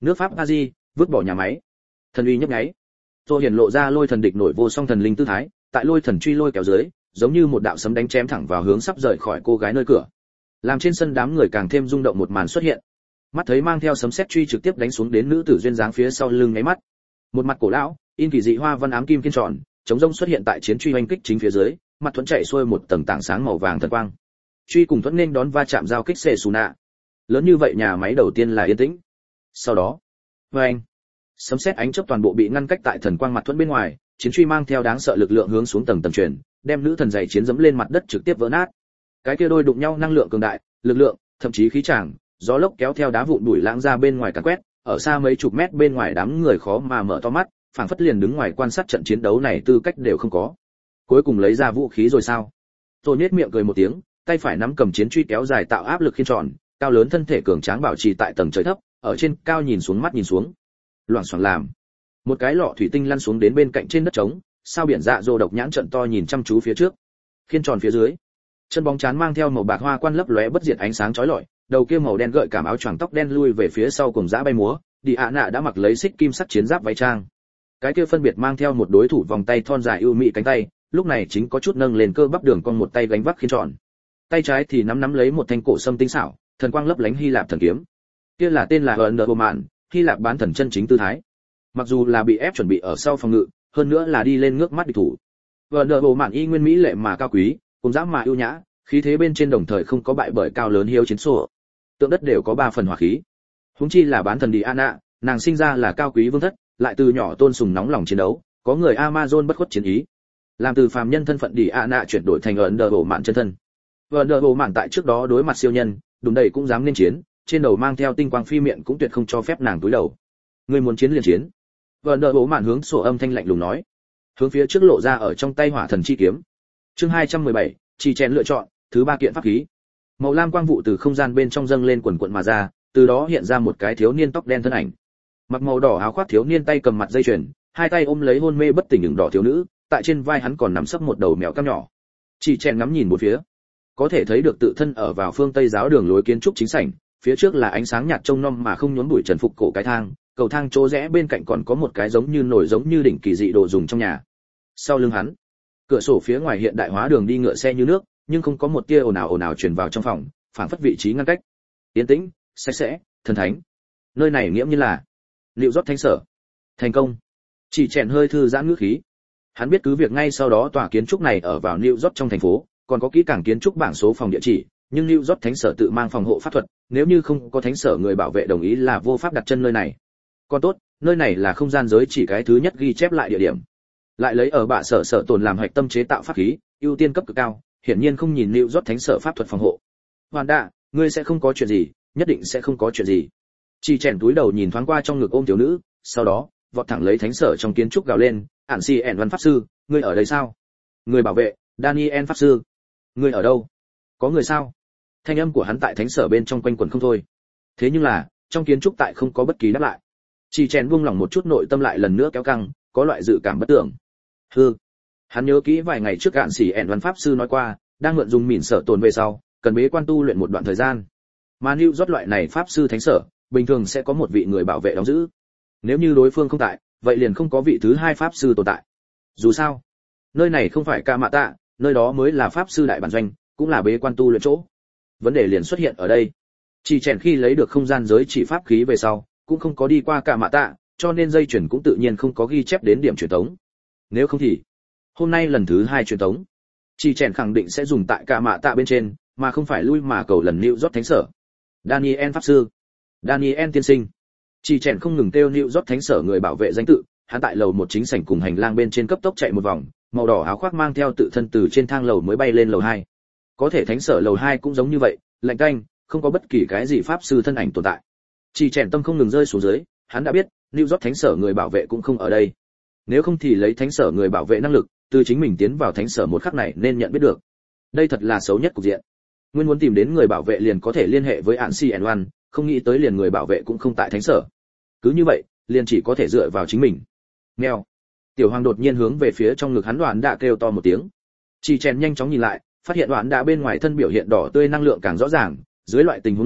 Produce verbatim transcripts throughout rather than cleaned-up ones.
Nước Pháp Paris, vứt bỏ nhà máy. Thần uy nhấp nháy. Tôi hiển lộ ra lôi thần địch nổi vô song thần linh tư thái, tại lôi thần truy lôi kéo dưới, giống như một đạo sấm đánh chém thẳng vào hướng sắp rời khỏi cô gái nơi cửa. Làm trên sân đám người càng thêm rung động một màn xuất hiện. Mắt thấy mang theo sấm sét truy trực tiếp đánh xuống đến nữ tử duyên dáng phía sau lưng nháy mắt. Một mặt cổ lão, in kỳ dị hoa văn ám kim kiên tròn, chống rông xuất hiện tại chiến truy oanh kích chính phía dưới, mặt thuẫn chạy xuôi một tầng tảng sáng màu vàng thần quang. Truy cùng thuẫn nên đón va chạm giao kích xệ xù nạ. Lớn như vậy nhà máy đầu tiên là yên tĩnh. Sau đó, oanh, sấm sét ánh chớp toàn bộ bị ngăn cách tại thần quang mặt thuẫn bên ngoài, chiến truy mang theo đáng sợ lực lượng hướng xuống tầng tầng truyền, đem nữ thần dày chiến dẫm lên mặt đất trực tiếp vỡ nát. Cái kia đôi đụng nhau năng lượng cường đại, lực lượng, thậm chí khí tràng, gió lốc kéo theo đá vụn bụi lãng ra bên ngoài càn quét, ở xa mấy chục mét bên ngoài đám người khó mà mở to mắt, phảng phất liền đứng ngoài quan sát trận chiến đấu này tư cách đều không có. Cuối cùng lấy ra vũ khí rồi sao? Tôi nhếch miệng cười một tiếng, tay phải nắm cầm chiến truy kéo dài tạo áp lực khiên tròn, cao lớn thân thể cường tráng bảo trì tại tầng trời thấp, ở trên cao nhìn xuống mắt nhìn xuống. Loảng xoảng làm. Một cái lọ thủy tinh lăn xuống đến bên cạnh trên đất trống, sao biển dạ dỗ độc nhãn trận to nhìn chăm chú phía trước. Khiên tròn phía dưới, chân bóng chán mang theo màu bạc hoa quan lấp lóe bất diệt ánh sáng chói lọi, đầu kia màu đen gợi cảm áo choàng tóc đen lui về phía sau cùng dã bay múa, đi ạ nạ đã mặc lấy xích kim sắc chiến giáp váy trang. Cái kia phân biệt mang theo một đối thủ vòng tay thon dài ưu mỹ cánh tay, lúc này chính có chút nâng lên cơ bắp đường con một tay gánh vác khiên tròn. Tay trái thì nắm nắm lấy một thanh cổ sâm tinh xảo, thần quang lấp lánh Hy Lạp thần kiếm. Kia là tên là Wonder Hy Lạp bán thần chân chính tư thái. Mặc dù là bị ép chuẩn bị ở sau phòng ngự, hơn nữa là đi lên ngước mắt địch thủ. Wonder y nguyên mỹ lệ mà cao quý, cùng dã mà ưu nhã, khí thế bên trên đồng thời không có bại bởi cao lớn hiếu chiến sổ. Tượng đất đều có ba phần hỏa khí. Huống chi là bán thần Diana, nàng sinh ra là cao quý vương thất, lại từ nhỏ tôn sùng nóng lòng chiến đấu, có người Amazon bất khuất chiến ý. Làm từ phàm nhân thân phận Diana chuyển đổi thành Wonder chân thân. Wonder tại trước đó đối mặt siêu nhân, đùng đầy cũng dám nên chiến, trên đầu mang theo tinh quang phi miệng cũng tuyệt không cho phép nàng túi đầu. Ngươi muốn chiến liền chiến. Wonder hướng sổ âm thanh lạnh lùng nói, hướng phía trước lộ ra ở trong tay hỏa thần chi kiếm. Chương hai trăm mười bảy, chỉ chèn lựa chọn, thứ ba kiện pháp khí. Màu lam quang vụ từ không gian bên trong dâng lên quần quần mà ra, từ đó hiện ra một cái thiếu niên tóc đen thân ảnh. Mặc màu đỏ áo khoác thiếu niên tay cầm mặt dây chuyền, hai tay ôm lấy hôn mê bất tỉnh ửng đỏ thiếu nữ, tại trên vai hắn còn nằm sấp một đầu mèo cam nhỏ. Chỉ chèn ngắm nhìn một phía, có thể thấy được tự thân ở vào phương tây giáo đường lối kiến trúc chính sảnh, phía trước là ánh sáng nhạt trông nom mà không nhốn bụi trần phục cổ cái thang, cầu thang chỗ rẽ bên cạnh còn có một cái giống như nồi giống như đỉnh kỳ dị đồ dùng trong nhà. Sau lưng hắn, cửa sổ phía ngoài hiện đại hóa đường đi ngựa xe như nước, nhưng không có một tia ồn ào ồn ào truyền vào trong phòng, phảng phất vị trí ngăn cách. Yên tĩnh, sạch sẽ, thần thánh. Nơi này nghiễm như là liệu rót thánh sở. Thành công. Chỉ chèn hơi thư giãn ngữ khí. Hắn biết cứ việc ngay sau đó tòa kiến trúc này ở vào New York trong thành phố, còn có kỹ càng kiến trúc bảng số phòng địa chỉ, nhưng New York thánh sở tự mang phòng hộ pháp thuật, nếu như không có thánh sở người bảo vệ đồng ý là vô pháp đặt chân nơi này. Còn tốt, nơi này là không gian giới chỉ cái thứ nhất ghi chép lại địa điểm. Lại lấy ở bạ sở sở tồn làm hạch tâm chế tạo pháp khí, ưu tiên cấp cực cao, hiển nhiên không nhìn New York thánh sở pháp thuật phòng hộ. Hoàn đạ, ngươi sẽ không có chuyện gì, nhất định sẽ không có chuyện gì. Chỉ chèn túi đầu nhìn thoáng qua trong ngực ôm thiếu nữ, sau đó vọt thẳng lấy thánh sở trong kiến trúc gào lên, ản si ẻn văn pháp sư, ngươi ở đây sao? Người bảo vệ, Daniel pháp sư, ngươi ở đâu? Có người sao? Thanh âm của hắn tại thánh sở bên trong quanh quẩn không thôi. Thế nhưng là trong kiến trúc tại không có bất kỳ đáp lại. Chỉ chèn buông lỏng một chút nội tâm lại lần nữa kéo căng, có loại dự cảm bất tưởng. Hừ, hắn nhớ kỹ vài ngày trước ản si ẻn văn pháp sư nói qua, đang mượn dùng mỉn sở tồn về sau, cần bế quan tu luyện một đoạn thời gian. Mà New York loại này pháp sư thánh sở, bình thường sẽ có một vị người bảo vệ đóng giữ. Nếu như đối phương không tại, vậy liền không có vị thứ hai pháp sư tồn tại. Dù sao, nơi này không phải ca mạ tạ, nơi đó mới là pháp sư đại bản doanh, cũng là bế quan tu luyện chỗ. Vấn đề liền xuất hiện ở đây. Chỉ chèn khi lấy được không gian giới chỉ pháp khí về sau, cũng không có đi qua ca mạ tạ, cho nên dây chuyển cũng tự nhiên không có ghi chép đến điểm truyền tống. Nếu không thì, hôm nay lần thứ hai truyền tống, chỉ chèn khẳng định sẽ dùng tại ca mạ tạ bên trên, mà không phải lui mà cầu lần New York thánh sở. Daniel pháp sư, Daniel tiên sinh. Chỉ chèn không ngừng kêu New York thánh sở người bảo vệ danh tự, hắn tại lầu một chính sảnh cùng hành lang bên trên cấp tốc chạy một vòng, màu đỏ áo khoác mang theo tự thân từ trên thang lầu mới bay lên lầu hai. Có thể thánh sở lầu hai cũng giống như vậy, lạnh canh, không có bất kỳ cái gì pháp sư thân ảnh tồn tại. Chỉ chèn tâm không ngừng rơi xuống dưới, hắn đã biết, New York thánh sở người bảo vệ cũng không ở đây. Nếu không thì lấy thánh sở người bảo vệ năng lực, từ chính mình tiến vào thánh sở một khắc này nên nhận biết được. Đây thật là xấu nhất cục diện. Nguyên muốn tìm đến người bảo vệ liền có thể liên hệ với An Si One, không nghĩ tới liền người bảo vệ cũng không tại thánh sở. Cứ như vậy, liền chỉ có thể dựa vào chính mình. Mèo. Tiểu Hoàng đột nhiên hướng về phía trong ngực hắn Đoán đã kêu to một tiếng. Chỉ chèn nhanh chóng nhìn lại, phát hiện Đoán đã bên ngoài thân biểu hiện đỏ tươi năng lượng càng rõ ràng, dưới loại tình huống này,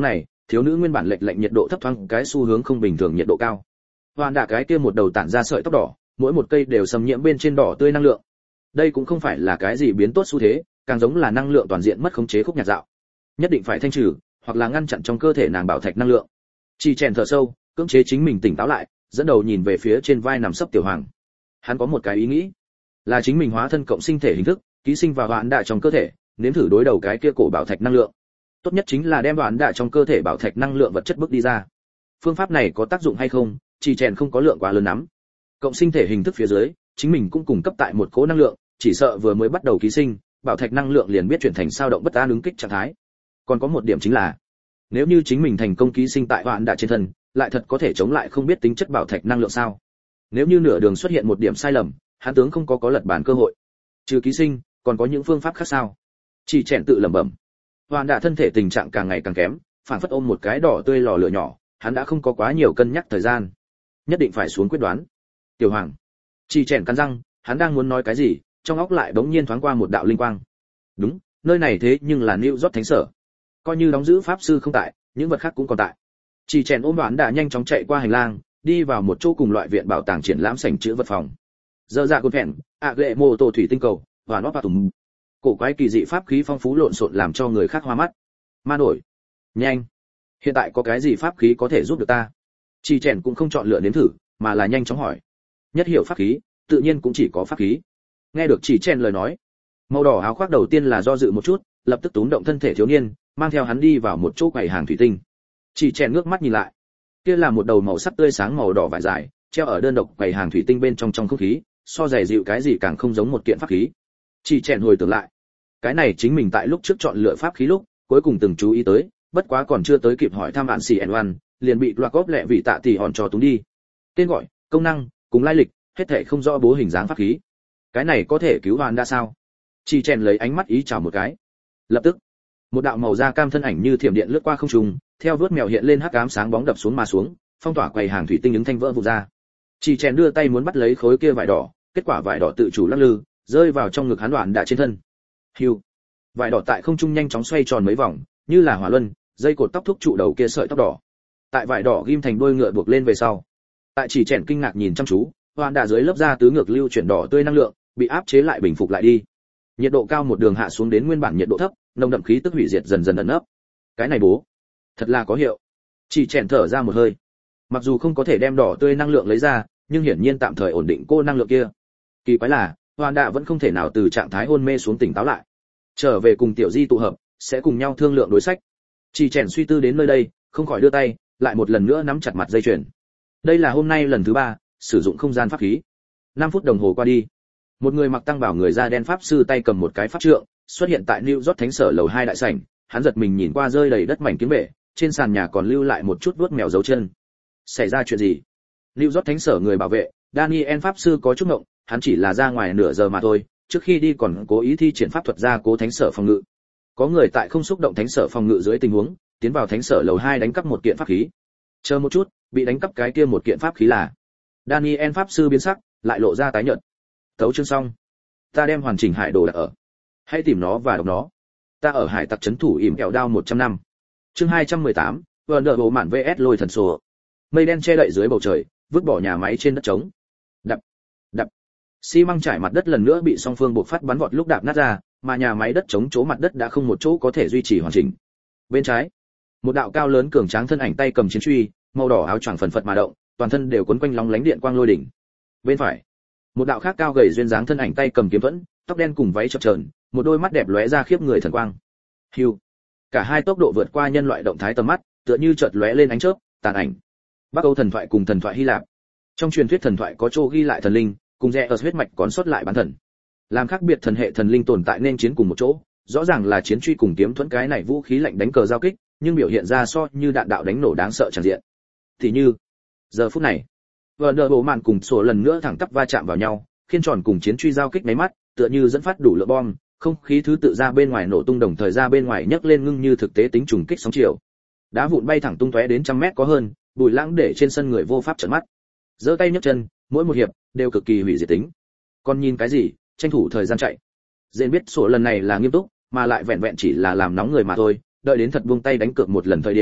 thiếu nữ nguyên bản lệch lệnh nhiệt độ thấp thoáng cái xu hướng không bình thường nhiệt độ cao. Hoàn đả cái kia một đầu tản ra sợi tóc đỏ, mỗi một cây đều xâm nhiễm bên trên đỏ tươi năng lượng. Đây cũng không phải là cái gì biến tốt xu thế, càng giống là năng lượng toàn diện mất khống chế khúc nhạc dạo. Nhất định phải thanh trừ, hoặc là ngăn chặn trong cơ thể nàng bảo thạch năng lượng. Chỉ chèn thở sâu, cưỡng chế chính mình tỉnh táo lại, dẫn đầu nhìn về phía trên vai nằm sấp tiểu hoàng. Hắn có một cái ý nghĩ, là chính mình hóa thân cộng sinh thể hình thức, ký sinh vào đoạn đạ trong cơ thể, nếm thử đối đầu cái kia cổ bảo thạch năng lượng. Tốt nhất chính là đem đoạn đạ trong cơ thể bảo thạch năng lượng vật chất bước đi ra. Phương pháp này có tác dụng hay không, chỉ chèn không có lượng quá lớn lắm. Cộng sinh thể hình thức phía dưới, chính mình cũng cung cấp tại một cố năng lượng, chỉ sợ vừa mới bắt đầu ký sinh, bảo thạch năng lượng liền biết chuyển thành sao động bất an ứng kích trạng thái. Còn có một điểm chính là, nếu như chính mình thành công ký sinh tại đoạn đạ trên thân, lại thật có thể chống lại không biết tính chất bảo thạch năng lượng sao? Nếu như nửa đường xuất hiện một điểm sai lầm, hắn tướng không có có lật bản cơ hội. Trừ ký sinh, còn có những phương pháp khác sao? Chỉ chèn tự lẩm bẩm. Hoàn đạ thân thể tình trạng càng ngày càng kém, phản phất ôm một cái đỏ tươi lò lửa nhỏ, hắn đã không có quá nhiều cân nhắc thời gian, nhất định phải xuống quyết đoán. Tiểu hoàng. Chỉ chèn cắn răng, hắn đang muốn nói cái gì, trong óc lại bỗng nhiên thoáng qua một đạo linh quang. Đúng, nơi này thế nhưng là New York thánh sở. Coi như đóng giữ pháp sư không tại, những vật khác cũng còn tại. Chỉ chèn ôm Hoàn đạ nhanh chóng chạy qua hành lang, đi vào một chỗ cùng loại viện bảo tàng triển lãm sảnh chứa vật phòng. Dơ dạ cột phèn, ạ lệ mô tổ thủy tinh cầu, và nó tùm. Cổ quái kỳ dị pháp khí phong phú lộn xộn làm cho người khác hoa mắt. Ma nổi. Nhanh. Hiện tại có cái gì pháp khí có thể giúp được ta? Chỉ chèn cũng không chọn lựa nếm thử, mà là nhanh chóng hỏi. Nhất hiểu pháp khí, tự nhiên cũng chỉ có pháp khí. Nghe được chỉ chèn lời nói, màu đỏ áo khoác đầu tiên là do dự một chút, lập tức túm động thân thể thiếu niên, mang theo hắn đi vào một chỗ quầy hàng thủy tinh. Chỉ chèn ngước mắt nhìn lại, kia là một đầu màu sắc tươi sáng màu đỏ vải dài, treo ở đơn độc quầy hàng thủy tinh bên trong trong không khí, so dày dịu cái gì càng không giống một kiện pháp khí. Chỉ chèn hồi tưởng lại, cái này chính mình tại lúc trước chọn lựa pháp khí lúc, cuối cùng từng chú ý tới, bất quá còn chưa tới kịp hỏi thăm bạn xì en liền bị loạt góp lẹ vì tạ tỷ hòn cho túng đi. Tên gọi, công năng, cùng lai lịch, hết thảy không rõ bố hình dáng pháp khí. Cái này có thể cứu Hoàn đã sao? Chỉ chèn lấy ánh mắt ý chào một cái. Lập tức, một đạo màu da cam thân ảnh như thiểm điện lướt qua không trung, theo vớt mèo hiện lên hắc ám sáng bóng đập xuống mà xuống, phong tỏa quầy hàng thủy tinh ứng thanh vỡ vụn ra. Chỉ chèn đưa tay muốn bắt lấy khối kia vải đỏ, kết quả vải đỏ tự chủ lắc lư, rơi vào trong ngực hắn Đoạn đã trên thân. Hưu. Vải đỏ tại không trung nhanh chóng xoay tròn mấy vòng, như là hỏa luân, dây cột tóc thúc trụ đầu kia sợi tóc đỏ. Tại vải đỏ ghim thành đuôi ngựa buộc lên về sau. Tại chỉ chèn kinh ngạc nhìn chăm chú, Đoạn đã dưới lớp da tứ ngược lưu chuyển đỏ tươi năng lượng, bị áp chế lại bình phục lại đi. Nhiệt độ cao một đường hạ xuống đến nguyên bản nhiệt độ thấp, nồng đậm khí tức hủy diệt dần dần ẩn nấp. Cái này bố, thật là có hiệu. Chỉ chèn thở ra một hơi. Mặc dù không có thể đem đỏ tươi năng lượng lấy ra, nhưng hiển nhiên tạm thời ổn định cô năng lượng kia. Kỳ quái là, Hoàn Đạ vẫn không thể nào từ trạng thái hôn mê xuống tỉnh táo lại. Trở về cùng Tiểu Di tụ hợp, sẽ cùng nhau thương lượng đối sách. Chỉ chèn suy tư đến nơi đây, không khỏi đưa tay, lại một lần nữa nắm chặt mặt dây chuyền. Đây là hôm nay lần thứ ba sử dụng không gian pháp khí. năm phút đồng hồ qua đi, một người mặc tăng bảo người da đen pháp sư tay cầm một cái pháp trượng, xuất hiện tại New York thánh sở lầu hai đại sảnh, hắn giật mình nhìn qua rơi đầy đất mảnh kiếm bể, trên sàn nhà còn lưu lại một chút vuốt mèo dấu chân. Xảy ra chuyện gì? New York thánh sở người bảo vệ, Daniel pháp sư có chút ngộng, hắn chỉ là ra ngoài nửa giờ mà thôi, trước khi đi còn cố ý thi triển pháp thuật ra cố thánh sở phòng ngự. Có người tại không xúc động thánh sở phòng ngự dưới tình huống, tiến vào thánh sở lầu hai đánh cắp một kiện pháp khí. Chờ một chút, bị đánh cắp cái kia một kiện pháp khí là? Daniel pháp sư biến sắc, lại lộ ra tái nhợt. Tấu chương xong. Ta đem hoàn chỉnh hải đồ đặt ở. Hãy tìm nó và đọc nó. Ta ở hải tặc trấn thủ ỉm kẹo đao một trăm năm. Chương hai trăm mười tám, vừa đợi bộ mạn vê ét lôi thần sổ. Mây đen che đậy dưới bầu trời, vứt bỏ nhà máy trên đất trống. Đập, đập. Xi măng trải mặt đất lần nữa bị song phương buộc phát bắn vọt lúc đạp nát ra, mà nhà máy đất trống chỗ mặt đất đã không một chỗ có thể duy trì hoàn chỉnh. Bên trái, một đạo cao lớn cường tráng thân ảnh tay cầm chiến truy, màu đỏ áo choàng phần phật mà động, toàn thân đều quấn quanh lóng lánh điện quang lôi đỉnh. Bên phải, một đạo khác cao gầy duyên dáng thân ảnh tay cầm kiếm thuẫn, tóc đen cùng váy chập chờn, một đôi mắt đẹp lóe ra khiếp người thần quang. Hưu. Cả hai tốc độ vượt qua nhân loại động thái tầm mắt, tựa như chợt lóe lên ánh chớp, tàn ảnh. Bắc Âu thần thoại cùng thần thoại Hy Lạp. Trong truyền thuyết thần thoại có chỗ ghi lại thần linh, cùng rẽ ở huyết mạch còn sót lại bán thần. Làm khác biệt thần hệ thần linh tồn tại nên chiến cùng một chỗ, rõ ràng là chiến truy cùng kiếm thuẫn cái này vũ khí lạnh đánh cờ giao kích, nhưng biểu hiện ra so như đạn đạo đánh nổ đáng sợ tràn diện. Thì như, giờ phút này, vợ nợ bộ mạn cùng sổ lần nữa thẳng tắp va chạm vào nhau, khiên tròn cùng chiến truy giao kích mấy mắt, tựa như dẫn phát đủ lượng bom, không khí thứ tự ra bên ngoài nổ tung đồng thời ra bên ngoài nhấc lên ngưng như thực tế tính trùng kích sóng chiều. Đá vụn bay thẳng tung tóe đến trăm mét có hơn, bụi lãng để trên sân người vô pháp trợn mắt. Giơ tay nhấc chân, mỗi một hiệp đều cực kỳ hủy diệt tính. Còn nhìn cái gì, tranh thủ thời gian chạy. Dên biết sổ lần này là nghiêm túc, mà lại vẹn vẹn chỉ là làm nóng người mà thôi, đợi đến thật buông tay đánh cược một lần thời điểm,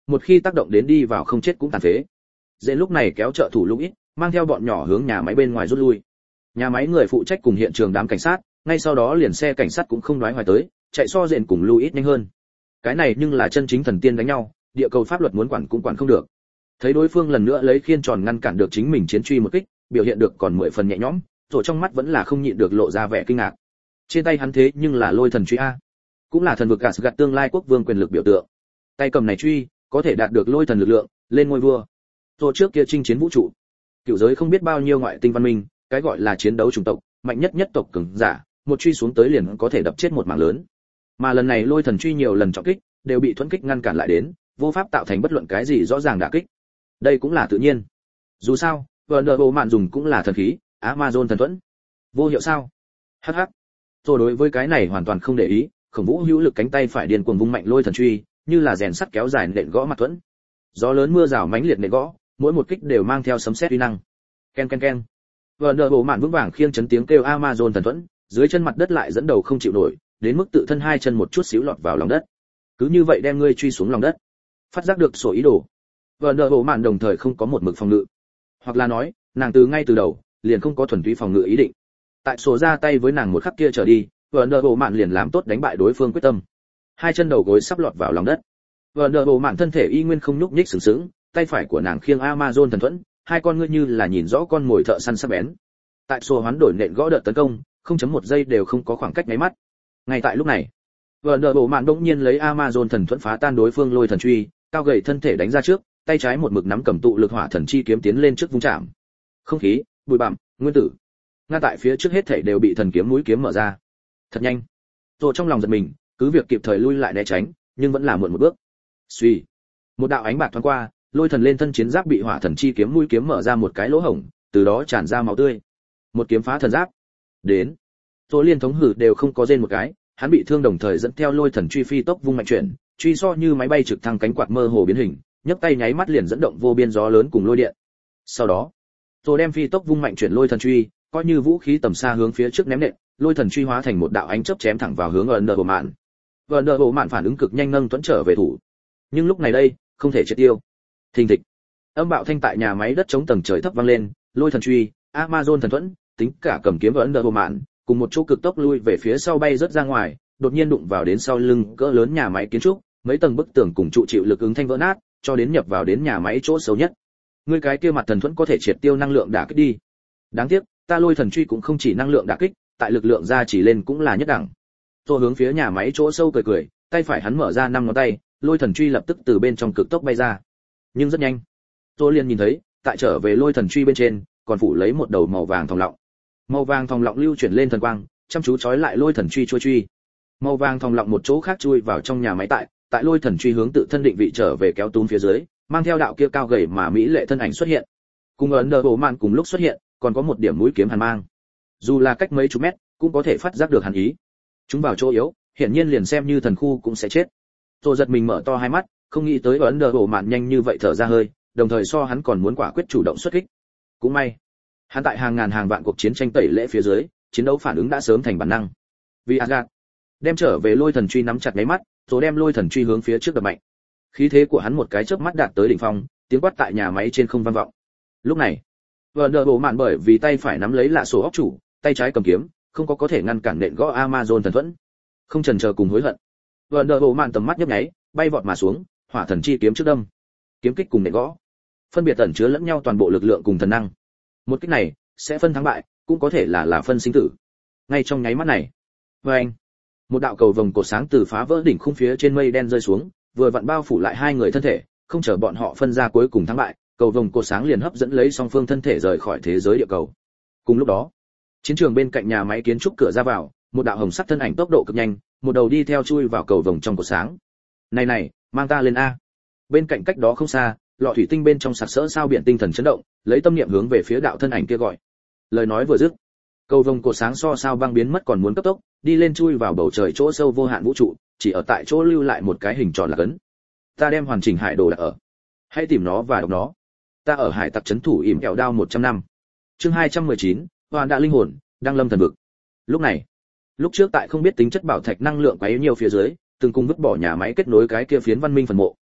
một khi tác động đến đi vào không chết cũng tàn phế. Dễ lúc này kéo trợ thủ Louis, mang theo bọn nhỏ hướng nhà máy bên ngoài rút lui. Nhà máy người phụ trách cùng hiện trường đám cảnh sát, ngay sau đó liền xe cảnh sát cũng không nói hoài tới, chạy so dện cùng Louis nhanh hơn. Cái này nhưng là chân chính thần tiên đánh nhau, địa cầu pháp luật muốn quản cũng quản không được. Thấy đối phương lần nữa lấy khiên tròn ngăn cản được chính mình chiến truy một kích, biểu hiện được còn mười phần nhẹ nhõm, rồi trong mắt vẫn là không nhịn được lộ ra vẻ kinh ngạc. Trên tay hắn thế nhưng là lôi thần truy a, cũng là thần vực Asgard tương lai quốc vương quyền lực biểu tượng. Tay cầm này truy, có thể đạt được lôi thần lực lượng, lên ngôi vua. Rồi trước kia chinh chiến vũ trụ, cựu giới không biết bao nhiêu ngoại tinh văn minh, cái gọi là chiến đấu chủng tộc, mạnh nhất nhất tộc cường giả, một truy xuống tới liền có thể đập chết một mảng lớn. Mà lần này lôi thần truy nhiều lần trọng kích, đều bị thuẫn kích ngăn cản lại đến, vô pháp tạo thành bất luận cái gì rõ ràng đả kích. Đây cũng là tự nhiên. Dù sao, Wonder Mạn dùng cũng là thần khí, Amazon thần thuẫn. Vô hiệu sao? Hắc hắc. Rồi đối với cái này hoàn toàn không để ý, Khổng Vũ hữu lực cánh tay phải điên cuồng vung mạnh lôi thần truy, như là rèn sắt kéo dài nện gõ mặt thuẫn. Gió lớn mưa rào mãnh liệt nện gõ, mỗi một kích đều mang theo sấm sét uy năng. Ken ken ken. Wonder Mạn vững vàng khiêng chấn tiếng kêu Amazon thần thuẫn, dưới chân mặt đất lại dẫn đầu không chịu nổi, đến mức tự thân hai chân một chút xíu lọt vào lòng đất. Cứ như vậy đem ngươi truy xuống lòng đất. Phát giác được sổ ý đồ. Wonder Mạn đồng thời không có một mực phòng ngự, hoặc là nói, nàng từ ngay từ đầu liền không có thuần túy phòng ngự ý định. Tại sổ ra tay với nàng một khắc kia trở đi, Wonder Mạn liền làm tốt đánh bại đối phương quyết tâm. Hai chân đầu gối sắp lọt vào lòng đất. Wonder Mạn thân thể y nguyên không nhúc nhích sừng sững, tay phải của nàng khiêng Amazon thần thuẫn, hai con ngươi như là nhìn rõ con mồi thợ săn sắc bén. Tại sổ hoán đổi nện gõ đợt tấn công, không chấm một giây đều không có khoảng cách nháy mắt. Ngay tại lúc này, Wonder Mạn bỗng nhiên lấy Amazon thần thuẫn phá tan đối phương lôi thần truy, cao gầy thân thể đánh ra trước, tay trái một mực nắm cầm tụ lực hỏa thần chi kiếm tiến lên trước vung chạm. Không khí, bụi bặm, nguyên tử. Ngay tại phía trước hết thảy đều bị thần kiếm mũi kiếm mở ra. Thật nhanh. Rồi trong lòng giật mình, cứ việc kịp thời lui lại né tránh, nhưng vẫn là muộn một bước. Suy, một đạo ánh bạc thoáng qua, lôi thần lên thân chiến giáp bị hỏa thần chi kiếm mũi kiếm mở ra một cái lỗ hổng, từ đó tràn ra máu tươi. Một kiếm phá thần giáp. Đến. Rồi liên thống hử đều không có rên một cái, hắn bị thương đồng thời dẫn theo lôi thần truy phi tốc vung mạnh chuyển, truy so như máy bay trực thăng cánh quạt mơ hồ biến hình, nhấc tay nháy mắt liền dẫn động vô biên gió lớn cùng lôi điện. Sau đó, rồi đem phi tốc vung mạnh chuyển lôi thần truy, coi như vũ khí tầm xa hướng phía trước ném nện, lôi thần truy hóa thành một đạo ánh chớp chém thẳng vào hướng Wonder Mạn. Wonder Mạn phản ứng cực nhanh nâng tuấn trở về thủ. Nhưng lúc này đây, không thể triệt tiêu. Thình thịch. Âm bạo thanh tại nhà máy đất chống tầng trời thấp vang lên, lôi thần truy, Amazon thần thuẫn, tính cả cầm kiếm Wonder Mạn, cùng một chỗ cực tốc lui về phía sau bay rất ra ngoài, đột nhiên đụng vào đến sau lưng cỡ lớn nhà máy kiến trúc, mấy tầng bức tường cùng trụ chịu lực ứng thanh vỡ nát, cho đến nhập vào đến nhà máy chỗ xấu nhất. Ngươi cái kia mặt thần thuẫn có thể triệt tiêu năng lượng đả kích đi. Đáng tiếc, ta lôi thần truy cũng không chỉ năng lượng đả kích, tại lực lượng ra chỉ lên cũng là nhất đẳng. Tôi hướng phía nhà máy chỗ sâu cười cười, tay phải hắn mở ra năm ngón tay, lôi thần truy lập tức từ bên trong cực tốc bay ra. Nhưng rất nhanh, tôi liền nhìn thấy, tại trở về lôi thần truy bên trên, còn phủ lấy một đầu màu vàng thòng lọng. Màu vàng thòng lọng lưu chuyển lên thần quang, chăm chú chói lại lôi thần truy chui truy. Màu vàng thòng lọng một chỗ khác chui vào trong nhà máy tại, tại lôi thần truy hướng tự thân định vị trở về kéo túm phía dưới, mang theo đạo kia cao gầy mà mỹ lệ thân ảnh xuất hiện. Cùng ấn đờ bộ mạn cùng lúc xuất hiện, còn có một điểm mũi kiếm hàn mang. Dù là cách mấy chục mét, cũng có thể phát giác được hàn ý. Chúng vào chỗ yếu, hiển nhiên liền xem như thần khu cũng sẽ chết. Tôi giật mình mở to hai mắt, không nghĩ tới ấn đờ bộ mạn nhanh như vậy thở ra hơi, đồng thời so hắn còn muốn quả quyết chủ động xuất kích. Cũng may, hắn tại hàng ngàn hàng vạn cuộc chiến tranh tẩy lễ phía dưới, chiến đấu phản ứng đã sớm thành bản năng. Vì Asgard, đem trở về lôi thần truy nắm chặt mấy mắt, rồi đem lôi thần truy hướng phía trước đập mạnh. Khí thế của hắn một cái chớp mắt đạt tới đỉnh phong, tiếng quát tại nhà máy trên không vang vọng. Lúc này, Wonder bộ mạn bởi vì tay phải nắm lấy lạ sổ óc chủ, tay trái cầm kiếm, không có có thể ngăn cản nện gõ Amazon thần thuẫn. Không chần chờ cùng hối hận, Wonder bộ mạn tầm mắt nhấp nháy, bay vọt mà xuống, hỏa thần chi kiếm trước đâm. Kiếm kích cùng nện gõ, phân biệt ẩn chứa lẫn nhau toàn bộ lực lượng cùng thần năng. Một kích này sẽ phân thắng bại, cũng có thể là là phân sinh tử. Ngay trong nháy mắt này, với anh, một đạo cầu vồng cột sáng từ phá vỡ đỉnh khung phía trên mây đen rơi xuống, vừa vặn bao phủ lại hai người thân thể, không chờ bọn họ phân ra cuối cùng thắng bại, cầu vồng cột sáng liền hấp dẫn lấy song phương thân thể rời khỏi thế giới địa cầu. Cùng lúc đó, chiến trường bên cạnh nhà máy kiến trúc cửa ra vào, một đạo hồng sắc thân ảnh tốc độ cực nhanh, một đầu đi theo chui vào cầu vồng trong cột sáng. Này này, mang ta lên a. Bên cạnh cách đó không xa, lọ thủy tinh bên trong sặc sỡ sao biển tinh thần chấn động, lấy tâm niệm hướng về phía đạo thân ảnh kia gọi. Lời nói vừa dứt, cầu vồng cột sáng so sao băng biến mất còn muốn cấp tốc, đi lên chui vào bầu trời chỗ sâu vô hạn vũ trụ, chỉ ở tại chỗ lưu lại một cái hình tròn là cấn. Ta đem hoàn chỉnh hải đồ đặt ở. Hãy tìm nó và đọc nó. Ta ở hải tặc trấn thủ ỉm kẹo đao một trăm năm. Chương hai trăm mười chín, hoàn đã linh hồn, đang lâm thần vực. Lúc này, lúc trước tại không biết tính chất bảo thạch năng lượng quá yếu nhiều phía dưới, từng cùng vứt bỏ nhà máy kết nối cái kia phiến văn minh phần mộ.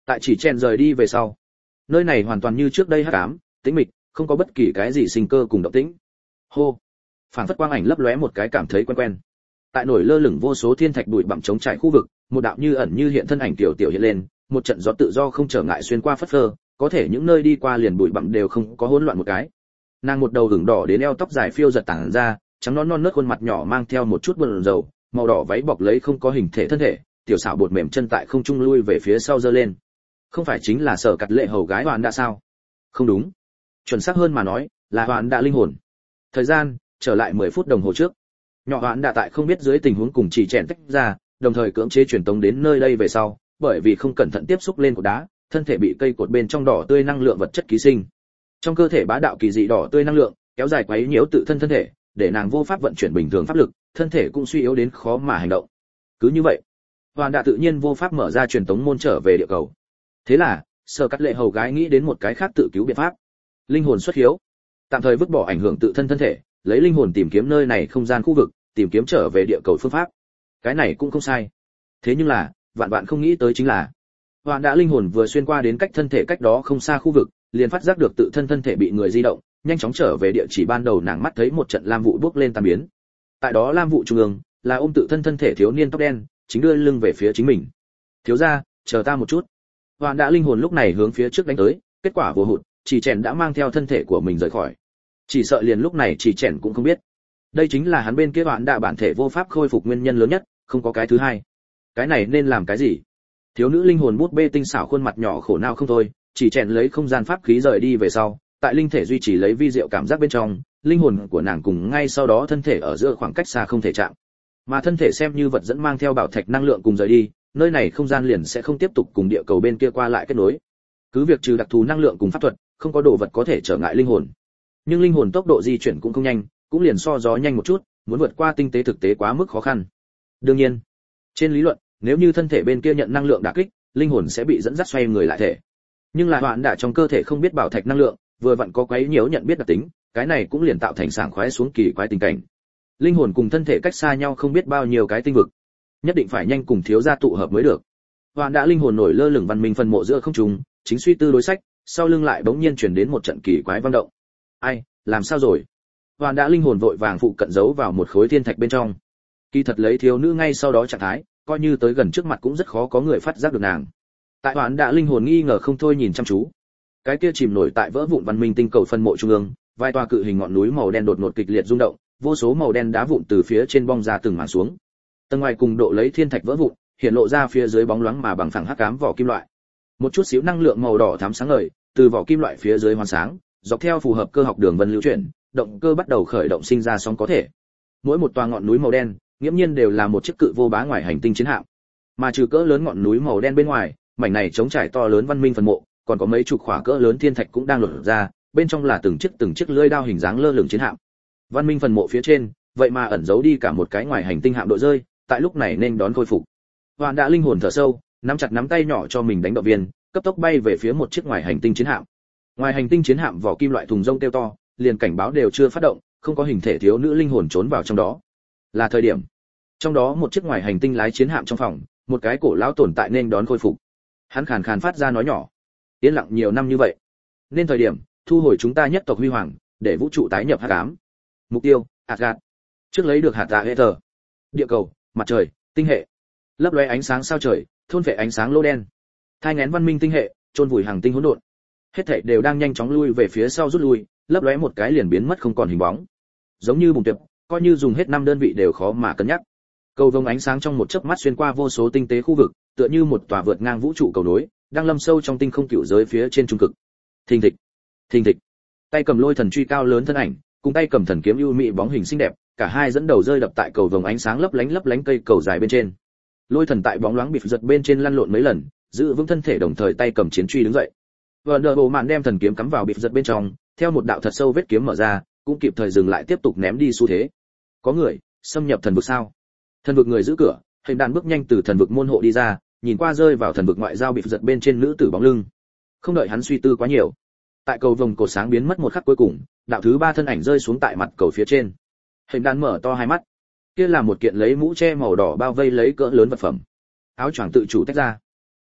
Tại chỉ chen rời đi về sau, nơi này hoàn toàn như trước đây hắc ám, tĩnh mịch, không có bất kỳ cái gì sinh cơ cùng động tĩnh. Hô, phảng phất quang ảnh lấp lóe một cái cảm thấy quen quen. Tại nổi lơ lửng vô số thiên thạch bụi bặm chống trải khu vực, một đạo như ẩn như hiện thân ảnh tiểu tiểu hiện lên, một trận gió tự do không trở ngại xuyên qua phất phơ, có thể những nơi đi qua liền bụi bặm đều không có hỗn loạn một cái. Nàng một đầu hưởng đỏ đến eo tóc dài phiêu giật tản ra, trắng non non nớt khuôn mặt nhỏ mang theo một chút buồn rầu, màu đỏ váy bọc lấy không có hình thể thân thể, tiểu xảo bột mềm chân tại không trung lui về phía sau giơ lên. Không phải chính là Sở Cật Lệ hầu gái Hoàn Đã sao? Không đúng, chuẩn xác hơn mà nói, là Hoàn Đã linh hồn. Thời gian trở lại mười phút đồng hồ trước. Nhỏ Hoàn Đã tại không biết dưới tình huống cùng chỉ chèn tách ra, đồng thời cưỡng chế truyền tống đến nơi đây về sau, bởi vì không cẩn thận tiếp xúc lên cột đá, thân thể bị cây cột bên trong đỏ tươi năng lượng vật chất ký sinh. Trong cơ thể bá đạo kỳ dị đỏ tươi năng lượng, kéo dài quấy nhiễu tự thân thân thể, để nàng vô pháp vận chuyển bình thường pháp lực, thân thể cũng suy yếu đến khó mà hành động. Cứ như vậy, Hoàn Đã tự nhiên vô pháp mở ra truyền tống môn trở về địa cầu. Thế là, Sở Cắt Lệ hầu gái nghĩ đến một cái khác tự cứu biện pháp. Linh hồn xuất hiếu, tạm thời vứt bỏ ảnh hưởng tự thân thân thể, lấy linh hồn tìm kiếm nơi này không gian khu vực, tìm kiếm trở về địa cầu phương pháp. Cái này cũng không sai. Thế nhưng là, vạn vạn không nghĩ tới chính là, Hoàn Đã linh hồn vừa xuyên qua đến cách thân thể cách đó không xa khu vực, liền phát giác được tự thân thân thể bị người di động, nhanh chóng trở về địa chỉ ban đầu. Nàng mắt thấy một trận lam vụ bốc lên tan biến. Tại đó lam vụ trung ương, là ôm tự thân thân thể thiếu niên tóc đen, chính đưa lưng về phía chính mình. Thiếu gia, chờ ta một chút. Hoàn Đã linh hồn lúc này hướng phía trước đánh tới, kết quả vô hụt, chỉ chèn đã mang theo thân thể của mình rời khỏi. Chỉ sợ liền lúc này chỉ chèn cũng không biết. Đây chính là hắn bên kia Hoàn Đã bản thể vô pháp khôi phục nguyên nhân lớn nhất, không có cái thứ hai. Cái này nên làm cái gì? Thiếu nữ linh hồn bút bê tinh xảo khuôn mặt nhỏ khổ não không thôi, chỉ chèn lấy không gian pháp khí rời đi về sau, tại linh thể duy trì lấy vi diệu cảm giác bên trong, linh hồn của nàng cùng ngay sau đó thân thể ở giữa khoảng cách xa không thể chạm. Mà thân thể xem như vật dẫn mang theo bảo thạch năng lượng cùng rời đi, nơi này không gian liền sẽ không tiếp tục cùng địa cầu bên kia qua lại kết nối. Cứ việc trừ đặc thù năng lượng cùng pháp thuật, không có đồ vật có thể trở ngại linh hồn. Nhưng linh hồn tốc độ di chuyển cũng không nhanh, cũng liền so gió nhanh một chút, muốn vượt qua tinh tế thực tế quá mức khó khăn. Đương nhiên, trên lý luận, nếu như thân thể bên kia nhận năng lượng đả kích, linh hồn sẽ bị dẫn dắt xoay người lại thể. Nhưng là Hoàn Đã trong cơ thể không biết bảo thạch năng lượng, vừa vặn có quấy nhiễu nhận biết đặc tính, cái này cũng liền tạo thành sảng khoái xuống kỳ quái tình cảnh. Linh hồn cùng thân thể cách xa nhau không biết bao nhiêu cái tinh vực, nhất định phải nhanh cùng thiếu gia tụ hợp mới được. Hoàn Đã linh hồn nổi lơ lửng văn minh phân mộ giữa không trung, chính suy tư đối sách, sau lưng lại bỗng nhiên truyền đến một trận kỳ quái vang động. Ai, làm sao rồi? Hoàn Đã linh hồn vội vàng phụ cận giấu vào một khối thiên thạch bên trong. Kỳ thật lấy thiếu nữ ngay sau đó trạng thái, coi như tới gần trước mặt cũng rất khó có người phát giác được nàng. Tại Hoàn Đã linh hồn nghi ngờ không thôi nhìn chăm chú. Cái kia chìm nổi tại vỡ vụn văn minh tinh cầu phân mộ trung ương, vài tòa cự hình ngọn núi màu đen đột ngột kịch liệt rung động, vô số màu đen đá vụn từ phía trên bong ra từng mảng xuống. Tầng ngoài cùng độ lấy thiên thạch vỡ vụn, hiện lộ ra phía dưới bóng loáng mà bằng phẳng hắc ám vỏ kim loại. Một chút xíu năng lượng màu đỏ thắm sáng ngời, từ vỏ kim loại phía dưới hoàn sáng, dọc theo phù hợp cơ học đường vân lưu chuyển, động cơ bắt đầu khởi động sinh ra sóng có thể. Mỗi một tòa ngọn núi màu đen, nghiễm nhiên đều là một chiếc cự vô bá ngoài hành tinh chiến hạm. Mà trừ cỡ lớn ngọn núi màu đen bên ngoài, mảnh này trống trải to lớn văn minh phần mộ, còn có mấy chục khỏa cỡ lớn thiên thạch cũng đang lột ra, bên trong là từng chiếc từng chiếc lưỡi đao hình dáng lơ lửng chiến hạm. Văn minh phần mộ phía trên, vậy mà ẩn giấu đi cả một cái ngoài hành tinh hạm đội rơi, tại lúc này nên đón khôi phục. Hoàn Đã linh hồn thở sâu, nắm chặt nắm tay nhỏ cho mình đánh động viên, cấp tốc bay về phía một chiếc ngoài hành tinh chiến hạm. Ngoài hành tinh chiến hạm vỏ kim loại thùng rông kêu to, liền cảnh báo đều chưa phát động, không có hình thể thiếu nữ linh hồn trốn vào trong đó. Là thời điểm. Trong đó một chiếc ngoài hành tinh lái chiến hạm trong phòng, một cái cổ lão tồn tại nên đón khôi phục. Hắn khàn khàn phát ra nói nhỏ, yên lặng nhiều năm như vậy, nên thời điểm thu hồi chúng ta nhất tộc huy hoàng, để vũ trụ tái nhập hắc ám. Mục tiêu, Asgard. Trước lấy được hạt tạ hệ thờ. Địa cầu, mặt trời, tinh hệ. Lấp lóe ánh sáng sao trời, thôn phệ ánh sáng lô đen. Thai nghén văn minh tinh hệ, chôn vùi hàng tinh hỗn độn. Hết thảy đều đang nhanh chóng lui về phía sau rút lui, lấp lóe một cái liền biến mất không còn hình bóng. Giống như bùng tiệp, coi như dùng hết năm đơn vị đều khó mà cân nhắc. Cầu vồng ánh sáng trong một chớp mắt xuyên qua vô số tinh tế khu vực, tựa như một tòa vượt ngang vũ trụ cầu nối, đang lâm sâu trong tinh không cửu giới phía trên trung cực. Thình thịch, thình thịch. Tay cầm lôi thần truy cao lớn thân ảnh, cùng tay cầm thần kiếm ưu mỹ bóng hình xinh đẹp, cả hai dẫn đầu rơi đập tại cầu vồng ánh sáng lấp lánh lấp lánh cây cầu dài bên trên. Lôi thần tại bóng loáng bị giật bên trên lăn lộn mấy lần, giữ vững thân thể đồng thời tay cầm chiến truy đứng dậy. Wonder Woman đem thần kiếm cắm vào bị giật bên trong, theo một đạo thật sâu vết kiếm mở ra, cũng kịp thời dừng lại tiếp tục ném đi xu thế. Có người xâm nhập thần vực sao? Thần vực người giữ cửa, hình đàn bước nhanh từ thần vực môn hộ đi ra, nhìn qua rơi vào thần vực ngoại giao bị giật bên trên nữ tử bóng lưng. Không đợi hắn suy tư quá nhiều, tại cầu vồng cột sáng biến mất một khắc cuối cùng, đạo thứ ba thân ảnh rơi xuống tại mặt cầu phía trên. Hình đàn mở to hai mắt, kia là một kiện lấy mũ che màu đỏ bao vây lấy cỡ lớn vật phẩm. Áo choàng tự chủ tách ra,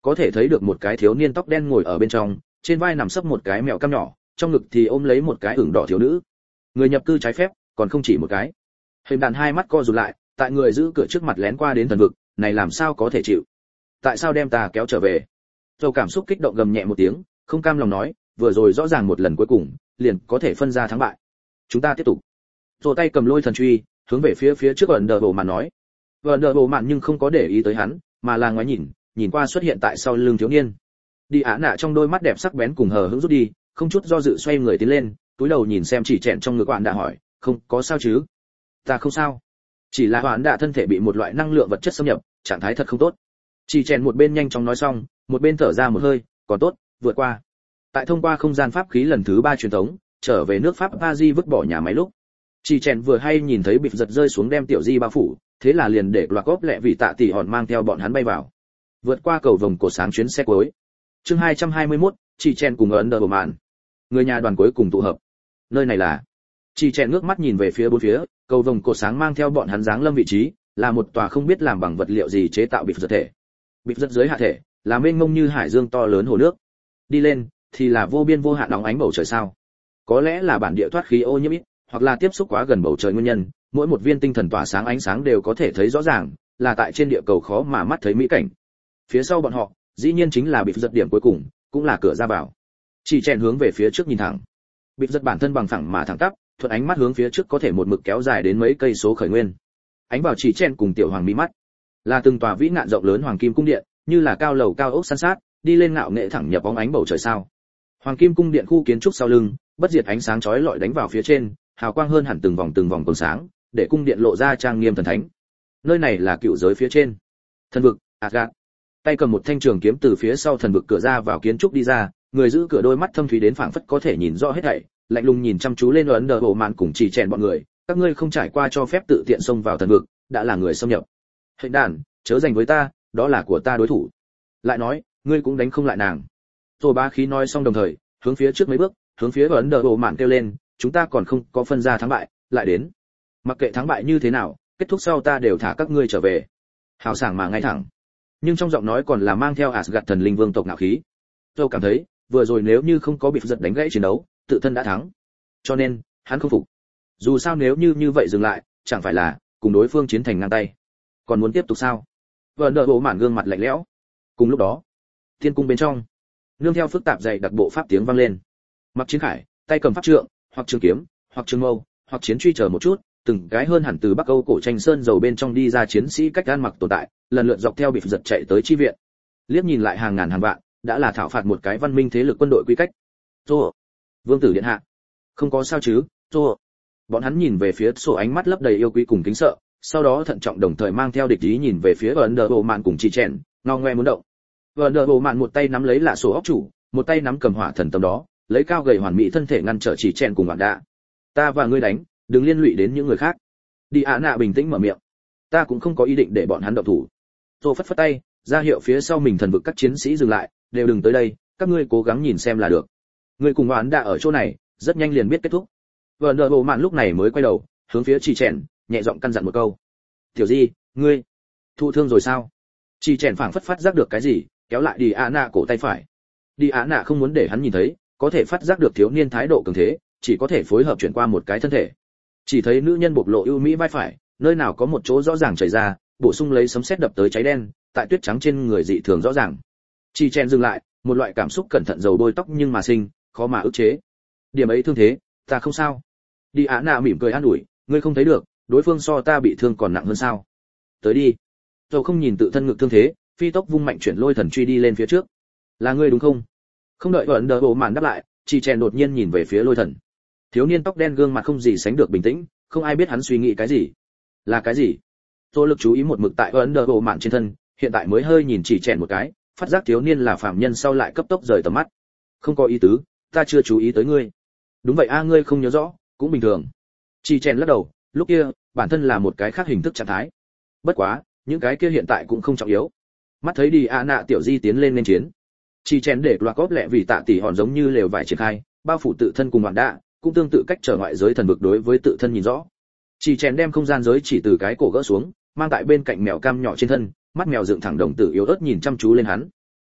có thể thấy được một cái thiếu niên tóc đen ngồi ở bên trong, trên vai nằm sấp một cái mèo cam nhỏ, trong ngực thì ôm lấy một cái ửng đỏ thiếu nữ. Người nhập cư trái phép còn không chỉ một cái. Hình đàn hai mắt co rụt lại, tại người giữ cửa trước mặt lén qua đến thần vực, này làm sao có thể chịu? Tại sao đem ta kéo trở về? Dầu cảm xúc kích động gầm nhẹ một tiếng, không cam lòng nói, vừa rồi rõ ràng một lần cuối cùng, liền có thể phân ra thắng bại. Chúng ta tiếp tục. Rồi tay cầm lôi thần truy, hướng về phía phía trước ẩn đờ bộ mạn nói. Ẩn đờ bộ mạn nhưng không có để ý tới hắn, mà là ngoái nhìn, nhìn qua xuất hiện tại sau lưng thiếu niên. Đi Á Nạ trong đôi mắt đẹp sắc bén cùng hờ hững rút đi, không chút do dự xoay người tiến lên, túi đầu nhìn xem chỉ chẹn trong ngực Hoán đã hỏi, không có sao chứ? Ta không sao, chỉ là Hoán đã thân thể bị một loại năng lượng vật chất xâm nhập, trạng thái thật không tốt. Chỉ chèn một bên nhanh chóng nói xong, một bên thở ra một hơi, còn tốt, vượt qua. Tại thông qua không gian pháp khí lần thứ ba truyền thống, trở về nước Pháp Paris vứt bỏ nhà máy lúc. Chỉ chèn vừa hay nhìn thấy bịp giật rơi xuống đem tiểu di bao phủ, thế là liền để loạt cốp lẹ vì tạ tỷ hòn mang theo bọn hắn bay vào. Vượt qua cầu vồng cổ sáng chuyến xe cuối. Chương hai trăm hai mươi mốt, chỉ chèn cùng ấn đờ bộ mạn. Người nhà đoàn cuối cùng tụ hợp. Nơi này là. Chỉ chèn ngước mắt nhìn về phía bốn phía, cầu vồng cổ sáng mang theo bọn hắn giáng lâm vị trí, là một tòa không biết làm bằng vật liệu gì chế tạo bịp giật thể. Bịp rất dưới hạ thể là mênh mông như hải dương to lớn hồ nước, đi lên thì là vô biên vô hạn nóng ánh bầu trời sao. Có lẽ là bản địa thoát khí ô nhiễm ít, hoặc là tiếp xúc quá gần bầu trời nguyên nhân, mỗi một viên tinh thần tỏa sáng ánh sáng đều có thể thấy rõ ràng, là tại trên địa cầu khó mà mắt thấy mỹ cảnh. Phía sau bọn họ dĩ nhiên chính là bịp giật điểm cuối cùng, cũng là cửa ra vào. Chỉ chèn hướng về phía trước nhìn thẳng, bịp giật bản thân bằng phẳng mà thẳng tắp, thuận ánh mắt hướng phía trước có thể một mực kéo dài đến mấy cây số khởi nguyên. Ánh vào chỉ chèn cùng tiểu hoàng mỹ mắt, là từng tòa vĩ ngạn rộng lớn hoàng kim cung điện, như là cao lầu cao ốc san sát, đi lên ngạo nghệ thẳng nhập bóng ánh bầu trời sao. Hoàng kim cung điện khu kiến trúc sau lưng, bất diệt ánh sáng chói lọi đánh vào phía trên, hào quang hơn hẳn từng vòng từng vòng còn sáng, để cung điện lộ ra trang nghiêm thần thánh. Nơi này là cựu giới phía trên, thần vực Asgard. Tay cầm một thanh trường kiếm từ phía sau thần vực cửa ra vào kiến trúc đi ra, người giữ cửa đôi mắt thâm thúy đến phảng phất có thể nhìn rõ hết thảy, lạnh lùng nhìn chăm chú lên ấn đờ bộ mạn cùng chỉ chèn bọn người, các ngươi không trải qua cho phép tự tiện xông vào thần vực, đã là người xâm nhập. Hình đàn, chớ giành với ta, đó là của ta đối thủ. Lại nói, ngươi cũng đánh không lại nàng. Rồi bá khí nói xong đồng thời, hướng phía trước mấy bước, hướng phía ấn đờ bộ mạn kêu lên, chúng ta còn không có phân ra thắng bại, lại đến. Mặc kệ thắng bại như thế nào, kết thúc sau ta đều thả các ngươi trở về. Hào sảng mà ngay thẳng, nhưng trong giọng nói còn là mang theo Asgard thần linh vương tộc ngạo khí. Tôi cảm thấy, vừa rồi nếu như không có bị giật đánh gãy chiến đấu, tự thân đã thắng. Cho nên, hắn không phục. Dù sao nếu như như vậy dừng lại, chẳng phải là cùng đối phương chiến thành ngang tay. Còn muốn tiếp tục sao? Vợn đợi bộ mạn gương mặt lạnh lẽo. Cùng lúc đó, thiên cung bên trong, nương theo phức tạp dày đặc bộ pháp tiếng vang lên. Mặc chiến khải, tay cầm pháp trượng, hoặc trường kiếm, hoặc trường mâu, hoặc chiến truy chờ một chút, từng cái hơn hẳn từ Bắc Âu cổ tranh sơn dầu bên trong đi ra chiến sĩ cách gan mặc tồn tại, lần lượt dọc theo bị giật chạy tới chi viện. Liếc nhìn lại hàng ngàn hàng vạn, đã là thảo phạt một cái văn minh thế lực quân đội quy cách. Tô, vương tử điện hạ, không có sao chứ? Tô. Bọn hắn nhìn về phía sổ ánh mắt lấp đầy yêu quý cùng kính sợ, sau đó thận trọng đồng thời mang theo địch ý nhìn về phía ấn đờ bộ mạn cùng chỉ chèn, ngao ngoe muốn động. Ấn đờ bộ mạn một tay nắm lấy lạ sổ óc chủ, một tay nắm cầm hỏa thần tâm đó, lấy cao gầy hoàn mỹ thân thể ngăn trở chỉ chèn cùng bạn đạ. Ta và ngươi đánh, đừng liên lụy đến những người khác. Đi Á Nạ bình tĩnh mở miệng. Ta cũng không có ý định để bọn hắn động thủ. Tô phất phất tay, ra hiệu phía sau mình thần vực các chiến sĩ dừng lại, đều đừng tới đây, các ngươi cố gắng nhìn xem là được. Ngươi cùng bạn đạ ở chỗ này, rất nhanh liền biết kết thúc. Vợn đờ bộ mạn lúc này mới quay đầu, hướng phía chỉ chèn, nhẹ giọng căn dặn một câu. Tiểu Di, ngươi thụ thương rồi sao? Chỉ chèn phảng phất phát giác được cái gì, kéo lại Đi Á Nạ cổ tay phải. Đi Á Nạ không muốn để hắn nhìn thấy, có thể phát giác được thiếu niên thái độ cường thế, chỉ có thể phối hợp chuyển qua một cái thân thể. Chỉ thấy nữ nhân bộc lộ ưu mỹ vai phải, nơi nào có một chỗ rõ ràng chảy ra, bổ sung lấy sấm sét đập tới cháy đen, tại tuyết trắng trên người dị thường rõ ràng. Chỉ chèn dừng lại, một loại cảm xúc cẩn thận dầu bôi tóc nhưng mà sinh, khó mà ức chế. Điểm ấy thương thế, ta không sao. Đi Á Nạ mỉm cười an ủi, ngươi không thấy được, đối phương so ta bị thương còn nặng hơn sao? Tới đi. Dầu không nhìn tự thân ngực thương thế, phi tốc vung mạnh chuyển lôi thần truy đi lên phía trước. Là ngươi đúng không? Không đợi Vợn đờ bộ mạn đáp lại, chỉ chèn đột nhiên nhìn về phía lôi thần. Thiếu niên tóc đen gương mặt không gì sánh được bình tĩnh, không ai biết hắn suy nghĩ cái gì. Là cái gì? Tôi lực chú ý một mực tại Vợn đờ bộ mạn trên thân, hiện tại mới hơi nhìn chỉ chèn một cái, phát giác thiếu niên là phàm nhân sau lại cấp tốc rời tầm mắt. Không có ý tứ, ta chưa chú ý tới ngươi. Đúng vậy a, ngươi không nhớ rõ, cũng bình thường. Chỉ chèn lắc đầu, lúc kia, bản thân là một cái khác hình thức trạng thái. Bất quá, những cái kia hiện tại cũng không trọng yếu. Mắt thấy Đi Á Nạ tiểu di tiến lên nên chiến. Chỉ chèn để loạt cốt lẹ vì tạ tỷ hòn giống như lều vải triển khai, bao phủ tự thân cùng hoàn đạ, cũng tương tự cách trở ngoại giới thần vực đối với tự thân nhìn rõ. Chỉ chèn đem không gian giới chỉ từ cái cổ gỡ xuống, mang tại bên cạnh mèo cam nhỏ trên thân, mắt mèo dựng thẳng đồng tử yếu ớt nhìn chăm chú lên hắn.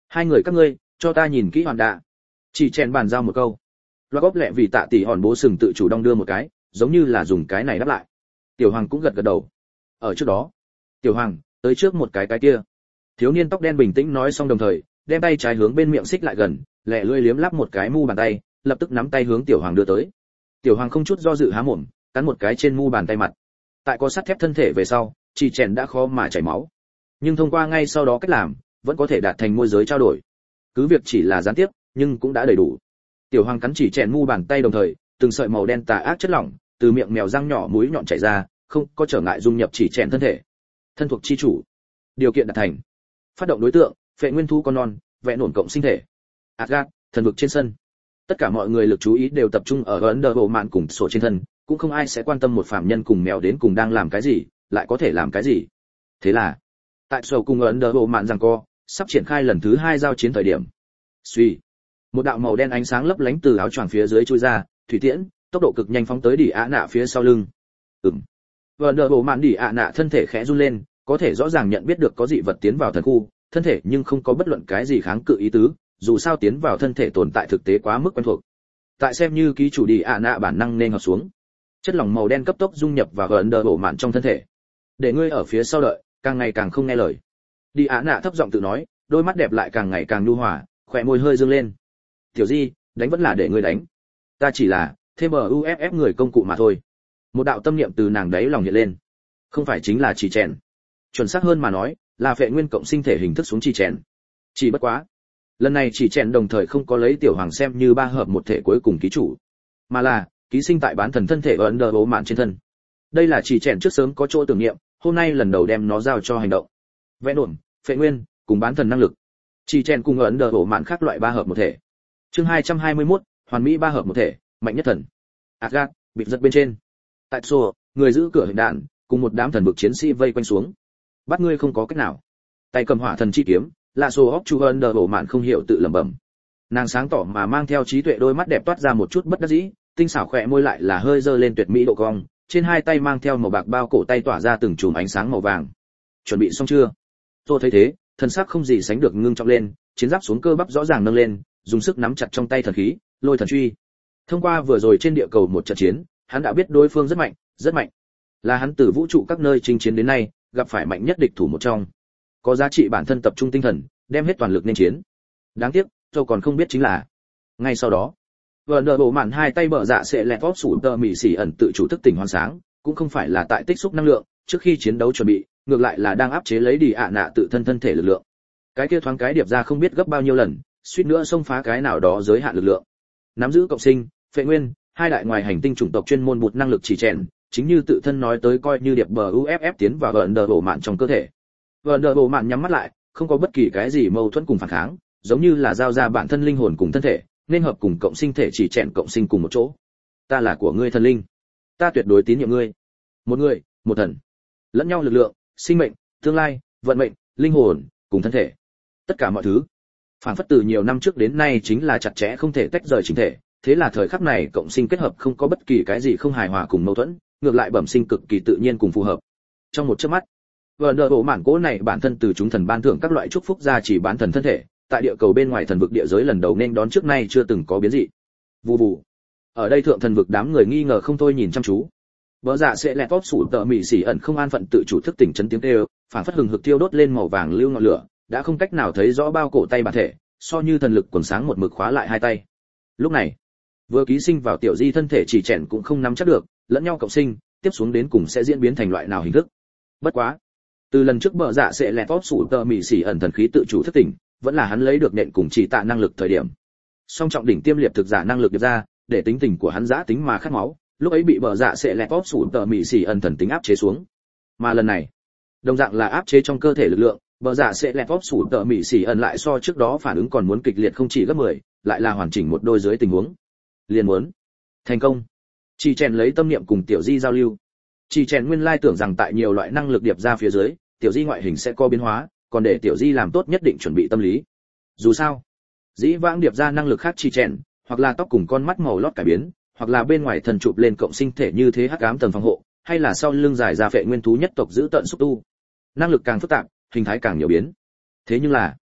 Hai người các ngươi cho ta nhìn kỹ hoàn đạ. Chỉ chèn bàn giao một câu. Loa góp lẹ vì tạ tỷ hòn bố sừng tự chủ đong đưa một cái, giống như là dùng cái này đáp lại. Tiểu Hoàng cũng gật gật đầu. Ở trước đó, Tiểu Hoàng tới trước một cái cái kia. Thiếu niên tóc đen bình tĩnh nói xong đồng thời, đem tay trái hướng bên miệng xích lại gần, lẹ lưỡi liếm lắp một cái mu bàn tay, lập tức nắm tay hướng Tiểu Hoàng đưa tới. Tiểu Hoàng không chút do dự há mồm, cắn một cái trên mu bàn tay mặt. Tại có sắt thép thân thể về sau, chỉ chèn đã khó mà chảy máu. Nhưng thông qua ngay sau đó cách làm, vẫn có thể đạt thành môi giới trao đổi. Cứ việc chỉ là gián tiếp, nhưng cũng đã đầy đủ. Tiểu Hoàng cắn chỉ chèn mu bàn tay đồng thời, từng sợi màu đen tà ác chất lỏng từ miệng mèo răng nhỏ mũi nhọn chảy ra, không có trở ngại dung nhập chỉ chèn thân thể. Thân thuộc chi chủ, điều kiện đạt thành. Phát động đối tượng, phệ nguyên thú con non, vẽ nổn cộng sinh thể. Asgard, thần vực trên sân. Tất cả mọi người lực chú ý đều tập trung ở ấn đờ bộ mạn cùng sổ trên thân, cũng không ai sẽ quan tâm một phàm nhân cùng mèo đến cùng đang làm cái gì, lại có thể làm cái gì. Thế là, tại sổ cùng ấn đờ bộ mạn rằng co, sắp triển khai lần thứ hai giao chiến thời điểm. Suy, một đạo màu đen ánh sáng lấp lánh từ áo choàng phía dưới chui ra, thủy tiễn, tốc độ cực nhanh phóng tới đỉ ạ nạ phía sau lưng. Ừm. Ấn đờ bộ mạn đỉ ạ nạ thân thể khẽ run lên, có thể rõ ràng nhận biết được có dị vật tiến vào thần khu, thân thể nhưng không có bất luận cái gì kháng cự ý tứ, dù sao tiến vào thân thể tồn tại thực tế quá mức quen thuộc. Tại xem như ký chủ đi ạ nạ bản năng nên hợp xuống, chất lỏng màu đen cấp tốc dung nhập vào ấn đờ bộ mạn trong thân thể. Để ngươi ở phía sau đợi, càng ngày càng không nghe lời. Đi ạ nạ thấp giọng tự nói, đôi mắt đẹp lại càng ngày càng nhu hòa, khỏe môi hơi dương lên. Tiểu Di, đánh vẫn là để ngươi đánh. Ta chỉ là thêm u ép ép người công cụ mà thôi. Một đạo tâm niệm từ nàng đấy lòng hiện lên. Không phải chính là chỉ chèn. Chuẩn xác hơn mà nói, là phệ nguyên cộng sinh thể hình thức xuống chỉ chèn. Chỉ bất quá, lần này chỉ chèn đồng thời không có lấy Tiểu Hoàng xem như ba hợp một thể cuối cùng ký chủ, mà là ký sinh tại bán thần thân thể ấn đờ bố mạn trên thân. Đây là chỉ chèn trước sớm có chỗ tưởng niệm, hôm nay lần đầu đem nó giao cho hành động. Vẽ nổn, phệ nguyên, cùng bán thần năng lực. Chỉ chèn cùng ấn đờ bố mạn khác loại ba hợp một thể. Chương hai trăm hai mươi mốt, hoàn mỹ ba hợp một thể, mạnh nhất thần. Asgard, bị giật bên trên. Tại sổ, người giữ cửa hình đạn, cùng một đám thần vực chiến sĩ vây quanh xuống. Bắt ngươi không có cách nào. Tay cầm hỏa thần chi kiếm, là sổ hốc chu ấn đờ bố mạn không hiểu tự lẩm bẩm. Nàng sáng tỏ mà mang theo trí tuệ đôi mắt đẹp toát ra một chút bất đắc dĩ, tinh xảo khỏe môi lại là hơi dơ lên tuyệt mỹ độ cong, trên hai tay mang theo màu bạc bao cổ tay tỏa ra từng chùm ánh sáng màu vàng. Chuẩn bị xong chưa? Tôi thấy thế, thân sắc không gì sánh được ngưng trọng lên, chiến giáp xuống cơ bắp rõ ràng nâng lên, dùng sức nắm chặt trong tay thần khí, lôi thần truy. Thông qua vừa rồi trên địa cầu một trận chiến, hắn đã biết đối phương rất mạnh, rất mạnh. Là hắn từ vũ trụ các nơi chinh chiến đến nay, gặp phải mạnh nhất địch thủ một trong. Có giá trị bản thân tập trung tinh thần, đem hết toàn lực nên chiến. Đáng tiếc, tôi còn không biết chính là. Ngay sau đó, vợ nợ bộ mạn hai tay bờ dạ sẽ lẹt vót sủ tơ mì xỉ ẩn tự chủ thức tỉnh hoàn sáng, cũng không phải là tại tích xúc năng lượng, trước khi chiến đấu chuẩn bị, ngược lại là đang áp chế lấy đi ạ nạ tự thân thân thể lực lượng. Cái kia thoáng cái điệp ra không biết gấp bao nhiêu lần, suýt nữa xông phá cái nào đó giới hạn lực lượng. Nắm giữ cộng sinh, phệ nguyên, hai đại ngoài hành tinh chủng tộc chuyên môn bụt năng lực chỉ chèn, chính như tự thân nói tới coi như điệp bờ u ép ép tiến vào gần đờ bộ mạn trong cơ thể. Gần đờ bộ mạn nhắm mắt lại, không có bất kỳ cái gì mâu thuẫn cùng phản kháng, giống như là giao ra bản thân linh hồn cùng thân thể, nên hợp cùng cộng sinh thể chỉ chèn cộng sinh cùng một chỗ. Ta là của ngươi thần linh, ta tuyệt đối tín nhiệm ngươi. Một người, một thần, lẫn nhau lực lượng, sinh mệnh, tương lai, vận mệnh, linh hồn, cùng thân thể. Tất cả mọi thứ, phản phất từ nhiều năm trước đến nay chính là chặt chẽ không thể tách rời chính thể, thế là thời khắc này cộng sinh kết hợp không có bất kỳ cái gì không hài hòa cùng mâu thuẫn, ngược lại bẩm sinh cực kỳ tự nhiên cùng phù hợp. Trong một chớp mắt, vợ nợ bộ mạn cố này bản thân từ chúng thần ban thưởng các loại chúc phúc ra chỉ bán thần thân thể, tại địa cầu bên ngoài thần vực địa giới lần đầu nên đón trước nay chưa từng có biến dị. Vù vù. Ở đây thượng thần vực đám người nghi ngờ không thôi nhìn chăm chú. Bỡ dạ sẽ lẹt vót sủ tợ mị xỉ ẩn không an phận tự chủ thức tỉnh chấn tiếng kêu, phản phất hừng hực thiêu đốt lên màu vàng lưu ngọn lửa, đã không cách nào thấy rõ bao cổ tay bản thể, so như thần lực quần sáng một mực khóa lại hai tay. Lúc này, vừa ký sinh vào tiểu di thân thể chỉ chèn cũng không nắm chắc được, lẫn nhau cộng sinh, tiếp xuống đến cùng sẽ diễn biến thành loại nào hình thức. Bất quá, từ lần trước bỡ dạ sẽ lẹt vót sủ tợ mị xỉ ẩn thần khí tự chủ thức tỉnh, vẫn là hắn lấy được nện cùng chỉ tạ năng lực thời điểm. Song trọng đỉnh tiêm liệt thực giả năng lực điệp ra, để tính tình của hắn dã tính mà khát máu, lúc ấy bị bờ dạ sẽ lẹt vót sủ tợ mị xỉ ẩn thần tính áp chế xuống. Mà lần này, đồng dạng là áp chế trong cơ thể lực lượng, bờ dạ sẽ lẹt vót sủ tợ mị xỉ ẩn lại so trước đó phản ứng còn muốn kịch liệt không chỉ gấp mười, lại là hoàn chỉnh một đôi dưới tình huống. Liền muốn thành công. Chỉ chèn lấy tâm niệm cùng tiểu di giao lưu. Chỉ chèn nguyên lai tưởng rằng tại nhiều loại năng lực điệp ra phía dưới, tiểu di ngoại hình sẽ có biến hóa, còn để tiểu di làm tốt nhất định chuẩn bị tâm lý. Dù sao, dĩ vãng điệp ra năng lực khác chỉ chèn, hoặc là tóc cùng con mắt màu lót cải biến, hoặc là bên ngoài thần chụp lên cộng sinh thể như thế hắc ám tầng phòng hộ, hay là sau lưng dài ra phệ nguyên thú nhất tộc giữ tận xúc tu. Năng lực càng phức tạp, hình thái càng nhiều biến. Thế nhưng là,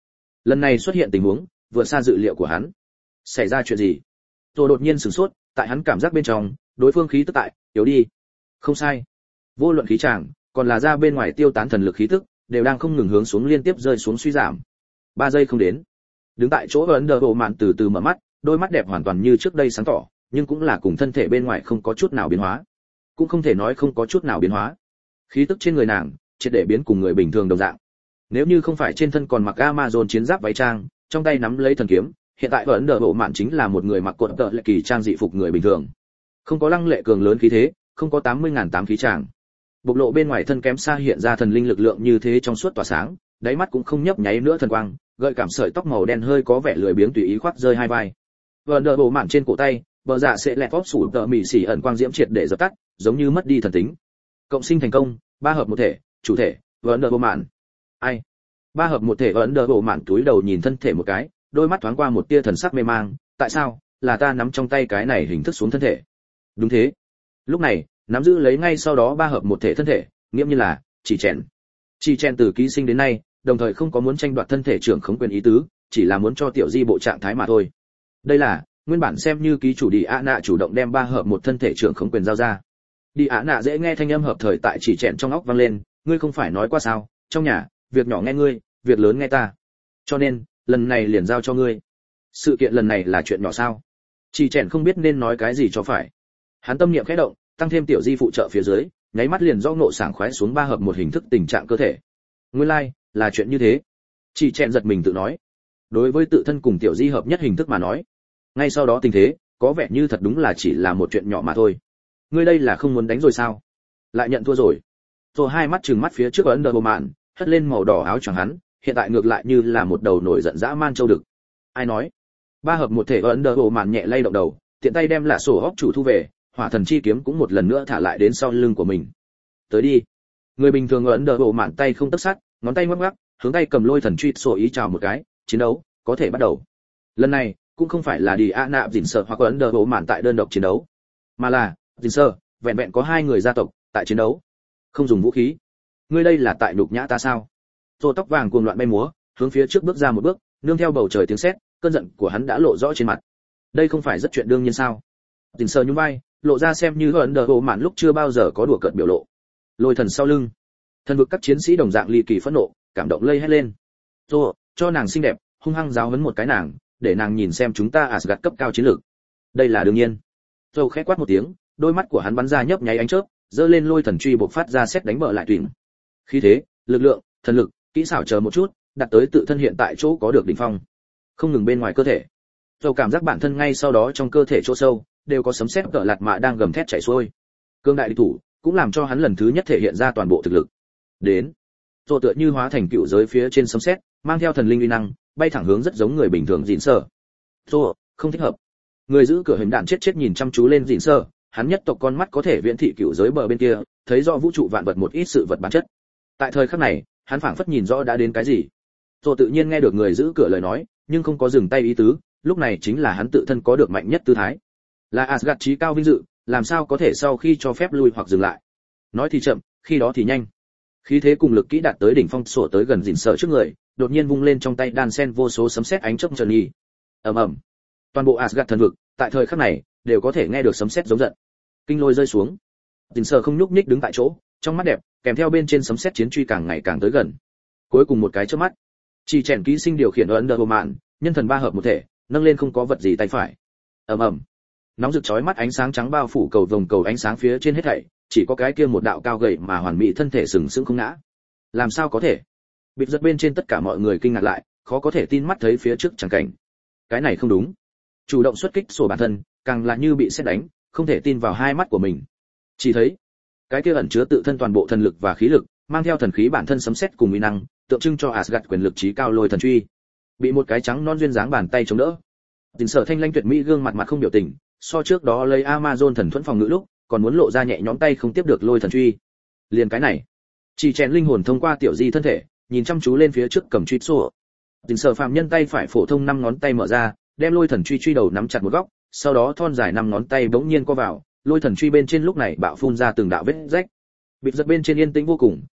Lần này xuất hiện tình huống vượt xa dự liệu của hắn. Xảy ra chuyện gì? Rồi đột nhiên sửng sốt, tại hắn cảm giác bên trong, đối phương khí tức tại yếu đi. Không sai, vô luận khí tràng, còn là ra bên ngoài tiêu tán thần lực khí tức, đều đang không ngừng hướng xuống liên tiếp rơi xuống suy giảm. Ba giây không đến, đứng tại chỗ ấn đờ bộ mạn từ từ mở mắt, đôi mắt đẹp hoàn toàn như trước đây sáng tỏ, nhưng cũng là cùng thân thể bên ngoài không có chút nào biến hóa, cũng không thể nói không có chút nào biến hóa. Khí tức trên người nàng triệt để biến cùng người bình thường đồng dạng. Nếu như không phải trên thân còn mặc Amazon chiến giáp váy trang, trong tay nắm lấy thần kiếm, hiện tại ấn đờ bộ mạn chính là một người mặc cột tợ lệ kỳ trang dị phục người bình thường, không có lăng lệ cường lớn khí thế, không có tám mươi ngàn tám khí tràng, bộc lộ bên ngoài thân kém xa hiện ra thần linh lực lượng như thế trong suốt tỏa sáng, đáy mắt cũng không nhấp nháy nữa thần quang, gợi cảm sợi tóc màu đen hơi có vẻ lười biếng tùy ý khoác rơi hai vai. Vờn đờ bộ mạn trên cổ tay, bờ dạ sẽ lẹt tóp sủ tợ mỉ xỉ ẩn quang diễm triệt để dập tắt, giống như mất đi thần tính. Cộng sinh thành công, ba hợp một thể, chủ thể, vờn đờ bộ mạn. Ai? Ba hợp một thể vờn đờ bộ mạn túi đầu nhìn thân thể một cái, đôi mắt thoáng qua một tia thần sắc mê mang, tại sao? Là ta nắm trong tay cái này hình thức xuống thân thể. Đúng thế. Lúc này, nắm giữ lấy ngay sau đó ba hợp một thể thân thể, nghiêm như là chỉ chèn. Chỉ chèn từ ký sinh đến nay, đồng thời không có muốn tranh đoạt thân thể trưởng khống quyền ý tứ, chỉ là muốn cho tiểu di bộ trạng thái mà thôi. Đây là nguyên bản xem như ký chủ đi ạ nạ chủ động đem ba hợp một thân thể trưởng khống quyền giao ra. Đi ạ nạ dễ nghe thanh âm hợp thời tại chỉ chèn trong óc vang lên, ngươi không phải nói qua sao, trong nhà, việc nhỏ nghe ngươi, việc lớn nghe ta. Cho nên, lần này liền giao cho ngươi. Sự kiện lần này là chuyện nhỏ sao? Chỉ chèn không biết nên nói cái gì cho phải. Hắn tâm niệm khẽ động, tăng thêm tiểu di phụ trợ phía dưới, nháy mắt liền do ngộ sảng khoái xuống ba hợp một hình thức tình trạng cơ thể. Nguyên lai, like, là chuyện như thế. Chỉ chèn giật mình tự nói. Đối với tự thân cùng tiểu di hợp nhất hình thức mà nói, ngay sau đó tình thế, có vẻ như thật đúng là chỉ là một chuyện nhỏ mà thôi. Ngươi đây là không muốn đánh rồi sao? Lại nhận thua rồi. Rồi hai mắt trừng mắt phía trước ấn đờ bộ mạn, hất lên màu đỏ áo choàng hắn, hiện tại ngược lại như là một đầu nổi giận dã man châu đực. Ai nói? Ba hợp một thể ấn đờ bộ mạn nhẹ lay động đầu, tiện tay đem lạ sổ óc chủ thu về, hỏa thần chi kiếm cũng một lần nữa thả lại đến sau lưng của mình. Tới đi. Người bình thường ấn đờ bộ mạn tay không tấc sắt, ngón tay ngoắc ngoắc, hướng tay cầm lôi thần truy sổ ý chào một cái, chiến đấu có thể bắt đầu. Lần này cũng không phải là đi a nạp dình sợ hoặc ấn đờ bộ mạn tại đơn độc chiến đấu, mà là dình sợ vẹn vẹn có hai người gia tộc tại chiến đấu, không dùng vũ khí. Ngươi đây là tại nhục nhã ta sao? Tô tóc vàng cuồng loạn bay múa, hướng phía trước bước ra một bước, nương theo bầu trời tiếng sét, cơn giận của hắn đã lộ rõ trên mặt. Đây không phải rất chuyện đương nhiên sao? Dình sợ nhún vai, lộ ra xem như ấn đờ bộ mạn lúc chưa bao giờ có đùa cợt biểu lộ. Lôi thần sau lưng, thần vực các chiến sĩ đồng dạng ly kỳ phẫn nộ, cảm động lây hét lên. Tô, cho nàng xinh đẹp, hung hăng giáo huấn một cái nàng, để nàng nhìn xem chúng ta Asgard cấp cao chiến lược. Đây là đương nhiên. Tô khẽ quát một tiếng, đôi mắt của hắn bắn ra nhấp nháy ánh chớp, giơ lên lôi thần truy bộc phát ra xét đánh bờ lại tùy. Khí thế, lực lượng, thần lực, kỹ xảo chờ một chút, đặt tới tự thân hiện tại chỗ có được đỉnh phong. Không ngừng bên ngoài cơ thể. Tô cảm giác bản thân ngay sau đó trong cơ thể chỗ sâu đều có sấm sét cỡ lạt mạ đang gầm thét chảy xuôi. Cương đại địch thủ cũng làm cho hắn lần thứ nhất thể hiện ra toàn bộ thực lực. Đến. Tô tựa như hóa thành cựu giới phía trên sấm sét, mang theo thần linh uy năng, bay thẳng hướng rất giống người bình thường Dĩn Sơ. Tô, không thích hợp. Người giữ cửa hình đạn chết chết nhìn chăm chú lên Dĩn Sơ, hắn nhất tộc con mắt có thể viễn thị cựu giới bờ bên kia, thấy rõ vũ trụ vạn vật một ít sự vật bản chất. Tại thời khắc này, hắn phảng phất nhìn rõ đã đến cái gì. Tô tự nhiên nghe được người giữ cửa lời nói, nhưng không có dừng tay ý tứ, lúc này chính là hắn tự thân có được mạnh nhất tư thái. Là Asgard chí cao vinh dự, làm sao có thể sau khi cho phép lui hoặc dừng lại. Nói thì chậm, khi đó thì nhanh. Khí thế cùng lực kỹ đạt tới đỉnh phong sổ tới gần Dĩn Sơ trước người, đột nhiên vung lên trong tay đan sen vô số sấm sét ánh chớp trần nhì. Ầm ầm. Toàn bộ Asgard thần vực, tại thời khắc này, đều có thể nghe được sấm sét giống giận. Kinh lôi rơi xuống. Dĩn Sơ không nhúc nhích đứng tại chỗ, trong mắt đẹp, kèm theo bên trên sấm sét chiến truy càng ngày càng tới gần. Cuối cùng một cái chớp mắt, chỉ chèn ký sinh điều khiển ấn đờ bộ mạn, nhân thần ba hợp một thể, nâng lên không có vật gì tay phải. Ầm ầm. Nóng rực chói mắt ánh sáng trắng bao phủ cầu vồng cầu ánh sáng phía trên hết thảy, chỉ có cái kia một đạo cao gầy mà hoàn mỹ thân thể sừng sững không ngã. Làm sao có thể? Bịt giật bên trên tất cả mọi người kinh ngạc lại, khó có thể tin mắt thấy phía trước chẳng cảnh. Cái này không đúng. Chủ động xuất kích sổ bản thân, càng là như bị sét đánh, không thể tin vào hai mắt của mình. Chỉ thấy, cái kia ẩn chứa tự thân toàn bộ thần lực và khí lực, mang theo thần khí bản thân sấm sét cùng uy năng, tượng trưng cho Asgard quyền lực chí cao lôi thần truy, bị một cái trắng non duyên dáng bàn tay chống đỡ. Dĩn Sơ thanh lãnh tuyệt mỹ gương mặt mặt không biểu tình, so trước đó lấy Amazon thần thuẫn phòng ngự lúc, còn muốn lộ ra nhẹ nhõm tay không tiếp được lôi thần truy. Liền cái này, chỉ chèn linh hồn thông qua tiểu di thân thể, nhìn chăm chú lên phía trước cầm truy sổ. Dĩn Sơ phàm nhân tay phải phổ thông năm ngón tay mở ra, đem lôi thần truy truy đầu nắm chặt một góc, sau đó thon dài năm ngón tay bỗng nhiên co vào, lôi thần truy bên trên lúc này bạo phun ra từng đạo vết rách. Bịt giật bên trên yên tĩnh vô cùng,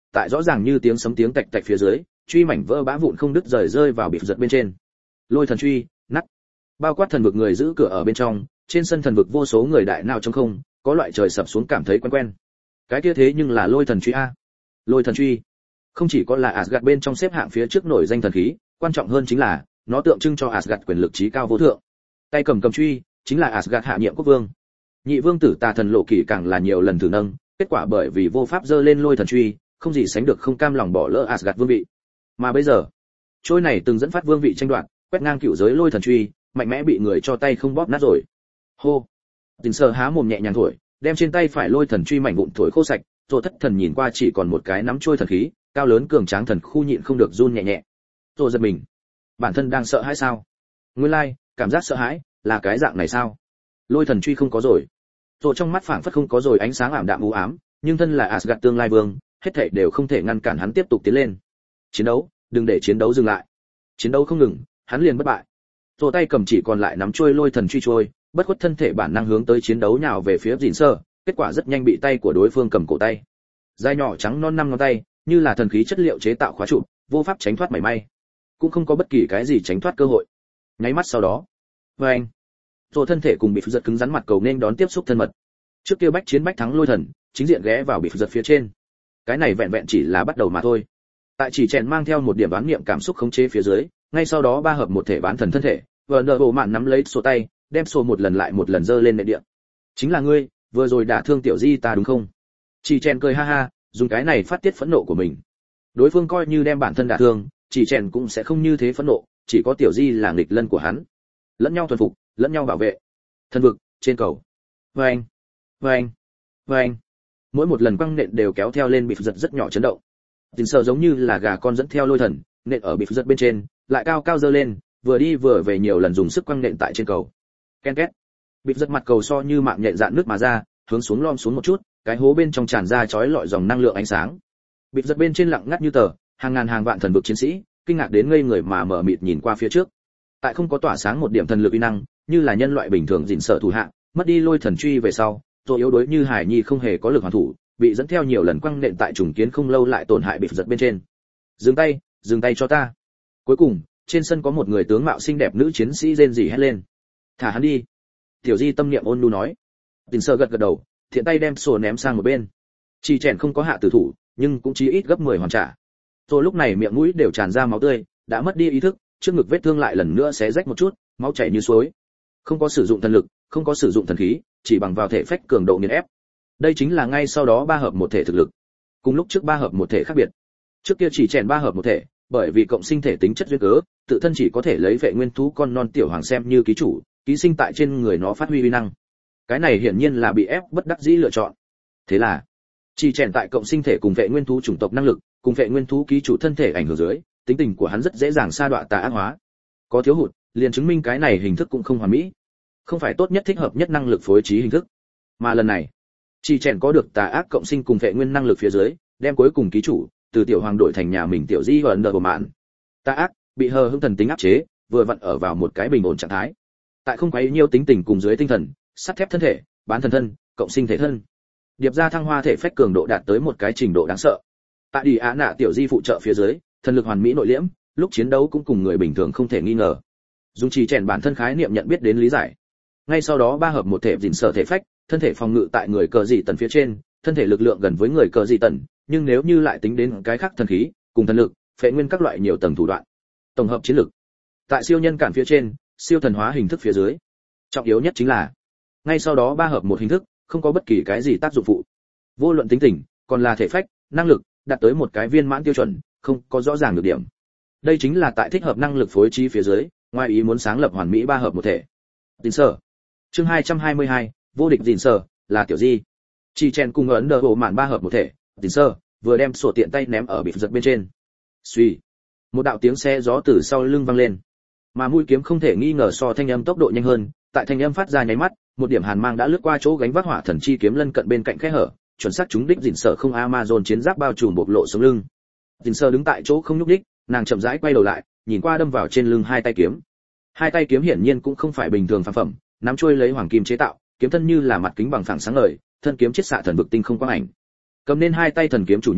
tại rõ ràng như tiếng sấm tiếng tạch tạch phía dưới, truy mảnh vỡ bã vụn không đứt rời rơi vào bị giật bên trên. Lôi thần truy, nắt. Bao quát thần vực người giữ cửa ở bên trong, trên sân thần vực vô số người đại nào trong không, có loại trời sập xuống cảm thấy quen quen. Cái kia thế nhưng là lôi thần truy a. Lôi thần truy không chỉ có là Asgard bên trong xếp hạng phía trước nổi danh thần khí, quan trọng hơn chính là nó tượng trưng cho Asgard quyền lực trí cao vô thượng. Tay cầm cầm truy chính là Asgard hạ nhiệm quốc vương. Nhị vương tử Tà thần Lộ Kỳ càng là nhiều lần thử nâng, kết quả bởi vì vô pháp giơ lên lôi thần truy, không gì sánh được không cam lòng bỏ lỡ Asgard vương vị. Mà bây giờ, trôi này từng dẫn phát vương vị tranh đoạt, quét ngang cựu giới lôi thần truy, mạnh mẽ bị người cho tay không bóp nát rồi. Hô. Tình Sơ há mồm nhẹ nhàng thổi, đem trên tay phải lôi thần truy mảnh vụn thổi khô sạch, rồi thất thần nhìn qua chỉ còn một cái nắm trôi thần khí, cao lớn cường tráng thần khu nhịn không được run nhẹ nhẹ. Rồi giật mình, bản thân đang sợ hãi sao? Nguyên lai, like, cảm giác sợ hãi là cái dạng này sao? Lôi thần truy không có rồi. Rồi trong mắt phảng phất không có rồi ánh sáng ảm đạm u ám, nhưng thân là Asgard tương lai vương, hết thảy đều không thể ngăn cản hắn tiếp tục tiến lên. Chiến đấu, đừng để chiến đấu dừng lại. Chiến đấu không ngừng, hắn liền bất bại. Rồi tay cầm chỉ còn lại nắm chuôi lôi thần truy trôi, bất khuất thân thể bản năng hướng tới chiến đấu nhào về phía Dĩn Sơ, kết quả rất nhanh bị tay của đối phương cầm cổ tay. Dai nhỏ trắng non năm ngón tay, như là thần khí chất liệu chế tạo khóa trụ, vô pháp tránh thoát mảy may, cũng không có bất kỳ cái gì tránh thoát cơ hội. Nháy mắt sau đó, với anh, rồi thân thể cùng bị giật cứng rắn mặt cầu nên đón tiếp xúc thân mật. Trước kia bách chiến bách thắng lôi thần, chính diện ghé vào bị giật phía trên. Cái này vẹn vẹn chỉ là bắt đầu mà thôi. Tại chỉ chèn mang theo một điểm đoán niệm cảm xúc khống chế phía dưới, ngay sau đó ba hợp một thể bán thần thân thể, vờ nợ bộ mạn nắm lấy sổ tay, đem sổ một lần lại một lần giơ lên nền địa. Chính là ngươi, vừa rồi đả thương tiểu di ta đúng không? Chỉ chèn cười ha ha, dùng cái này phát tiết phẫn nộ của mình. Đối phương coi như đem bản thân đả thương, chỉ chèn cũng sẽ không như thế phẫn nộ, chỉ có tiểu di là nghịch lân của hắn. Lẫn nhau thuần phục, lẫn nhau bảo vệ. Thần vực, trên cầu. Vâng, vâng, vâng. Mỗi một lần quăng nện đều kéo theo lên bị giật rất nhỏ chấn động. Tình sợ giống như là gà con dẫn theo lôi thần, nện ở bị giật bên trên, lại cao cao dơ lên, vừa đi vừa về nhiều lần dùng sức quăng nện tại trên cầu. Ken két. Bị giật mặt cầu so như mạng nhện dạn nước mà ra, hướng xuống lom xuống một chút, cái hố bên trong tràn ra chói lọi dòng năng lượng ánh sáng. Bị giật bên trên lặng ngắt như tờ, hàng ngàn hàng vạn thần vực chiến sĩ, kinh ngạc đến ngây người mà mở mịt nhìn qua phía trước. Tại không có tỏa sáng một điểm thần lực uy năng, như là nhân loại bình thường dịn sợ thủ hạ, mất đi lôi thần truy về sau, rồi yếu đuối như hải nhi không hề có lực hoàn thủ, bị dẫn theo nhiều lần quăng nện tại trùng kiến không lâu lại tổn hại bị giật bên trên. Dừng tay, dừng tay cho ta. Cuối cùng, trên sân có một người tướng mạo xinh đẹp nữ chiến sĩ rên rỉ hét lên. Thả hắn đi. Tiểu Di tâm niệm ôn nhu nói. Tình Sơ gật gật đầu, thiện tay đem sổ ném sang một bên. Chỉ chèn không có hạ tử thủ, nhưng cũng chí ít gấp mười hoàn trả. Rồi lúc này miệng mũi đều tràn ra máu tươi, đã mất đi ý thức, trước ngực vết thương lại lần nữa xé rách một chút, máu chảy như suối. Không có sử dụng thần lực, không có sử dụng thần khí, chỉ bằng vào thể phách cường độ nghiền ép. Đây chính là ngay sau đó ba hợp một thể thực lực. Cùng lúc trước ba hợp một thể khác biệt. Trước kia chỉ chèn ba hợp một thể, bởi vì cộng sinh thể tính chất duyên cớ, tự thân chỉ có thể lấy vệ nguyên thú con non tiểu hoàng xem như ký chủ, ký sinh tại trên người nó phát huy uy năng. Cái này hiển nhiên là bị ép bất đắc dĩ lựa chọn. Thế là, chỉ chèn tại cộng sinh thể cùng vệ nguyên thú chủng tộc năng lực, cùng vệ nguyên thú ký chủ thân thể ảnh hưởng dưới, tính tình của hắn rất dễ dàng sa đọa tà ác hóa. Có thiếu hụt, liền chứng minh cái này hình thức cũng không hoàn mỹ, không phải tốt nhất thích hợp nhất năng lực phối trí hình thức. Mà lần này, chỉ chèn có được tà ác cộng sinh cùng vệ nguyên năng lực phía dưới, đem cuối cùng ký chủ từ tiểu hoàng đổi thành nhà mình tiểu di và nợ của mạn. Tà ác bị hờ hững thần tính áp chế, vừa vặn ở vào một cái bình ổn trạng thái. Tại không quấy nhiêu tính tình cùng dưới tinh thần, sắt thép thân thể, bán thần thân, cộng sinh thể thân. Điệp ra thăng hoa thể phách cường độ đạt tới một cái trình độ đáng sợ. Tại đi á nạ tiểu di phụ trợ phía dưới, thần lực hoàn mỹ nội liễm, lúc chiến đấu cũng cùng người bình thường không thể nghi ngờ. Dùng chỉ chèn bản thân khái niệm nhận biết đến lý giải. Ngay sau đó ba hợp một thể dình sở thể phách, thân thể phòng ngự tại người cờ dị tần phía trên, thân thể lực lượng gần với người cờ dị tần, nhưng nếu như lại tính đến cái khác thần khí, cùng thần lực, phệ nguyên các loại nhiều tầng thủ đoạn. Tổng hợp chiến lực. Tại siêu nhân cản phía trên, siêu thần hóa hình thức phía dưới. Trọng yếu nhất chính là, ngay sau đó ba hợp một hình thức, không có bất kỳ cái gì tác dụng phụ. Vô luận tính tình, còn là thể phách, năng lực, đạt tới một cái viên mãn tiêu chuẩn, không có rõ ràng được điểm. Đây chính là tại thích hợp năng lực phối trí phía dưới, ngoài ý muốn sáng lập hoàn mỹ ba hợp một thể. Dình sở. Chương hai trăm hai mươi hai, vô địch dình sở, là tiểu di. Chỉ chèn cùng ấn đờ bộ mạn ba hợp một thể, dình sở, vừa đem sổ tiện tay ném ở bị giật bên trên. Suy. Một đạo tiếng xe gió từ sau lưng vang lên. Mà mũi kiếm không thể nghi ngờ so thanh âm tốc độ nhanh hơn, tại thanh âm phát ra nháy mắt, một điểm hàn mang đã lướt qua chỗ gánh vác hỏa thần chi kiếm lân cận bên cạnh khe hở, chuẩn xác trúng đích dình sở không Amazon chiến giáp bao trùm bộc lộ sống lưng. Dình sở đứng tại chỗ không nhúc nhích, nàng chậm rãi quay đầu lại, nhìn qua đâm vào trên lưng hai tay kiếm. Hai tay kiếm hiển nhiên cũng không phải bình thường phàm phẩm, nắm chuôi lấy hoàng kim chế tạo, kiếm thân như là mặt kính bằng phẳng sáng ngời, thân kiếm chiết xạ thần vực tinh không quang ảnh. Cầm nên hai tay thần kiếm chủ nhân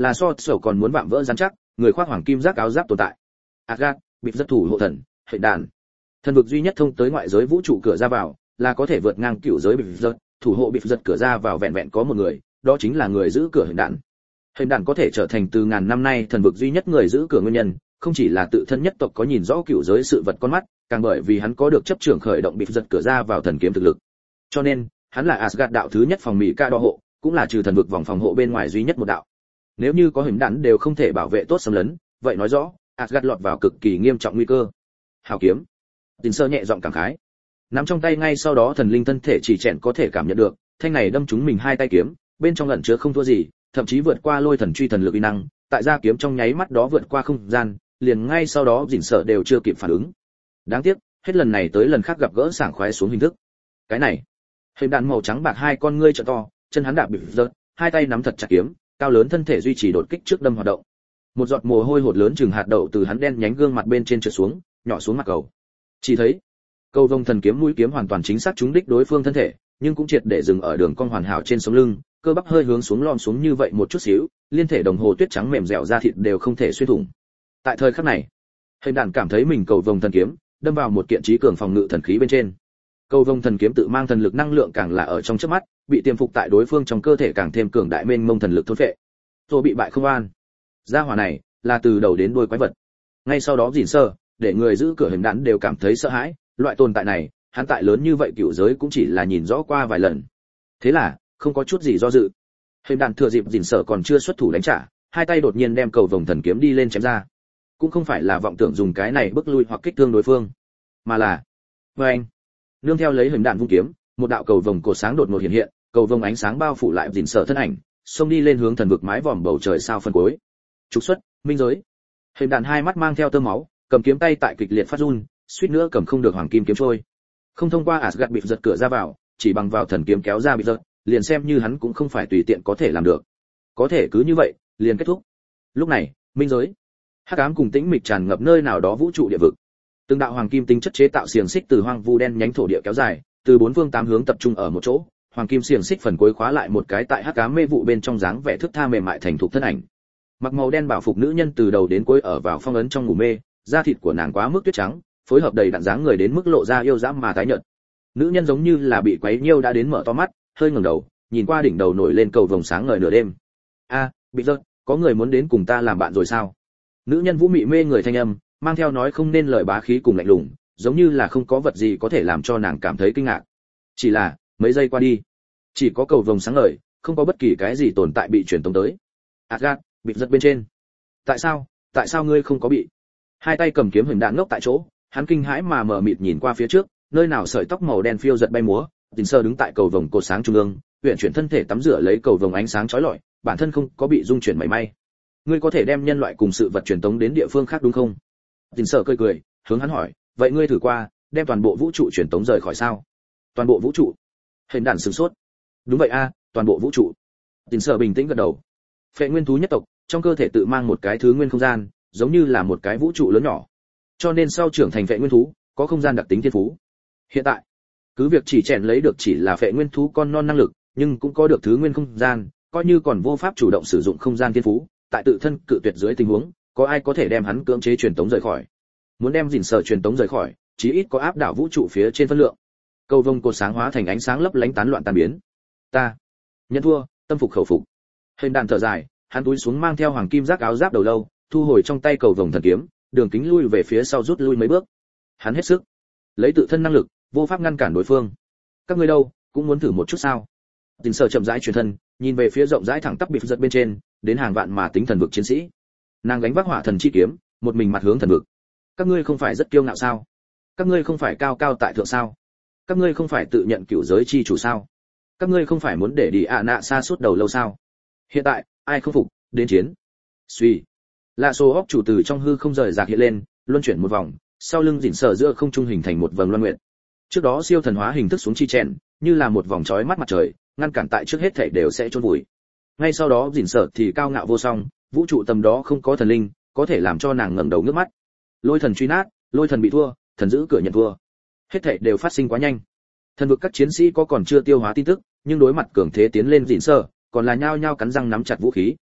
là so sổ còn muốn vạm vỡ rắn chắc, người khoác hoàng kim giáp áo giáp tồn tại. Asgard, bị rất thủ hộ thần, hệ đàn. Thần vực duy nhất thông tới ngoại giới vũ trụ cửa ra vào, là có thể vượt ngang cửu giới bị giật, thủ hộ bị giật cửa ra vào vẹn vẹn có một người, đó chính là người giữ cửa hệ đàn. Hệ đàn có thể trở thành từ ngàn năm nay thần vực duy nhất người giữ cửa nguyên nhân, không chỉ là tự thân nhất tộc có nhìn rõ cửu giới sự vật con mắt, càng bởi vì hắn có được chấp trưởng khởi động bị giật cửa ra vào thần kiếm thực lực. Cho nên, hắn là Asgard đạo thứ nhất phòng mỹ ca đo hộ, cũng là trừ thần vực vòng phòng hộ bên ngoài duy nhất một đạo. Nếu như có hình đạn đều không thể bảo vệ tốt xâm lấn, vậy nói rõ Asgard lọt vào cực kỳ nghiêm trọng nguy cơ. Hào kiếm. Tình sơ nhẹ giọng cảm khái. Nắm trong tay ngay sau đó thần linh thân thể chỉ chẹn có thể cảm nhận được, thanh này đâm trúng mình hai tay kiếm, bên trong ẩn chứa không thua gì, thậm chí vượt qua lôi thần truy thần lực uy năng, tại ra kiếm trong nháy mắt đó vượt qua không gian, liền ngay sau đó dỉn sợ đều chưa kịp phản ứng. Đáng tiếc, hết lần này tới lần khác gặp gỡ sảng khoái xuống hình thức. Cái này, hình đạn màu trắng bạc hai con ngươi trợ to, chân hắn đạp bị rớt, hai tay nắm thật chặt kiếm, cao lớn thân thể duy trì đột kích trước đâm hoạt động. Một giọt mồ hôi hột lớn chừng hạt đậu từ hắn đen nhánh gương mặt bên trên trượt xuống, nhỏ xuống mặt cầu. Chỉ thấy, cầu vồng thần kiếm mũi kiếm hoàn toàn chính xác trúng đích đối phương thân thể, nhưng cũng triệt để dừng ở đường cong hoàn hảo trên sống lưng, cơ bắp hơi hướng xuống lom xuống như vậy một chút xíu, liên thể đồng hồ tuyết trắng mềm dẻo da thịt đều không thể xuyên thủng. Tại thời khắc này, hình đạn cảm thấy mình cầu vồng thần kiếm đâm vào một kiện trí cường phòng ngự thần khí bên trên. Cầu vồng thần kiếm tự mang thần lực năng lượng càng là ở trong chớp mắt, bị tiềm phục tại đối phương trong cơ thể càng thêm cường đại mênh mông thần lực thôn phệ. Rồi bị bại không an. Gia hỏa này là từ đầu đến đuôi quái vật. Ngay sau đó dỉn sơ, để người giữ cửa hình đạn đều cảm thấy sợ hãi, loại tồn tại này, hắn tại lớn như vậy cựu giới cũng chỉ là nhìn rõ qua vài lần. Thế là, không có chút gì do dự. Hình đạn thừa dịp dỉn sơ còn chưa xuất thủ đánh trả, hai tay đột nhiên đem cầu vồng thần kiếm đi lên chém ra. Cũng không phải là vọng tưởng dùng cái này bức lui hoặc kích thương đối phương, mà là với anh nương theo lấy hình đạn vung kiếm, một đạo cầu vồng cột sáng đột ngột hiện hiện, cầu vồng ánh sáng bao phủ lại dỉn sơ thân ảnh, xông đi lên hướng thần vực mái vòm bầu trời sao phân cuối. Trục xuất, minh giới. Hình đạn hai mắt mang theo tơ máu, cầm kiếm tay tại kịch liệt phát run, suýt nữa cầm không được hoàng kim kiếm trôi. Không thông qua Asgard bị giật cửa ra vào, chỉ bằng vào thần kiếm kéo ra bị giật, liền xem như hắn cũng không phải tùy tiện có thể làm được. Có thể cứ như vậy, liền kết thúc. Lúc này, minh giới, hắc ám cùng tĩnh mịch tràn ngập nơi nào đó vũ trụ địa vực. Từng đạo hoàng kim tinh chất chế tạo xiềng xích từ hoang vu đen nhánh thổ địa kéo dài, từ bốn phương tám hướng tập trung ở một chỗ, hoàng kim xiềng xích phần cuối khóa lại một cái tại hắc ám mê vụ bên trong dáng vẻ thước tha mềm mại thành thục thân ảnh. Mặc màu đen bảo phục nữ nhân từ đầu đến cuối ở vào phong ấn trong ngủ mê, da thịt của nàng quá mức tuyết trắng, phối hợp đầy đặn dáng người đến mức lộ ra yêu dã mà tái nhợt. Nữ nhân giống như là bị quấy nhiêu đã đến mở to mắt, hơi ngẩng đầu, nhìn qua đỉnh đầu nổi lên cầu vồng sáng ngời nửa đêm. A, bị rớt, có người muốn đến cùng ta làm bạn rồi sao? Nữ nhân vũ mị mê người thanh âm, mang theo nói không nên lời bá khí cùng lạnh lùng, giống như là không có vật gì có thể làm cho nàng cảm thấy kinh ngạc. Chỉ là, mấy giây qua đi, chỉ có cầu vồng sáng ngời, không có bất kỳ cái gì tồn tại bị truyền tống tới. Asgard, bị giật bên trên. Tại sao, tại sao ngươi không có bị? Hai tay cầm kiếm hình đạn ngốc tại chỗ, hắn kinh hãi mà mờ mịt nhìn qua phía trước, nơi nào sợi tóc màu đen phiêu giật bay múa, Tình Sơ đứng tại cầu vồng cột sáng trung ương, uyển chuyển thân thể tắm rửa lấy cầu vồng ánh sáng chói lọi, bản thân không có bị dung chuyển mảy may. Ngươi có thể đem nhân loại cùng sự vật truyền tống đến địa phương khác đúng không? Tình Sơ cười cười, hướng hắn hỏi, vậy ngươi thử qua, đem toàn bộ vũ trụ truyền tống rời khỏi sao? Toàn bộ vũ trụ? Hình đạn sửng sốt. Đúng vậy a, toàn bộ vũ trụ. Tình Sơ bình tĩnh gật đầu. Phệ nguyên thú nhất tộc, trong cơ thể tự mang một cái thứ nguyên không gian, giống như là một cái vũ trụ lớn nhỏ. Cho nên sau trưởng thành phệ nguyên thú, có không gian đặc tính thiên phú. Hiện tại, cứ việc chỉ chèn lấy được chỉ là phệ nguyên thú con non năng lực, nhưng cũng có được thứ nguyên không gian, coi như còn vô pháp chủ động sử dụng không gian thiên phú, tại tự thân cự tuyệt dưới tình huống, có ai có thể đem hắn cưỡng chế truyền tống rời khỏi? Muốn đem dỉn sở truyền tống rời khỏi, chí ít có áp đảo vũ trụ phía trên phân lượng. Cầu vồng cột sáng hóa thành ánh sáng lấp lánh tán loạn tan biến. Ta, nhận thua, tâm phục khẩu phục. Hình đạn thở dài, hắn túi xuống mang theo hoàng kim giác áo giáp đầu lâu, thu hồi trong tay cầu vồng thần kiếm, đường kính lui về phía sau rút lui mấy bước. Hắn hết sức, lấy tự thân năng lực, vô pháp ngăn cản đối phương. Các ngươi đâu, cũng muốn thử một chút sao? Tình Sở chậm rãi chuyển thân, nhìn về phía rộng rãi thẳng tắp bị giật bên trên, đến hàng vạn mà tính thần vực chiến sĩ. Nàng gánh vác hỏa thần chi kiếm, một mình mặt hướng thần vực. Các ngươi không phải rất kiêu ngạo sao? Các ngươi không phải cao cao tại thượng sao? Các ngươi không phải tự nhận cửu giới chi chủ sao? Các ngươi không phải muốn để đi ạ nạ xa suốt đầu lâu sao? Hiện tại, ai không phục, đến chiến. Suy. Lạ số óc chủ từ trong hư không rời rạc hiện lên, luân chuyển một vòng, sau lưng dỉn sở giữa không trung hình thành một vầng luân nguyện. Trước đó siêu thần hóa hình thức xuống chi chèn, như là một vòng chói mắt mặt trời, ngăn cản tại trước hết thảy đều sẽ chôn vùi. Ngay sau đó dỉn sở thì cao ngạo vô song, vũ trụ tầm đó không có thần linh, có thể làm cho nàng ngẩng đầu ngước mắt. Lôi thần truy nát, lôi thần bị thua, thần giữ cửa nhận thua. Hết thảy đều phát sinh quá nhanh. Thần vực các chiến sĩ có còn chưa tiêu hóa tin tức, nhưng đối mặt cường thế tiến lên dỉn sở, còn là nhao nhao cắn răng nắm chặt vũ khí.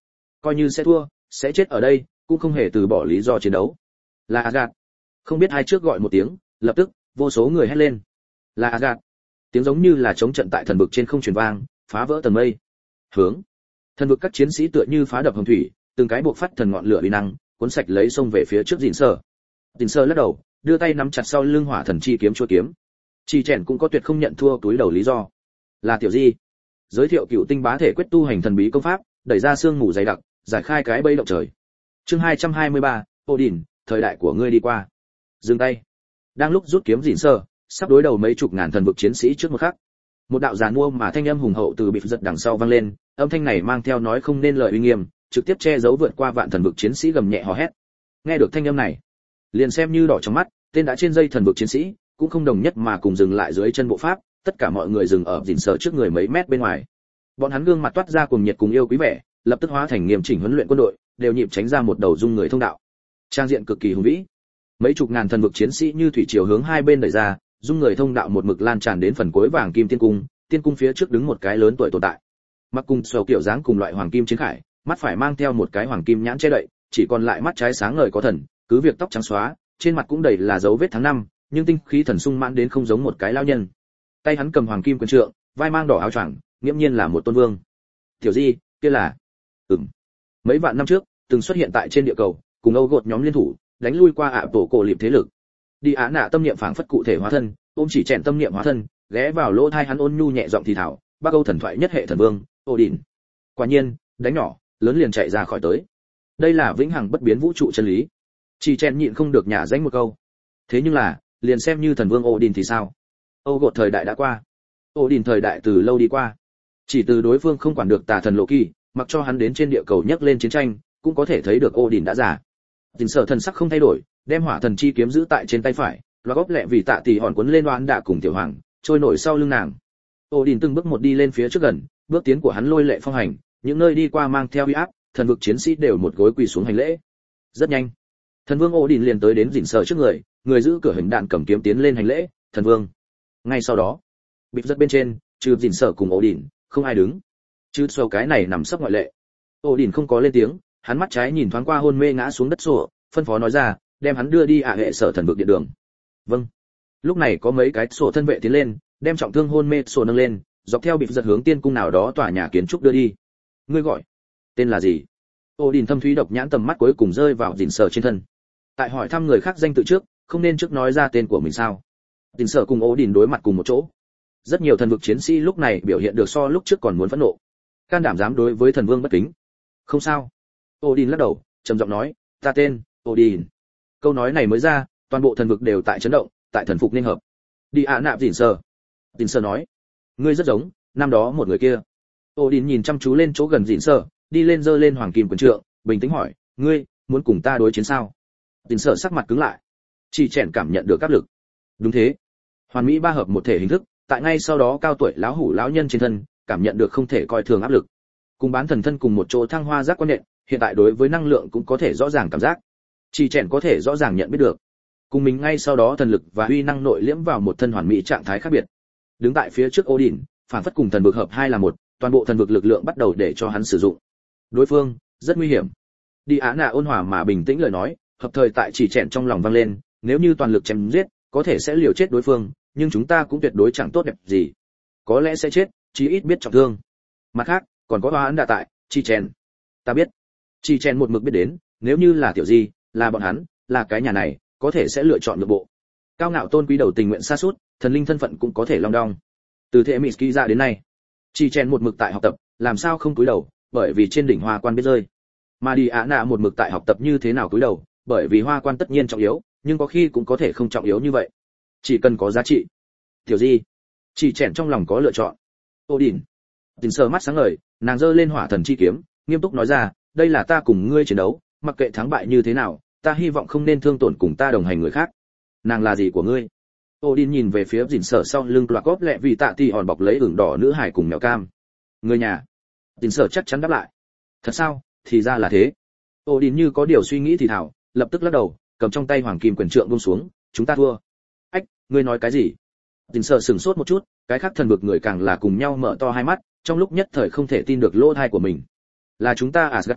coi như sẽ thua, sẽ chết ở đây, cũng không hề từ bỏ lý do chiến đấu. Là Asgard. Không biết ai trước gọi một tiếng, lập tức vô số người hét lên. Là Asgard. Tiếng giống như là chống trận tại thần vực trên không truyền vang, phá vỡ tầng mây. Hướng thần vực các chiến sĩ tựa như phá đập hồng thủy, từng cái buộc phát thần ngọn lửa uy năng, cuốn sạch lấy sông về phía trước Dĩn Sơ. Dĩn Sơ lắc đầu, đưa tay nắm chặt sau lưng hỏa thần chi kiếm chua kiếm. Chỉ chèn cũng có tuyệt không nhận thua túi đầu lý do. Là tiểu di. Giới thiệu cựu tinh bá thể quyết tu hành thần bí công pháp, đẩy ra sương mù dày đặc, giải khai cái bẫy động trời. Chương hai trăm hai mươi ba, Odin, thời đại của ngươi đi qua. Dừng tay. Đang lúc rút kiếm Dĩn Sơ, sắp đối đầu mấy chục ngàn thần vực chiến sĩ trước một khắc. Một đạo giàn mua mà thanh âm hùng hậu từ bị giật đằng sau vang lên, âm thanh này mang theo nói không nên lời uy nghiêm, trực tiếp che giấu vượt qua vạn thần vực chiến sĩ gầm nhẹ hò hét. Nghe được thanh âm này, liền xem như đỏ trong mắt, tên đã trên dây thần vực chiến sĩ, cũng không đồng nhất mà cùng dừng lại dưới chân bộ pháp, tất cả mọi người dừng ở Dĩn Sơ trước người mấy mét bên ngoài. Bọn hắn gương mặt toát ra cùng nhiệt cùng yêu quý vẻ, lập tức hóa thành nghiêm chỉnh huấn luyện quân đội, đều nhịp tránh ra một đầu dung người thông đạo. Trang diện cực kỳ hùng vĩ. Mấy chục ngàn thần vực chiến sĩ như thủy triều hướng hai bên đẩy ra, dung người thông đạo một mực lan tràn đến phần cuối vàng kim tiên cung, tiên cung phía trước đứng một cái lớn tuổi tồn tại. Mặc cùng sầu kiểu dáng cùng loại hoàng kim chiến khải, mắt phải mang theo một cái hoàng kim nhãn che đậy, chỉ còn lại mắt trái sáng ngời có thần, cứ việc tóc trắng xóa, trên mặt cũng đầy là dấu vết tháng năm, nhưng tinh khí thần sung mãn đến không giống một cái lão nhân. Tay hắn cầm hoàng kim quyền trượng, vai mang đỏ áo choàng, nghiễm nhiên là một tôn vương. Tiểu Di, kia là? Ừm. Mấy vạn năm trước, từng xuất hiện tại trên địa cầu, cùng Âu gột nhóm liên thủ, đánh lui qua ạ tổ cổ liệp thế lực. Đi Á Nạ tâm niệm phảng phất cụ thể hóa thân, ôm chỉ chèn tâm niệm hóa thân, ghé vào lỗ tai hắn ôn nhu nhẹ giọng thì thào, Bắc Âu thần thoại nhất hệ thần vương, Odin. Quả nhiên, đánh nhỏ, lớn liền chạy ra khỏi tới. Đây là vĩnh hằng bất biến vũ trụ chân lý. Chỉ chèn nhịn không được nhả danh một câu. Thế nhưng là, liền xem như thần vương Odin thì sao? Âu gột thời đại đã qua. Odin thời đại từ lâu đi qua. Chỉ từ đối phương không quản được tà thần Loki, mặc cho hắn đến trên địa cầu nhấc lên chiến tranh, cũng có thể thấy được Odin đã già. Tình sở thần sắc không thay đổi, đem hỏa thần chi kiếm giữ tại trên tay phải, và góp lẹ vì tạ tỷ hòn cuốn lên đoán đạ cùng tiểu hoàng, trôi nổi sau lưng nàng. Odin từng bước một đi lên phía trước gần, bước tiến của hắn lôi lệ phong hành, những nơi đi qua mang theo uy áp, thần vực chiến sĩ đều một gối quỳ xuống hành lễ. Rất nhanh, thần vương Odin liền tới đến Dĩn Sơ trước người, người giữ cửa hình đạn cầm kiếm tiến lên hành lễ, thần vương. Ngay sau đó, bịt rất bên trên, trừ Dĩn Sơ cùng Odin, không ai đứng. Chứ sau cái này nằm sấp ngoại lệ. Odin không có lên tiếng, hắn mắt trái nhìn thoáng qua hôn mê ngã xuống đất sổ, phân phó nói ra, đem hắn đưa đi ạ hệ sở thần vực điện đường. Vâng. Lúc này có mấy cái sổ thân vệ tiến lên, đem trọng thương hôn mê sổ nâng lên, dọc theo bịt giật hướng tiên cung nào đó tòa nhà kiến trúc đưa đi. Ngươi gọi, tên là gì? Odin thâm thúy độc nhãn tầm mắt cuối cùng rơi vào Dĩn Sơ trên thân. Tại hỏi thăm người khác danh tự trước, không nên trước nói ra tên của mình sao? Dĩn Sơ cùng Odin đối mặt cùng một chỗ. Rất nhiều thần vực chiến sĩ lúc này biểu hiện được so lúc trước còn muốn phẫn nộ. Can đảm dám đối với thần vương bất kính. Không sao. Odin lắc đầu, trầm giọng nói, ta tên Odin. Câu nói này mới ra, toàn bộ thần vực đều tại chấn động, tại thần phục nên hợp. Đi ạ nạp Dĩn Sơ. Dĩn Sơ nói, ngươi rất giống năm đó một người kia. Odin nhìn chăm chú lên chỗ gần Dĩn Sơ, đi lên giơ lên hoàng kim quyền trượng, bình tĩnh hỏi, ngươi muốn cùng ta đối chiến sao? Dĩn Sơ sắc mặt cứng lại, chỉ chèn cảm nhận được áp lực. Đúng thế, hoàn mỹ ba hợp một thể hình thức, tại ngay sau đó cao tuổi lão hủ lão nhân trên thân, cảm nhận được không thể coi thường áp lực. Cùng bán thần thân cùng một chỗ thăng hoa giác quan nện, hiện tại đối với năng lượng cũng có thể rõ ràng cảm giác. Chỉ chèn có thể rõ ràng nhận biết được. Cùng mình ngay sau đó thần lực và uy năng nội liễm vào một thân hoàn mỹ trạng thái khác biệt. Đứng tại phía trước Odin, phản phất cùng thần vực hợp hai là một, toàn bộ thần vực lực lượng bắt đầu để cho hắn sử dụng. Đối phương rất nguy hiểm. Đi Á Nạ ôn hòa mà bình tĩnh lời nói, hợp thời tại chỉ chèn trong lòng vang lên, nếu như toàn lực chém giết, có thể sẽ liều chết đối phương, nhưng chúng ta cũng tuyệt đối chẳng tốt đẹp gì. Có lẽ sẽ chết, chí ít biết trọng thương. Mặt khác, còn có Hoa Án đã tại, Chi Chen. Ta biết. Chi Chen một mực biết đến, nếu như là tiểu di, là bọn hắn, là cái nhà này, có thể sẽ lựa chọn nhượng bộ. Cao ngạo tôn quý đầu tình nguyện xa suốt, thần linh thân phận cũng có thể long đong. Từ thế Mitsuki ra đến nay, Chi Chen một mực tại học tập, làm sao không cúi đầu, bởi vì trên đỉnh hoa quan biết rơi. Mà đi Á Nạ một mực tại học tập như thế nào cúi đầu, bởi vì hoa quan tất nhiên trọng yếu, nhưng có khi cũng có thể không trọng yếu như vậy. Chỉ cần có giá trị. Tiểu di, Chi Chen trong lòng có lựa chọn. Odin. Dĩn Sơ mắt sáng ngời, nàng giơ lên hỏa thần chi kiếm, nghiêm túc nói ra, đây là ta cùng ngươi chiến đấu, mặc kệ thắng bại như thế nào, ta hy vọng không nên thương tổn cùng ta đồng hành người khác. Nàng là gì của ngươi? Odin nhìn về phía Dĩn Sơ sau lưng loạt góp lẹ vì tạ tỷ hòn bọc lấy ửng đỏ nữ hải cùng mèo cam. Người nhà. Dĩn Sơ chắc chắn đáp lại. Thật sao? Thì ra là thế. Odin như có điều suy nghĩ thì thảo, lập tức lắc đầu, cầm trong tay hoàng kim quyền trượng buông xuống, chúng ta thua. Ách, ngươi nói cái gì? Dĩn Sơ sửng sốt một chút, cái khác thần vực người càng là cùng nhau mở to hai mắt, trong lúc nhất thời không thể tin được lỗ tai của mình. Là chúng ta Asgard thua,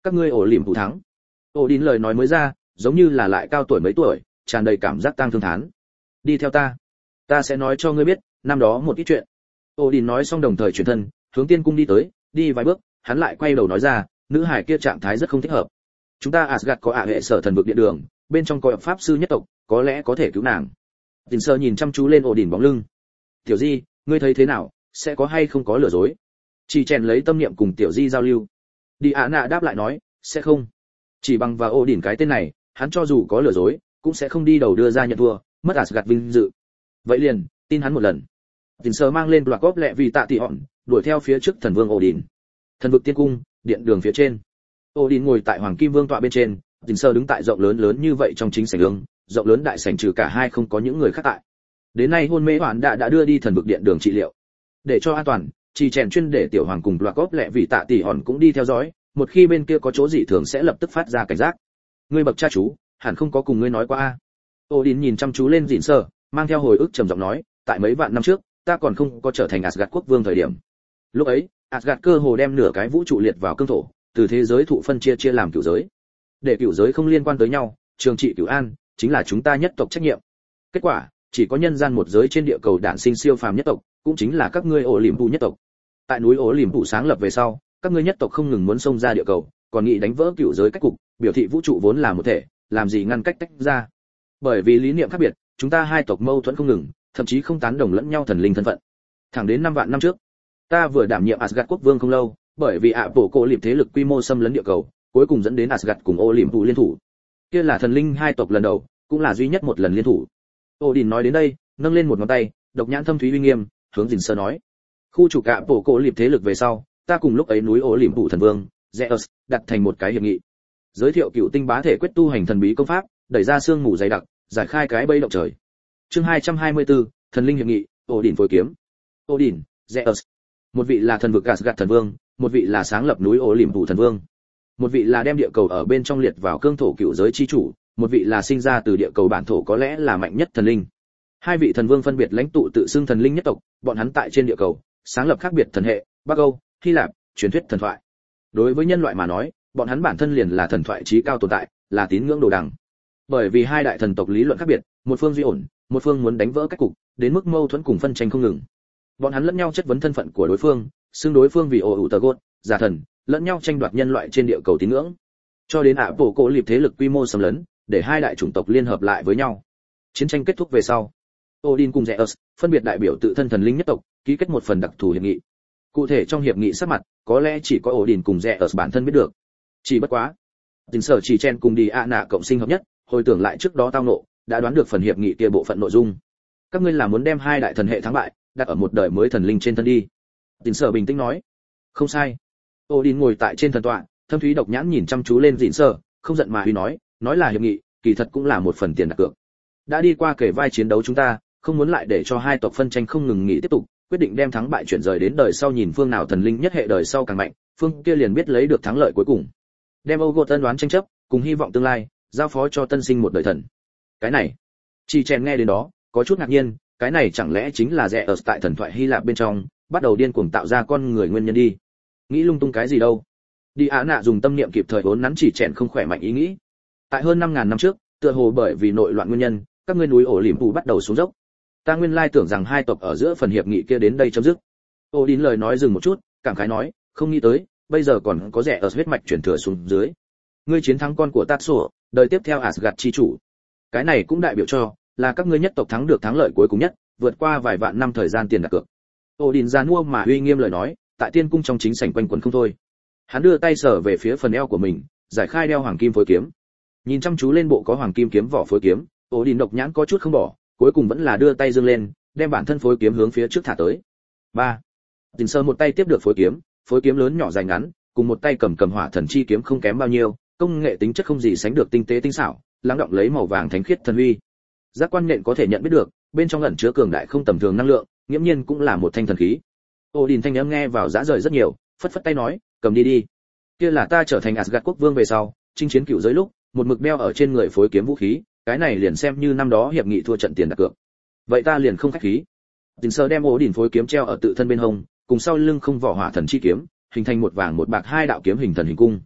các ngươi ổ lỉm thủ thắng. Odin lời nói mới ra, giống như là lại cao tuổi mấy tuổi, tràn đầy cảm giác tang thương thán. Đi theo ta, ta sẽ nói cho ngươi biết năm đó một ít chuyện. Odin nói xong đồng thời chuyển thân hướng tiên cung đi tới, đi vài bước hắn lại quay đầu nói ra, nữ hải kia trạng thái rất không thích hợp. Chúng ta Asgard có ả hệ sở thần vực điện đường, bên trong có pháp sư nhất tộc, có lẽ có thể cứu nàng. Tình sơ nhìn chăm chú lên Odin bóng lưng. Tiểu Di, ngươi thấy thế nào, sẽ có hay không có lừa dối? Chỉ chèn lấy tâm niệm cùng Tiểu Di giao lưu. Diana đáp lại nói, sẽ không. Chỉ bằng vào Odin cái tên này, hắn cho dù có lừa dối, cũng sẽ không đi đầu đưa ra nhận thua, mất Asgard vinh dự. Vậy liền, tin hắn một lần. Tình sơ mang lên Black Ops lẹ vì tạ tỷ hòn, đuổi theo phía trước thần vương Odin. Thần vực tiên cung, điện đường phía trên. Odin ngồi tại hoàng kim vương tọa bên trên, Tình sơ đứng tại rộng lớn lớn như vậy trong chính sảnh đường, rộng lớn đại sảnh trừ cả hai không có những người khác tại. Đến nay hôn mê hoàn đã đã đưa đi thần vực điện đường trị liệu. Để cho an toàn, chỉ chèn chuyên để tiểu hoàng cùng Black Ops lẹ vì tạ tỷ hòn cũng đi theo dõi, một khi bên kia có chỗ dị thường sẽ lập tức phát ra cảnh giác. Ngươi bậc cha chú, hẳn không có cùng ngươi nói qua a. Odin nhìn chăm chú lên Dịn Sơ, mang theo hồi ức trầm giọng nói, tại mấy vạn năm trước, ta còn không có trở thành Asgard quốc vương thời điểm. Lúc ấy, Asgard cơ hồ đem nửa cái vũ trụ liệt vào cương thổ, từ thế giới thụ phân chia chia làm cửu giới. Để cửu giới không liên quan tới nhau, trường trị cửu an chính là chúng ta nhất tộc trách nhiệm. Kết quả, chỉ có nhân gian một giới trên địa cầu đản sinh siêu phàm nhất tộc, cũng chính là các ngươi ổ liềm phụ nhất tộc. Tại núi ổ liềm phụ sáng lập về sau, các ngươi nhất tộc không ngừng muốn xông ra địa cầu, còn nghĩ đánh vỡ cửu giới cách cục, biểu thị vũ trụ vốn là một thể, làm gì ngăn cách tách ra. Bởi vì lý niệm khác biệt, chúng ta hai tộc mâu thuẫn không ngừng, thậm chí không tán đồng lẫn nhau thần linh thân phận. Thẳng đến năm vạn năm trước, ta vừa đảm nhiệm Asgard quốc vương không lâu, bởi vì ạ bộ cổ liệp thế lực quy mô xâm lấn địa cầu, cuối cùng dẫn đến Asgard cùng Olympus liên thủ. Kia là thần linh hai tộc lần đầu, cũng là duy nhất một lần liên thủ. Odin nói đến đây, nâng lên một ngón tay, độc nhãn thâm thúy uy nghiêm, hướng Dình Sơ nói: "Khu chủ ạ bộ cổ liệp thế lực về sau, ta cùng lúc ấy núi Olympus thần vương Zeus đặt thành một cái hiệp nghị, giới thiệu cựu tinh bá thể quyết tu hành thần bí công pháp, đẩy ra xương mù dày đặc, giải khai cái bẫy động trời." Chương hai trăm hai mươi tư, thần linh hiệp nghị, Odin phối kiếm. Odin, Zeus. Một vị là thần vực Asgard thần vương, một vị là sáng lập núi Olympus thần vương. Một vị là đem địa cầu ở bên trong liệt vào cương thổ cựu giới chi chủ, một vị là sinh ra từ địa cầu bản thổ có lẽ là mạnh nhất thần linh. Hai vị thần vương phân biệt lãnh tụ tự xưng thần linh nhất tộc, bọn hắn tại trên địa cầu sáng lập khác biệt thần hệ, Bắc Âu, Hy Lạp, truyền thuyết thần thoại. Đối với nhân loại mà nói, bọn hắn bản thân liền là thần thoại chí cao tồn tại, là tín ngưỡng đồ đằng. Bởi vì hai đại thần tộc lý luận khác biệt, một phương duy ổn, một phương muốn đánh vỡ cách cục, đến mức mâu thuẫn cùng phân tranh không ngừng. Bọn hắn lẫn nhau chất vấn thân phận của đối phương, xưng đối phương vì ổ ủ tờ gốt, giả thần, lẫn nhau tranh đoạt nhân loại trên địa cầu tín ngưỡng. Cho đến ạ bộ cổ liệp thế lực quy mô xâm lấn, để hai đại chủng tộc liên hợp lại với nhau. Chiến tranh kết thúc về sau, Odin cùng Zeus phân biệt đại biểu tự thân thần linh nhất tộc, ký kết một phần đặc thù hiệp nghị. Cụ thể trong hiệp nghị sắc mặt, có lẽ chỉ có Odin cùng Zeus bản thân biết được. Chỉ bất quá, Tình sở chỉ chen cùng đi ạ nạ cộng sinh hợp nhất, hồi tưởng lại trước đó tao nộ, đã đoán được phần hiệp nghị kia bộ phận nội dung. Các ngươi là muốn đem hai đại thần hệ thắng bại, đặt ở một đời mới thần linh trên thân đi. Tình sở bình tĩnh nói. Không sai. Odin ngồi tại trên thần tọa, thâm thúy độc nhãn nhìn chăm chú lên Dịn Sơ, không giận mà uy nói, nói là hiệp nghị, kỳ thật cũng là một phần tiền đặt cược. Đã đi qua kể vai chiến đấu chúng ta, không muốn lại để cho hai tộc phân tranh không ngừng nghỉ tiếp tục, quyết định đem thắng bại chuyển rời đến đời sau, nhìn phương nào thần linh nhất hệ đời sau càng mạnh, phương kia liền biết lấy được thắng lợi cuối cùng. Đem Ogot tân đoán tranh chấp, cùng hy vọng tương lai, giao phó cho tân sinh một đời thần. Cái này, Chỉ chèn nghe đến đó, có chút ngạc nhiên, cái này chẳng lẽ chính là rẻ ở tại thần thoại Hy Lạp bên trong, bắt đầu điên cuồng tạo ra con người nguyên nhân đi. Nghĩ lung tung cái gì đâu. Đi Á Nạ dùng tâm niệm kịp thời vốn nắn Chỉ chèn không khỏe mạnh ý nghĩ. Tại hơn năm ngàn năm trước, tựa hồ bởi vì nội loạn nguyên nhân, các ngươi núi ổ liềm phù bắt đầu xuống dốc. Ta nguyên lai tưởng rằng hai tộc ở giữa phần hiệp nghị kia đến đây chấm dứt. Odin lời nói dừng một chút, cảm khái nói, không nghĩ tới, bây giờ còn có rẻ ở huyết mạch truyền thừa xuống dưới. Ngươi chiến thắng con của Tatsu, đời tiếp theo Asgard chi chủ. Cái này cũng đại biểu cho là các ngươi nhất tộc thắng được thắng lợi cuối cùng nhất, vượt qua vài vạn năm thời gian tiền đặt cược. Odin giàn mua mà uy nghiêm lời nói, tại tiên cung trong chính sảnh quanh quẩn không thôi. Hắn đưa tay sờ về phía phần eo của mình, giải khai đeo hoàng kim phối kiếm. Nhìn chăm chú lên bộ có hoàng kim kiếm vỏ phối kiếm, Odin độc nhãn có chút không bỏ, cuối cùng vẫn là đưa tay giương lên, đem bản thân phối kiếm hướng phía trước thả tới. ba. Dình Sơ một tay tiếp được phối kiếm, phối kiếm lớn nhỏ dài ngắn, cùng một tay cầm cầm hỏa thần chi kiếm không kém bao nhiêu, công nghệ tính chất không gì sánh được tinh tế tinh xảo, lắng động lấy màu vàng thánh khiết thần uy. Giác quan nện có thể nhận biết được, bên trong ẩn chứa cường đại không tầm thường năng lượng, nghiễm nhiên cũng là một thanh thần khí. Odin thanh âm nghe vào dã rời rất nhiều, phất phất tay nói, cầm đi đi. Kia là ta trở thành Asgard quốc vương về sau, chinh chiến cựu giới lúc, một mực đeo ở trên người phối kiếm vũ khí, cái này liền xem như năm đó hiệp nghị thua trận tiền đặt cược. Vậy ta liền không khách khí. Dình Sơ đem Odin phối kiếm treo ở tự thân bên hông, cùng sau lưng không vỏ hỏa thần chi kiếm, hình thành một vàng một bạc hai đạo kiếm hình thần hình cung.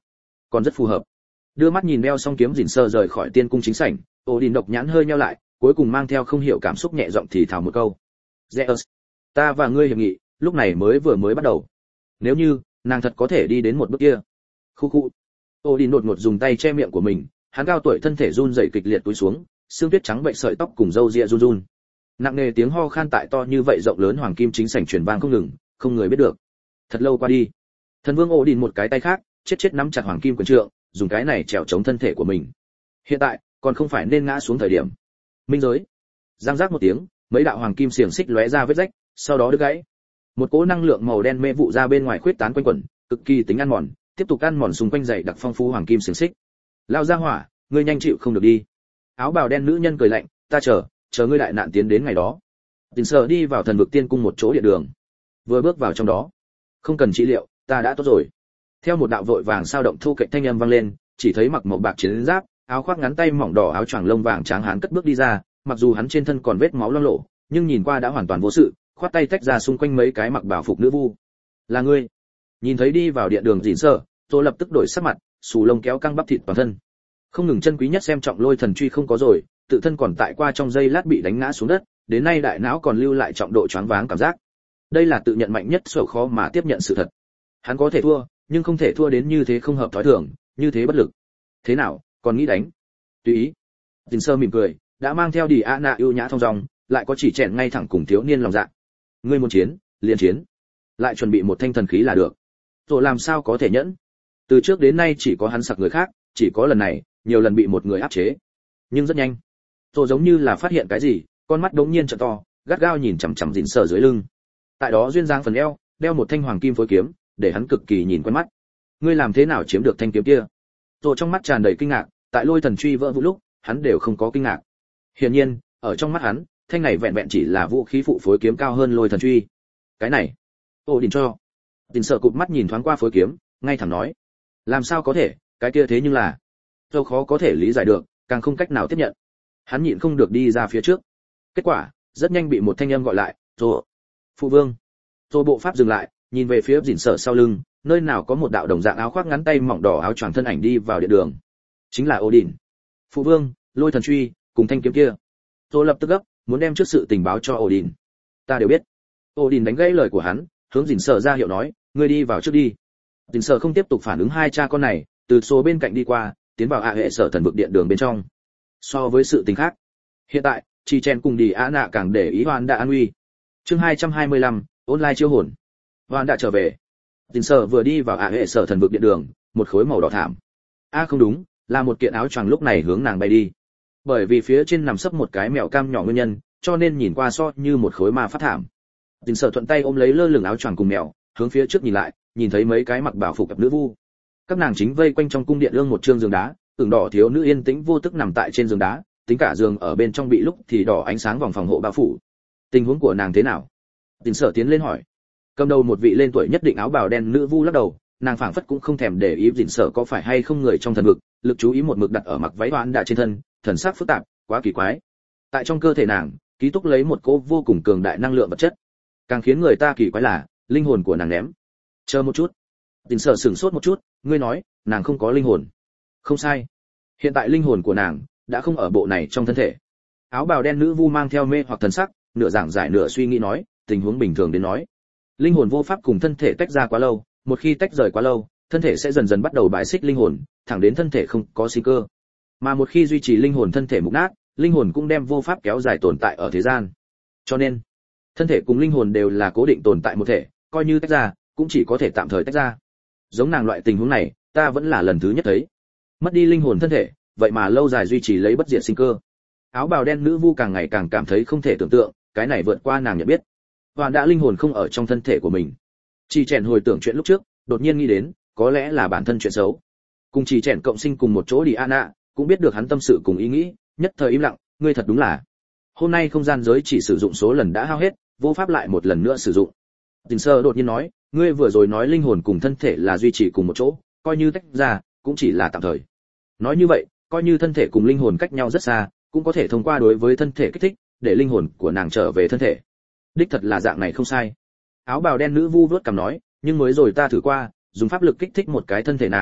còn rất phù hợp. Đưa mắt nhìn đeo xong kiếm dỉn sơ rời khỏi tiên cung chính sảnh, Odin độc nhãn hơi nheo lại, cuối cùng mang theo không hiểu cảm xúc nhẹ giọng thì thào một câu. Zeus, ta và ngươi hiệp nghị, lúc này mới vừa mới bắt đầu. Nếu như nàng thật có thể đi đến một bước kia. Khu khu. Odin đột ngột dùng tay che miệng của mình, hắn cao tuổi thân thể run rẩy kịch liệt túi xuống, xương tuyết trắng bệnh sợi tóc cùng râu ria run run. Nặng nề tiếng ho khan tại to như vậy rộng lớn hoàng kim chính sảnh truyền vang không ngừng, không người biết được. Thật lâu qua đi, thần vương Odin một cái tay khác, chết chết nắm chặt hoàng kim quyền trượng, dùng cái này trèo chống thân thể của mình. Hiện tại, còn không phải nên ngã xuống thời điểm. Minh giới. Giang giác một tiếng, mấy đạo hoàng kim xiềng xích lóe ra vết rách, sau đó đứt gãy. Một cỗ năng lượng màu đen mê vụ ra bên ngoài khuyết tán quanh quẩn, cực kỳ tính ăn mòn, tiếp tục ăn mòn xung quanh dày đặc phong phú hoàng kim xiềng xích. Lao ra hỏa, ngươi nhanh chịu không được đi. Áo bào đen nữ nhân cười lạnh, ta chờ, chờ ngươi đại nạn tiến đến ngày đó. Tình Sở đi vào thần vực tiên cung một chỗ địa đường. Vừa bước vào trong đó, không cần trị liệu, ta đã tốt rồi. Theo một đạo vội vàng sao động thu cạnh thanh âm vang lên, chỉ thấy mặc màu bạc chiến giáp, áo khoác ngắn tay mỏng đỏ áo choàng lông vàng trắng hán cất bước đi ra, mặc dù hắn trên thân còn vết máu loang lổ, nhưng nhìn qua đã hoàn toàn vô sự, khoát tay tách ra xung quanh mấy cái mặc bảo phục nữ vu. Là ngươi? Nhìn thấy đi vào điện đường dịn sơ, tôi lập tức đổi sắc mặt, xù lông kéo căng bắp thịt toàn thân. Không ngừng chân quý nhất xem trọng lôi thần truy không có rồi, tự thân còn tại qua trong giây lát bị đánh ngã xuống đất, đến nay đại não còn lưu lại trọng độ choáng váng cảm giác. Đây là tự nhận mạnh nhất sầu khó mà tiếp nhận sự thật. Hắn có thể thua, nhưng không thể thua đến như thế không hợp thói thường, như thế bất lực. Thế nào, còn nghĩ đánh? Tùy ý. Dịn sơ mỉm cười, đã mang theo đi a nạ ưu nhã thông dong, lại có chỉ chèn ngay thẳng cùng thiếu niên lòng dạ. Ngươi muốn chiến, liền chiến. Lại chuẩn bị một thanh thần khí là được. Rồi làm sao có thể nhẫn? Từ trước đến nay chỉ có hắn sặc người khác, chỉ có lần này, nhiều lần bị một người áp chế. Nhưng rất nhanh, rồi giống như là phát hiện cái gì, con mắt đống nhiên trợn to, gắt gao nhìn chằm chằm dịn sơ dưới lưng. Tại đó duyên dáng phần eo, đeo một thanh hoàng kim phối kiếm, để hắn cực kỳ nhìn quen mắt. Ngươi làm thế nào chiếm được thanh kiếm kia? Rồi trong mắt tràn đầy kinh ngạc, tại lôi thần truy vỡ vũ lúc, hắn đều không có kinh ngạc. Hiển nhiên, ở trong mắt hắn, thanh này vẹn vẹn chỉ là vũ khí phụ phối kiếm cao hơn lôi thần truy. Cái này, ô đình cho. Tình sợ cụp mắt nhìn thoáng qua phối kiếm, ngay thẳng nói, làm sao có thể, cái kia thế nhưng là, dâu khó có thể lý giải được, càng không cách nào tiếp nhận. Hắn nhịn không được đi ra phía trước. Kết quả, rất nhanh bị một thanh âm gọi lại, rồi. Phụ vương. Rồi bộ pháp dừng lại, nhìn về phía dịn sợ sau lưng, nơi nào có một đạo đồng dạng áo khoác ngắn tay mỏng đỏ áo choàng thân ảnh đi vào điện đường. Chính là Odin. Phụ vương, lôi thần truy, cùng thanh kiếm kia. Rồi lập tức gấp, muốn đem trước sự tình báo cho Odin. Ta đều biết. Odin đánh gãy lời của hắn, hướng dịn sợ ra hiệu nói, ngươi đi vào trước đi. Dịn sợ không tiếp tục phản ứng hai cha con này, từ số bên cạnh đi qua, tiến vào ạ hệ sở thần vực điện đường bên trong. So với sự tình khác, hiện tại, chỉ chen cùng đi á nạ càng để ý Hoàn đã an nguy. Chương hai trăm hai mươi lăm, online chiêu hồn. Hoàn đã trở về. Dịn sợ vừa đi vào ạ hệ sở thần vực điện đường, một khối màu đỏ thảm. A à không đúng, là một kiện áo choàng lúc này hướng nàng bay đi. Bởi vì phía trên nằm sấp một cái mèo cam nhỏ nguyên nhân, cho nên nhìn qua so như một khối ma phát thảm. Dịn sợ thuận tay ôm lấy lơ lửng áo choàng cùng mèo, hướng phía trước nhìn lại, nhìn thấy mấy cái mặc bảo phục cặp nữ vu. Các nàng chính vây quanh trong cung điện ương một trương giường đá, ửng đỏ thiếu nữ yên tĩnh vô tức nằm tại trên giường đá, tính cả giường ở bên trong bị lúc thì đỏ ánh sáng vòng phòng hộ bao phủ. Tình huống của nàng thế nào? Dịn sợ tiến lên hỏi. Cầm đầu một vị lên tuổi nhất định áo bào đen nữ vu lắc đầu, nàng phảng phất cũng không thèm để ý dịn sợ có phải hay không người trong thần vực, lực chú ý một mực đặt ở mặc váy Hoàn đã trên thân, thần sắc phức tạp, quá kỳ quái. Tại trong cơ thể nàng, ký túc lấy một cỗ vô cùng cường đại năng lượng vật chất. Càng khiến người ta kỳ quái là, linh hồn của nàng ném. Chờ một chút. Dịn sợ sửng sốt một chút, ngươi nói, nàng không có linh hồn. Không sai. Hiện tại linh hồn của nàng đã không ở bộ này trong thân thể. Áo bào đen nữ vu mang theo mê hoặc thần sắc, nửa giảng giải nửa suy nghĩ nói, tình huống bình thường đến nói, linh hồn vô pháp cùng thân thể tách ra quá lâu, một khi tách rời quá lâu, thân thể sẽ dần dần bắt đầu bài xích linh hồn, thẳng đến thân thể không có sinh cơ. Mà một khi duy trì linh hồn thân thể mục nát, linh hồn cũng đem vô pháp kéo dài tồn tại ở thế gian. Cho nên, thân thể cùng linh hồn đều là cố định tồn tại một thể, coi như tách ra, cũng chỉ có thể tạm thời tách ra. Giống nàng loại tình huống này, ta vẫn là lần thứ nhất thấy. Mất đi linh hồn thân thể, vậy mà lâu dài duy trì lấy bất diệt sinh cơ. Áo bào đen nữ vu càng ngày càng cảm thấy không thể tưởng tượng, cái này vượt qua nàng nhận biết. Hoàn đã linh hồn không ở trong thân thể của mình. Chỉ chèn hồi tưởng chuyện lúc trước, đột nhiên nghĩ đến, có lẽ là bản thân chuyện xấu. Cùng chỉ chèn cộng sinh cùng một chỗ đi Anna, cũng biết được hắn tâm sự cùng ý nghĩ, nhất thời im lặng, ngươi thật đúng là. Hôm nay không gian giới chỉ sử dụng số lần đã hao hết, vô pháp lại một lần nữa sử dụng. Tình sơ đột nhiên nói, ngươi vừa rồi nói linh hồn cùng thân thể là duy trì cùng một chỗ, coi như tách ra, cũng chỉ là tạm thời. Nói như vậy, coi như thân thể cùng linh hồn cách nhau rất xa, cũng có thể thông qua đối với thân thể kích thích, để linh hồn của nàng trở về thân thể. Đích thật là dạng này không sai. Áo bào đen nữ vu vớt cằm nói, nhưng mới rồi ta thử qua, dùng pháp lực kích thích một cái thân thể nàng,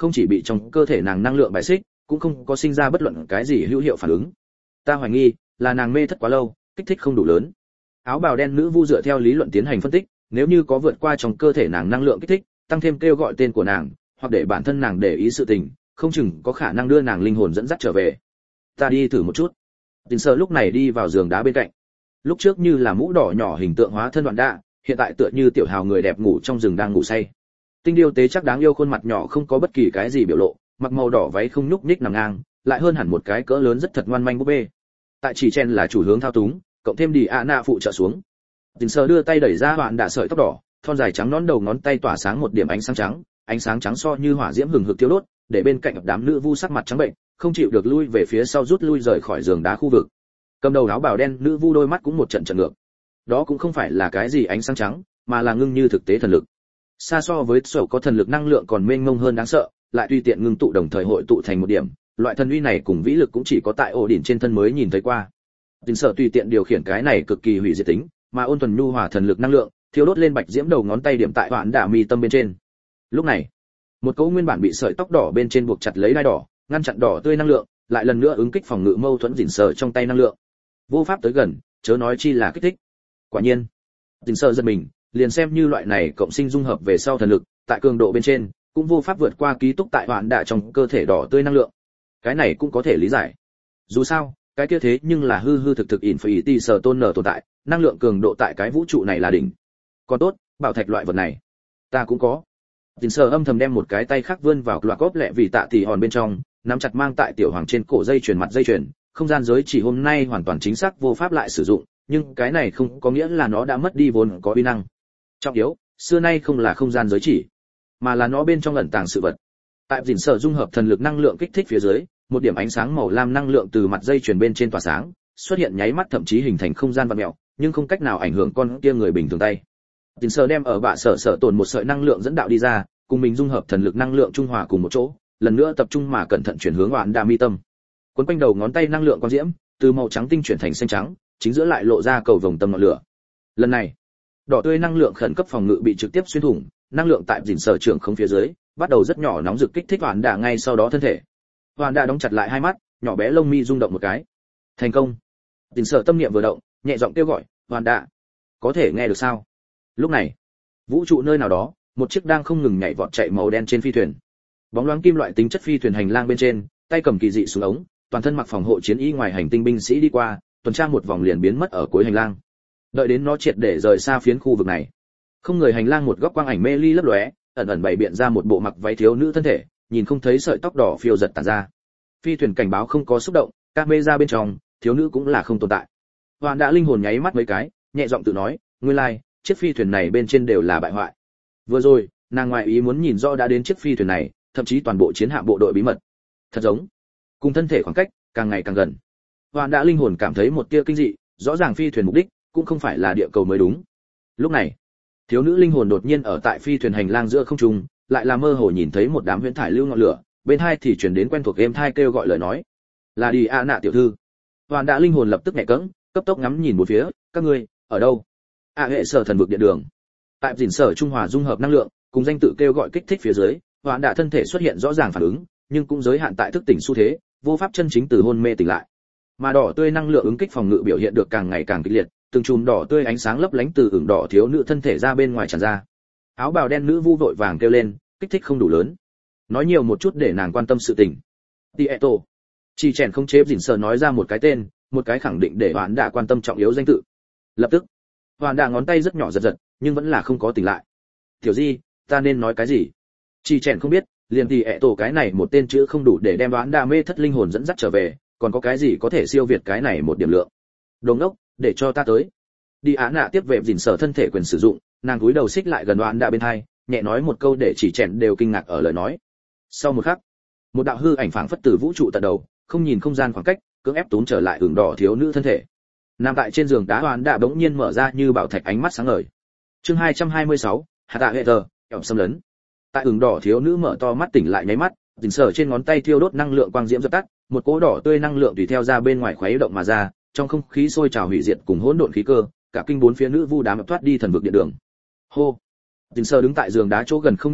không chỉ bị trong cơ thể nàng năng lượng bài xích, cũng không có sinh ra bất luận cái gì hữu hiệu phản ứng. Ta hoài nghi là nàng mê thất quá lâu, kích thích không đủ lớn. Áo bào đen nữ vu dựa theo lý luận tiến hành phân tích, nếu như có vượt qua trong cơ thể nàng năng lượng kích thích, tăng thêm kêu gọi tên của nàng, hoặc để bản thân nàng để ý sự tình, không chừng có khả năng đưa nàng linh hồn dẫn dắt trở về. Ta đi thử một chút. Tình Sở lúc này đi vào giường đá bên cạnh. Lúc trước như là mũ đỏ nhỏ hình tượng hóa thân Đoạn Đạ, hiện tại tựa như tiểu hào người đẹp ngủ trong rừng đang ngủ say. Tinh điêu tế chắc đáng yêu khuôn mặt nhỏ không có bất kỳ cái gì biểu lộ, mặc màu đỏ váy không nhúc nhích nằm ngang, lại hơn hẳn một cái cỡ lớn rất thật ngoan manh búp bê. Tại chỉ chen là chủ hướng thao túng, cộng thêm đi Anna phụ trợ xuống. Tình Sở đưa tay đẩy ra Đoạn Đạ sợi tóc đỏ, thon dài trắng nõn đầu ngón tay tỏa sáng một điểm ánh sáng trắng, ánh sáng trắng so như hỏa diễm hừng hực thiêu đốt, để bên cạnh đám nữ vu sắc mặt trắng bệnh, không chịu được lui về phía sau rút lui rời khỏi giường đá khu vực. Cầm đầu áo bào đen nữ vu đôi mắt cũng một trận trận ngược. Đó cũng không phải là cái gì ánh sáng trắng, mà là ngưng như thực tế thần lực. Xa so với sổ có thần lực năng lượng còn mênh mông hơn đáng sợ, lại tùy tiện ngưng tụ đồng thời hội tụ thành một điểm, loại thần uy này cùng vĩ lực cũng chỉ có tại ổ đỉnh trên thân mới nhìn thấy qua. Tình Sở tùy tiện điều khiển cái này cực kỳ hủy diệt tính, mà ôn thuần nhu hòa thần lực năng lượng, thiêu đốt lên bạch diễm đầu ngón tay điểm tại Hoạn Đả mi tâm bên trên. Lúc này, một cỗ nguyên bản bị sợi tóc đỏ bên trên buộc chặt lấy đai đỏ, ngăn chặn đỏ tươi năng lượng, lại lần nữa ứng kích phòng ngự mâu thuẫn Tình Sở trong tay năng lượng. Vô pháp tới gần, chớ nói chi là kích thích. Quả nhiên, Tình Sở giật mình, liền xem như loại này cộng sinh dung hợp về sau thần lực, tại cường độ bên trên, cũng vô pháp vượt qua ký túc tại Hoạn Đả trong cơ thể đỏ tươi năng lượng. Cái này cũng có thể lý giải. Dù sao, cái kia thế nhưng là hư hư thực thực Infinity Sở tôn nở tồn tại, năng lượng cường độ tại cái vũ trụ này là đỉnh. Còn tốt, bảo thạch loại vật này, ta cũng có. Tình Sở âm thầm đem một cái tay khác vươn vào loạt cốp lẹ vì tạ tỷ hòn bên trong, nắm chặt mang tại tiểu hoàng trên cổ dây chuyền mặt dây chuyền, không gian giới chỉ hôm nay hoàn toàn chính xác vô pháp lại sử dụng, nhưng cái này không có nghĩa là nó đã mất đi vốn có uy năng. Trọng yếu, xưa nay không là không gian giới chỉ, mà là nó bên trong ẩn tàng sự vật. Tại Tình Sở dung hợp thần lực năng lượng kích thích phía dưới, một điểm ánh sáng màu lam năng lượng từ mặt dây chuyền bên trên tỏa sáng, xuất hiện nháy mắt thậm chí hình thành không gian vặn mèo, nhưng không cách nào ảnh hưởng con kia người bình thường tay. Tình Sở đem ở bạ sở sở tồn một sợi năng lượng dẫn đạo đi ra, cùng mình dung hợp thần lực năng lượng trung hòa cùng một chỗ, lần nữa tập trung mà cẩn thận chuyển hướng Hoạn Đả mi tâm. Cuốn quanh đầu ngón tay năng lượng quang diễm, từ màu trắng tinh chuyển thành xanh trắng, chính giữa lại lộ ra cầu vồng tâm ngọn lửa. Lần này, đỏ tươi năng lượng khẩn cấp phòng ngự bị trực tiếp xuyên thủng, năng lượng tại Tình Sở trưởng không phía dưới, bắt đầu rất nhỏ nóng rực kích thích Hoạn Đả ngay sau đó thân thể. Hoạn Đả đóng chặt lại hai mắt, nhỏ bé lông mi rung động một cái. Thành công. Tình Sở tâm niệm vừa động, nhẹ giọng kêu gọi, "Hoạn Đả, có thể nghe được sao?" Lúc này, vũ trụ nơi nào đó, một chiếc đang không ngừng nhảy vọt chạy màu đen trên phi thuyền. Bóng loáng kim loại tính chất phi thuyền hành lang bên trên, tay cầm kỳ dị súng ống, toàn thân mặc phòng hộ chiến y ngoài hành tinh binh sĩ đi qua, tuần tra một vòng liền biến mất ở cuối hành lang. Đợi đến nó triệt để rời xa phiến khu vực này, không người hành lang một góc quang ảnh mê ly lấp lóe, ẩn ẩn bày biện ra một bộ mặc váy thiếu nữ thân thể, nhìn không thấy sợi tóc đỏ phiêu giật tản ra. Phi thuyền cảnh báo không có xúc động, camera bên trong, thiếu nữ cũng là không tồn tại. Hoàn đã linh hồn nháy mắt mấy cái, nhẹ giọng tự nói, nguyên lai, like, chiếc phi thuyền này bên trên đều là bại hoại. Vừa rồi, nàng ngoại ý muốn nhìn rõ đã đến chiếc phi thuyền này, thậm chí toàn bộ chiến hạm bộ đội bí mật. Thật giống, cùng thân thể khoảng cách càng ngày càng gần. Hoàn đã linh hồn cảm thấy một tia kinh dị, rõ ràng phi thuyền mục đích cũng không phải là địa cầu mới đúng. Lúc này, thiếu nữ linh hồn đột nhiên ở tại phi thuyền hành lang giữa không trung, lại là mơ hồ nhìn thấy một đám huyễn thải lưu ngọn lửa, bên hai thì truyền đến quen thuộc êm thai kêu gọi lời nói. Là đi a nạ tiểu thư. Hoàn đã linh hồn lập tức nhẹ cẫng, cấp tốc ngắm nhìn bốn phía, các ngươi ở đâu? A hệ sở thần vực điện đường. Tại Dĩnh Sở trung hòa dung hợp năng lượng, cùng danh tự kêu gọi kích thích phía dưới, Hoàn đã thân thể xuất hiện rõ ràng phản ứng, nhưng cũng giới hạn tại thức tỉnh xu thế, vô pháp chân chính từ hôn mê tỉnh lại. Mà đỏ tươi năng lượng ứng kích phòng ngự biểu hiện được càng ngày càng kịch liệt, từng chùm đỏ tươi ánh sáng lấp lánh từ ửng đỏ thiếu nữ thân thể ra bên ngoài tràn ra. Áo bào đen nữ vu vội vàng kêu lên, kích thích không đủ lớn, nói nhiều một chút để nàng quan tâm sự tình. Tieto. Chỉ chèn không chế Dĩnh Sở nói ra một cái tên, một cái khẳng định để Hoàn đã quan tâm trọng yếu danh tự. Lập tức, Hoàn đã ngón tay rất nhỏ giật giật, nhưng vẫn là không có tỉnh lại. Tiểu Di, ta nên nói cái gì? Chỉ chèn không biết, liền Tieto cái này một tên chữ không đủ để đem Hoàn đã mê thất linh hồn dẫn dắt trở về, còn có cái gì có thể siêu việt cái này một điểm lượng. Đồ ngốc, để cho ta tới. Đi Á Nạ tiếp về Dĩnh Sở thân thể quyền sử dụng, nàng cúi đầu xích lại gần Hoàn đã bên hai, nhẹ nói một câu để chỉ chèn đều kinh ngạc ở lời nói. Sau một khắc, một đạo hư ảnh phảng phất từ vũ trụ tận đầu, không nhìn không gian khoảng cách, cưỡng ép túm trở lại ửng đỏ thiếu nữ thân thể. Nằm tại trên giường đá Hoàn đã bỗng nhiên mở ra như bảo thạch ánh mắt sáng ngời. Chương hai trăm hai mươi sáu, Hạ Tạ Hệ Tờ, ẻo xâm lấn. Tại ửng đỏ thiếu nữ mở to mắt tỉnh lại nháy mắt, Dĩnh Sở trên ngón tay thiêu đốt năng lượng quang diễm dập tắt, một cỗ đỏ tươi năng lượng tùy theo ra bên ngoài khuấy động mà ra, trong không khí sôi trào hủy diệt cùng hỗn độn khí cơ, cả kinh bốn phía nữ vu đám thoát đi thần vực điện đường. Hô. Dĩnh Sở đứng tại giường đá chỗ gần không nhúc nhích,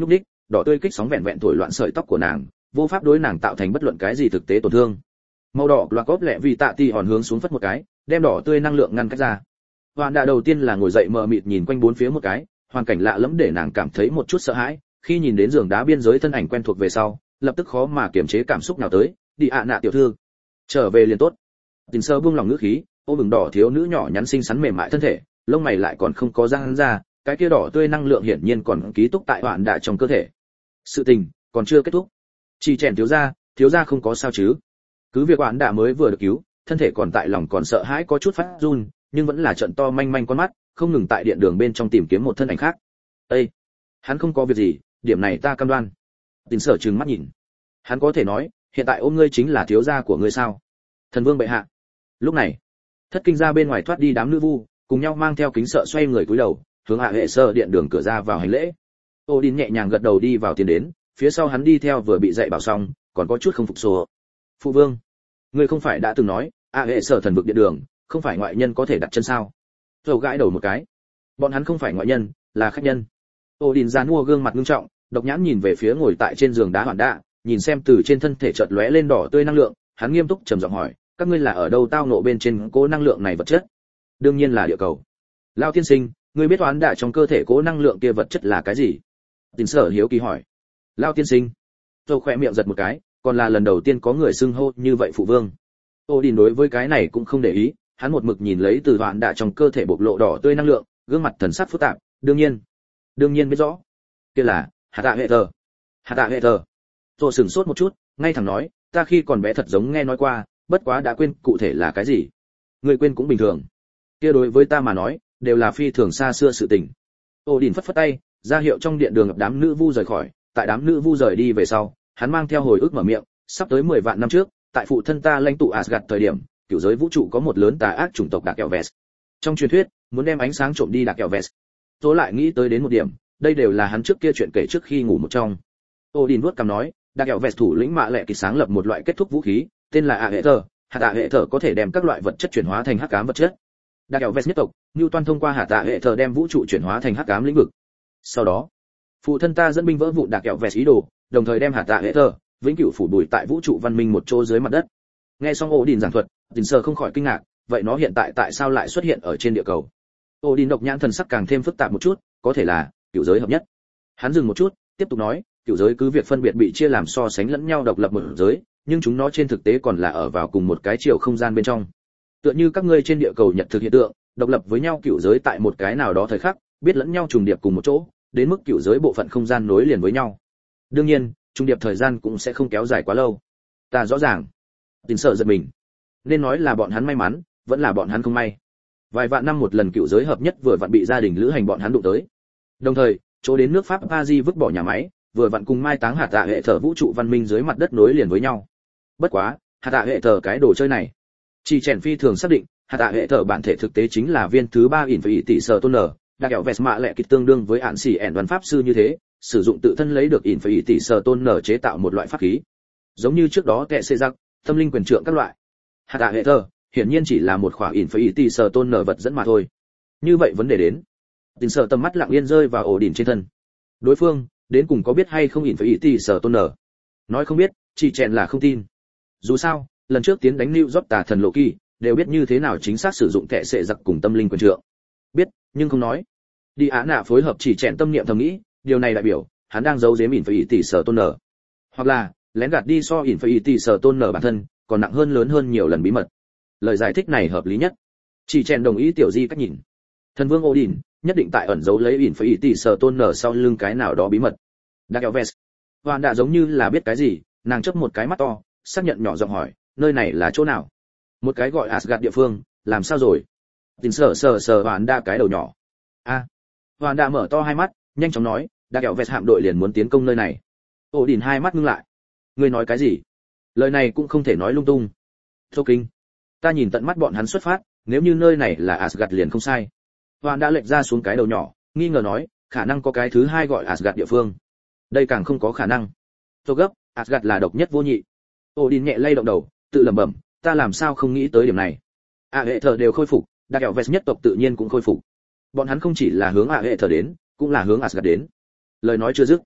đỏ tươi kích sóng vẹn vẹn thổi loạn sợi tóc của nàng, vô pháp đối nàng tạo thành bất luận cái gì thực tế tổn thương. Màu đỏ loạt cốp lẹ vì tạ tỷ hòn hướng xuống phất một cái, đem đỏ tươi năng lượng ngăn cách ra. Hoàn Đạ đầu tiên là ngồi dậy mờ mịt nhìn quanh bốn phía một cái, hoàn cảnh lạ lẫm để nàng cảm thấy một chút sợ hãi, khi nhìn đến giường đá biên giới thân ảnh quen thuộc về sau, lập tức khó mà kiềm chế cảm xúc nào tới. Đi ạ nạ tiểu thư, trở về liền tốt. Tình sơ buông lòng ngữ khí, ôm mừng đỏ thiếu nữ nhỏ nhắn xinh xắn mềm mại thân thể, lông mày lại còn không có răng ra, cái kia đỏ tươi năng lượng hiển nhiên còn ký túc tại Hoàn Đạ trong cơ thể. Sự tình còn chưa kết thúc. Chỉ chèn thiếu gia, thiếu gia không có sao chứ? Cứ việc Hoàn Đạ mới vừa được cứu, thân thể còn tại lòng còn sợ hãi có chút phát run, nhưng vẫn là trợn to manh manh con mắt, không ngừng tại điện đường bên trong tìm kiếm một thân ảnh khác. Ê, hắn không có việc gì, điểm này ta cam đoan. Tình sở trừng mắt nhìn. Hắn có thể nói, hiện tại ôm ngươi chính là thiếu gia của ngươi sao? Thần vương bệ hạ. Lúc này, thất kinh ra bên ngoài thoát đi đám nữ vu, cùng nhau mang theo kính sợ xoay người cúi đầu, hướng hạ hệ sơ điện đường cửa ra vào hành lễ. Odin nhẹ nhàng gật đầu đi vào tiến đến, phía sau hắn đi theo vừa bị dạy bảo xong, còn có chút không phục số. Phụ vương, ngươi không phải đã từng nói, hạ hệ sơ thần vực điện đường, không phải ngoại nhân có thể đặt chân sao? Dầu gãi đầu một cái. Bọn hắn không phải ngoại nhân, là khách nhân. Odin giàn mua gương mặt nghiêm trọng, độc nhãn nhìn về phía ngồi tại trên giường đá Hoàn Đạ, nhìn xem từ trên thân thể chợt lóe lên đỏ tươi năng lượng, hắn nghiêm túc trầm giọng hỏi, các ngươi là ở đâu tao nộ bên trên cố năng lượng này vật chất? Đương nhiên là địa cầu. Lão tiên sinh, ngươi biết Hoàn Đạ trong cơ thể cố năng lượng kia vật chất là cái gì? Tình sở hiếu kỳ hỏi. Lão tiên sinh. Dầu khẽ miệng giật một cái, còn là lần đầu tiên có người xưng hô như vậy phụ vương. Odin đối với cái này cũng không để ý, hắn một mực nhìn lấy từ Hoàn Đạ trong cơ thể bộc lộ đỏ tươi năng lượng, gương mặt thần sắc phức tạp, đương nhiên, đương nhiên biết rõ. Kia là Hạt Tạ Hệ Thờ. Hạt Tạ Hệ Thờ. Rồi sửng sốt một chút, ngay thẳng nói, ta khi còn bé thật giống nghe nói qua, bất quá đã quên cụ thể là cái gì. Người quên cũng bình thường. Kia đối với ta mà nói, đều là phi thường xa xưa sự tình. Odin phất phất tay, ra hiệu trong điện đường đám nữ vu rời khỏi, tại đám nữ vu rời đi về sau, hắn mang theo hồi ức mở miệng, sắp tới mười vạn năm trước, tại phụ thân ta lãnh tụ Asgard thời điểm, cửu giới vũ trụ có một lớn tà ác chủng tộc Dark Elves. Trong truyền thuyết, muốn đem ánh sáng trộm đi Dark Elves. Tôi lại nghĩ tới đến một điểm, đây đều là hắn trước kia chuyện kể trước khi ngủ một trong. Odin vuốt cằm nói, Dark Elves thủ lĩnh Mạ Lệ Kỳ sáng lập một loại kết thúc vũ khí, tên là Aether, hạt Aether có thể đem các loại vật chất chuyển hóa thành hắc ám vật chất. Dark Elves nhất tộc, Newton thông qua hạt Aether đem vũ trụ chuyển hóa thành hắc ám lĩnh vực. Sau đó, phụ thân ta dẫn binh vỡ vụn Dark Elves ý đồ, đồng thời đem hạt Aether vĩnh cửu phủ bụi tại vũ trụ văn minh một chỗ dưới mặt đất. Nghe xong Odin giảng thuật, Tình Sơ không khỏi kinh ngạc, vậy nó hiện tại tại sao lại xuất hiện ở trên địa cầu? Odin độc nhãn thần sắc càng thêm phức tạp một chút, có thể là cựu giới hợp nhất. Hắn dừng một chút, tiếp tục nói, cựu giới cứ việc phân biệt bị chia làm so sánh lẫn nhau độc lập một giới, nhưng chúng nó trên thực tế còn là ở vào cùng một cái chiều không gian bên trong. Tựa như các ngươi trên địa cầu nhận thực hiện tượng, độc lập với nhau cựu giới tại một cái nào đó thời khắc, biết lẫn nhau trùng điệp cùng một chỗ, đến mức cựu giới bộ phận không gian nối liền với nhau. Đương nhiên, trùng điệp thời gian cũng sẽ không kéo dài quá lâu. Ta rõ ràng. Tình sợ giật mình. Nên nói là bọn hắn may mắn, vẫn là bọn hắn không may. Vài vạn năm một lần cựu giới hợp nhất vừa vặn bị gia đình lữ hành bọn hắn đụng tới. Đồng thời, chỗ đến nước Pháp Paris vứt bỏ nhà máy, vừa vặn cùng mai táng hạt tạ hệ thờ vũ trụ văn minh dưới mặt đất nối liền với nhau. Bất quá, hạt tạ hệ thờ cái đồ chơi này, chỉ chèn phi thường xác định, hạt tạ hệ thờ bản thể thực tế chính là viên thứ ba ỉn phải tỷ sở tôn nở, đặc kẹo vẹt mạ lệ kịch tương đương với án xỉ ẻn đoàn pháp sư như thế, sử dụng tự thân lấy được ỉn phải tỷ sở tôn nở chế tạo một loại pháp khí. Giống như trước đó kệ xê giặc, tâm linh quyền trượng các loại. Hạt tạ hệ thờ hiển nhiên chỉ là một khỏa ỉn phải tỷ sở tôn nở vật dẫn mà thôi. Như vậy vấn đề đến, Tình Sở tầm mắt lặng yên rơi vào ổ đỉnh trên thân. Đối phương, đến cùng có biết hay không ỉn phải tỷ sở tôn nở? Nói không biết, chỉ chèn là không tin. Dù sao, lần trước tiến đánh New York tà thần Lộ Kỳ, đều biết như thế nào chính xác sử dụng kệ xệ giặc cùng tâm linh quyền trượng. Biết, nhưng không nói. Đi Á Nạ phối hợp chỉ chèn tâm niệm thầm nghĩ, điều này đại biểu, hắn đang giấu giếm ỉn phải tỷ sở tôn nở. Hoặc là, lén gạt đi so ỉn phải tỷ sở tôn nở bản thân, còn nặng hơn lớn hơn nhiều lần bí mật. Lời giải thích này hợp lý nhất. Chỉ chèn đồng ý tiểu di cách nhìn. Thần vương Odin nhất định tại ẩn giấu lấy ỉn phải tỷ sở tôn nở sau lưng cái nào đó bí mật. Dark Elves. Hoàn đã giống như là biết cái gì, nàng chớp một cái mắt to, xác nhận nhỏ giọng hỏi, nơi này là chỗ nào? Một cái gọi Asgard địa phương, làm sao rồi? Tình Sở sờ sờ Hoàn đã cái đầu nhỏ. A. À. Hoàn đã mở to hai mắt, nhanh chóng nói, Dark Elves hạm đội liền muốn tiến công nơi này. Odin hai mắt ngưng lại. Ngươi nói cái gì? Lời này cũng không thể nói lung tung. Thô kinh. Ta nhìn tận mắt bọn hắn xuất phát, nếu như nơi này là Asgard liền không sai. Hoàn đã lệch ra xuống cái đầu nhỏ, nghi ngờ nói, khả năng có cái thứ hai gọi Asgard địa phương. Đây càng không có khả năng. Tô gấp, Asgard là độc nhất vô nhị. Odin nhẹ lay động đầu, tự lẩm bẩm, ta làm sao không nghĩ tới điểm này. A hệ thờ đều khôi phục, Dark Elves nhất tộc tự nhiên cũng khôi phục. Bọn hắn không chỉ là hướng A hệ thờ đến, cũng là hướng Asgard đến. Lời nói chưa dứt,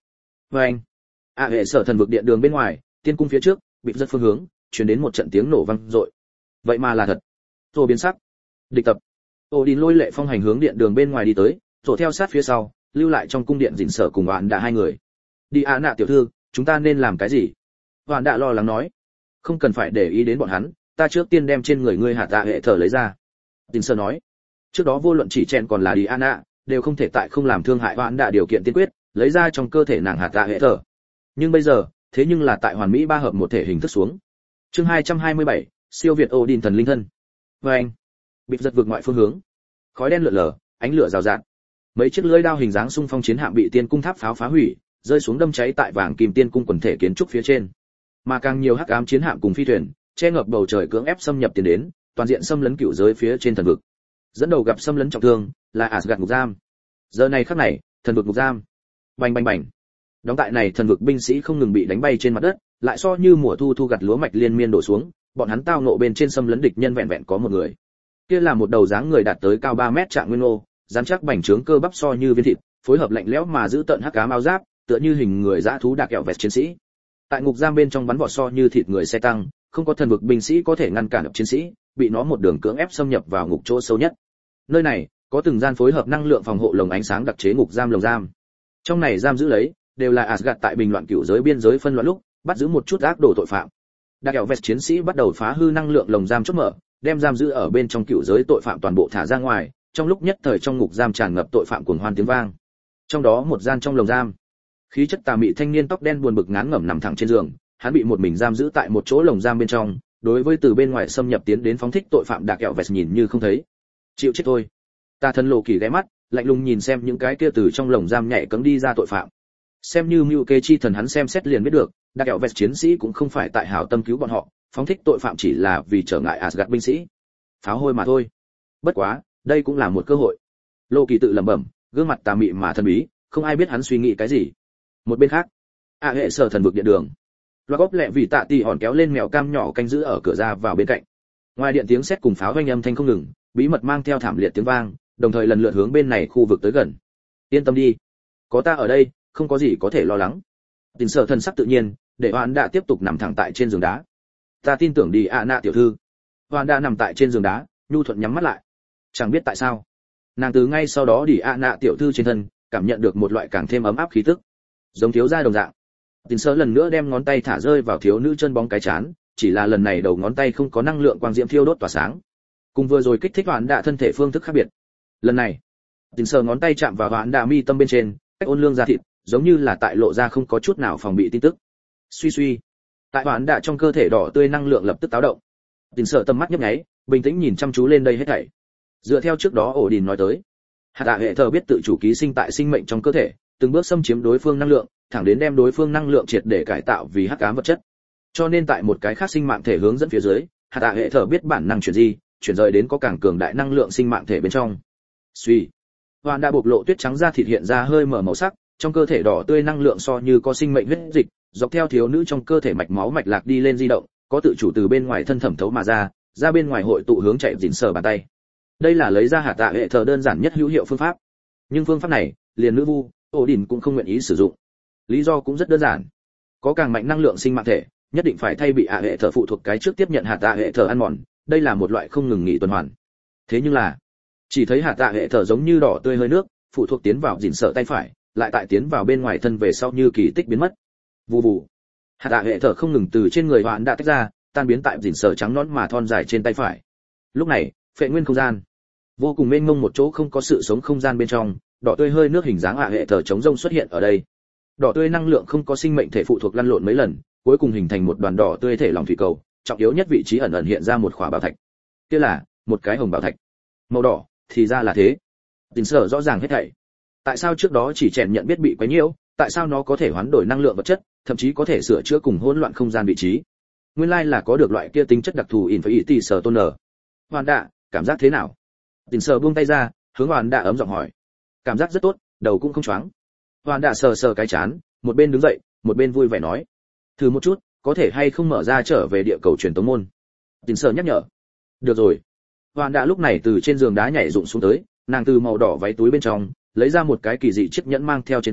Và anh, ạ hệ sở thần vực điện đường bên ngoài, tiên cung phía trước, bị rất phương hướng, truyền đến một trận tiếng nổ vang dội. Vậy mà là thật. Rồi biến sắc. Địch tập. Odin lôi lệ phong hành hướng điện đường bên ngoài đi tới, rồi theo sát phía sau, lưu lại trong cung điện dình sở cùng bạn đã hai người. Đi ạ nạ tiểu thư, chúng ta nên làm cái gì? Hoàn đã lo lắng nói. Không cần phải để ý đến bọn hắn, ta trước tiên đem trên người ngươi hạt tạ hệ thở lấy ra. Dình sở nói. Trước đó vô luận chỉ chen còn là đi ạ nạ, đều không thể tại không làm thương hại Hoàn đã điều kiện tiên quyết, lấy ra trong cơ thể nàng hạt tạ hệ thở. Nhưng bây giờ, thế nhưng là tại hoàn mỹ ba hợp một thể hình thức xuống. Chương hai trăm hai mươi bảy, siêu việt Odin thần linh thân. Và anh, bị giật vượt ngoại phương hướng, khói đen lượn lờ, ánh lửa rào rạt. Mấy chiếc lưỡi đao hình dáng xung phong chiến hạm bị tiên cung tháp pháo phá hủy, rơi xuống đâm cháy tại vàng kim tiên cung quần thể kiến trúc phía trên. Mà càng nhiều hắc ám chiến hạm cùng phi thuyền, che ngập bầu trời cưỡng ép xâm nhập tiến đến, toàn diện xâm lấn cửu giới phía trên thần vực. Dẫn đầu gặp xâm lấn trọng thương là Asgard ngục giam. Giờ này khắc này, thần vực ngục giam. Bành bành bành. Đóng tại này thần vực binh sĩ không ngừng bị đánh bay trên mặt đất, lại so như mùa thu thu gặt lúa mạch liên miên đổ xuống, bọn hắn tao ngộ bên trên xâm lấn địch nhân vẹn vẹn có một người. Kia là một đầu dáng người đạt tới cao ba mét trạng nguyên ô, rắn chắc bành trướng cơ bắp so như viên thịt, phối hợp lạnh lẽo mà giữ tận hắc ám áo giáp, tựa như hình người dã thú đạc kẹo vẹt chiến sĩ. Tại ngục giam bên trong bắn vọt so như thịt người xe tăng, không có thần vực binh sĩ có thể ngăn cản được chiến sĩ, bị nó một đường cưỡng ép xâm nhập vào ngục chỗ sâu nhất. Nơi này có từng gian phối hợp năng lượng phòng hộ lồng ánh sáng đặc chế ngục giam lồng giam. Trong này giam giữ lấy đều là Asgard tại bình loạn cửu giới biên giới phân loạn lúc, bắt giữ một chút ác đồ tội phạm. Đạc kẹo vẹt chiến sĩ bắt đầu phá hư năng lượng lồng giam chốt mở, đem giam giữ ở bên trong cửu giới tội phạm toàn bộ thả ra ngoài, trong lúc nhất thời trong ngục giam tràn ngập tội phạm cuồng hoan tiếng vang. Trong đó một gian trong lồng giam, khí chất tà mị thanh niên tóc đen buồn bực ngán ngẩm nằm thẳng trên giường, hắn bị một mình giam giữ tại một chỗ lồng giam bên trong, đối với từ bên ngoài xâm nhập tiến đến phóng thích tội phạm đạc kẹo vẹt nhìn như không thấy. Chịu chết thôi. Tà thần lộ kỳ ghé mắt, lạnh lùng nhìn xem những cái kia từ trong lồng giam nhảy cẫng đi ra tội phạm. Xem như mưu kế chi thần hắn xem xét liền biết được, đạc kẹo vẹt chiến sĩ cũng không phải tại hảo tâm cứu bọn họ, phóng thích tội phạm chỉ là vì trở ngại Asgard binh sĩ. Pháo hôi mà thôi. Bất quá, đây cũng là một cơ hội. Lô Kỳ tự lẩm bẩm, gương mặt tà mị mà thần bí, không ai biết hắn suy nghĩ cái gì. Một bên khác, ạ hệ sở thần vực điện đường. Loa góp lẹ vì tạ tỷ hòn kéo lên mèo cam nhỏ canh giữ ở cửa ra vào bên cạnh. Ngoài điện tiếng sét cùng pháo vang âm thanh không ngừng, bí mật mang theo thảm liệt tiếng vang, đồng thời lần lượt hướng bên này khu vực tới gần. Yên tâm đi, có ta ở đây, không có gì có thể lo lắng. Tình sở thần sắc tự nhiên, để Hoán đã tiếp tục nằm thẳng tại trên giường đá. Ta tin tưởng đi ạ nạ tiểu thư. Hoán đã nằm tại trên giường đá, nhu thuận nhắm mắt lại. Chẳng biết tại sao, nàng từ ngay sau đó đi ạ nạ tiểu thư trên thân, cảm nhận được một loại càng thêm ấm áp khí tức, giống thiếu gia đồng dạng. Tình sở lần nữa đem ngón tay thả rơi vào thiếu nữ chân bóng cái chán, chỉ là lần này đầu ngón tay không có năng lượng quang diễm thiêu đốt tỏa sáng. Cùng vừa rồi kích thích Hoán đã thân thể phương thức khác biệt. Lần này, tình sở ngón tay chạm vào Hoán đã mi tâm bên trên, cách ôn lương da thịt, giống như là tại lộ ra không có chút nào phòng bị tin tức. Suy suy, tại Hoán đã trong cơ thể đỏ tươi năng lượng lập tức táo động. Tình sở tầm mắt nhấp nháy, bình tĩnh nhìn chăm chú lên đây hết thảy. Dựa theo trước đó ổ đình nói tới, hạt tạ hệ thờ biết tự chủ ký sinh tại sinh mệnh trong cơ thể, từng bước xâm chiếm đối phương năng lượng, thẳng đến đem đối phương năng lượng triệt để cải tạo vì hắc ám vật chất. Cho nên tại một cái khác sinh mạng thể hướng dẫn phía dưới, hạt tạ hệ thờ biết bản năng chuyển di, chuyển rời đến có càng cường đại năng lượng sinh mạng thể bên trong. Suy, Hoán đã bộc lộ tuyết trắng da thịt hiện ra hơi mở màu sắc, trong cơ thể đỏ tươi năng lượng so như có sinh mệnh huyết dịch, dọc theo thiếu nữ trong cơ thể mạch máu mạch lạc đi lên di động, có tự chủ từ bên ngoài thân thẩm thấu mà ra, ra bên ngoài hội tụ hướng chạy dịn sở bàn tay. Đây là lấy ra hạt tạ hệ thờ đơn giản nhất hữu hiệu phương pháp. Nhưng phương pháp này, liền nữ vu, Odin cũng không nguyện ý sử dụng. Lý do cũng rất đơn giản. Có càng mạnh năng lượng sinh mạng thể, nhất định phải thay bị ạ hệ thờ phụ thuộc cái trước tiếp nhận hạt tạ hệ thờ ăn mòn, đây là một loại không ngừng nghỉ tuần hoàn. Thế nhưng là, chỉ thấy hạt tạ hệ thờ giống như đỏ tươi hơi nước, phụ thuộc tiến vào dịn sở tay phải, lại tại tiến vào bên ngoài thân về sau như kỳ tích biến mất. Vù vù. Hạt tạ hệ thờ không ngừng từ trên người Hoán đã tách ra, tan biến tại dịn sở trắng nõn mà thon dài trên tay phải. Lúc này, phệ nguyên không gian, vô cùng mênh mông một chỗ không có sự sống không gian bên trong, đỏ tươi hơi nước hình dáng ạ hệ thờ chống rông xuất hiện ở đây. Đỏ tươi năng lượng không có sinh mệnh thể phụ thuộc lăn lộn mấy lần, cuối cùng hình thành một đoàn đỏ tươi thể lòng thủy cầu, trọng yếu nhất vị trí ẩn ẩn hiện ra một khỏa bảo thạch. Kia là một cái hồng bảo thạch. Màu đỏ, thì ra là thế. Tình sở rõ ràng hết thảy. Tại sao trước đó chỉ chèn nhận biết bị quấy nhiễu, tại sao nó có thể hoán đổi năng lượng vật chất, thậm chí có thể sửa chữa cùng hỗn loạn không gian vị trí. Nguyên lai là có được loại kia tính chất đặc thù Infinity Stone. Hoàn đạ, cảm giác thế nào? Tình sở buông tay ra, hướng Hoàn đạ ấm giọng hỏi. Cảm giác rất tốt, đầu cũng không choáng. Hoàn đạ sờ sờ cái chán, một bên đứng dậy, một bên vui vẻ nói. Thử một chút, có thể hay không mở ra trở về địa cầu truyền tống môn. Tình sở nhắc nhở. Được rồi. Hoàn đạ lúc này từ trên giường đá nhảy rụng xuống tới, nàng từ màu đỏ váy túi bên trong lấy ra một cái kỳ dị chiếc nhẫn mang theo trên tay,